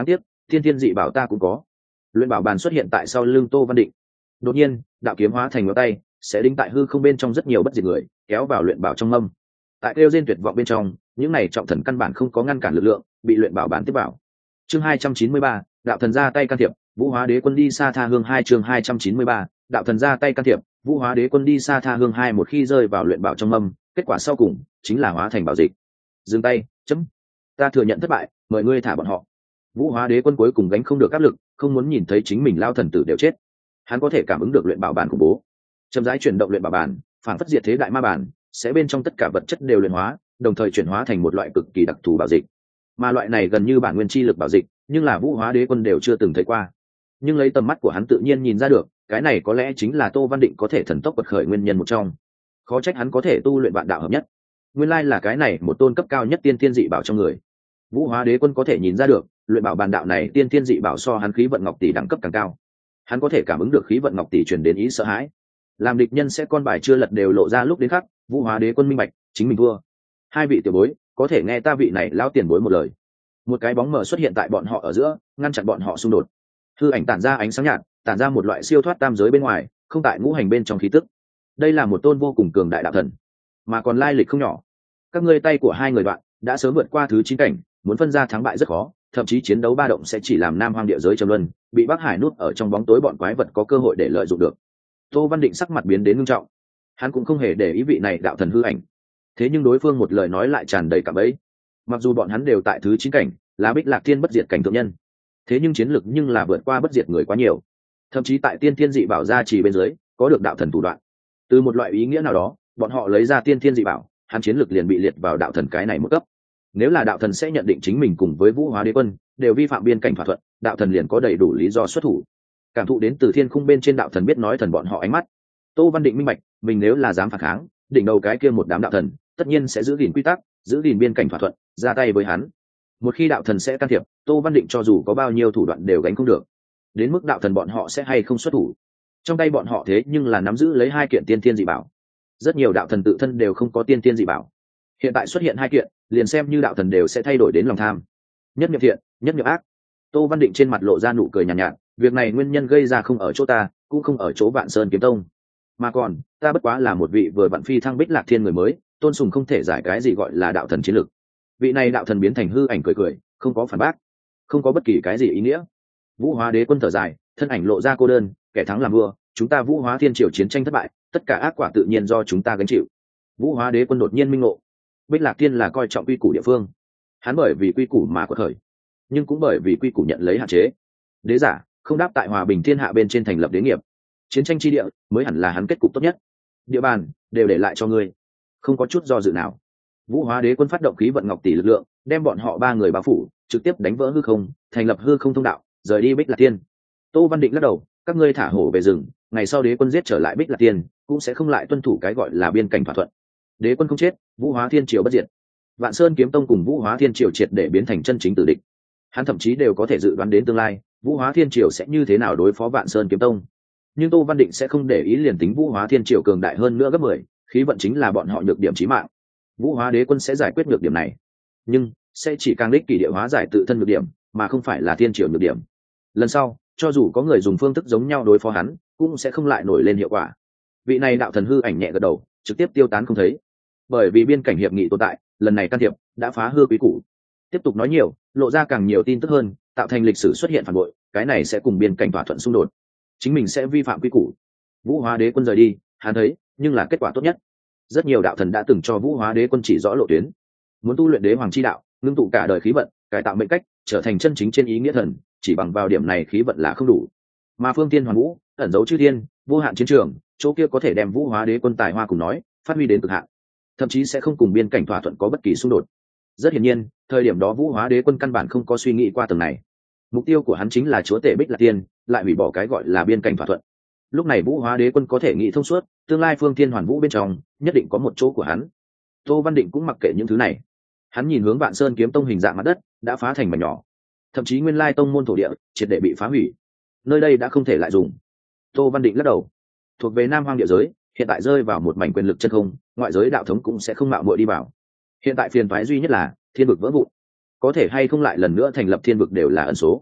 thiên thiên dị bảo ta cũng có. Luyện bảo bàn xuất hiện tại sau lưng Tô Văn Định. Đột nhiên đạo kiếm hóa thành ngón tay sẽ đính tại hư không bên trong rất nhiều bất diệt người kéo vào luyện bảo trong mâm. Tại kêu trên tuyệt vọng bên trong, những này trọng thần căn bản không có ngăn cản lực lượng bị luyện bảo bàn tiếp vào. Chương 293, đạo thần ra tay can thiệp, Vũ Hóa Đế Quân đi xa tha hương 2. Chương 293, đạo thần ra tay can thiệp, Vũ Hóa Đế Quân đi xa tha hương 2. Một khi rơi vào luyện bảo trong mâm, kết quả sau cùng chính là hóa thành bảo dịch. Dừng tay, chấm. Ta thừa nhận thất bại, mời ngươi thả bọn họ. Vũ Hóa Đế Quân cuối cùng gánh không được áp lực, không muốn nhìn thấy chính mình lao thần tử đều chết. Hắn có thể cảm ứng được luyện bảo bản khủng bố, chậm rãi chuyển động luyện bảo bản, phản phất diệt thế đại ma bản, sẽ bên trong tất cả vật chất đều luyện hóa, đồng thời chuyển hóa thành một loại cực kỳ đặc thù bảo dịch. Mà loại này gần như bản nguyên chi lực bảo dịch, nhưng là Vũ Hóa Đế Quân đều chưa từng thấy qua. Nhưng lấy tầm mắt của hắn tự nhiên nhìn ra được, cái này có lẽ chính là Tô Văn Định có thể thần tốc bật khởi nguyên nhân một trong. Khó trách hắn có thể tu luyện vạn đạo hợp nhất. Nguyên lai là cái này một tôn cấp cao nhất tiên thiên dị bảo trong người. Vũ Hóa Đế Quân có thể nhìn ra được, luyện bảo bàn đạo này tiên thiên dị bảo so hắn khí vận ngọc tỷ đẳng cấp càng cao. Hắn có thể cảm ứng được khí vận ngọc tỷ truyền đến ý sợ hãi. Làm địch nhân sẽ con bài chưa lật đều lộ ra lúc đến khắc, Vũ Hóa Đế Quân minh bạch, chính mình thua. Hai vị tiểu bối, có thể nghe ta vị này lão tiền bối một lời. Một cái bóng mờ xuất hiện tại bọn họ ở giữa, ngăn chặn bọn họ xung đột. Hư ảnh tản ra ánh sáng nhạt, tản ra một loại siêu thoát tam giới bên ngoài, không tại ngũ hành bên trong khí tức. Đây là một tôn vô cùng cường đại đạo thần, mà còn lai lịch không nhỏ. Các ngươi tay của hai người đoạn đã sớm vượt qua thứ 9 cảnh, muốn phân ra thắng bại rất khó, thậm chí chiến đấu ba động sẽ chỉ làm Nam Hoang địa giới trầm luân, bị Bắc Hải nuốt ở trong bóng tối bọn quái vật có cơ hội để lợi dụng được. Tô Văn Định sắc mặt biến đến nghiêm trọng, hắn cũng không hề để ý vị này đạo thần hư ảnh, thế nhưng đối phương một lời nói lại tràn đầy cảm ấy. Mặc dù bọn hắn đều tại thứ 9 cảnh, là Bích Lạc Thiên bất diệt cảnh thượng nhân, thế nhưng chiến lực nhưng là vượt qua bất diệt người quá nhiều, thậm chí tại tiên thiên dị bảo gia trì bên dưới có được đạo thần thủ đoạn. Từ một loại ý nghĩa nào đó, bọn họ lấy ra tiên thiên dị bảo, hắn chiến lực liền bị liệt vào đạo thần cái này một cấp. Nếu là đạo thần sẽ nhận định chính mình cùng với Vũ Hóa Đế Quân đều vi phạm biên cảnh thỏa thuận, đạo thần liền có đầy đủ lý do xuất thủ. Cảm thụ đến từ thiên khung bên trên đạo thần biết nói thần bọn họ ánh mắt, Tô Văn Định minh bạch, mình nếu là dám phản kháng, đỉnh đầu cái kia một đám đạo thần tất nhiên sẽ giữ gìn quy tắc, giữ gìn biên cảnh thỏa thuận, ra tay với hắn. Một khi đạo thần sẽ can thiệp, Tô Văn Định cho dù có bao nhiêu thủ đoạn đều gánh không được. Đến mức đạo thần bọn họ sẽ hay không xuất thủ, trong tay bọn họ thế nhưng là nắm giữ lấy 2 kiện tiên thiên dị bảo. Rất nhiều đạo thần tự thân đều không có tiên thiên dị bảo, hiện tại xuất hiện 2 kiện, liền xem như đạo thần đều sẽ thay đổi đến lòng tham. Nhất niệm thiện, nhất niệm ác. Tô Văn Định trên mặt lộ ra nụ cười nhàn nhạt, việc này nguyên nhân gây ra không ở chỗ ta, cũng không ở chỗ Vạn Sơn Kiếm Tông, mà còn ta bất quá là một vị vừa vặn phi thăng Bích Lạc Thiên người mới, tôn sùng không thể giải cái gì gọi là đạo thần chiến lực. Vị này đạo thần biến thành hư ảnh cười cười, không có phản bác, không có bất kỳ cái gì ý nghĩa. Vũ Hóa Đế Quân thở dài, thân ảnh lộ ra cô đơn, kẻ thắng làm vua, chúng ta Vũ Hóa Thiên triều chiến tranh thất bại, tất cả ác quả tự nhiên do chúng ta gánh chịu. Vũ Hóa Đế Quân đột nhiên minh ngộ, Bích Lạc Thiên là coi trọng quy củ địa phương, hắn bởi vì quy củ mà quật khởi, nhưng cũng bởi vì quy củ nhận lấy hạn chế. Đế giả không đáp tại hòa bình thiên hạ bên trên thành lập đế nghiệp, chiến tranh chi địa mới hẳn là hắn kết cục tốt nhất. Địa bàn đều để lại cho ngươi, không có chút do dự nào. Vũ Hóa Đế Quân phát động khí vận ngọc tỷ lực lượng, đem bọn họ 3 người bao phủ, trực tiếp đánh vỡ hư không, thành lập hư không thông đạo, rời đi Bích Lạc Tiên. Tô Văn Định lắc đầu, các ngươi thả hổ về rừng, ngày sau Đế Quân giết trở lại Bích Lạc Tiên, cũng sẽ không lại tuân thủ cái gọi là biên cảnh thỏa thuận. Đế Quân không chết, Vũ Hóa Thiên triều bất diệt. Vạn Sơn Kiếm Tông cùng Vũ Hóa Thiên triều triệt để biến thành chân chính tử địch. Hắn thậm chí đều có thể dự đoán đến tương lai, Vũ Hóa Thiên triều sẽ như thế nào đối phó Vạn Sơn Kiếm Tông. Nhưng Tô Văn Định sẽ không để ý, liền tính Vũ Hóa Thiên triều cường đại hơn nữa gấp 10, khí vận chính là bọn họ nhược điểm chí mạng. Vũ Hóa Đế Quân sẽ giải quyết nhược điểm này, nhưng sẽ chỉ càng đích kỷ địa hóa giải tự thân nhược điểm, mà không phải là thiên triều nhược điểm. Lần sau, cho dù có người dùng phương thức giống nhau đối phó hắn, cũng sẽ không lại nổi lên hiệu quả. Vị này đạo thần hư ảnh nhẹ gật đầu, trực tiếp tiêu tán không thấy. Bởi vì biên cảnh hiệp nghị tồn tại, lần này can thiệp đã phá hư quý củ. Tiếp tục nói nhiều, lộ ra càng nhiều tin tức hơn, tạo thành lịch sử xuất hiện phản bội, cái này sẽ cùng biên cảnh thỏa thuận xung đột, chính mình sẽ vi phạm quy củ. Vũ Hóa Đế Quân rời đi, hắn thấy, nhưng là kết quả tốt nhất. Rất nhiều đạo thần đã từng cho Vũ Hóa Đế Quân chỉ rõ lộ tuyến. Muốn tu luyện đế hoàng chi đạo, ngưng tụ cả đời khí vận, cải tạo mệnh cách, trở thành chân chính trên ý nghĩa thần, chỉ bằng vào điểm này khí vận là không đủ. Mà Phương Thiên Hoàn Vũ, ẩn dấu chư thiên, vô hạn chiến trường, chỗ kia có thể đem Vũ Hóa Đế Quân tài hoa cùng nói, phát huy đến cực hạn. Thậm chí sẽ không cùng biên cảnh thỏa thuận có bất kỳ xung đột. Rất hiển nhiên, thời điểm đó Vũ Hóa Đế Quân căn bản không có suy nghĩ qua tầng này. Mục tiêu của hắn chính là chúa tể Bích Lạc Tiên, lại hủy bỏ cái gọi là biên cảnh thỏa thuận. Lúc này Vũ Hóa Đế Quân có thể nghĩ thông suốt, tương lai Phương Thiên Hoàn Vũ bên trong nhất định có một chỗ của hắn. Tô Văn Định cũng mặc kệ những thứ này, hắn nhìn hướng Vạn Sơn Kiếm Tông hình dạng mặt đất đã phá thành mảnh nhỏ, thậm chí nguyên lai tông môn thổ địa triệt để bị phá hủy, nơi đây đã không thể lại dùng. Tô Văn Định lắc đầu, thuộc về Nam Hoang địa giới, hiện tại rơi vào một mảnh quyền lực chân không, ngoại giới đạo thống cũng sẽ không mạo muội đi vào. Hiện tại phiền toái duy nhất là thiên vực vỡ vụn, có thể hay không lại lần nữa thành lập thiên vực đều là ẩn số.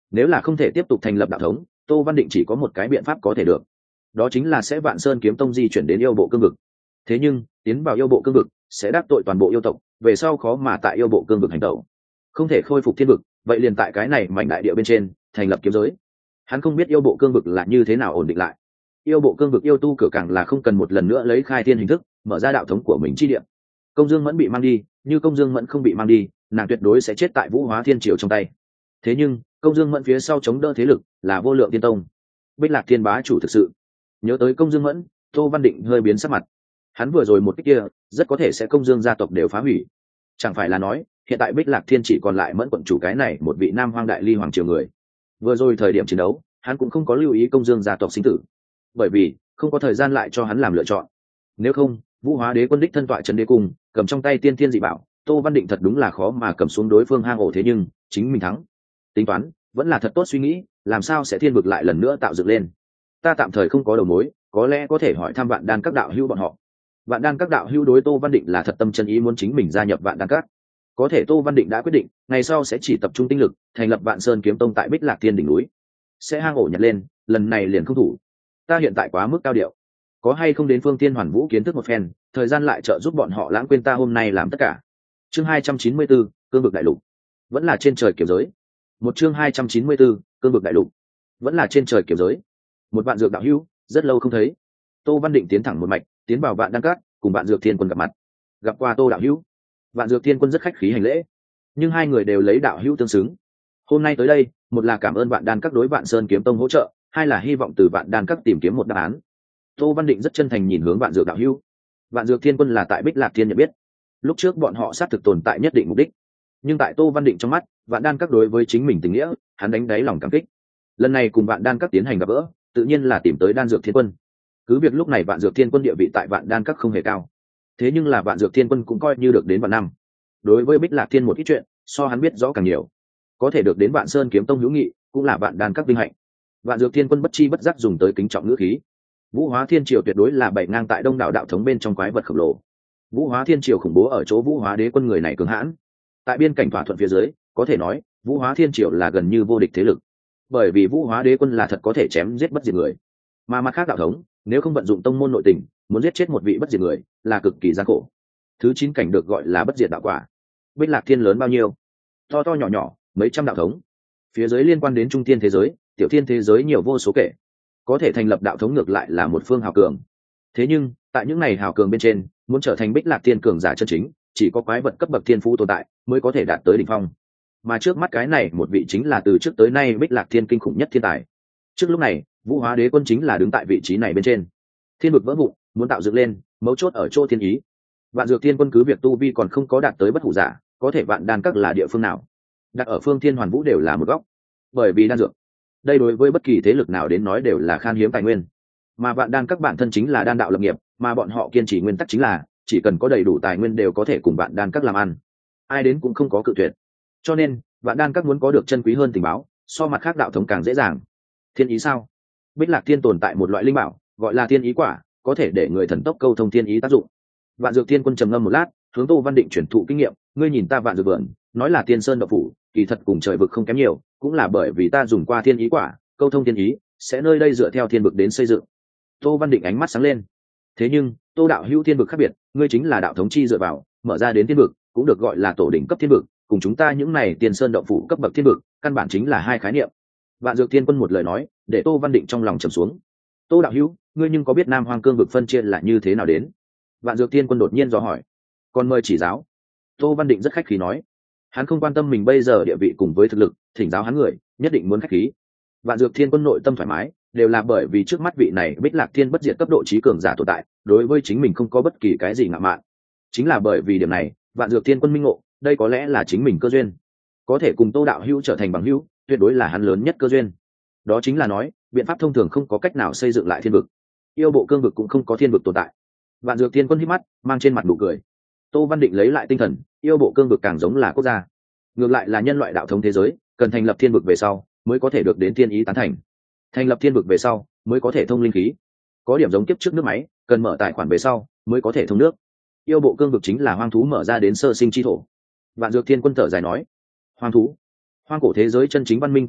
Nếu là không thể tiếp tục thành lập đạo thống, Tô Văn Định chỉ có một cái biện pháp có thể được, đó chính là sẽ Vạn Sơn Kiếm Tông di chuyển đến yêu bộ cương vực. Thế nhưng tiến vào yêu bộ cương vực sẽ đắc tội toàn bộ yêu tộc, về sau khó mà tại yêu bộ cương vực hành tẩu, không thể khôi phục thiên vực. Vậy liền tại cái này mảnh đại địa bên trên thành lập kiếm giới. Hắn không biết yêu bộ cương vực là như thế nào ổn định lại. Yêu bộ cương vực yêu tu cửa càng là không cần một lần nữa lấy khai thiên hình thức mở ra đạo thống của mình chi địa. Công Dương Mẫn bị mang đi, như Công Dương Mẫn không bị mang đi, nàng tuyệt đối sẽ chết tại Vũ Hóa Thiên Triều trong tay. Thế nhưng Công Dương Mẫn phía sau chống đỡ thế lực là Vô Lượng Tiên Tông, Bích Lạc Thiên bá chủ thực sự. Nhớ tới Công Dương Mẫn, Tô Văn Định hơi biến sắc mặt. Hắn vừa rồi một cái kia rất có thể sẽ Công Dương gia tộc đều phá hủy. Chẳng phải là nói hiện tại Bích Lạc Thiên chỉ còn lại Mẫn quận chủ cái này một vị Nam Hoang Đại Ly hoàng triều người. Vừa rồi thời điểm chiến đấu hắn cũng không có lưu ý Công Dương gia tộc sinh tử, bởi vì không có thời gian lại cho hắn làm lựa chọn. Nếu không, Vũ Hóa Đế quân đích thân tọa trấn đế cung, cầm trong tay tiên thiên dị bảo, Tô Văn Định thật đúng là khó mà cầm xuống đối phương hang ổ. Thế nhưng chính mình thắng. Tính toán vẫn là thật tốt suy nghĩ, làm sao sẽ thiên vực lại lần nữa tạo dựng lên. Ta tạm thời không có đầu mối, có lẽ có thể hỏi thăm Vạn Đan các đạo hữu bọn họ. Vạn Đan các đạo hữu đối Tô Văn Định là thật tâm chân ý muốn chính mình gia nhập Vạn Đan các. Có thể Tô Văn Định đã quyết định ngày sau sẽ chỉ tập trung tinh lực thành lập Vạn Sơn Kiếm Tông tại Bích Lạc Thiên đỉnh núi, sẽ hang ổ nhặt lên, lần này liền không thủ. Ta hiện tại quá mức cao điệu, có hay không đến Phương Tiên Hoàn Vũ kiến thức một phen, thời gian lại trợ giúp bọn họ lãng quên ta hôm nay làm tất cả. Chương 294, cương vực đại lục. Vẫn là trên trời kiếm giới. Một chương 294, cương vực đại lục. Vẫn là trên trời kiếm giới. Một Vạn Dược đạo hữu, rất lâu không thấy. Tô Văn Định tiến thẳng một mạch, tiến vào Vạn Đan Các, cùng Vạn Dược Thiên Quân gặp mặt. Gặp qua Tô đạo hữu. Vạn Dược Thiên Quân rất khách khí hành lễ, nhưng hai người đều lấy đạo hữu tương xứng. Hôm nay tới đây, một là cảm ơn Vạn Đan Các đối Vạn Sơn Kiếm Tông hỗ trợ, hai là hy vọng từ Vạn Đan Các tìm kiếm một đáp án. Tô Văn Định rất chân thành nhìn hướng Vạn Dược đạo hữu. Vạn Dược Thiên Quân là tại Bích Lạc Thiên nhận biết, lúc trước bọn họ xác thực tồn tại nhất định mục đích, nhưng tại Tô Văn Định trong mắt, Vạn Đan Các đối với chính mình tình nghĩa, hắn đánh đáy lòng cảm kích. Lần này cùng Vạn Đan Các tiến hành gặp gỡ, tự nhiên là tìm tới Đan Dược Thiên Quân. Cứ việc lúc này Vạn Dược Thiên Quân địa vị tại Vạn Đan Các không hề cao, thế nhưng là Vạn Dược Thiên Quân cũng coi như được đến vạn năm. Đối với Bích Lạc Thiên một ít chuyện, so hắn biết rõ càng nhiều. Có thể được đến Vạn Sơn Kiếm Tông hữu nghị, cũng là Vạn Đan Các vinh hạnh. Vạn Dược Thiên Quân bất chi bất giác dùng tới kính trọng ngữ khí. Vũ Hóa Thiên Triều tuyệt đối là bảy ngang tại Đông Đảo đạo thống bên trong quái vật khổng lồ. Vũ Hóa Thiên Triều khủng bố ở chỗ Vũ Hóa Đế quân người này cường hãn. Tại biên cảnh thỏa thuận phía dưới, có thể nói Vũ Hóa Thiên Triều là gần như vô địch thế lực. Bởi vì Vũ Hóa Đế quân là thật có thể chém giết bất diệt người. Mà mặt khác đạo thống, nếu không vận dụng tông môn nội tình, muốn giết chết một vị bất diệt người là cực kỳ gian khổ. Thứ 9 cảnh được gọi là bất diệt đạo quả. Bích Lạc Thiên lớn bao nhiêu? To to nhỏ nhỏ, mấy trăm đạo thống. Phía dưới liên quan đến trung thiên thế giới, tiểu thiên thế giới nhiều vô số kể. Có thể thành lập đạo thống ngược lại là một phương hào cường. Thế nhưng tại những này hào cường bên trên, muốn trở thành Bích Lạc Thiên cường giả chân chính, chỉ có quái vật cấp bậc thiên phú tồn tại mới có thể đạt tới đỉnh phong. Mà trước mắt cái này một vị chính là từ trước tới nay Bích Lạc Thiên kinh khủng nhất thiên tài. Trước lúc này Vũ Hóa Đế quân chính là đứng tại vị trí này bên trên. Thiên vực vỡ vụn, muốn tạo dựng lên, mấu chốt ở chỗ thiên ý. Vạn Dược Thiên Quân cứ việc tu vi còn không có đạt tới bất hủ giả, có thể Vạn Đan Các là địa phương nào, đặt ở Phương Thiên Hoàn Vũ đều là một góc. Bởi vì đan dược, đây đối với bất kỳ thế lực nào đến nói đều là khan hiếm tài nguyên. Mà Vạn Đan Các bản thân chính là đan đạo lập nghiệp, mà bọn họ kiên trì nguyên tắc chính là chỉ cần có đầy đủ tài nguyên đều có thể cùng Vạn Đan Các làm ăn, ai đến cũng không có cự tuyệt. Cho nên Vạn Đan Các muốn có được chân quý hơn tình báo, so mặt khác đạo thống càng dễ dàng. Thiên ý sao? Bích Lạc Thiên tồn tại một loại linh bảo, gọi là thiên ý quả, có thể để người thần tốc câu thông thiên ý tác dụng. Vạn Dược Thiên Quân trầm ngâm một lát, hướng Tô Văn Định chuyển thụ kinh nghiệm, ngươi nhìn ta Vạn Dược vườn, nói là Tiên Sơn Độc Phủ, kỳ thật cùng trời vực không kém nhiều, cũng là bởi vì ta dùng qua thiên ý quả, câu thông thiên ý, sẽ nơi đây dựa theo thiên vực đến xây dựng. Tô Văn Định ánh mắt sáng lên. Thế nhưng, Tô đạo hữu thiên vực khác biệt, ngươi chính là đạo thống chi dựa vào, mở ra đến thiên vực, cũng được gọi là tổ đỉnh cấp thiên vực, cùng chúng ta những này Tiên Sơn Độc Phủ cấp bậc thiên vực, căn bản chính là hai khái niệm. Vạn Dược Thiên Quân một lời nói, để Tô Văn Định trong lòng trầm xuống. Tô đạo hữu, ngươi nhưng có biết Nam Hoang cương vực phân chia là như thế nào đến? Vạn Dược Thiên Quân đột nhiên dò hỏi. Còn mời chỉ giáo. Tô Văn Định rất khách khí nói. Hắn không quan tâm mình bây giờ địa vị cùng với thực lực, thỉnh giáo hắn người, nhất định muốn khách khí. Vạn Dược Thiên Quân nội tâm thoải mái, đều là bởi vì trước mắt vị này Bích Lạc Thiên bất diệt cấp độ trí cường giả tồn tại, đối với chính mình không có bất kỳ cái gì ngạo mạn. Chính là bởi vì điểm này, Vạn Dược Thiên Quân minh ngộ, đây có lẽ là chính mình cơ duyên. Có thể cùng Tô đạo hữu trở thành bằng hữu, tuyệt đối là hắn lớn nhất cơ duyên. Đó chính là nói, biện pháp thông thường không có cách nào xây dựng lại thiên vực. Yêu bộ cương vực cũng không có thiên vực tồn tại. Vạn Dược Thiên Quân hít mắt, mang trên mặt nụ cười. Tô Văn Định lấy lại tinh thần, yêu bộ cương vực càng giống là quốc gia, ngược lại là nhân loại đạo thống thế giới, cần thành lập thiên vực về sau mới có thể được đến thiên ý tán thành. Thành lập thiên vực về sau mới có thể thông linh khí, có điểm giống kiếp trước nước máy, cần mở tài khoản về sau mới có thể thông nước. Yêu bộ cương vực chính là hoang thú mở ra đến sơ sinh chi thổ. Vạn Dược Thiên Quân thở dài nói, hoang thú, hoang cổ thế giới chân chính văn minh căn nguyên,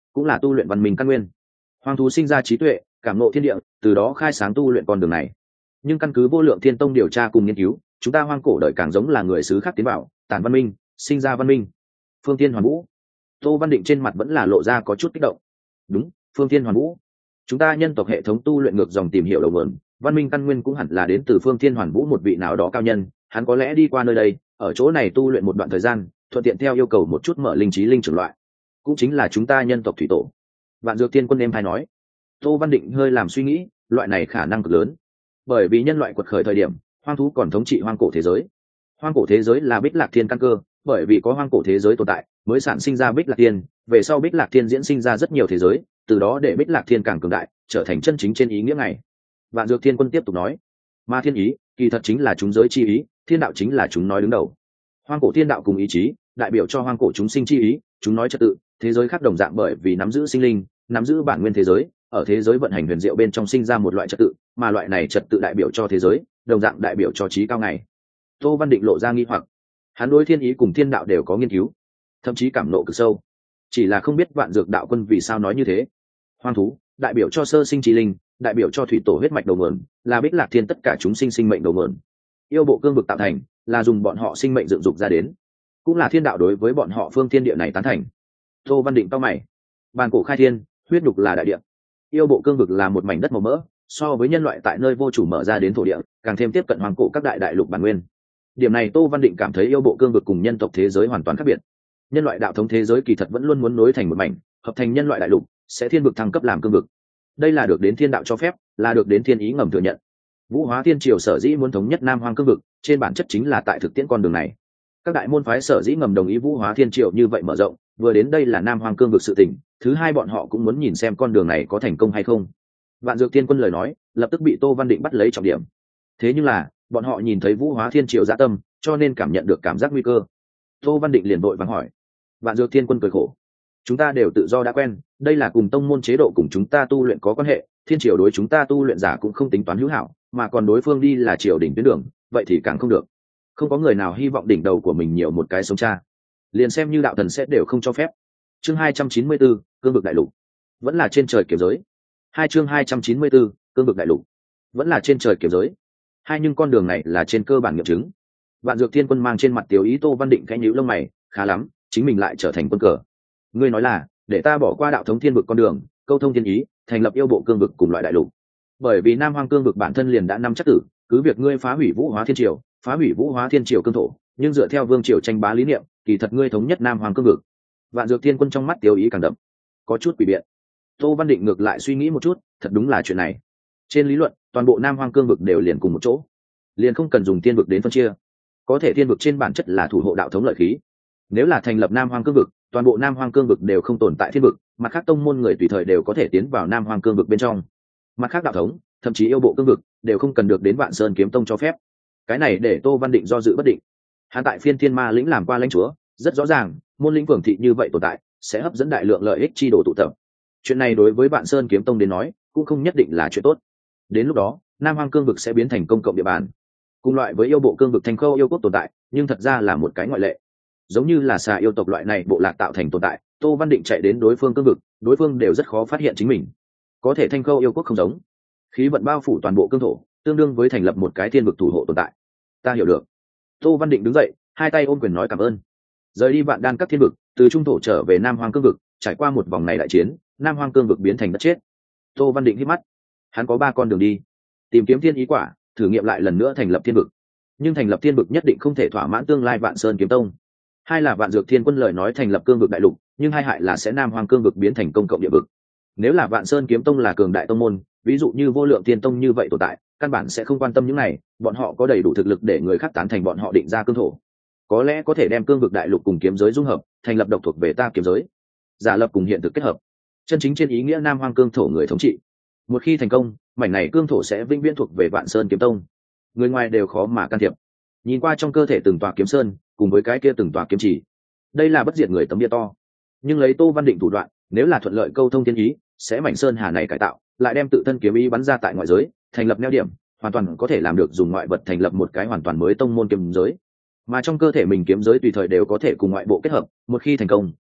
cũng là tu luyện văn minh căn nguyên. Hoang thú sinh ra trí tuệ, cảm ngộ thiên địa, từ đó khai sáng tu luyện con đường này. Nhưng căn cứ vô lượng thiên tông điều tra cùng nghiên cứu, chúng ta hoang cổ đời càng giống là người xứ khác tiến vào tản văn minh, sinh ra văn minh. Phương Thiên Hoàn Vũ. Tô Văn Định trên mặt vẫn là lộ ra có chút kích động. Đúng, Phương Thiên Hoàn Vũ. Chúng ta nhân tộc hệ thống tu luyện ngược dòng tìm hiểu đầu nguồn, văn minh căn nguyên cũng hẳn là đến từ Phương Thiên Hoàn Vũ một vị nào đó cao nhân, hắn có lẽ đi qua nơi đây, ở chỗ này tu luyện một đoạn thời gian, thuận tiện theo yêu cầu một chút mở linh trí linh trưởng loại, cũng chính là chúng ta nhân tộc thủy tổ. Vạn Dược Tiên Quân em hay nói. Tô Văn Định hơi làm suy nghĩ, loại này khả năng cực lớn, bởi vì nhân loại quật khởi thời điểm, hoang thú còn thống trị hoang cổ thế giới. Hoang cổ thế giới là Bích Lạc Thiên căn cơ, bởi vì có hoang cổ thế giới tồn tại, mới sản sinh ra Bích Lạc Thiên, về sau Bích Lạc Thiên diễn sinh ra rất nhiều thế giới, từ đó để Bích Lạc Thiên càng cường đại, trở thành chân chính trên ý nghĩa này. Vạn Dược Thiên Quân tiếp tục nói, mà thiên ý, kỳ thật chính là chúng giới chi ý, thiên đạo chính là chúng nói đứng đầu. Hoang cổ thiên đạo cùng ý chí, đại biểu cho hoang cổ chúng sinh chi ý, chúng nói trật tự, thế giới khác đồng dạng bởi vì nắm giữ sinh linh, nắm giữ bản nguyên thế giới, ở thế giới vận hành huyền diệu bên trong sinh ra một loại trật tự, mà loại này trật tự đại biểu cho thế giới, đồng dạng đại biểu cho trí cao ngày. Tô Văn Định lộ ra nghi hoặc, hắn đối thiên ý cùng thiên đạo đều có nghiên cứu, thậm chí cảm nộ cực sâu, chỉ là không biết Vạn Dược đạo quân vì sao nói như thế. Hoang thú đại biểu cho sơ sinh trí linh, đại biểu cho thủy tổ huyết mạch đầu nguồn, là Bích Lạc Thiên tất cả chúng sinh sinh mệnh đầu nguồn. Yêu bộ cương vực tạo thành, là dùng bọn họ sinh mệnh dựng dục ra đến, cũng là thiên đạo đối với bọn họ phương thiên địa này tán thành. Tô Văn Định cao mày, bàn cổ khai thiên, huyết nhục là đại địa, yêu bộ cương vực là một mảnh đất màu mỡ, so với nhân loại tại nơi vô chủ mở ra đến thổ địa, càng thêm tiếp cận hoàng cổ các đại đại lục bản nguyên. Điểm này Tô Văn Định cảm thấy yêu bộ cương vực cùng nhân tộc thế giới hoàn toàn khác biệt. Nhân loại đạo thống thế giới kỳ thật vẫn luôn muốn nối thành một mảnh, hợp thành nhân loại đại lục, sẽ thiên vực thăng cấp làm cương vực. Đây là được đến thiên đạo cho phép, là được đến thiên ý ngầm thừa nhận. Vũ Hóa Thiên Triều sở dĩ muốn thống nhất Nam Hoang cương vực, trên bản chất chính là tại thực tiễn con đường này. Các đại môn phái sở dĩ ngầm đồng ý Vũ Hóa Thiên Triều như vậy mở rộng, vừa đến đây là Nam Hoang cương vực sự tình, thứ hai bọn họ cũng muốn nhìn xem con đường này có thành công hay không. Vạn Dược Tiên Quân lời nói, lập tức bị Tô Văn Định bắt lấy trọng điểm. Thế nhưng là, bọn họ nhìn thấy Vũ Hóa Thiên Triều dạ tâm, cho nên cảm nhận được cảm giác nguy cơ. Tô Văn Định liền vội vàng hỏi. Vạn Dược Tiên Quân cười khổ. Chúng ta đều tự do đã quen, đây là cùng tông môn chế độ cùng chúng ta tu luyện có quan hệ, Thiên Triều đối chúng ta tu luyện giả cũng không tính toán hữu hảo, mà còn đối phương đi là triều đỉnh tuyến đường, vậy thì càng không được. Không có người nào hy vọng đỉnh đầu của mình nhiều một cái sống cha, liền xem như đạo thần sẽ đều không cho phép. Chương 294, cương vực đại lục, vẫn là trên trời kiếm giới. Chương 294, cương vực đại lục, vẫn là trên trời kiếm giới. Nhưng con đường này là trên cơ bản nghiệm chứng. Vạn Dược Thiên Quân mang trên mặt tiểu ý. Tô Văn Định khẽ nhíu lông mày, khá lắm, chính mình lại trở thành quân cờ. Ngươi nói là để ta bỏ qua đạo thống thiên vực con đường, câu thông thiên ý, thành lập yêu bộ cương vực cùng loại đại lục. Bởi vì Nam Hoang cương vực bản thân liền đã năm chắc tử, cứ việc ngươi phá hủy Vũ Hóa Thiên Triều, phá hủy Vũ Hóa Thiên Triều cương thổ, nhưng dựa theo vương triều tranh bá lý niệm, kỳ thật ngươi thống nhất Nam Hoang cương vực. Vạn Dược Thiên Quân trong mắt tiểu ý càng đậm, có chút quỷ biện. Tô Văn Định ngược lại suy nghĩ một chút, thật đúng là chuyện này. Trên lý luận, toàn bộ Nam Hoang cương vực đều liền cùng một chỗ, liền không cần dùng thiên vực đến phân chia. Có thể thiên vực trên bản chất là thủ hộ đạo thống lợi khí. Nếu là thành lập Nam Hoang cương vực, toàn bộ Nam Hoang cương vực đều không tồn tại thiên vực, mặt khác tông môn người tùy thời đều có thể tiến vào Nam Hoang cương vực bên trong. Mặt khác đạo thống, thậm chí yêu bộ cương vực, đều không cần được đến Vạn Sơn Kiếm Tông cho phép. Cái này để Tô Văn Định do dự bất định. Hắn tại Phiên Thiên Ma lĩnh làm qua lãnh chúa, rất rõ ràng, môn lĩnh cường thị như vậy tồn tại, sẽ hấp dẫn đại lượng lợi ích chi đồ tụ tập. Chuyện này đối với Vạn Sơn Kiếm Tông đến nói, cũng không nhất định là chuyện tốt. Đến lúc đó, Nam Hoang cương vực sẽ biến thành công cộng địa bàn. Cùng loại với yêu bộ cương vực Thanh Khâu yêu quốc tồn tại, nhưng thật ra là một cái ngoại lệ. Giống như là xà yêu tộc loại này bộ lạc tạo thành tồn tại, Tô Văn Định chạy đến đối phương cương vực, đối phương đều rất khó phát hiện chính mình. Có thể Thanh Khâu yêu quốc không giống, khí vận bao phủ toàn bộ cương thổ, tương đương với thành lập một cái thiên vực thủ hộ tồn tại. Ta hiểu được. Tô Văn Định đứng dậy, hai tay ôm quyền nói cảm ơn. Rời đi Vạn Đan các thiên vực, từ trung thổ trở về Nam Hoang cương vực, trải qua một vòng này đại chiến, Nam Hoang cương vực biến thành đất chết. Tô Văn Định hít mắt, hắn có 3 con đường đi: tìm kiếm thiên ý quả, thử nghiệm lại lần nữa thành lập thiên vực, nhưng thành lập thiên vực nhất định không thể thỏa mãn tương lai Vạn Sơn Kiếm Tông. Hai là Vạn Dược Thiên Quân lời nói thành lập cương vực đại lục, nhưng hai hại là sẽ Nam Hoang cương vực biến thành công cộng địa vực. Nếu là Vạn Sơn Kiếm Tông là cường đại tông môn, ví dụ như Vô Lượng Tiên Tông như vậy tồn tại, căn bản sẽ không quan tâm những này, bọn họ có đầy đủ thực lực để người khác tán thành bọn họ định ra cương thổ. Có lẽ có thể đem cương vực đại lục cùng kiếm giới dung hợp, thành lập độc thuộc về ta kiếm giới, giả lập cùng hiện thực kết hợp, chân chính trên ý nghĩa Nam Hoang cương thổ người thống trị. Một khi thành công, mảnh này cương thổ sẽ vĩnh viễn thuộc về Vạn Sơn Kiếm Tông, người ngoài đều khó mà can thiệp. Nhìn qua trong cơ thể từng tòa kiếm sơn, cùng với cái kia từng tòa kiếm chỉ, đây là bất diệt người tấm bia to. Nhưng lấy Tô Văn Định thủ đoạn, nếu là thuận lợi câu thông thiên ý, sẽ mảnh sơn hà này cải tạo, lại đem tự thân kiếm ý bắn ra tại ngoại giới, thành lập neo điểm, hoàn toàn có thể làm được dùng ngoại vật thành lập một cái hoàn toàn mới tông môn kiếm giới. Mà trong cơ thể mình kiếm giới tùy thời đều có thể cùng ngoại bộ kết hợp, một khi thành công,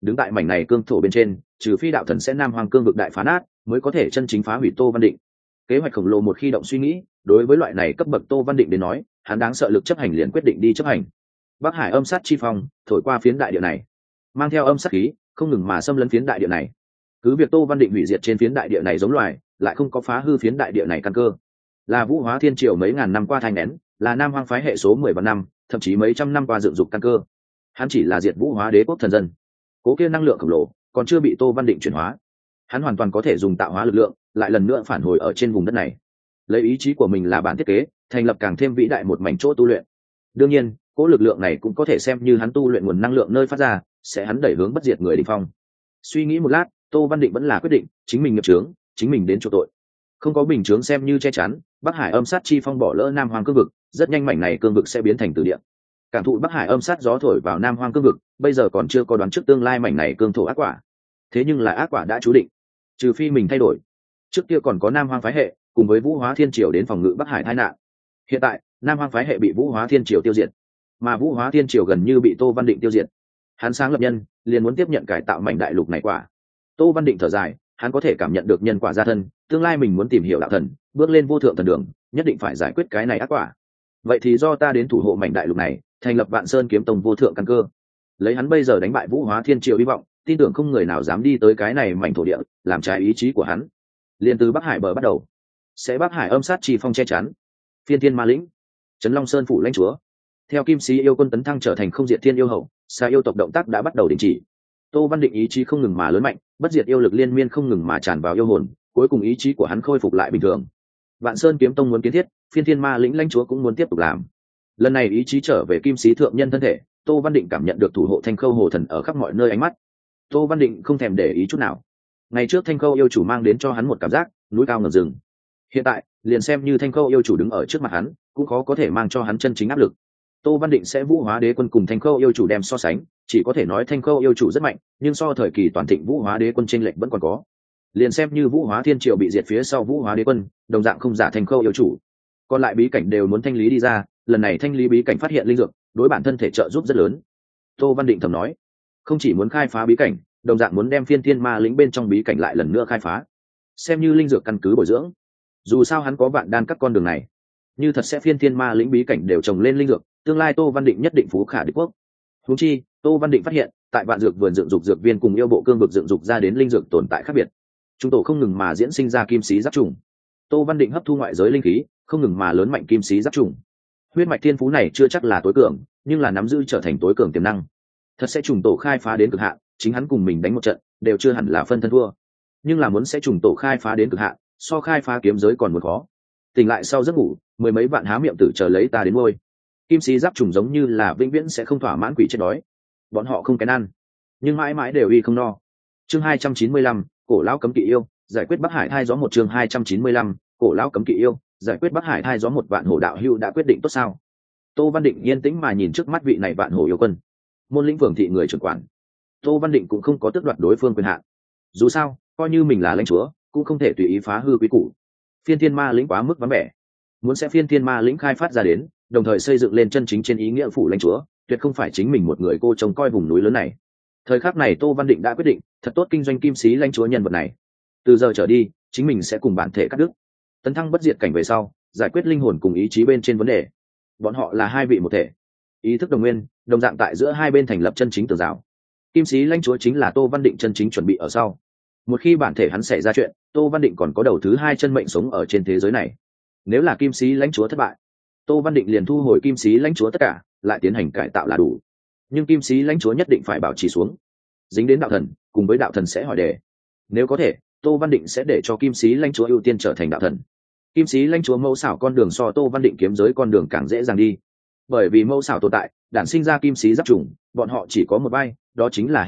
đứng tại mảnh này cương thổ bên trên, trừ phi đạo thần sẽ nam hoang cương vực đại phá nát mới có thể chân chính phá hủy Tô Văn Định. Kế hoạch khổng lồ một khi động suy nghĩ, đối với loại này cấp bậc Tô Văn Định đến nói, hắn đáng sợ lực chấp hành liền quyết định đi chấp hành. Bắc Hải âm sát chi phong thổi qua phiến đại địa này, mang theo âm sát khí không ngừng mà xâm lấn phiến đại địa này. Cứ việc Tô Văn Định hủy diệt trên phiến đại địa này giống loài, lại không có phá hư phiến đại địa này căn cơ. Là Vũ Hóa Thiên Triều mấy ngàn năm qua thành nén, là Nam Hoang phái hệ số 10 vạn năm, thậm chí mấy trăm năm qua dựng dục căn cơ. Hắn chỉ là diệt Vũ Hóa Đế quốc thần dân. Cố kia năng lượng khổng lồ còn chưa bị Tô Văn Định chuyển hóa, hắn hoàn toàn có thể dùng tạo hóa lực lượng lại lần nữa phản hồi ở trên vùng đất này, lấy ý chí của mình là bản thiết kế, thành lập càng thêm vĩ đại một mảnh chỗ tu luyện. Đương nhiên, cố lực lượng này cũng có thể xem như hắn tu luyện nguồn năng lượng nơi phát ra, sẽ hắn đẩy hướng bất diệt người đỉnh phong. Suy nghĩ một lát, Tô Văn Định vẫn là quyết định chính mình nghiệp chướng, chính mình đến chỗ tội. Không có bình chướng xem như che chắn, Bắc Hải âm sát chi phong bỏ lỡ Nam Hoang cương vực, rất nhanh mảnh này cương vực sẽ biến thành tử địa. Cảm thụ Bắc Hải âm sát gió thổi vào Nam Hoang cương vực, bây giờ còn chưa có đoán trước tương lai mảnh này cương thổ ác quả. Thế nhưng là ác quả đã chú định, trừ phi mình thay đổi. Trước kia còn có Nam Hoang phái hệ cùng với Vũ Hóa Thiên Triều đến phòng ngự Bắc Hải tai nạn. Hiện tại, Nam Hoang phái hệ bị Vũ Hóa Thiên Triều tiêu diệt, mà Vũ Hóa Thiên Triều gần như bị Tô Văn Định tiêu diệt. Hắn sáng lập nhân, liền muốn tiếp nhận cải tạo mảnh đại lục này quả. Tô Văn Định thở dài, hắn có thể cảm nhận được nhân quả gia thân, tương lai mình muốn tìm hiểu đạo thần, bước lên vô thượng thần đường, nhất định phải giải quyết cái này ác quả. Vậy thì do ta đến thủ hộ mảnh đại lục này, thành lập Vạn Sơn Kiếm Tông vô thượng căn cơ. Lấy hắn bây giờ đánh bại Vũ Hóa Thiên Triều hy vọng, tin tưởng không người nào dám đi tới cái này mảnh thổ địa, làm trái ý chí của hắn. Liên từ Bắc Hải bờ bắt đầu, sẽ Bắc Hải âm sát chi phong che chắn. Phiên Thiên Ma Lĩnh, Trấn Long Sơn phủ lãnh chúa. Theo Kim Sĩ yêu quân tấn thăng trở thành không diệt thiên yêu hậu, xa yêu tộc động tác đã bắt đầu đình chỉ. Tô Văn Định ý chí không ngừng mà lớn mạnh, bất diệt yêu lực liên miên không ngừng mà tràn vào yêu hồn, cuối cùng ý chí của hắn khôi phục lại bình thường. Vạn Sơn Kiếm Tông muốn kiến thiết, Phiên Thiên Ma Lĩnh lãnh chúa cũng muốn tiếp tục làm. Lần này ý chí trở về Kim Sĩ thượng nhân thân thể, Tô Văn Định cảm nhận được thủ hộ Thanh Khâu Hồ Thần ở khắp mọi nơi ánh mắt. Tô Văn Định không thèm để ý chút nào. Ngày trước Thanh Khâu yêu chủ mang đến cho hắn một cảm giác núi cao ngập rừng. Hiện tại, liền xem như Thanh Khâu yêu chủ đứng ở trước mặt hắn, cũng khó có thể mang cho hắn chân chính áp lực. Tô Văn Định sẽ Vũ Hóa Đế quân cùng Thanh Khâu yêu chủ đem so sánh, chỉ có thể nói Thanh Khâu yêu chủ rất mạnh, nhưng so thời kỳ toàn thịnh Vũ Hóa Đế quân chênh lệch vẫn còn có. Liền xem như Vũ Hóa Thiên Triều bị diệt phía sau Vũ Hóa Đế quân, đồng dạng không giả Thanh Khâu yêu chủ. Còn lại bí cảnh đều muốn thanh lý đi ra, lần này thanh lý bí cảnh phát hiện linh dược, đối bản thân thể trợ giúp rất lớn. Tô Văn Định thầm nói, không chỉ muốn khai phá bí cảnh, đồng dạng muốn đem Phiên Thiên Ma Lĩnh bên trong bí cảnh lại lần nữa khai phá, xem như linh dược căn cứ bồi dưỡng. Dù sao hắn có vạn đan các con đường này, như thật sẽ Phiên Thiên Ma Lĩnh bí cảnh đều trồng lên linh dược, tương lai Tô Văn Định nhất định phú khả địch quốc. Huống chi, Tô Văn Định phát hiện, tại vạn dược vườn dựng dục dược viên cùng yêu bộ cương vực dựng dục ra đến linh dược tồn tại khác biệt. Chúng tổ không ngừng mà diễn sinh ra kim sĩ giáp trùng. Tô Văn Định hấp thu ngoại giới linh khí, không ngừng mà lớn mạnh kim sĩ giáp trùng. Huyết mạch thiên phú này chưa chắc là tối cường, nhưng là nắm giữ trở thành tối cường tiềm năng. Thật sẽ trùng tổ khai phá đến cực hạn, chính hắn cùng mình đánh một trận, đều chưa hẳn là phân thân thua. Nhưng là muốn sẽ trùng tổ khai phá đến cực hạn, so khai phá kiếm giới còn muốn khó. Tỉnh lại sau giấc ngủ, mười mấy vạn há miệng tử chờ lấy ta đến ngôi. Kim sĩ giáp trùng giống như là vĩnh viễn sẽ không thỏa mãn quỷ chết đói. Bọn họ không kén ăn, nhưng mãi mãi đều y không no. Chương 295, cổ lão cấm kỵ yêu, giải quyết Bắc Hải thai gió. Một chương 295, cổ lão cấm kỵ yêu, giải quyết Bắc Hải thai gió. Một vạn hổ đạo hưu đã quyết định tốt sao? Tô Văn Định yên tĩnh mà nhìn trước mắt vị này vạn hổ yêu quân, môn lĩnh phường thị người trưởng quản. Tô Văn Định cũng không có tước đoạt đối phương quyền hạn. Dù sao, coi như mình là lãnh chúa, cũng không thể tùy ý phá hư quý củ. Phiên Thiên Ma Lĩnh quá mức vắng vẻ, muốn sẽ Phiên Thiên Ma Lĩnh khai phát ra đến, đồng thời xây dựng lên chân chính trên ý nghĩa phủ lãnh chúa, tuyệt không phải chính mình một người cô trông coi vùng núi lớn này. Thời khắc này Tô Văn Định đã quyết định, thật tốt kinh doanh kim sĩ lãnh chúa nhân vật này. Từ giờ trở đi, chính mình sẽ cùng bản thể cắt đứt, tấn thăng bất diệt cảnh về sau, giải quyết linh hồn cùng ý chí bên trên vấn đề. Bọn họ là hai vị một thể, ý thức đồng nguyên, đồng dạng tại giữa hai bên thành lập chân chính tường rào. Kim sĩ lãnh chúa chính là Tô Văn Định chân chính chuẩn bị ở sau. Một khi bản thể hắn xảy ra chuyện, Tô Văn Định còn có đầu thứ hai chân mệnh sống ở trên thế giới này. Nếu là kim sĩ lãnh chúa thất bại, Tô Văn Định liền thu hồi kim sĩ lãnh chúa tất cả, lại tiến hành cải tạo là đủ. Nhưng kim sĩ lãnh chúa nhất định phải bảo trì xuống, dính đến đạo thần, cùng với đạo thần sẽ hỏi đề. Nếu có thể, Tô Văn Định sẽ để cho kim sĩ lãnh chúa ưu tiên trở thành đạo thần. Kim sĩ lãnh chúa mẫu xảo con đường so Tô Văn Định kiếm giới con đường càng dễ dàng đi, bởi vì mẫu xảo tồn tại, đản sinh ra kim sĩ giáp trùng, bọn họ chỉ có một vai, đó chính là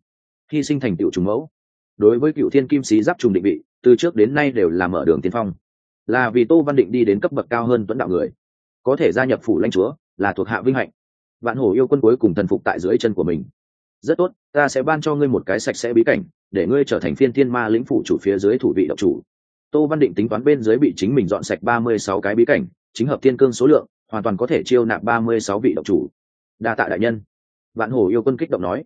hy sinh thành tựu trùng mẫu. Đối với cựu thiên kim sĩ giáp trùng định vị, từ trước đến nay đều là mở đường tiên phong, là vì Tô Văn Định đi đến cấp bậc cao hơn tuấn đạo người, có thể gia nhập phủ lãnh chúa là thuộc hạ vinh hạnh. Vạn hổ yêu quân cuối cùng thần phục tại dưới chân của mình. Rất tốt, ta sẽ ban cho ngươi một cái sạch sẽ bí cảnh, để ngươi trở thành Phiên Thiên Ma Lĩnh phủ chủ phía dưới thủ vị độc chủ. Tô Văn Định tính toán bên dưới bị chính mình dọn sạch 36 cái bí cảnh, chính hợp thiên cương số lượng, hoàn toàn có thể chiêu nạp 36 vị độc chủ. Đa tạ đại nhân. Vạn hổ yêu quân kích động nói.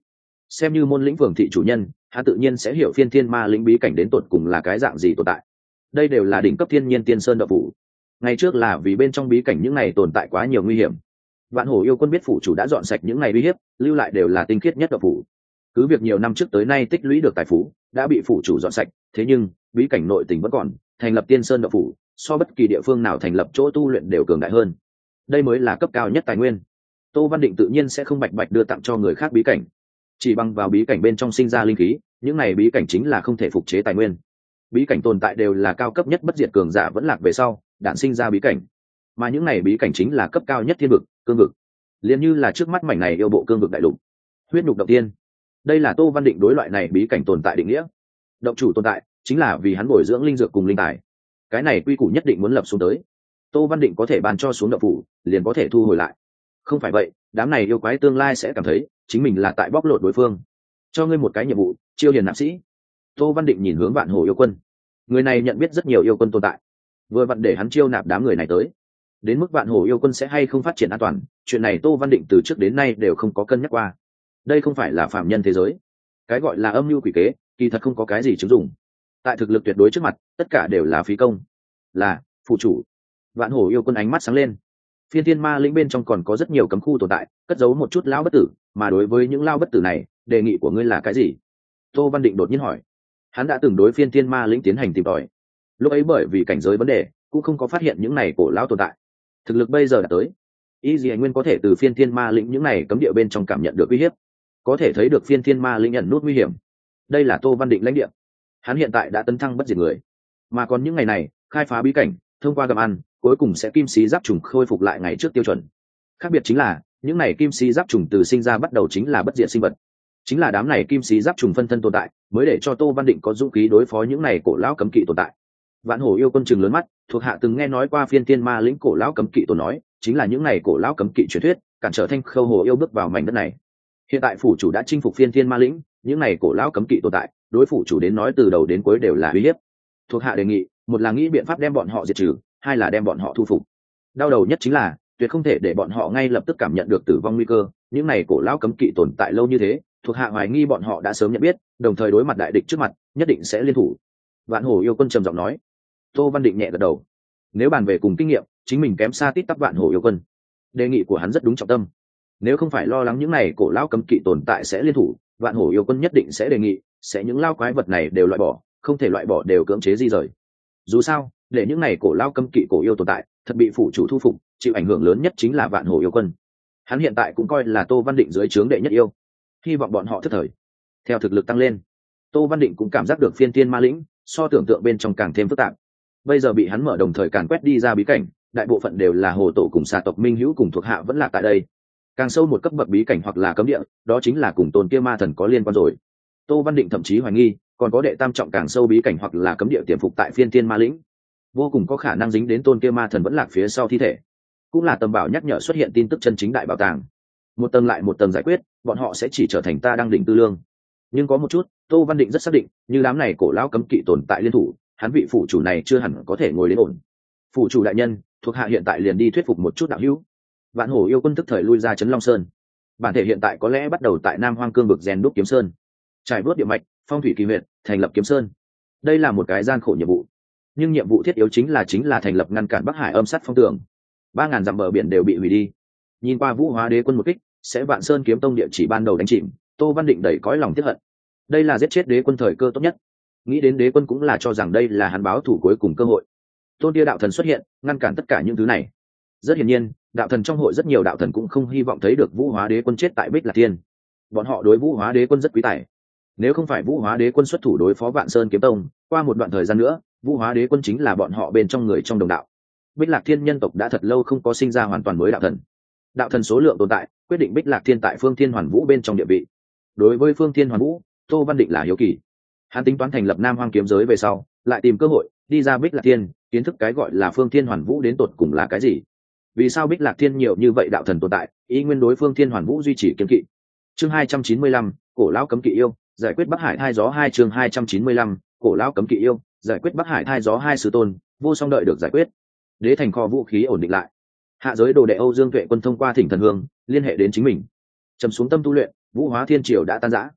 xem như môn lĩnh phường thị chủ nhân, hắn tự nhiên sẽ hiểu phiên thiên ma lĩnh bí cảnh đến tột cùng là cái dạng gì tồn tại. Đây đều là đỉnh cấp thiên nhiên tiên sơn đậu phủ. Ngày trước là vì bên trong bí cảnh những này tồn tại quá nhiều nguy hiểm, Vạn Hổ yêu quân biết phủ chủ đã dọn sạch những ngày uy hiếp, lưu lại đều là tinh khiết nhất đậu phủ. Cứ việc nhiều năm trước tới nay tích lũy được tài phú đã bị phủ chủ dọn sạch, thế nhưng bí cảnh nội tình vẫn còn, thành lập tiên sơn đậu phủ so bất kỳ địa phương nào thành lập chỗ tu luyện đều cường đại hơn. Đây mới là cấp cao nhất tài nguyên. Tô Văn Định tự nhiên sẽ không bạch bạch đưa tặng cho người khác bí cảnh, chỉ bằng vào bí cảnh bên trong sinh ra linh khí, những này bí cảnh chính là không thể phục chế tài nguyên. Bí cảnh tồn tại đều là cao cấp nhất bất diệt cường giả vẫn lạc về sau đản sinh ra bí cảnh, mà những này bí cảnh chính là cấp cao nhất thiên vực, cương vực. Liên như là trước mắt mảnh này yêu bộ cương vực đại lục, huyết nhục động tiên. Đây là Tô Văn Định đối loại này bí cảnh tồn tại định nghĩa. Động chủ tồn tại chính là vì hắn bồi dưỡng linh dược cùng linh tài, cái này quy củ nhất định muốn lập xuống tới. Tô Văn Định có thể ban cho xuống động phủ, liền có thể thu hồi lại. Không phải vậy, đám này yêu quái tương lai sẽ cảm thấy chính mình là tại bóc lột đối phương. Cho ngươi một cái nhiệm vụ, chiêu hiền nạp sĩ. Tô Văn Định nhìn hướng Vạn Hổ yêu quân. Người này nhận biết rất nhiều yêu quân tồn tại, vừa vặn để hắn chiêu nạp đám người này tới. Đến mức Vạn Hổ yêu quân sẽ hay không phát triển an toàn, chuyện này Tô Văn Định từ trước đến nay đều không có cân nhắc qua. Đây không phải là phàm nhân thế giới, cái gọi là âm mưu quỷ kế kỳ thật không có cái gì chứng dụng. Tại thực lực tuyệt đối trước mặt, tất cả đều là phí công. Là phụ chủ. Vạn Hổ yêu quân ánh mắt sáng lên. Phiên thiên ma lĩnh bên trong còn có rất nhiều cấm khu tồn tại, cất giấu một chút lão bất tử, mà đối với những lão bất tử này, đề nghị của ngươi là cái gì? Tô Văn Định đột nhiên hỏi. Hắn đã từng đối phiên thiên ma lĩnh tiến hành tìm tòi, lúc ấy bởi vì cảnh giới vấn đề cũng không có phát hiện những này cổ lão tồn tại. Thực lực bây giờ đã tới, y gì nguyên có thể từ phiên thiên ma lĩnh những này cấm địa bên trong cảm nhận được uy hiếp, có thể thấy được phiên thiên ma lĩnh nhận nút nguy hiểm. Đây là Tô Văn Định lãnh địa, hắn hiện tại đã tấn thăng bất diệt người, mà còn những ngày này khai phá bí cảnh, thông qua gặm ăn, cuối cùng sẽ kim sĩ giáp trùng khôi phục lại ngày trước tiêu chuẩn. Khác biệt chính là những này kim sĩ giáp trùng từ sinh ra bắt đầu chính là bất diệt sinh vật, chính là đám này kim sĩ giáp trùng phân thân tồn tại mới để cho Tô Văn Định có dũng khí đối phó những này cổ lão cấm kỵ tồn tại. Vạn Hổ yêu quân trừng lớn mắt, thuộc hạ từng nghe nói qua phiên thiên ma lĩnh cổ lão cấm kỵ tồn nói, chính là những này cổ lão cấm kỵ truyền thuyết cản trở Thanh Khâu Hồ yêu bước vào mảnh đất này. Hiện tại phủ chủ đã chinh phục phiên thiên ma lĩnh, những này cổ lão cấm kỵ tồn tại đối phủ chủ đến nói từ đầu đến cuối đều là uy hiếp. Thuộc hạ đề nghị, một là nghĩ biện pháp đem bọn họ diệt trừ, hai là đem bọn họ thu phục. Đau đầu nhất chính là tuyệt không thể để bọn họ ngay lập tức cảm nhận được tử vong nguy cơ, những này cổ lão cấm kỵ tồn tại lâu như thế, thuộc hạ hoài nghi bọn họ đã sớm nhận biết, đồng thời đối mặt đại địch trước mặt nhất định sẽ liên thủ. Vạn Hổ yêu quân trầm giọng nói. Tô Văn Định nhẹ gật đầu. Nếu bàn về cùng kinh nghiệm, chính mình kém xa tít tắp Vạn Hổ yêu quân. Đề nghị của hắn rất đúng trọng tâm. Nếu không phải lo lắng những này cổ lão cấm kỵ tồn tại sẽ liên thủ, Vạn Hổ yêu quân nhất định sẽ đề nghị sẽ những lao quái vật này đều loại bỏ, không thể loại bỏ đều cưỡng chế di rời. Dù sao, để những này cổ lao cấm kỵ cổ yêu tồn tại thật bị phủ chủ thu phục, chịu ảnh hưởng lớn nhất chính là Vạn Hổ yêu quân. Hắn hiện tại cũng coi là Tô Văn Định dưới trướng đệ nhất yêu, hy vọng bọn họ thất thời. Theo thực lực tăng lên, Tô Văn Định cũng cảm giác được phiên thiên ma lĩnh so tưởng tượng bên trong càng thêm phức tạp. Bây giờ bị hắn mở đồng thời càn quét đi ra bí cảnh, đại bộ phận đều là hồ tổ cùng xà tộc minh hữu cùng thuộc hạ vẫn là tại đây. Càng sâu một cấp bậc bí cảnh hoặc là cấm địa, đó chính là cùng tôn kia ma thần có liên quan rồi. Tô Văn Định thậm chí hoài nghi còn có đệ tam trọng càng sâu bí cảnh hoặc là cấm địa tiềm phục tại phiên thiên ma lĩnh, vô cùng có khả năng dính đến tôn kia ma thần vẫn lạc phía sau thi thể, cũng là tầm bảo nhắc nhở xuất hiện tin tức chân chính đại bảo tàng. Một tầng lại một tầng giải quyết, bọn họ sẽ chỉ trở thành ta đang đỉnh tư lương. Nhưng có một chút Tô Văn Định rất xác định, như đám này cổ lão cấm kỵ tồn tại liên thủ, hắn vị phủ chủ này chưa hẳn có thể ngồi đến ổn. Phủ chủ đại nhân, thuộc hạ hiện tại liền đi thuyết phục một chút đạo hữu. Vạn Hổ yêu quân tức thời lui ra trấn Long Sơn. Bản thể hiện tại có lẽ bắt đầu tại Nam Hoang cương vực rèn đúc kiếm sơn, trải vớt địa mạch, phong thủy kỳ huyệt, thành lập kiếm sơn. Đây là một cái gian khổ nhiệm vụ, nhưng nhiệm vụ thiết yếu chính là thành lập ngăn cản Bắc Hải âm sát phong tường. 3000 dặm bờ biển đều bị hủy đi. Nhìn qua Vũ Hóa Đế quân một kích, sẽ Vạn Sơn kiếm tông địa chỉ ban đầu đánh chìm, Tô Văn Định đầy cõi lòng tiếc hận. Đây là giết chết đế quân thời cơ tốt nhất. Nghĩ đến đế quân cũng là cho rằng đây là hắn báo thủ cuối cùng cơ hội. Tôn Tia đạo thần xuất hiện, ngăn cản tất cả những thứ này. Rất hiển nhiên, đạo thần trong hội rất nhiều đạo thần cũng không hy vọng thấy được Vũ Hóa Đế quân chết tại Bích Lạc Thiên. Bọn họ đối Vũ Hóa Đế quân rất quý tài. Nếu không phải Vũ Hóa Đế quân xuất thủ đối phó Vạn Sơn kiếm tông, qua một đoạn thời gian nữa, Vũ Hóa Đế quân chính là bọn họ bên trong người trong đồng đạo. Bích Lạc Thiên nhân tộc đã thật lâu không có sinh ra hoàn toàn mới đạo thần. Đạo thần số lượng tồn tại, quyết định Bích Lạc Thiên tại Phương Thiên Hoàn Vũ bên trong địa vị. Đối với Phương Thiên Hoàn Vũ, Tô Văn Định là hiếu kỳ. Hắn tính toán thành lập Nam Hoang kiếm giới về sau, lại tìm cơ hội đi ra Bích Lạc Thiên, kiến thức cái gọi là Phương Thiên Hoàn Vũ đến tột cùng là cái gì. Vì sao Bích Lạc Thiên nhiều như vậy đạo thần tồn tại, ý nguyên đối Phương Thiên Hoàn Vũ duy trì kiên kỵ. Chương 295, cổ lão cấm kỵ yêu, giải quyết Bắc Hải thai gió 2. Chương 295, cổ lão cấm kỵ yêu, giải quyết Bắc Hải thai gió 2. Sư tôn, vô song đợi được giải quyết. Đế thành kho vũ khí ổn định lại. Hạ giới đồ đệ Âu Dương Tuệ Quân thông qua Thỉnh Thần Hương liên hệ đến chính mình. Trầm xuống tâm tu luyện, Vũ Hóa Thiên Triều đã tan rã.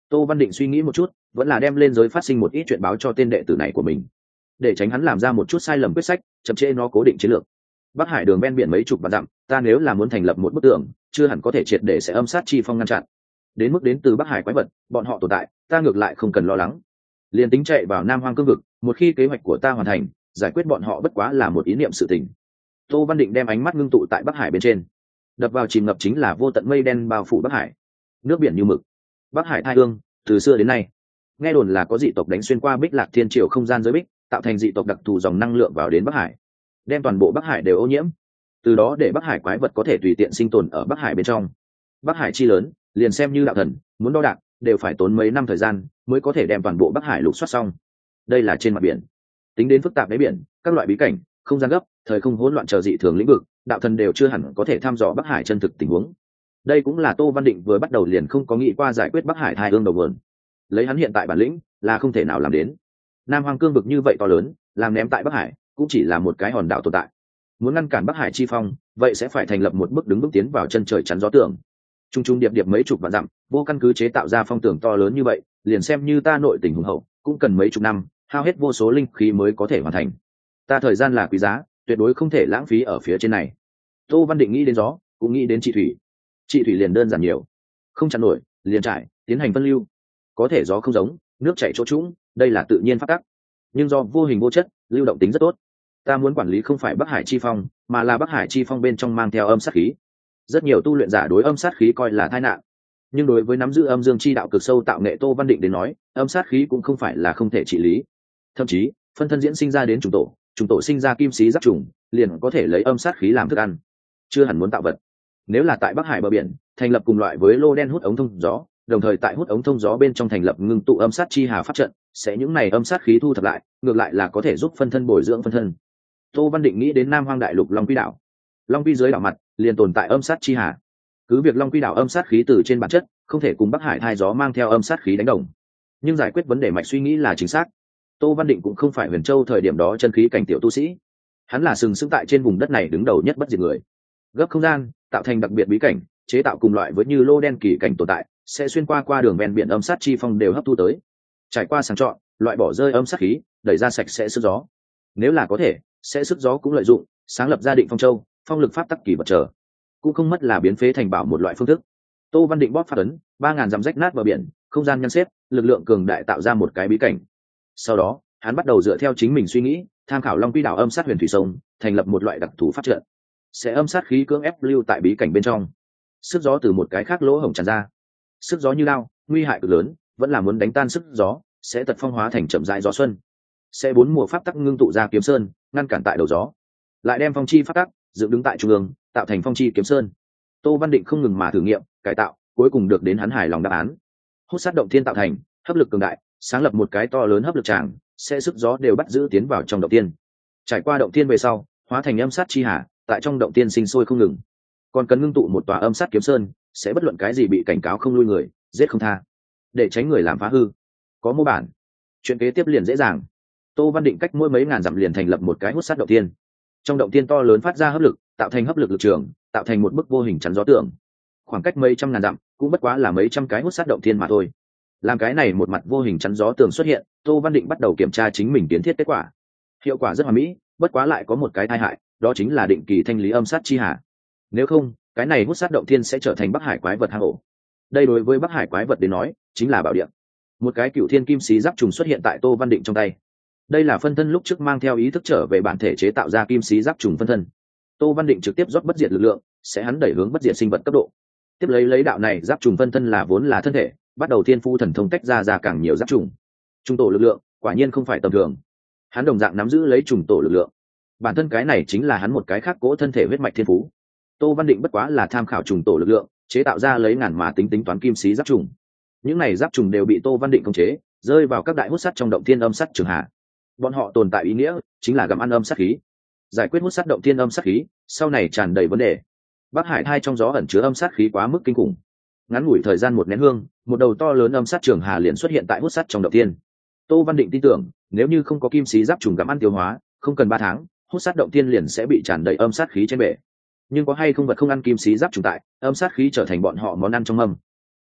Tô Văn Định suy nghĩ một chút, vẫn là đem lên giới phát sinh một ít chuyện báo cho tên đệ tử này của mình, để tránh hắn làm ra một chút sai lầm quyết sách, chậm trễ nó cố định chiến lược. Bắc Hải đường ven biển mấy chục vạn dặm, ta nếu là muốn thành lập một bức tường, chưa hẳn có thể triệt để sẽ âm sát chi phong ngăn chặn. Đến mức đến từ Bắc Hải quái vật, bọn họ tồn tại, ta ngược lại không cần lo lắng. Liên tính chạy vào Nam Hoang cương vực, một khi kế hoạch của ta hoàn thành, giải quyết bọn họ bất quá là một ý niệm sự tình. Tô Văn Định đem ánh mắt ngưng tụ tại Bắc Hải bên trên, đập vào chìm ngập chính là vô tận mây đen bao phủ Bắc Hải, nước biển như mực. Bắc Hải thai hương, từ xưa đến nay, nghe đồn là có dị tộc đánh xuyên qua Bích Lạc Thiên Triều không gian giới bích, tạo thành dị tộc đặc thù dòng năng lượng vào đến Bắc Hải, đem toàn bộ Bắc Hải đều ô nhiễm, từ đó để Bắc Hải quái vật có thể tùy tiện sinh tồn ở Bắc Hải bên trong. Bắc Hải chi lớn, liền xem như đạo thần muốn đo đạc đều phải tốn mấy năm thời gian mới có thể đem toàn bộ Bắc Hải lục soát xong. Đây là trên mặt biển, tính đến phức tạp đáy biển, các loại bí cảnh, không gian gấp, thời không hỗn loạn chờ dị thường lĩnh vực, đạo thần đều chưa hẳn có thể thăm dò Bắc Hải chân thực tình huống. Đây cũng là Tô Văn Định vừa bắt đầu liền không có nghĩ qua giải quyết Bắc Hải thai ương đầu nguồn. Lấy hắn hiện tại bản lĩnh là không thể nào làm đến. Nam Hoang cương vực như vậy to lớn, làm ném tại Bắc Hải cũng chỉ là một cái hòn đảo tồn tại. Muốn ngăn cản Bắc Hải chi phong, vậy sẽ phải thành lập một bức đứng bước tiến vào chân trời chắn gió tường. Trung trung điệp điệp mấy chục vạn dặm, vô căn cứ chế tạo ra phong tường to lớn như vậy, liền xem như ta nội tình hùng hậu, cũng cần mấy chục năm, hao hết vô số linh khí mới có thể hoàn thành. Ta thời gian là quý giá, tuyệt đối không thể lãng phí ở phía trên này. Tô Văn Định nghĩ đến gió, cũng nghĩ đến chị thủy. Chị thủy liền đơn giản nhiều, không chặn nổi, liền trải, tiến hành phân lưu. Có thể gió không giống, nước chảy chỗ trũng, đây là tự nhiên pháp tắc. Nhưng do vô hình vô chất, lưu động tính rất tốt. Ta muốn quản lý không phải Bắc Hải chi phong, mà là Bắc Hải chi phong bên trong mang theo âm sát khí. Rất nhiều tu luyện giả đối âm sát khí coi là tai nạn, nhưng đối với nắm giữ âm dương chi đạo cực sâu tạo nghệ Tô Văn Định đến nói, âm sát khí cũng không phải là không thể trị lý. Thậm chí phân thân diễn sinh ra đến trùng tổ sinh ra kim sĩ giáp trùng, liền có thể lấy âm sát khí làm thức ăn, chưa hẳn muốn tạo vật. Nếu là tại Bắc Hải bờ biển thành lập cùng loại với lô đen hút ống thông gió, đồng thời tại hút ống thông gió bên trong thành lập ngưng tụ âm sát chi hà pháp trận, sẽ những này âm sát khí thu thập lại, ngược lại là có thể giúp phân thân bồi dưỡng phân thân. Tô Văn Định nghĩ đến Nam Hoang đại lục Long Quy đảo. Long Quy dưới đảo mặt liền tồn tại âm sát chi hà. Cứ việc Long Quy đảo âm sát khí từ trên bản chất không thể cùng Bắc Hải thai gió mang theo âm sát khí đánh đồng, nhưng giải quyết vấn đề mạch suy nghĩ là chính xác. Tô Văn Định cũng không phải Huyền Châu thời điểm đó chân khí cảnh tiểu tu sĩ, hắn là sừng sững tại trên vùng đất này đứng đầu nhất bất diệt người. Gấp không gian, tạo thành đặc biệt bí cảnh, chế tạo cùng loại với như lô đen kỳ cảnh tồn tại, sẽ xuyên qua đường ven biển âm sát chi phong đều hấp thu tới. Trải qua sàng chọn, loại bỏ rơi âm sát khí, đẩy ra sạch sẽ sức gió. Nếu là có thể, sẽ sức gió cũng lợi dụng, sáng lập ra Định Phong Châu, phong lực pháp tắc kỳ vật trở, cũng không mất là biến phế thành bảo một loại phương thức. Tô Văn Định bóp phát ấn, 3000 dặm rách nát bờ biển, không gian nhân xếp, lực lượng cường đại tạo ra một cái bí cảnh. Sau đó, hắn bắt đầu dựa theo chính mình suy nghĩ, tham khảo Long Quy đảo âm sát huyền thủy sông, thành lập một loại đặc thù pháp trận, sẽ âm sát khí cưỡng ép lưu tại bí cảnh bên trong. Sức gió từ một cái khác lỗ hổng tràn ra, sức gió như lao, nguy hại cực lớn, vẫn là muốn đánh tan sức gió, sẽ tật phong hóa thành chậm rãi gió xuân, sẽ bốn mùa pháp tắc ngưng tụ ra kiếm sơn, ngăn cản tại đầu gió, lại đem phong chi pháp tắc dựng đứng tại trung ương, tạo thành phong chi kiếm sơn. Tô Văn Định không ngừng mà thử nghiệm cải tạo, cuối cùng được đến hắn hài lòng đáp án. Hút sát động thiên tạo thành, hấp lực cường đại, sáng lập một cái to lớn hấp lực tràng, sẽ sức gió đều bắt giữ tiến vào trong động tiên. Trải qua động tiên về sau, hóa thành âm sát chi hà, tại trong động tiên sinh sôi không ngừng. Còn cần ngưng tụ một tòa âm sát kiếm sơn, sẽ bất luận cái gì bị cảnh cáo không lui người, giết không tha, để tránh người làm phá hư. Có mô bản, chuyện kế tiếp liền dễ dàng. Tô Văn Định cách mỗi mấy ngàn dặm liền thành lập một cái hút sát động tiên. Trong động tiên to lớn phát ra hấp lực, tạo thành hấp lực lực trường, tạo thành một bức vô hình chắn gió tường. Khoảng cách mấy trăm ngàn dặm, cũng bất quá là mấy trăm cái hút sát động tiên mà thôi. Làm cái này một mặt vô hình chắn gió tường xuất hiện, Tô Văn Định bắt đầu kiểm tra chính mình kiến thiết kết quả. Hiệu quả rất hoàn mỹ, bất quá lại có một cái tai hại, đó chính là định kỳ thanh lý âm sát chi hà. Nếu không, cái này hút sát động thiên sẽ trở thành Bắc Hải quái vật hang ổ. Đây đối với Bắc Hải quái vật đến nói, chính là bảo địa. Một cái cựu thiên kim xí giáp trùng xuất hiện tại Tô Văn Định trong tay. Đây là phân thân lúc trước mang theo ý thức trở về bản thể chế tạo ra kim xí giáp trùng phân thân. Tô Văn Định trực tiếp rót bất diệt lực lượng, sẽ hắn đẩy hướng bất diệt sinh vật cấp độ. Tiếp lấy đạo này giáp trùng phân thân là vốn là thân thể, bắt đầu thiên phu thần thông tách ra càng nhiều giáp trùng. Trùng tổ lực lượng, quả nhiên không phải tầm thường. Hắn đồng dạng nắm giữ lấy trùng tổ lực lượng. Bản thân cái này chính là hắn một cái khác cỗ thân thể huyết mạch thiên phú. Tô Văn Định bất quá là tham khảo trùng tổ lực lượng, chế tạo ra lấy ngàn mà tính toán kim xí giáp trùng. Những này giáp trùng đều bị Tô Văn Định khống chế, rơi vào các đại hút sắt trong động thiên âm sắt trường hạ. Bọn họ tồn tại ý nghĩa chính là gặm ăn âm sát khí, giải quyết hút sát động thiên âm sát khí, sau này tràn đầy vấn đề. Bắc Hải thai trong gió ẩn chứa âm sát khí quá mức kinh khủng, ngắn ngủi thời gian một nén hương, một đầu to lớn âm sát trường hà liền xuất hiện tại hút sát trong động thiên. Tô Văn Định tin tưởng, nếu như không có kim xí giáp trùng gặm ăn tiêu hóa, không cần 3 tháng, hút sát động thiên liền sẽ bị tràn đầy âm sát khí trên bể. Nhưng có hay không vật không ăn kim xí giáp trùng tại, âm sát khí trở thành bọn họ món ăn trong mâm.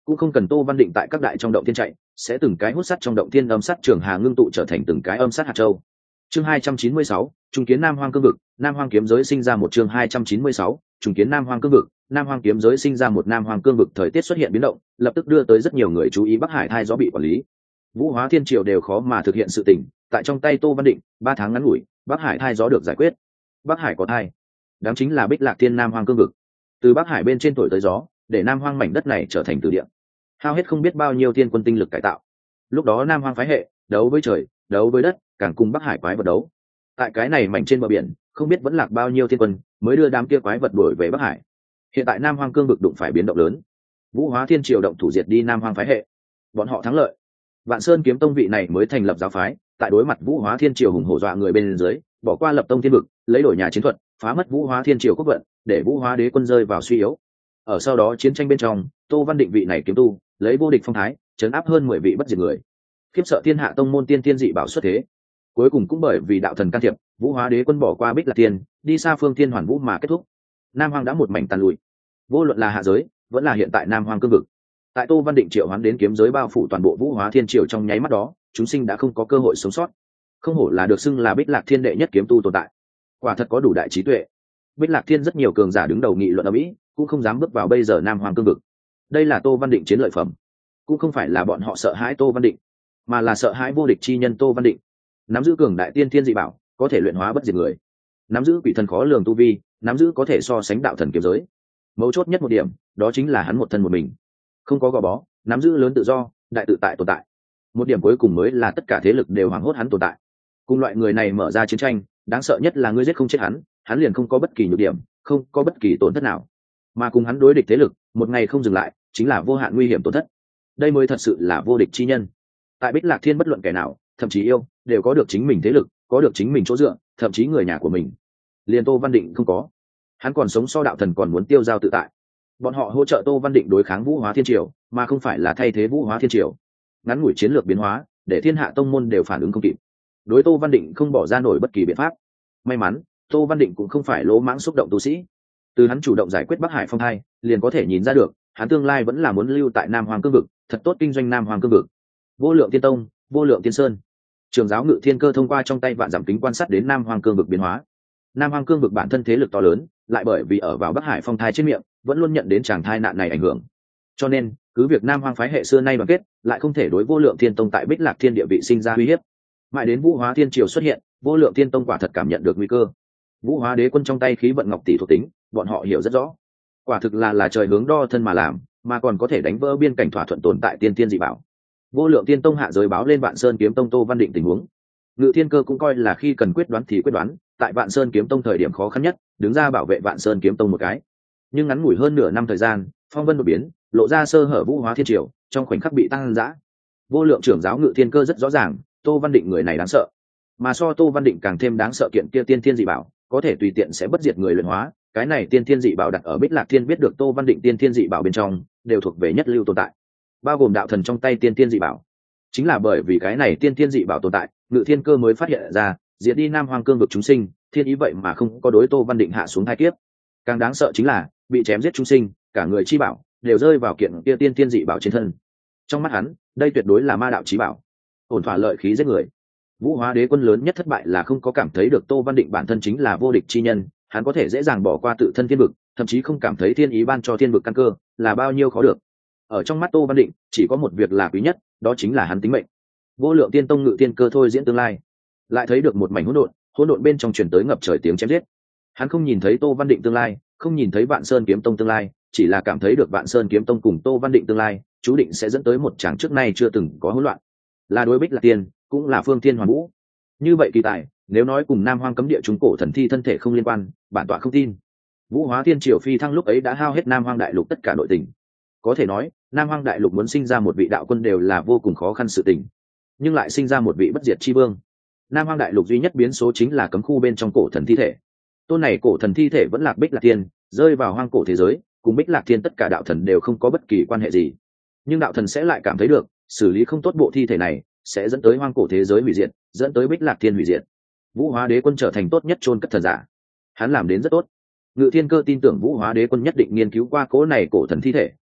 cũng không cần Tô Văn Định tại các đại trong động thiên chạy, sẽ từng cái hút sắt trong động thiên âm sắt trường hà ngưng tụ trở thành từng cái âm sắt hạt châu. Chương 296, trùng kiến Nam Hoang cương vực, Nam Hoang kiếm giới sinh ra một chương 296, trùng kiến Nam Hoang cương vực, Nam Hoang kiếm giới sinh ra một Nam Hoang cương vực. Thời tiết xuất hiện biến động, lập tức đưa tới rất nhiều người chú ý Bắc Hải thai gió bị quản lý. Vũ Hóa Thiên Triều đều khó mà thực hiện sự tình, tại trong tay Tô Văn Định, 3 tháng ngắn ngủi, Bắc Hải thai gió được giải quyết. Bắc Hải có thai, đáng chính là Bích Lạc Thiên Nam Hoang cương vực. Từ Bắc Hải bên trên thổi tới gió, để Nam Hoang mảnh đất này trở thành từ địa. Hao hết không biết bao nhiêu thiên quân tinh lực cải tạo. Lúc đó Nam Hoang phái hệ, đấu với trời, đấu với đất, càng cùng Bắc Hải quái vật đấu. Tại cái này mảnh trên bờ biển, không biết vẫn lạc bao nhiêu thiên quân, mới đưa đám kia quái vật đuổi về Bắc Hải. Hiện tại Nam Hoang cương vực đụng phải biến động lớn. Vũ Hóa Thiên Triều động thủ diệt đi Nam Hoang phái hệ. Bọn họ thắng lợi. Vạn Sơn kiếm tông vị này mới thành lập giáo phái, tại đối mặt Vũ Hóa Thiên Triều hùng hổ dọa người bên dưới, bỏ qua lập tông thiên vực, lấy đổi nhà chiến thuật, phá mất Vũ Hóa Thiên Triều quốc vận, để Vũ Hóa Đế quân rơi vào suy yếu. Ở sau đó chiến tranh bên trong, Tô Văn Định vị này kiếm tu, lấy vô địch phong thái, trấn áp hơn 10 vị bất diệt người. Khiếp sợ thiên hạ tông môn tiên tiên dị bảo xuất thế. Cuối cùng cũng bởi vì đạo thần can thiệp, Vũ Hóa Đế quân bỏ qua Bích Lạc Tiên, đi xa phương Thiên Hoàn Vũ mà kết thúc. Nam Hoang đã một mảnh tàn lụi. Vô luận là hạ giới, vẫn là hiện tại Nam Hoang cương vực. Tại Tô Văn Định triệu hoán đến kiếm giới bao phủ toàn bộ Vũ Hóa Thiên Triều trong nháy mắt đó, chúng sinh đã không có cơ hội sống sót. Không hổ là được xưng là Bích Lạc Thiên đệ nhất kiếm tu tồn tại. Quả thật có đủ đại trí tuệ. Bích Lạc Thiên rất nhiều cường giả đứng đầu nghị luận ở Mỹ, cũng không dám bước vào bây giờ Nam Hoang cương vực. Đây là Tô Văn Định chiến lợi phẩm. Cũng không phải là bọn họ sợ hãi Tô Văn Định, mà là sợ hãi vô địch chi nhân Tô Văn Định. Nắm giữ cường đại tiên thiên dị bảo, có thể luyện hóa bất diệt người. Nắm giữ quỷ thần khó lường tu vi, nắm giữ có thể so sánh đạo thần kiếm giới. Mấu chốt nhất một điểm, đó chính là hắn một thân một mình, không có gò bó, nắm giữ lớn tự do, đại tự tại tồn tại. Một điểm cuối cùng mới là tất cả thế lực đều hoảng hốt hắn tồn tại. Cùng loại người này mở ra chiến tranh, đáng sợ nhất là ngươi giết không chết hắn, hắn liền không có bất kỳ nhược điểm, không có bất kỳ tổn thất nào. Mà cùng hắn đối địch thế lực, một ngày không dừng lại, chính là vô hạn nguy hiểm tổn thất. Đây mới thật sự là vô địch chi nhân. Tại Bích Lạc Thiên bất luận kẻ nào, thậm chí yêu, đều có được chính mình thế lực, có được chính mình chỗ dựa, thậm chí người nhà của mình. Liên Tô Văn Định không có, hắn còn sống so đạo thần còn muốn tiêu dao tự tại. Bọn họ hỗ trợ Tô Văn Định đối kháng Vũ Hóa Thiên Triều, mà không phải là thay thế Vũ Hóa Thiên Triều. Ngắn ngủi chiến lược biến hóa, để thiên hạ tông môn đều phản ứng không kịp. Đối Tô Văn Định không bỏ ra nổi bất kỳ biện pháp. May mắn, Tô Văn Định cũng không phải lỗ mãng xúc động tu sĩ. Từ hắn chủ động giải quyết Bắc Hải phong thai, liền có thể nhìn ra được, hắn tương lai vẫn là muốn lưu tại Nam Hoang cương vực, thật tốt kinh doanh Nam Hoang cương vực. Vô Lượng Tiên Tông, Vô Lượng Tiên Sơn. Trường giáo Ngự Thiên Cơ thông qua trong tay vạn giảm kính quan sát đến Nam Hoang cương vực biến hóa. Nam Hoang cương vực bản thân thế lực to lớn, lại bởi vì ở vào Bắc Hải phong thai trên miệng, vẫn luôn nhận đến tràng thai nạn này ảnh hưởng. Cho nên, cứ việc Nam Hoang phái hệ xưa nay đoàn kết, lại không thể đối Vô Lượng Thiên Tông tại Bích Lạc Thiên địa vị sinh ra uy hiếp. Mãi đến Vũ Hóa Thiên Triều xuất hiện, Vô Lượng Thiên Tông quả thật cảm nhận được nguy cơ. Vũ Hóa Đế quân trong tay khí vận ngọc tỷ thuộc tính, bọn họ hiểu rất rõ. Quả thực là trời hướng đo thân mà làm, mà còn có thể đánh vỡ biên cảnh thỏa thuận tồn tại tiên tiên dị bảo. Vô Lượng Tiên Tông hạ giới báo lên Vạn Sơn Kiếm Tông Tô Văn Định tình huống. Ngự Thiên Cơ cũng coi là khi cần quyết đoán thì quyết đoán, tại Vạn Sơn Kiếm Tông thời điểm khó khăn nhất, đứng ra bảo vệ Vạn Sơn Kiếm Tông một cái. Nhưng ngắn ngủi hơn nửa năm thời gian, phong vân đột biến, lộ ra sơ hở Vũ Hóa Thiên Triều, trong khoảnh khắc bị tăng dã. Vô Lượng trưởng giáo Ngự Thiên Cơ rất rõ ràng, Tô Văn Định người này đáng sợ. Mà so Tô Văn Định càng thêm đáng sợ kiện kia tiên thiên dị bảo, có thể tùy tiện sẽ bất diệt người luyện hóa, cái này tiên thiên dị bảo đặt ở Bích Lạc Thiên biết được Tô Văn Định tiên thiên dị bảo bên trong, đều thuộc về nhất lưu tồn tại. Bao gồm đạo thần trong tay tiên thiên dị bảo. Chính là bởi vì cái này tiên thiên dị bảo tồn tại, Ngự Thiên Cơ mới phát hiện ra, diệt đi Nam Hoang cương vực chúng sinh, thiên ý vậy mà không có đối Tô Văn Định hạ xuống thai kiếp. Càng đáng sợ chính là, bị chém giết chúng sinh, cả người chi bảo đều rơi vào kiện kia tiên thiên dị bảo trên thân. Trong mắt hắn, đây tuyệt đối là ma đạo chí bảo, ổn thỏa lợi khí giết người. Vũ Hóa Đế quân lớn nhất thất bại là không có cảm thấy được Tô Văn Định bản thân chính là vô địch chi nhân, hắn có thể dễ dàng bỏ qua tự thân thiên vực, thậm chí không cảm thấy thiên ý ban cho thiên vực căn cơ là bao nhiêu khó được. Ở trong mắt Tô Văn Định, chỉ có một việc là quý nhất, đó chính là hắn tính mệnh. Vô Lượng Tiên Tông Ngự Thiên Cơ thôi diễn tương lai, lại thấy được một mảnh hỗn độn bên trong truyền tới ngập trời tiếng chém giết. Hắn không nhìn thấy Tô Văn Định tương lai, không nhìn thấy Vạn Sơn Kiếm Tông tương lai, chỉ là cảm thấy được Vạn Sơn Kiếm Tông cùng Tô Văn Định tương lai, chú định sẽ dẫn tới một tràng trước nay chưa từng có hỗn loạn. Là đối Bích Lạc Tiên, cũng là phương Thiên Hoàn Vũ. Như vậy kỳ tài, nếu nói cùng Nam Hoang cấm địa chúng cổ thần thi thân thể không liên quan, bản tọa không tin. Vũ Hóa Thiên Triều phi thăng lúc ấy đã hao hết Nam Hoang đại lục tất cả nội tình. Có thể nói, Nam Hoang đại lục muốn sinh ra một vị đạo quân đều là vô cùng khó khăn sự tình, nhưng lại sinh ra một vị bất diệt chi vương. Nam Hoang đại lục duy nhất biến số chính là cấm khu bên trong cổ thần thi thể. Tôn này cổ thần thi thể vẫn là Bích Lạc Thiên, rơi vào hoang cổ thế giới, cùng Bích Lạc Thiên tất cả đạo thần đều không có bất kỳ quan hệ gì. Nhưng đạo thần sẽ lại cảm thấy được, xử lý không tốt bộ thi thể này, sẽ dẫn tới hoang cổ thế giới hủy diệt, dẫn tới Bích Lạc Thiên hủy diệt. Vũ Hóa Đế quân trở thành tốt nhất chôn cất thần giả. Hắn làm đến rất tốt. Ngự Thiên Cơ tin tưởng Vũ Hóa Đế quân nhất định nghiên cứu qua cố này cổ thần thi thể,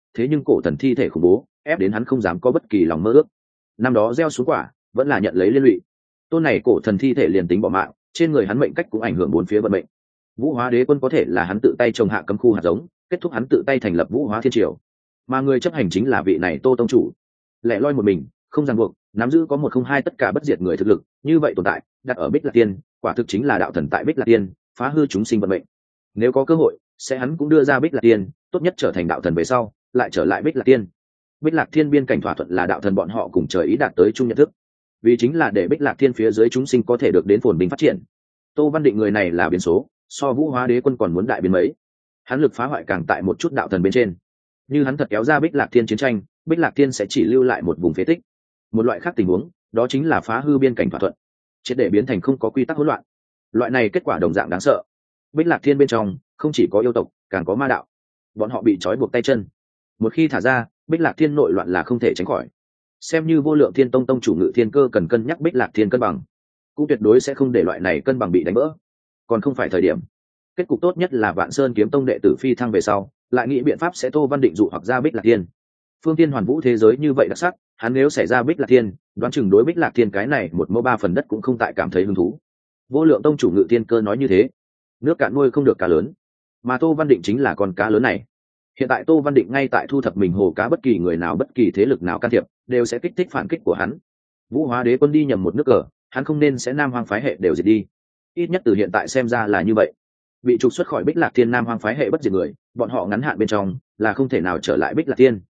thế nhưng cổ thần thi thể khủng bố ép đến hắn không dám có bất kỳ lòng mơ ước. Năm đó gieo xuống quả vẫn là nhận lấy liên lụy, tôn này cổ thần thi thể liền tính bỏ mạng, trên người hắn mệnh cách cũng ảnh hưởng bốn phía vận mệnh. Vũ Hóa Đế Quân có thể là hắn tự tay trồng hạ cấm khu hạt giống, kết thúc hắn tự tay thành lập Vũ Hóa Thiên Triều, mà người chấp hành chính là vị này Tô tông chủ, lẻ loi một mình, không ràng buộc, nắm giữ có một không hai tất cả bất diệt người thực lực, như vậy tồn tại đặt ở Bích Lạc Tiên, quả thực chính là đạo thần tại Bích Lạc Tiên, phá hư chúng sinh vận mệnh. Nếu có cơ hội sẽ hắn cũng đưa ra Bích Lạc Tiên, tốt nhất trở thành đạo thần về sau lại trở lại Bích Lạc Tiên. Bích Lạc Thiên biên cảnh thỏa thuận là đạo thần bọn họ cùng trời ý đạt tới chung nhận thức, vì chính là để Bích Lạc Thiên phía dưới chúng sinh có thể được đến phồn bình phát triển. Tô Văn Định người này là biến số, so Vũ Hóa Đế Quân còn muốn đại biến mấy. Hắn lực phá hoại càng tại một chút đạo thần bên trên. Như hắn thật kéo ra Bích Lạc Thiên chiến tranh, Bích Lạc Thiên sẽ chỉ lưu lại một vùng phế tích. Một loại khác tình huống, đó chính là phá hư biên cảnh thỏa thuận, triệt để biến thành không có quy tắc hỗn loạn. Loại này kết quả đồng dạng đáng sợ. Bích Lạc Thiên bên trong không chỉ có yêu tộc, càng có ma đạo. Bọn họ bị trói buộc tay chân. Một khi thả ra, Bích Lạc Thiên nội loạn là không thể tránh khỏi. Xem như Vô Lượng Thiên Tông tông chủ Ngự Thiên Cơ cần cân nhắc Bích Lạc Thiên cân bằng, cũng tuyệt đối sẽ không để loại này cân bằng bị đánh vỡ. Còn không phải thời điểm. Kết cục tốt nhất là Vạn Sơn Kiếm Tông đệ tử phi thăng về sau, lại nghĩ biện pháp sẽ Tô Văn Định dụ hoặc ra Bích Lạc Thiên. Phương Tiên Hoàn Vũ thế giới như vậy đặc sắc, hắn nếu xảy ra Bích Lạc Thiên, đoán chừng đối Bích Lạc Thiên cái này một mẫu ba phần đất cũng không tại cảm thấy hứng thú. Vô Lượng tông chủ Ngự Thiên Cơ nói như thế, nước cạn nuôi không được cá lớn, mà Tô Văn Định chính là con cá lớn này. Hiện tại Tô Văn Định ngay tại thu thập mình hồ cá, bất kỳ người nào, bất kỳ thế lực nào can thiệp đều sẽ kích thích phản kích của hắn. Vũ Hóa Đế Quân đi nhầm một nước cờ, hắn không nên sẽ Nam Hoang phái hệ đều diệt đi. Ít nhất từ hiện tại xem ra là như vậy. Bị trục xuất khỏi Bích Lạc Thiên Nam Hoang phái hệ bất diệt người, bọn họ ngắn hạn bên trong là không thể nào trở lại Bích Lạc Thiên.